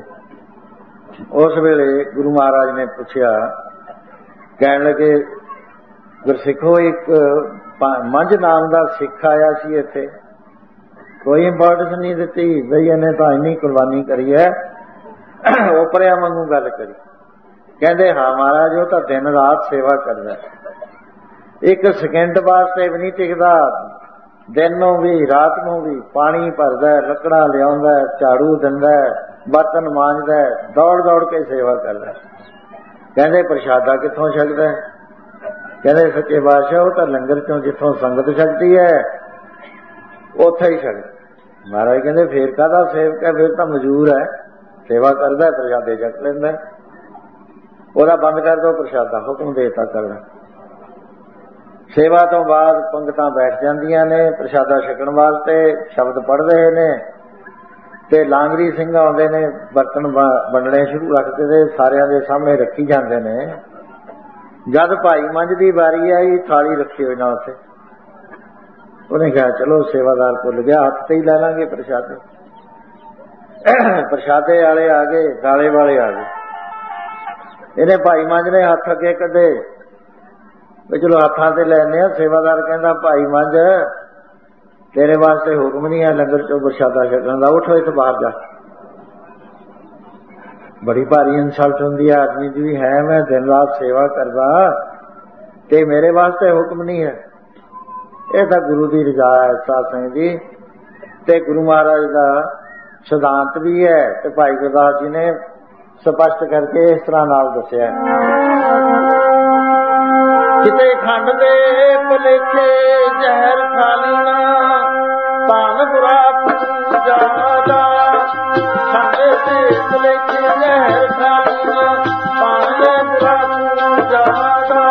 उस वेले गुरु महाराज ने पूछया, कहने लगे गुरसिखो एक मंझ नाम का सिख आया सी इत्थे, कोई इंपोर्टेंस नहीं दिती बई इन्हें तो इन्नी कुर्बानी करी है, ओपरिया वांगू गल करी। कहते हाँ महाराज वो तो दिन रात सेवा करदा, एक सेकंड वास्ते भी नहीं टिकदा, दिन नूं भी रात नूं भी पानी भरदा, लकड़ा लियाउंदा, झाड़ू दिंदा, बर्तन मांजदा, दौड़ दौड़ के सेवा करदा। कहंदे प्रशादा कित्थों छकदा? ਕਹਿੰਦੇ ਸੱਚੇ ਬਾਦਸ਼ਾਹ ਉਹ ਤਾਂ ਲੰਗਰ ਚੋਂ ਜਿੱਥੋਂ ਸੰਗਤ ਛਕਦੀ ਹੈ ਉੱਥੇ ਹੀ ਛਕ। ਮਹਾਰਾਜ ਕਹਿੰਦੇ ਫੇਰ ਕਾਹਦਾ ਸੇਵਕ ਹੈ, ਫੇਰ ਤਾਂ ਮਜ਼ਦੂਰ ਹੈ, ਸੇਵਾ ਕਰਦਾ ਪ੍ਰਸ਼ਾਦੇ ਛਕ ਲੈਂਦਾ। ਉਹਦਾ ਬੰਦ ਕਰ ਦਿਓ ਪ੍ਰਸ਼ਾਦਾ, ਹੁਕਮ ਦੇ ਦਿੱਤਾ ਕਰਨਾ। ਸੇਵਾ ਤੋਂ ਬਾਅਦ ਪੰਗਤਾਂ ਬੈਠ ਜਾਂਦੀਆਂ ਨੇ ਪ੍ਰਸ਼ਾਦਾ ਛਕਣ ਵਾਸਤੇ, ਸ਼ਬਦ ਪੜ੍ਹ ਰਹੇ ਨੇ ਤੇ ਲਾਂਗਰੀ ਸਿੰਘ ਆਉਂਦੇ ਨੇ, ਬਰਤਨ ਵੰਡਣੇ ਸ਼ੁਰੂ ਰੱਖਦੇ ਤੇ ਸਾਰਿਆਂ ਦੇ ਸਾਹਮਣੇ ਰੱਖੀ ਜਾਂਦੇ ਨੇ। ਜਦ ਭਾਈ ਮੰਝ ਦੀ ਵਾਰੀ ਆਈ ਥਾਲੀ ਰੱਖੀ ਹੋਈ ਨਾ ਉੱਥੇ, ਉਹਨੇ ਕਿਹਾ ਚਲੋ ਸੇਵਾਦਾਰ ਭੁੱਲ ਗਿਆ, ਹੱਥ ਤੇ ਹੀ ਲੈ ਲਾਂਗੇ ਪ੍ਰਸ਼ਾਦੇ। ਪ੍ਰਸ਼ਾਦੇ ਵਾਲੇ ਆ ਗਏ, ਦਾਲੇ ਵਾਲੇ ਆ ਗਏ। ਇਹਨੇ ਭਾਈ ਮੰਝ ਨੇ ਹੱਥ ਅੱਗੇ ਕੱਢੇ ਵੀ ਚਲੋ ਹੱਥਾਂ ਤੇ ਲੈਣੇ ਆ। ਸੇਵਾਦਾਰ ਕਹਿੰਦਾ ਭਾਈ ਮੰਝ ਤੇਰੇ ਵਾਸਤੇ ਹੁਕਮ ਨਹੀਂ ਹੈ ਲੰਗਰ ਚੋਂ ਪ੍ਰਸ਼ਾਦਾ ਛਕਣ ਦਾ, ਉੱਠੋ ਇੱਥੇ ਬਾਹਰ ਜਾ। ਬੜੀ ਭਾਰੀ ਇਨਸਲਟ ਹੁੰਦੀ ਹੈ ਆਦਮੀ ਦੀ ਵੀ ਹੈ, ਮੈਂ ਦਿਨ ਰਾਤ ਸੇਵਾ ਕਰਦਾ ਤੇ ਮੇਰੇ ਵਾਸਤੇ ਹੁਕਮ ਨਹੀਂ ਹੈ। ਇਹ ਤਾਂ ਗੁਰੂ ਦੀ ਰਜ਼ਾ ਹੈ ਸਾਧ ਸੰਗਤ ਦੀ, ਤੇ ਗੁਰੂ ਮਹਾਰਾਜ ਦਾ ਸਿਧਾਂਤ ਵੀ ਹੈ ਤੇ ਭਾਈ ਗੁਰਦਾਸ ਜੀ ਨੇ ਸਪਸ਼ਟ ਕਰਕੇ ਇਸ ਤਰ੍ਹਾਂ ਨਾਲ ਦੱਸਿਆ। ਕਿਤੇ ਖੰਡ ਦੇ ਭੁਲੇਖੇ ਜ਼ਹਿਰ ਖਾ ਲੈਣਾ, ਧਨ ਬੁਰਾ ਪੂਜਾ ਦਾ। ਖੰਡ ਦੇ ਭੁਲੇਖੇ ਜ਼ਹਿਰ ਖਾ ਲੈਣਾ, ਧਨ ਬੁਰਾ ਪੂਜਾ ਦਾ।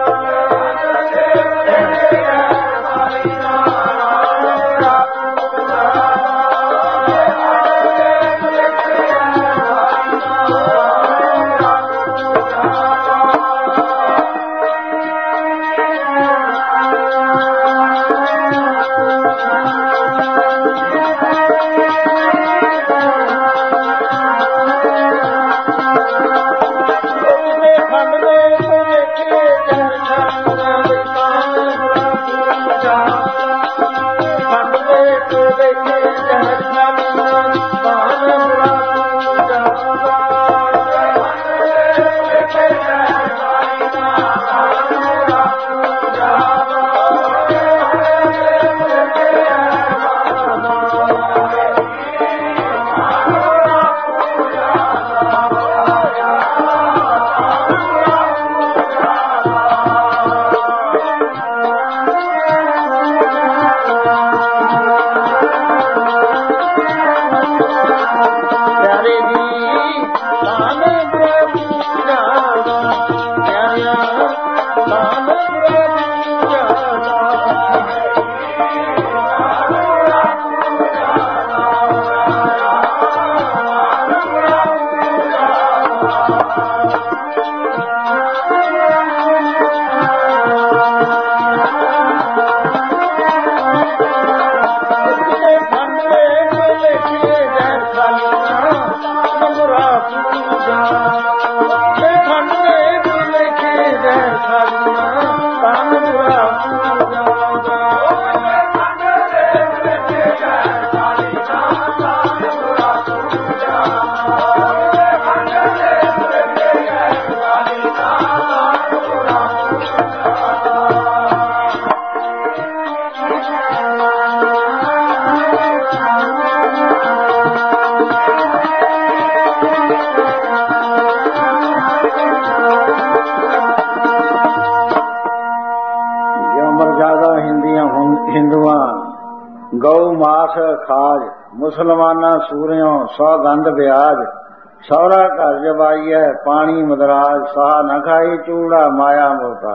ਗਊ ਮਾਸ ਖਾਜ ਮੁਸਲਮਾਨਾਂ ਸੂਰਿਓਂ ਸੌ ਗੰਧ ਵਿਆਜ। ਸਹੁਰਾ ਘਰ ਜਵਾਈਐ ਪਾਣੀ ਮਦਰਾਜ, ਸਾਹ ਨਾ ਖਾਈ ਚੂੜਾ ਮਾਇਆ ਮੋਤਾ।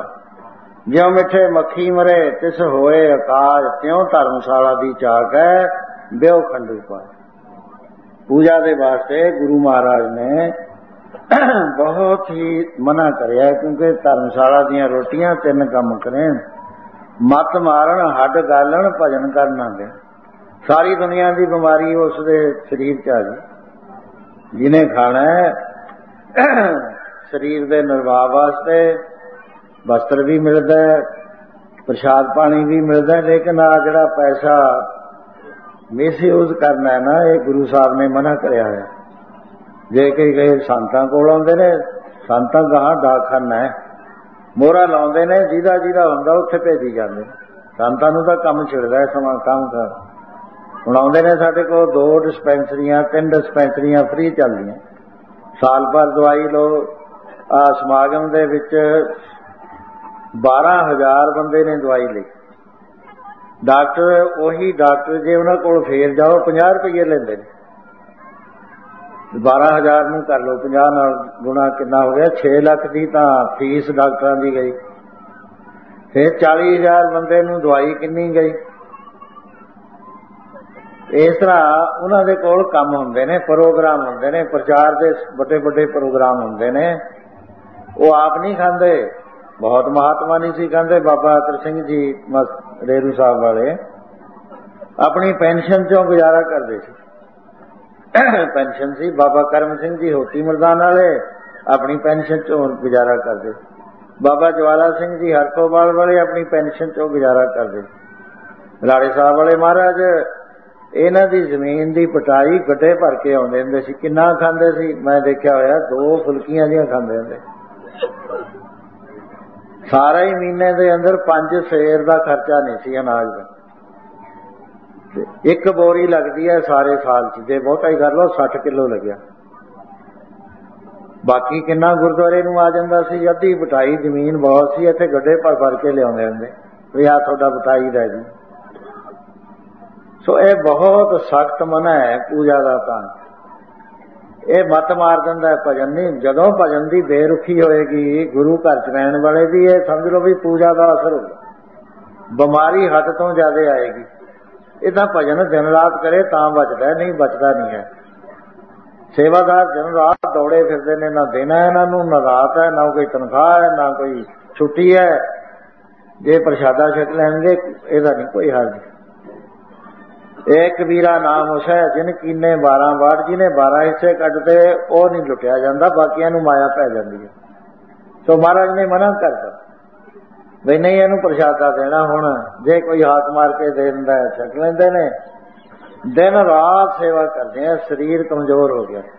ਜਿਉ ਮਿੱਠੇ ਮੱਖੀ ਮਰੇ ਤਿਸ ਹੋਏ ਆਕਾਜ, ਤਿਉ ਧਰਮਸ਼ਾਲਾ ਦੀ ਚਾਕ ਹੈ ਬਿਉ ਖੰਡੂ ਪਾ। ਪੂਜਾ ਦੇ ਵਾਸਤੇ ਗੁਰੂ ਮਹਾਰਾਜ ਨੇ ਬਹੁਤ ਹੀ ਮਨਾ ਕਰਿਆ, ਕਿਉਂਕਿ ਧਰਮਸ਼ਾਲਾ ਦੀਆਂ ਰੋਟੀਆਂ ਤਿੰਨ ਕੰਮ ਕਰੇ, ਮੱਤ ਮਾਰਨ, ਹੱਡ ਗਾਲਣ, ਭਜਨ ਕਰਨਾ ਦੇ। ਸਾਰੀ ਦੁਨੀਆ ਦੀ ਬਿਮਾਰੀ ਉਸ ਦੇ ਸਰੀਰ ਚ ਆ ਗਈ। ਜਿਹਨੇ ਖਾਣਾ ਸਰੀਰ ਦੇ ਨਿਰਵਾਹ ਵਾਸਤੇ ਵਸਤਰ ਵੀ ਮਿਲਦਾ, ਪ੍ਰਸ਼ਾਦ ਪਾਣੀ ਵੀ ਮਿਲਦਾ, ਲੇਕਿਨ ਆ ਜਿਹੜਾ ਪੈਸਾ ਮਿਸਯੂਜ਼ ਕਰਨਾ ਹੈ ਨਾ, ਇਹ ਗੁਰੂ ਸਾਹਿਬ ਨੇ ਮਨਾ ਕਰਿਆ ਹੈ। ਜੇ ਕਈ ਕਈ ਸੰਤਾਂ ਕੋਲ ਆਉਂਦੇ ਨੇ, ਸੰਤਾਂ ਗਾਹਾਂ ਡਾਕਖਾਨਾ ਹੈ, ਮੋਹਰਾ ਲਾਉਂਦੇ ਨੇ, ਜਿਹਦਾ ਜਿਹਦਾ ਹੁੰਦਾ ਉੱਥੇ ਭੇਜੀ ਜਾਂਦੇ। ਸੰਤਾਂ ਨੂੰ ਤਾਂ ਕੰਮ ਛਿੜਦਾ ਸਮਾਂ ਕੰਮ ਕਰ। ਹੁਣ ਆਉਂਦੇ ਨੇ ਸਾਡੇ ਕੋਲ ਦੋ ਡਿਸਪੈਂਸਰੀਆਂ ਤਿੰਨ ਡਿਸਪੈਂਸਰੀਆਂ ਫ੍ਰੀ ਚੱਲਦੀਆਂ, ਸਾਲ ਭਰ ਦਵਾਈ ਲਓ। ਆ ਸਮਾਗਮ ਦੇ ਵਿੱਚ बारह हजार बंदे ने दवाई ली। डॉक्टर उही डॉक्टर जे उन्होंने कोल फेर जाओ पचास रुपये लेंदे ने। बारह हजार नूं कर लो पचास नाल गुणा कितना हो गया, छे लाख की तां फीस डॉक्टरां दी गई। फिर चाली हजार बंदे नूं दवाई किन्नी गई। इस तरह उन्हां दे कोल काम हुंदे ने, प्रोग्राम हुंदे ने, प्रचार दे बड़े बड़े प्रोग्राम हुंदे ने। वो आप नहीं खांदे, बहुत महात्मा नहीं सी खांदे। बाबा अतर सिंह जी रेरू साहब वाले अपनी पेंशन चों गुजारा करते सी। पेंशन सी। बाबा करम सिंह जी होती मरदान वाले अपनी पेंशन चों गुजारा करते। बाबा ज्वाला सिंह जी हरकोवाल वाले अपनी पेंशन चों गुजारा करते। राड़े साहब वाले महाराज इन्हां दी जमीन दी पटाई गड्ढे भर के आउंदे हुंदे सी। किन्ना खांदे सी मैं देखिया होया, दो फुलकियां जिहां खांदे हुंदे। सारे ही महीने दे अंदर पंज सेर दा खर्चा नहीं सी अनाज दा। एक बोरी लगती है सारे साल च, जे बहुता ही कर लो सठ किलो लग्या। बाकी किन्ना गुरुद्वारे नूं आ जांदा सी। अद्धी बटाई जमीन बहुत सी, इत्थे गड्ढे भर भर के लियाउंदे हुंदे भी आ तुहाडा बटाई दा जी। सो यह बहुत सख्त मना है पूजा का। तां ये मत मार दिंदा है भजन नहीं। जदों भजन की बेरुखी होएगी गुरु घर च रहने वाले की, ये समझ लो भी पूजा का असर होगा। बीमारी हद तो ज्यादा आएगी। इदा भजन दिन रात करे तां बचदा है, नहीं बचदा नहीं है। सेवादार दिन रात दौड़े फिरते ने, ना दिन है इन्हों, ना रात है, ना कोई तनख्वाह है, ना कोई छुट्टी है। जे प्रशादा छक लैणगे इहदा नहीं कोई हर्ज। एक कबीरा नाम उस है जिन कीने बारह वाट, जिन्हें बारह हिस्से कटते वह नहीं लुटिया जाता, बाकियां नूं माया पै जाती है। तो महाराज ने मना करता भी नहीं इहनूं प्रशादा देना। हुण जे कोई हाथ मार के दे दिंदा है छक लैंदे ने। दिन रात सेवा करते हैं, शरीर कमजोर हो गया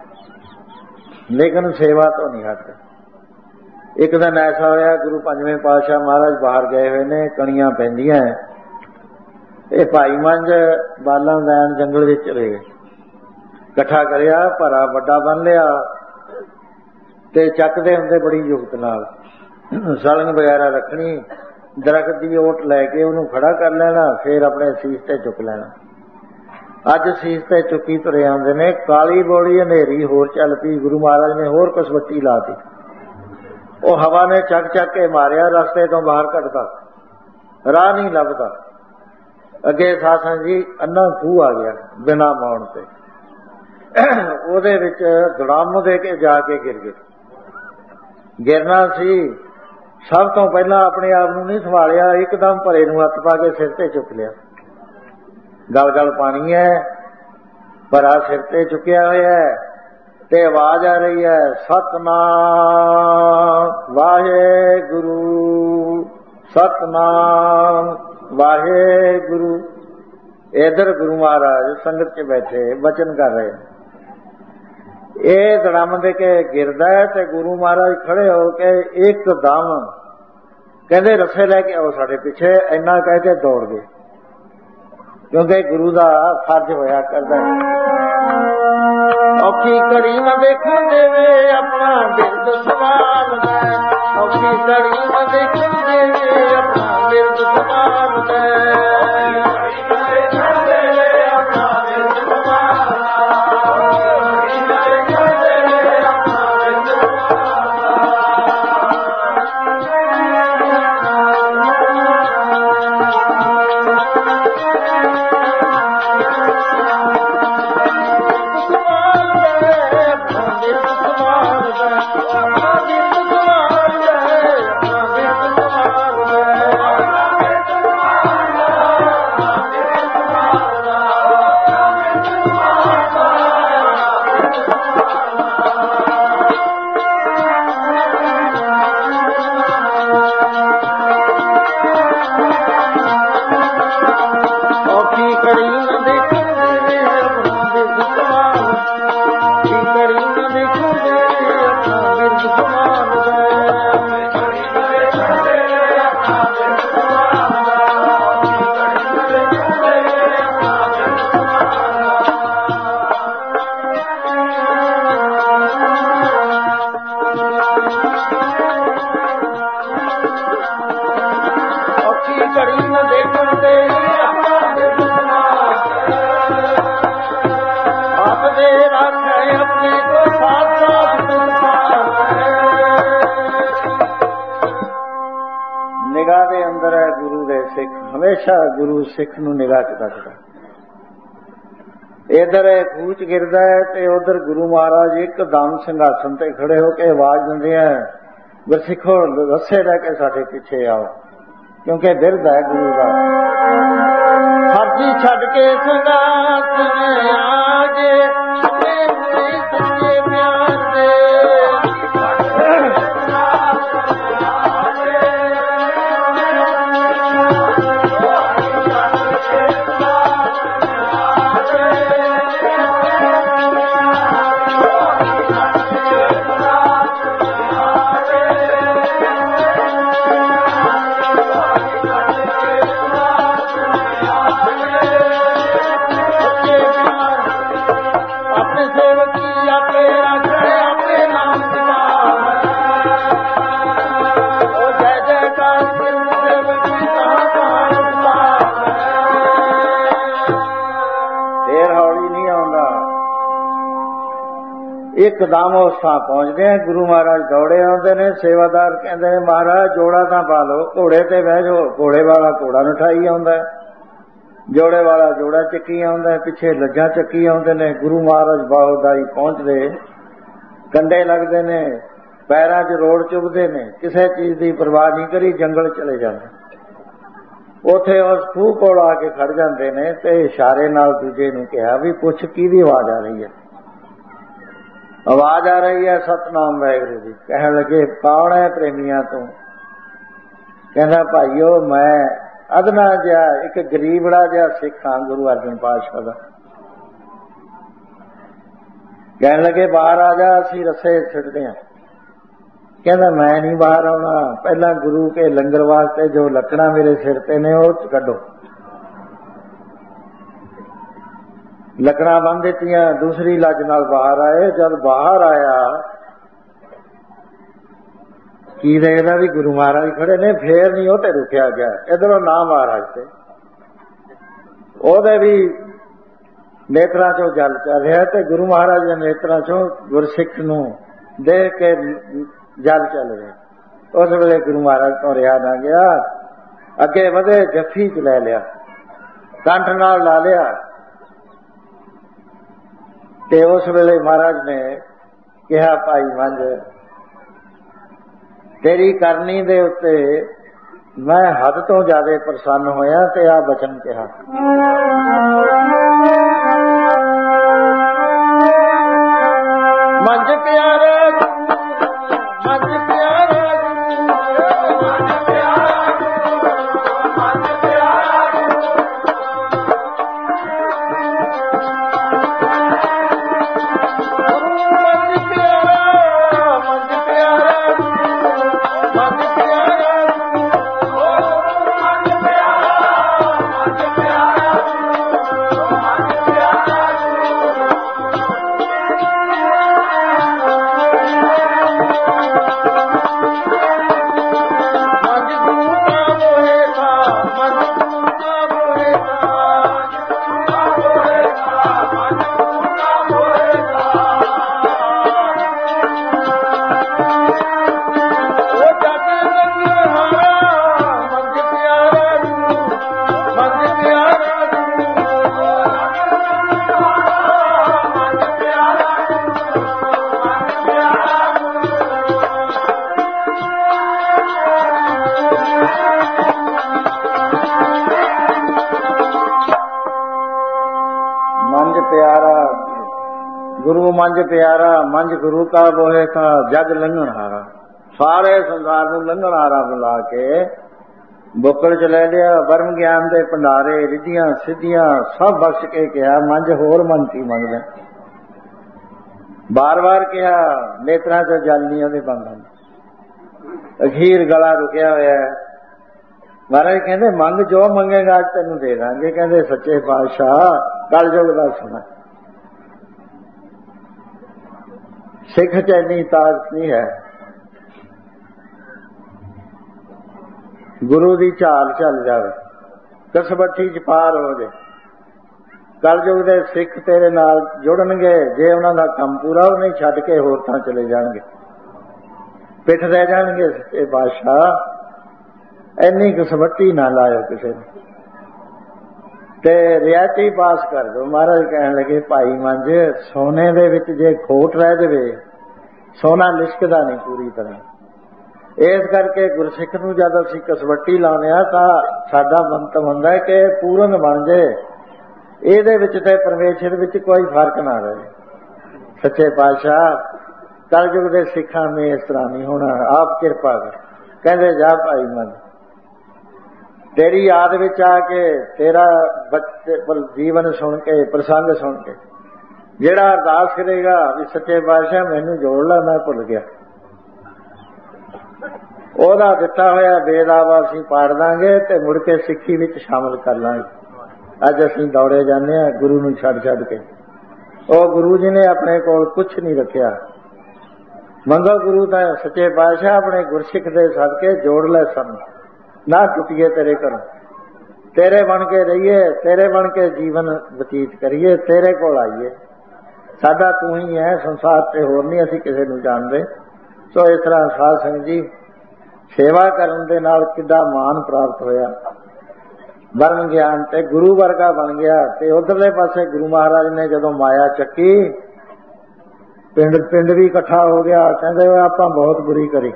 लेकिन सेवा तो नहीं हटता। एक दिन ऐसा होया, गुरु पंजवें पातशाह महाराज बाहर गए हुए ने, कणियां पैंदियां है। ये भाई मंझ बालां लैन जंगल विच चले गए, इकट्ठा करिया, भरा वड्डा बन लिया ते चकदे हुंदे बड़ी युगत नाल। सलंग वगैरह रखनी, दरख्त की ओट लैके उन्होंने खड़ा कर लेना, फिर अपने सीस ते चुक लेना। अज सीस ते चुकी तुरे आउंदे ने। काली बोली हनेरी होर चल पई, गुरु महाराज ने होर कसवट्टी ला दी। वो हवा ने चक चक के मारिया, रस्ते तो बाहर कटदा, राह नहीं लभदा। अगे सासंग जी अन्ना खूह आ गया बिना मौन से, ਉਹਦੇ ਵਿੱਚ ਦੜਮ ਦੇ ਕੇ ਜਾ ਕੇ गिर गए। गिरना सी, सब तो पहला अपने आप ਨੂੰ नहीं संभालिया, एकदम भरे ਨੂੰ हथ पा के सिर ते चुक लिया। गल गल पानी है, भरा सिर ते चुकिया होया है ते आवाज आ रही है, सतनाम वाहेगुरु, सतनाम वाहेगुरु। इधर गुरु महाराज संगत च बैठे वचन कर रहे हैं। ये दड़म दे के गिरदा है ते गुरु महाराज खड़े होके एकदम कहते रस्से लैके आओ साढ़े पिछे, इन्ना कह के दौड़ गए, क्योंकि गुरु का फर्ज होया करदा है। औखी घड़ी न देखण देवे अपना बिरद सवाल है, औखी घड़ी न देखण देवे अपना बिरद सवाल है। ਹਮੇਸ਼ਾ ਗੁਰੂ ਸਿੱਖ ਨੂੰ ਨਿਗਾਹ ਚ ਰੱਖਦਾ। ਇਧਰ ਕੂਚ ਗਿਰਦਾ ਹੈ ਤੇ ਉਧਰ ਗੁਰੂ ਮਹਾਰਾਜ ਇੱਕਦਮ ਸਿੰਘਾਸਨ ਤੇ ਖੜੇ ਹੋ ਕੇ ਆਵਾਜ਼ ਦਿੰਦੇ ਆ, ਗੁਰਸਿੱਖੋ ਰੱਸੇ ਲੈ ਕੇ ਸਾਡੇ ਪਿੱਛੇ ਆਓ, ਕਿਉਂਕਿ ਬਿਰਧ ਹੈ ਗੁਰੂ ਦਾ। ਫਰਜ਼ੀ ਛੱਡ ਕੇ ਸਿੰਘਾਸਨ ਆਜੇ, ਸੱਚੇ ਪਿਆਰ ਦੇ ਇੱਕਦਮ ਉਸ ਥਾਂ ਪਹੁੰਚਦੇ ਆ। ਗੁਰੂ ਮਹਾਰਾਜ ਦੌੜੇ ਆਉਂਦੇ ਨੇ। ਸੇਵਾਦਾਰ ਕਹਿੰਦੇ ਨੇ ਮਹਾਰਾਜ ਜੋੜਾ ਤਾਂ ਪਾ ਲਓ, ਘੋੜੇ ਤੇ ਬਹਿ ਜਾਓ। ਘੋੜੇ ਵਾਲਾ ਘੋੜਾ ਨਠਾਈ ਆਉਂਦਾ, ਜੋੜੇ ਵਾਲਾ ਜੋੜਾ ਚੱਕੀ ਆਉਂਦਾ, ਪਿੱਛੇ ਲੱਜਾਂ ਚੱਕੀ ਆਉਂਦੇ ਨੇ। ਗੁਰੂ ਮਹਾਰਾਜ ਬਾਹੋਦਾਈ ਪਹੁੰਚਦੇ, ਕੰਡੇ ਲੱਗਦੇ ਨੇ, ਪੈਰਾਂ 'ਚ ਰੋੜ ਚੁੱਭਦੇ ਨੇ, ਕਿਸੇ ਚੀਜ਼ ਦੀ ਪਰਵਾਹ ਨਹੀਂ ਕਰੀ, ਜੰਗਲ ਚਲੇ ਜਾਂਦੇ। ਉੱਥੇ ਉਸ ਖੂਹ ਕੋਲ ਆ ਕੇ ਖੜ ਜਾਂਦੇ ਨੇ ਤੇ ਇਸ਼ਾਰੇ ਨਾਲ ਦੂਜੇ ਨੂੰ ਕਿਹਾ ਵੀ ਪੁੱਛ ਕਿਹਦੀ ਆਵਾਜ਼ ਆ ਰਹੀ ਹੈ। ਆਵਾਜ਼ ਆ ਰਹੀ ਹੈ ਸਤਨਾਮ ਵਾਹਿਗੁਰੂ ਦੀ। ਕਹਿਣ ਲੱਗੇ ਕੌਣ ਹੈ ਪ੍ਰੇਮੀਆਂ ਤੋਂ? ਕਹਿੰਦਾ ਭਾਈਓ ਮੈਂ ਅਦਨਾ ਜਿਹਾ ਇੱਕ ਗਰੀਬੜਾ ਜਿਹਾ ਸਿੱਖ ਹਾਂ ਗੁਰੂ ਅਰਜਨ ਪਾਤਸ਼ਾਹ ਦਾ। ਕਹਿਣ ਲੱਗੇ ਬਾਹਰ ਆ ਜਾ, ਅਸੀਂ ਰੱਸੇ ਛੱਡਦੇ ਹਾਂ। ਕਹਿੰਦਾ ਮੈਂ ਨਹੀਂ ਬਾਹਰ ਆਉਣਾ, ਪਹਿਲਾਂ ਗੁਰੂ ਕੇ ਲੰਗਰ ਵਾਸਤੇ ਜੋ ਲੱਕੜਾਂ ਮੇਰੇ ਸਿਰ ਤੇ ਨੇ ਉਹ ਚ ਕੱਢੋ। ਲੱਕੜਾਂ ਬੰਨ ਦਿੱਤੀਆਂ, ਦੂਸਰੀ ਲੱਜ ਨਾਲ ਬਾਹਰ ਆਏ। ਜਦ ਬਾਹਰ ਆਇਆ ਕੀ ਦੇਖਦਾ ਵੀ ਗੁਰੂ ਮਹਾਰਾਜ ਖੜੇ ਨੇ। ਫੇਰ ਨਹੀਂ ਉਹ ਤੇ ਰੁਕਿਆ ਗਿਆ, ਇਧਰੋਂ ਨਾ ਮਹਾਰਾਜ ਤੇ ਉਹਦੇ ਵੀ ਨੇਤਰਾਂ ਚੋਂ ਜਲ ਚੱਲ ਰਿਹਾ ਤੇ ਗੁਰੂ ਮਹਾਰਾਜ ਦੇ ਨੇਤਰਾਂ ਚੋਂ ਗੁਰਸਿੱਖ ਨੂੰ ਦੇਖ ਕੇ ਜਲ ਚੱਲ ਰਿਹਾ। ਉਸ ਵੇਲੇ ਗੁਰੂ ਮਹਾਰਾਜ ਤੋਂ ਰਿਹਾ ਨਾ ਗਿਆ, ਅੱਗੇ ਵਧੇ, ਜੱਫੀ ਚ ਲੈ ਲਿਆ, ਕੰਠ ਨਾਲ ਲਾ ਲਿਆ। ਤੇ ਉਸ ਵੇਲੇ ਮਹਾਰਾਜ ਨੇ ਕਿਹਾ ਭਾਈ ਮੰਝ ਤੇਰੀ ਕਰਨੀ ਦੇ ਉੱਤੇ ਮੈਂ ਹੱਦ ਤੋਂ ਜ਼ਿਆਦਾ ਪ੍ਰਸੰਨ ਹੋਇਆ ਤੇ ਆ ਬਚਨ ਕਿਹਾ। ਮੰਝ ਪਿਆਰਾ ਮੰਝ ਪਿਆਰਾ ਮੰਝ ਪਿਆਰਾ ਮੰਝ ਗੁਰੂ ਕਾ ਬੋਹੇ ਕਾ ਜਗ ਲੰਘਣ ਹਾਰਾ। ਸਾਰੇ ਸੰਸਾਰ ਨੂੰ ਲੰਘਣ ਹਾਰਾ ਬੁਲਾ ਕੇ ਬੁੱਕਲ ਚ ਲੈ ਲਿਆ। ਬਰਮ ਗਿਆਨ ਦੇ ਭੰਡਾਰੇ ਰਿੱਧੀਆਂ ਸਿੱਧੀਆਂ ਸਭ ਬਖਸ਼ ਕੇ ਕਿਹਾ ਮੰਝ ਹੋਰ ਮੰਝ ਕੀ ਮੰਗਦਾ। ਬਾਰ ਬਾਰ ਕਿਹਾ, ਨੇਤਰਾਂ ਚੋਂ ਜਲ ਨਹੀਂ ਉਹਦੇ ਬੰਦ। ਅਖੀਰ ਗਲਾ ਰੁਕਿਆ ਹੋਇਆ। ਮਹਾਰਾਜ ਕਹਿੰਦੇ ਮੰਗ ਜੋ ਮੰਗੇਗਾ ਅੱਜ ਤੈਨੂੰ ਦੇ ਦਾਂਗੇ। ਕਹਿੰਦੇ ਸੱਚੇ ਪਾਤਸ਼ਾਹ ਕਲਯੁਗ ਦਾ ਸਮਾਂ, ਸਿੱਖ ਚ ਇੰਨੀ ਤਾਕਤ ਨਹੀਂ ਹੈ। ਗੁਰੂ ਦੀ ਝਾਲ ਚੱਲ ਜਾਵੇ, ਕਸਬੱਠੀ ਚ ਪਾਰ ਹੋ ਜਾਏ। ਕਲਯੁਗ ਦੇ ਸਿੱਖ ਤੇਰੇ ਨਾਲ ਜੁੜਨਗੇ। ਜੇ ਉਹਨਾਂ ਦਾ ਕੰਮ ਪੂਰਾ ਉਹ ਨਹੀਂ ਛੱਡ ਕੇ ਹੋਰ ਥਾਂ ਚਲੇ ਜਾਣਗੇ, ਪਿੱਠ ਰਹਿ ਜਾਣਗੇ। ਸੱਚੇ ਪਾਤਸ਼ਾਹ ਇੰਨੀ ਕਸਬੱਠੀ ਨਾ ਲਾਇਓ ਕਿਸੇ ਨੇ। ਤੇ ਰਿਆਇਤੀ ਪਾਸ ਕਰ ਦੋ। ਮਹਾਰਾਜ ਕਹਿਣ ਲੱਗੇ ਭਾਈ ਮੰਝ ਸੋਨੇ ਦੇ ਵਿੱਚ ਜੇ ਖੋਟ ਰਹਿ ਜਾਵੇ ਸੋਨਾ ਲਿਸ਼ਕਦਾ ਨਹੀਂ ਪੂਰੀ ਤਰ੍ਹਾਂ। ਇਸ ਕਰਕੇ ਗੁਰਸਿੱਖ ਨੂੰ ਜਦ ਅਸੀਂ ਕਸਵੱਟੀ ਲਾਉਂਦੇ ਹਾਂ ਤਾਂ ਸਾਡਾ ਮੰਤਵ ਹੁੰਦਾ ਕਿ ਪੂਰਨ ਬਣ ਜਾਏ, ਇਹਦੇ ਵਿੱਚ ਤੇ ਪਰਮੇਸ਼ਰ ਵਿੱਚ ਕੋਈ ਫਰਕ ਨਾ ਰਹੇ। ਸੱਚੇ ਪਾਤਸ਼ਾਹ ਕਲਯੁਗ ਦੇ ਸਿੱਖਾਂ ਨੇ ਇਸ ਤਰ੍ਹਾਂ ਨਹੀਂ ਹੋਣਾ, ਆਪ ਕਿਰਪਾ ਕਰ। ਕਹਿੰਦੇ ਜਾ ਭਾਈ ਮੰਝ ਤੇਰੀ ਯਾਦ ਵਿੱਚ ਆ ਕੇ ਤੇਰਾ ਜੀਵਨ ਸੁਣ ਕੇ ਪ੍ਰਸੰਗ ਸੁਣ ਕੇ ਜਿਹੜਾ ਅਰਦਾਸ ਕਰੇਗਾ ਵੀ ਸੱਚੇ ਪਾਤਸ਼ਾਹ ਮੈਨੂੰ ਜੋੜ ਲੈ, ਮੈਂ ਭੁੱਲ ਗਿਆ, ਉਹਦਾ ਦਿੱਤਾ ਹੋਇਆ ਬੇਦਾਵਾ ਅਸੀਂ ਪਾੜ ਦਾਂਗੇ ਤੇ ਮੁੜ ਕੇ ਸਿੱਖੀ ਵਿੱਚ ਸ਼ਾਮਲ ਕਰ ਲਾਂਗੇ। ਅੱਜ ਅਸੀਂ ਦੌੜੇ ਜਾਂਦੇ ਹਾਂ ਗੁਰੂ ਨੂੰ ਛੱਡ ਛੱਡ ਕੇ। ਉਹ ਗੁਰੂ ਜੀ ਨੇ ਆਪਣੇ ਕੋਲ ਕੁਛ ਨਹੀਂ ਰੱਖਿਆ। ਮੰਗੋ ਗੁਰੂ ਤਾਂ ਸੱਚੇ ਪਾਤਸ਼ਾਹ ਆਪਣੇ ਗੁਰਸਿੱਖ ਦੇ ਸਦਕੇ ਜੋੜ ਲੈ ਸਾਨੂੰ, ਨਾ ਟੁੱਟੀਏ ਤੇਰੇ ਘਰੋਂ, ਤੇਰੇ ਬਣ ਕੇ ਰਹੀਏ, ਤੇਰੇ ਬਣ ਕੇ ਜੀਵਨ ਬਤੀਤ ਕਰੀਏ, ਤੇਰੇ ਕੋਲ ਆਈਏ। ਸਾਡਾ ਤੂੰ ਹੀ ਹੈ, ਸੰਸਾਰ ਤੇ ਹੋਰ ਨਹੀਂ ਅਸੀਂ ਕਿਸੇ ਨੂੰ ਜਾਣਦੇ। ਸੋ ਇਸ ਤਰ੍ਹਾਂ ਸਾਧ ਸੰਗਤ ਜੀ ਸੇਵਾ ਕਰਨ ਦੇ ਨਾਲ ਕਿੱਡਾ ਮਾਣ ਪ੍ਰਾਪਤ ਹੋਇਆ, ਬਰਮ ਗਿਆਨ ਤੇ ਗੁਰੂ ਵਰਗਾ ਬਣ ਗਿਆ। ਤੇ ਉਧਰਲੇ ਪਾਸੇ ਗੁਰੂ ਮਹਾਰਾਜ ਨੇ ਜਦੋਂ ਮਾਇਆ ਚੱਕੀ ਪਿੰਡ ਪਿੰਡ ਵੀ ਇਕੱਠਾ ਹੋ ਗਿਆ। ਕਹਿੰਦੇ ਆਪਾਂ ਬਹੁਤ ਬੁਰੀ ਕਰੀ,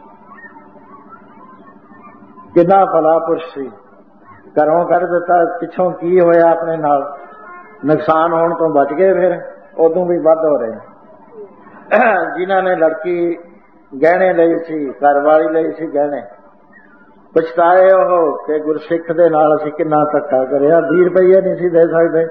ਕਿੰਨਾ ਭਲਾ ਪੁਰਸ਼ ਸੀ, ਘਰੋਂ ਕੱਢ ਦਿੱਤਾ, ਪਿੱਛੋਂ ਕੀ ਹੋਇਆ ਆਪਣੇ ਨਾਲ, ਨੁਕਸਾਨ ਹੋਣ ਤੋਂ ਬਚ ਗਏ, ਫਿਰ ਉਦੋਂ ਵੀ ਵੱਧ ਹੋ ਰਹੇ। ਜਿਨ੍ਹਾਂ ਨੇ ਲੜਕੀ ਗਹਿਣੇ ਲਈ ਸੀ, ਘਰ ਵਾਲੀ ਲਈ ਸੀ ਗਹਿਣੇ, ਪਛਤਾਏ ਉਹ ਕਿ ਗੁਰਸਿੱਖ ਦੇ ਨਾਲ ਅਸੀਂ ਕਿੰਨਾ ਧੱਕਾ ਕਰਿਆ, ਵੀਹ ਰੁਪਈਏ ਨਹੀਂ ਸੀ ਦੇ ਸਕਦੇ।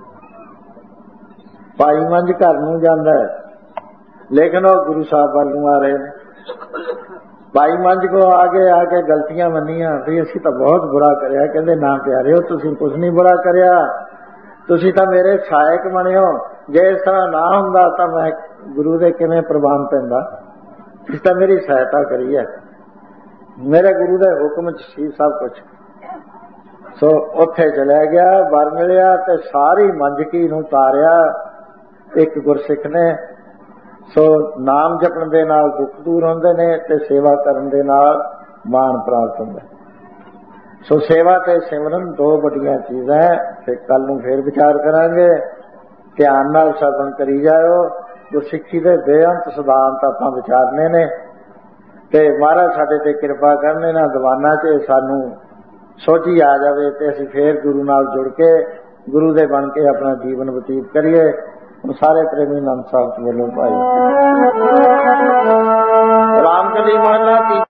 ਭਾਈ ਮੰਝ ਘਰ ਨੂੰ ਜਾਂਦਾ ਲੇਕਿਨ ਉਹ ਗੁਰੂ ਸਾਹਿਬ ਵੱਲ ਨੂੰ ਆ ਰਹੇ ਨੇ। ਭਾਈ ਮੰਝ ਕੋ ਆਗੇ ਆ ਕੇ ਗਲਤੀਆਂ ਮੰਨੀਆਂ ਵੀ ਅਸੀਂ ਤਾਂ ਬਹੁਤ ਬੁਰਾ ਕਰਿਆ। ਕਹਿੰਦੇ ਨਾ ਪਿਆਰਿਓ ਤੁਸੀਂ ਕੁਛ ਨਹੀਂ ਬੁਰਾ ਕਰਿਆ, ਤੁਸੀਂ ਤਾਂ ਮੇਰੇ ਸਹਾਇਕ ਬਣਿਓ। ਜੇ ਇਸ ਤਰ੍ਹਾਂ ਨਾ ਹੁੰਦਾ ਤਾਂ ਮੈਂ ਗੁਰੂ ਦੇ ਕਿਵੇਂ ਪ੍ਰਵਾਨ ਪੈਂਦਾ। ਤੁਸੀਂ ਤਾਂ ਮੇਰੀ ਸਹਾਇਤਾ ਕਰੀ ਹੈ, ਮੇਰੇ ਗੁਰੂ ਦੇ ਹੁਕਮ ਚ ਸੀ ਸਭ ਕੁਛ। ਸੋ ਉੱਥੇ ਚਲਿਆ ਗਿਆ, ਵਰ ਮਿਲਿਆ ਤੇ ਸਾਰੀ ਮੰਜਕੀ ਨੂੰ ਤਾਰਿਆ ਇੱਕ ਗੁਰਸਿੱਖ ਨੇ। ਸੋ ਨਾਮ ਜਪਣ ਦੇ ਨਾਲ ਦੁੱਖ ਦੂਰ ਹੁੰਦੇ ਨੇ ਤੇ ਸੇਵਾ ਕਰਨ ਦੇ ਨਾਲ ਮਾਣ ਪ੍ਰਾਪਤ ਹੁੰਦਾ। ਸੋ ਸੇਵਾ ਤੇ ਸਿਮਰਨ ਦੋ ਵੱਡੀਆਂ ਚੀਜ਼ਾਂ ਹੈ। ਤੇ ਕੱਲ ਨੂੰ ਫੇਰ ਵਿਚਾਰ ਕਰਾਂਗੇ। ਧਿਆਨ ਨਾਲ ਸਰਵਣ ਕਰੀ ਜਾਓ। ਗੁਰਸਿੱਖੀ ਦੇ ਬੇਅੰਤ ਸਿਧਾਂਤ ਆਪਾਂ ਵਿਚਾਰਨੇ ਨੇ ਤੇ ਮਹਾਰਾਜ ਸਾਡੇ ਤੇ ਕਿਰਪਾ ਕਰਨ, ਇਹਨਾਂ ਦੀਵਾਨਾਂ 'ਚ ਸਾਨੂੰ ਸੋਝੀ ਆ ਜਾਵੇ ਤੇ ਅਸੀਂ ਫੇਰ ਗੁਰੂ ਨਾਲ ਜੁੜ ਕੇ ਗੁਰੂ ਦੇ ਬਣ ਕੇ ਆਪਣਾ ਜੀਵਨ ਬਤੀਤ ਕਰੀਏ। ਸਾਰੇ ਪ੍ਰੇਮੀ ਆਨੰਦ ਸਾਹਿਬ ਵੱਲੋਂ ਭਾਈ ਰਾਮ ਕਲੀ ਮਹਲਾ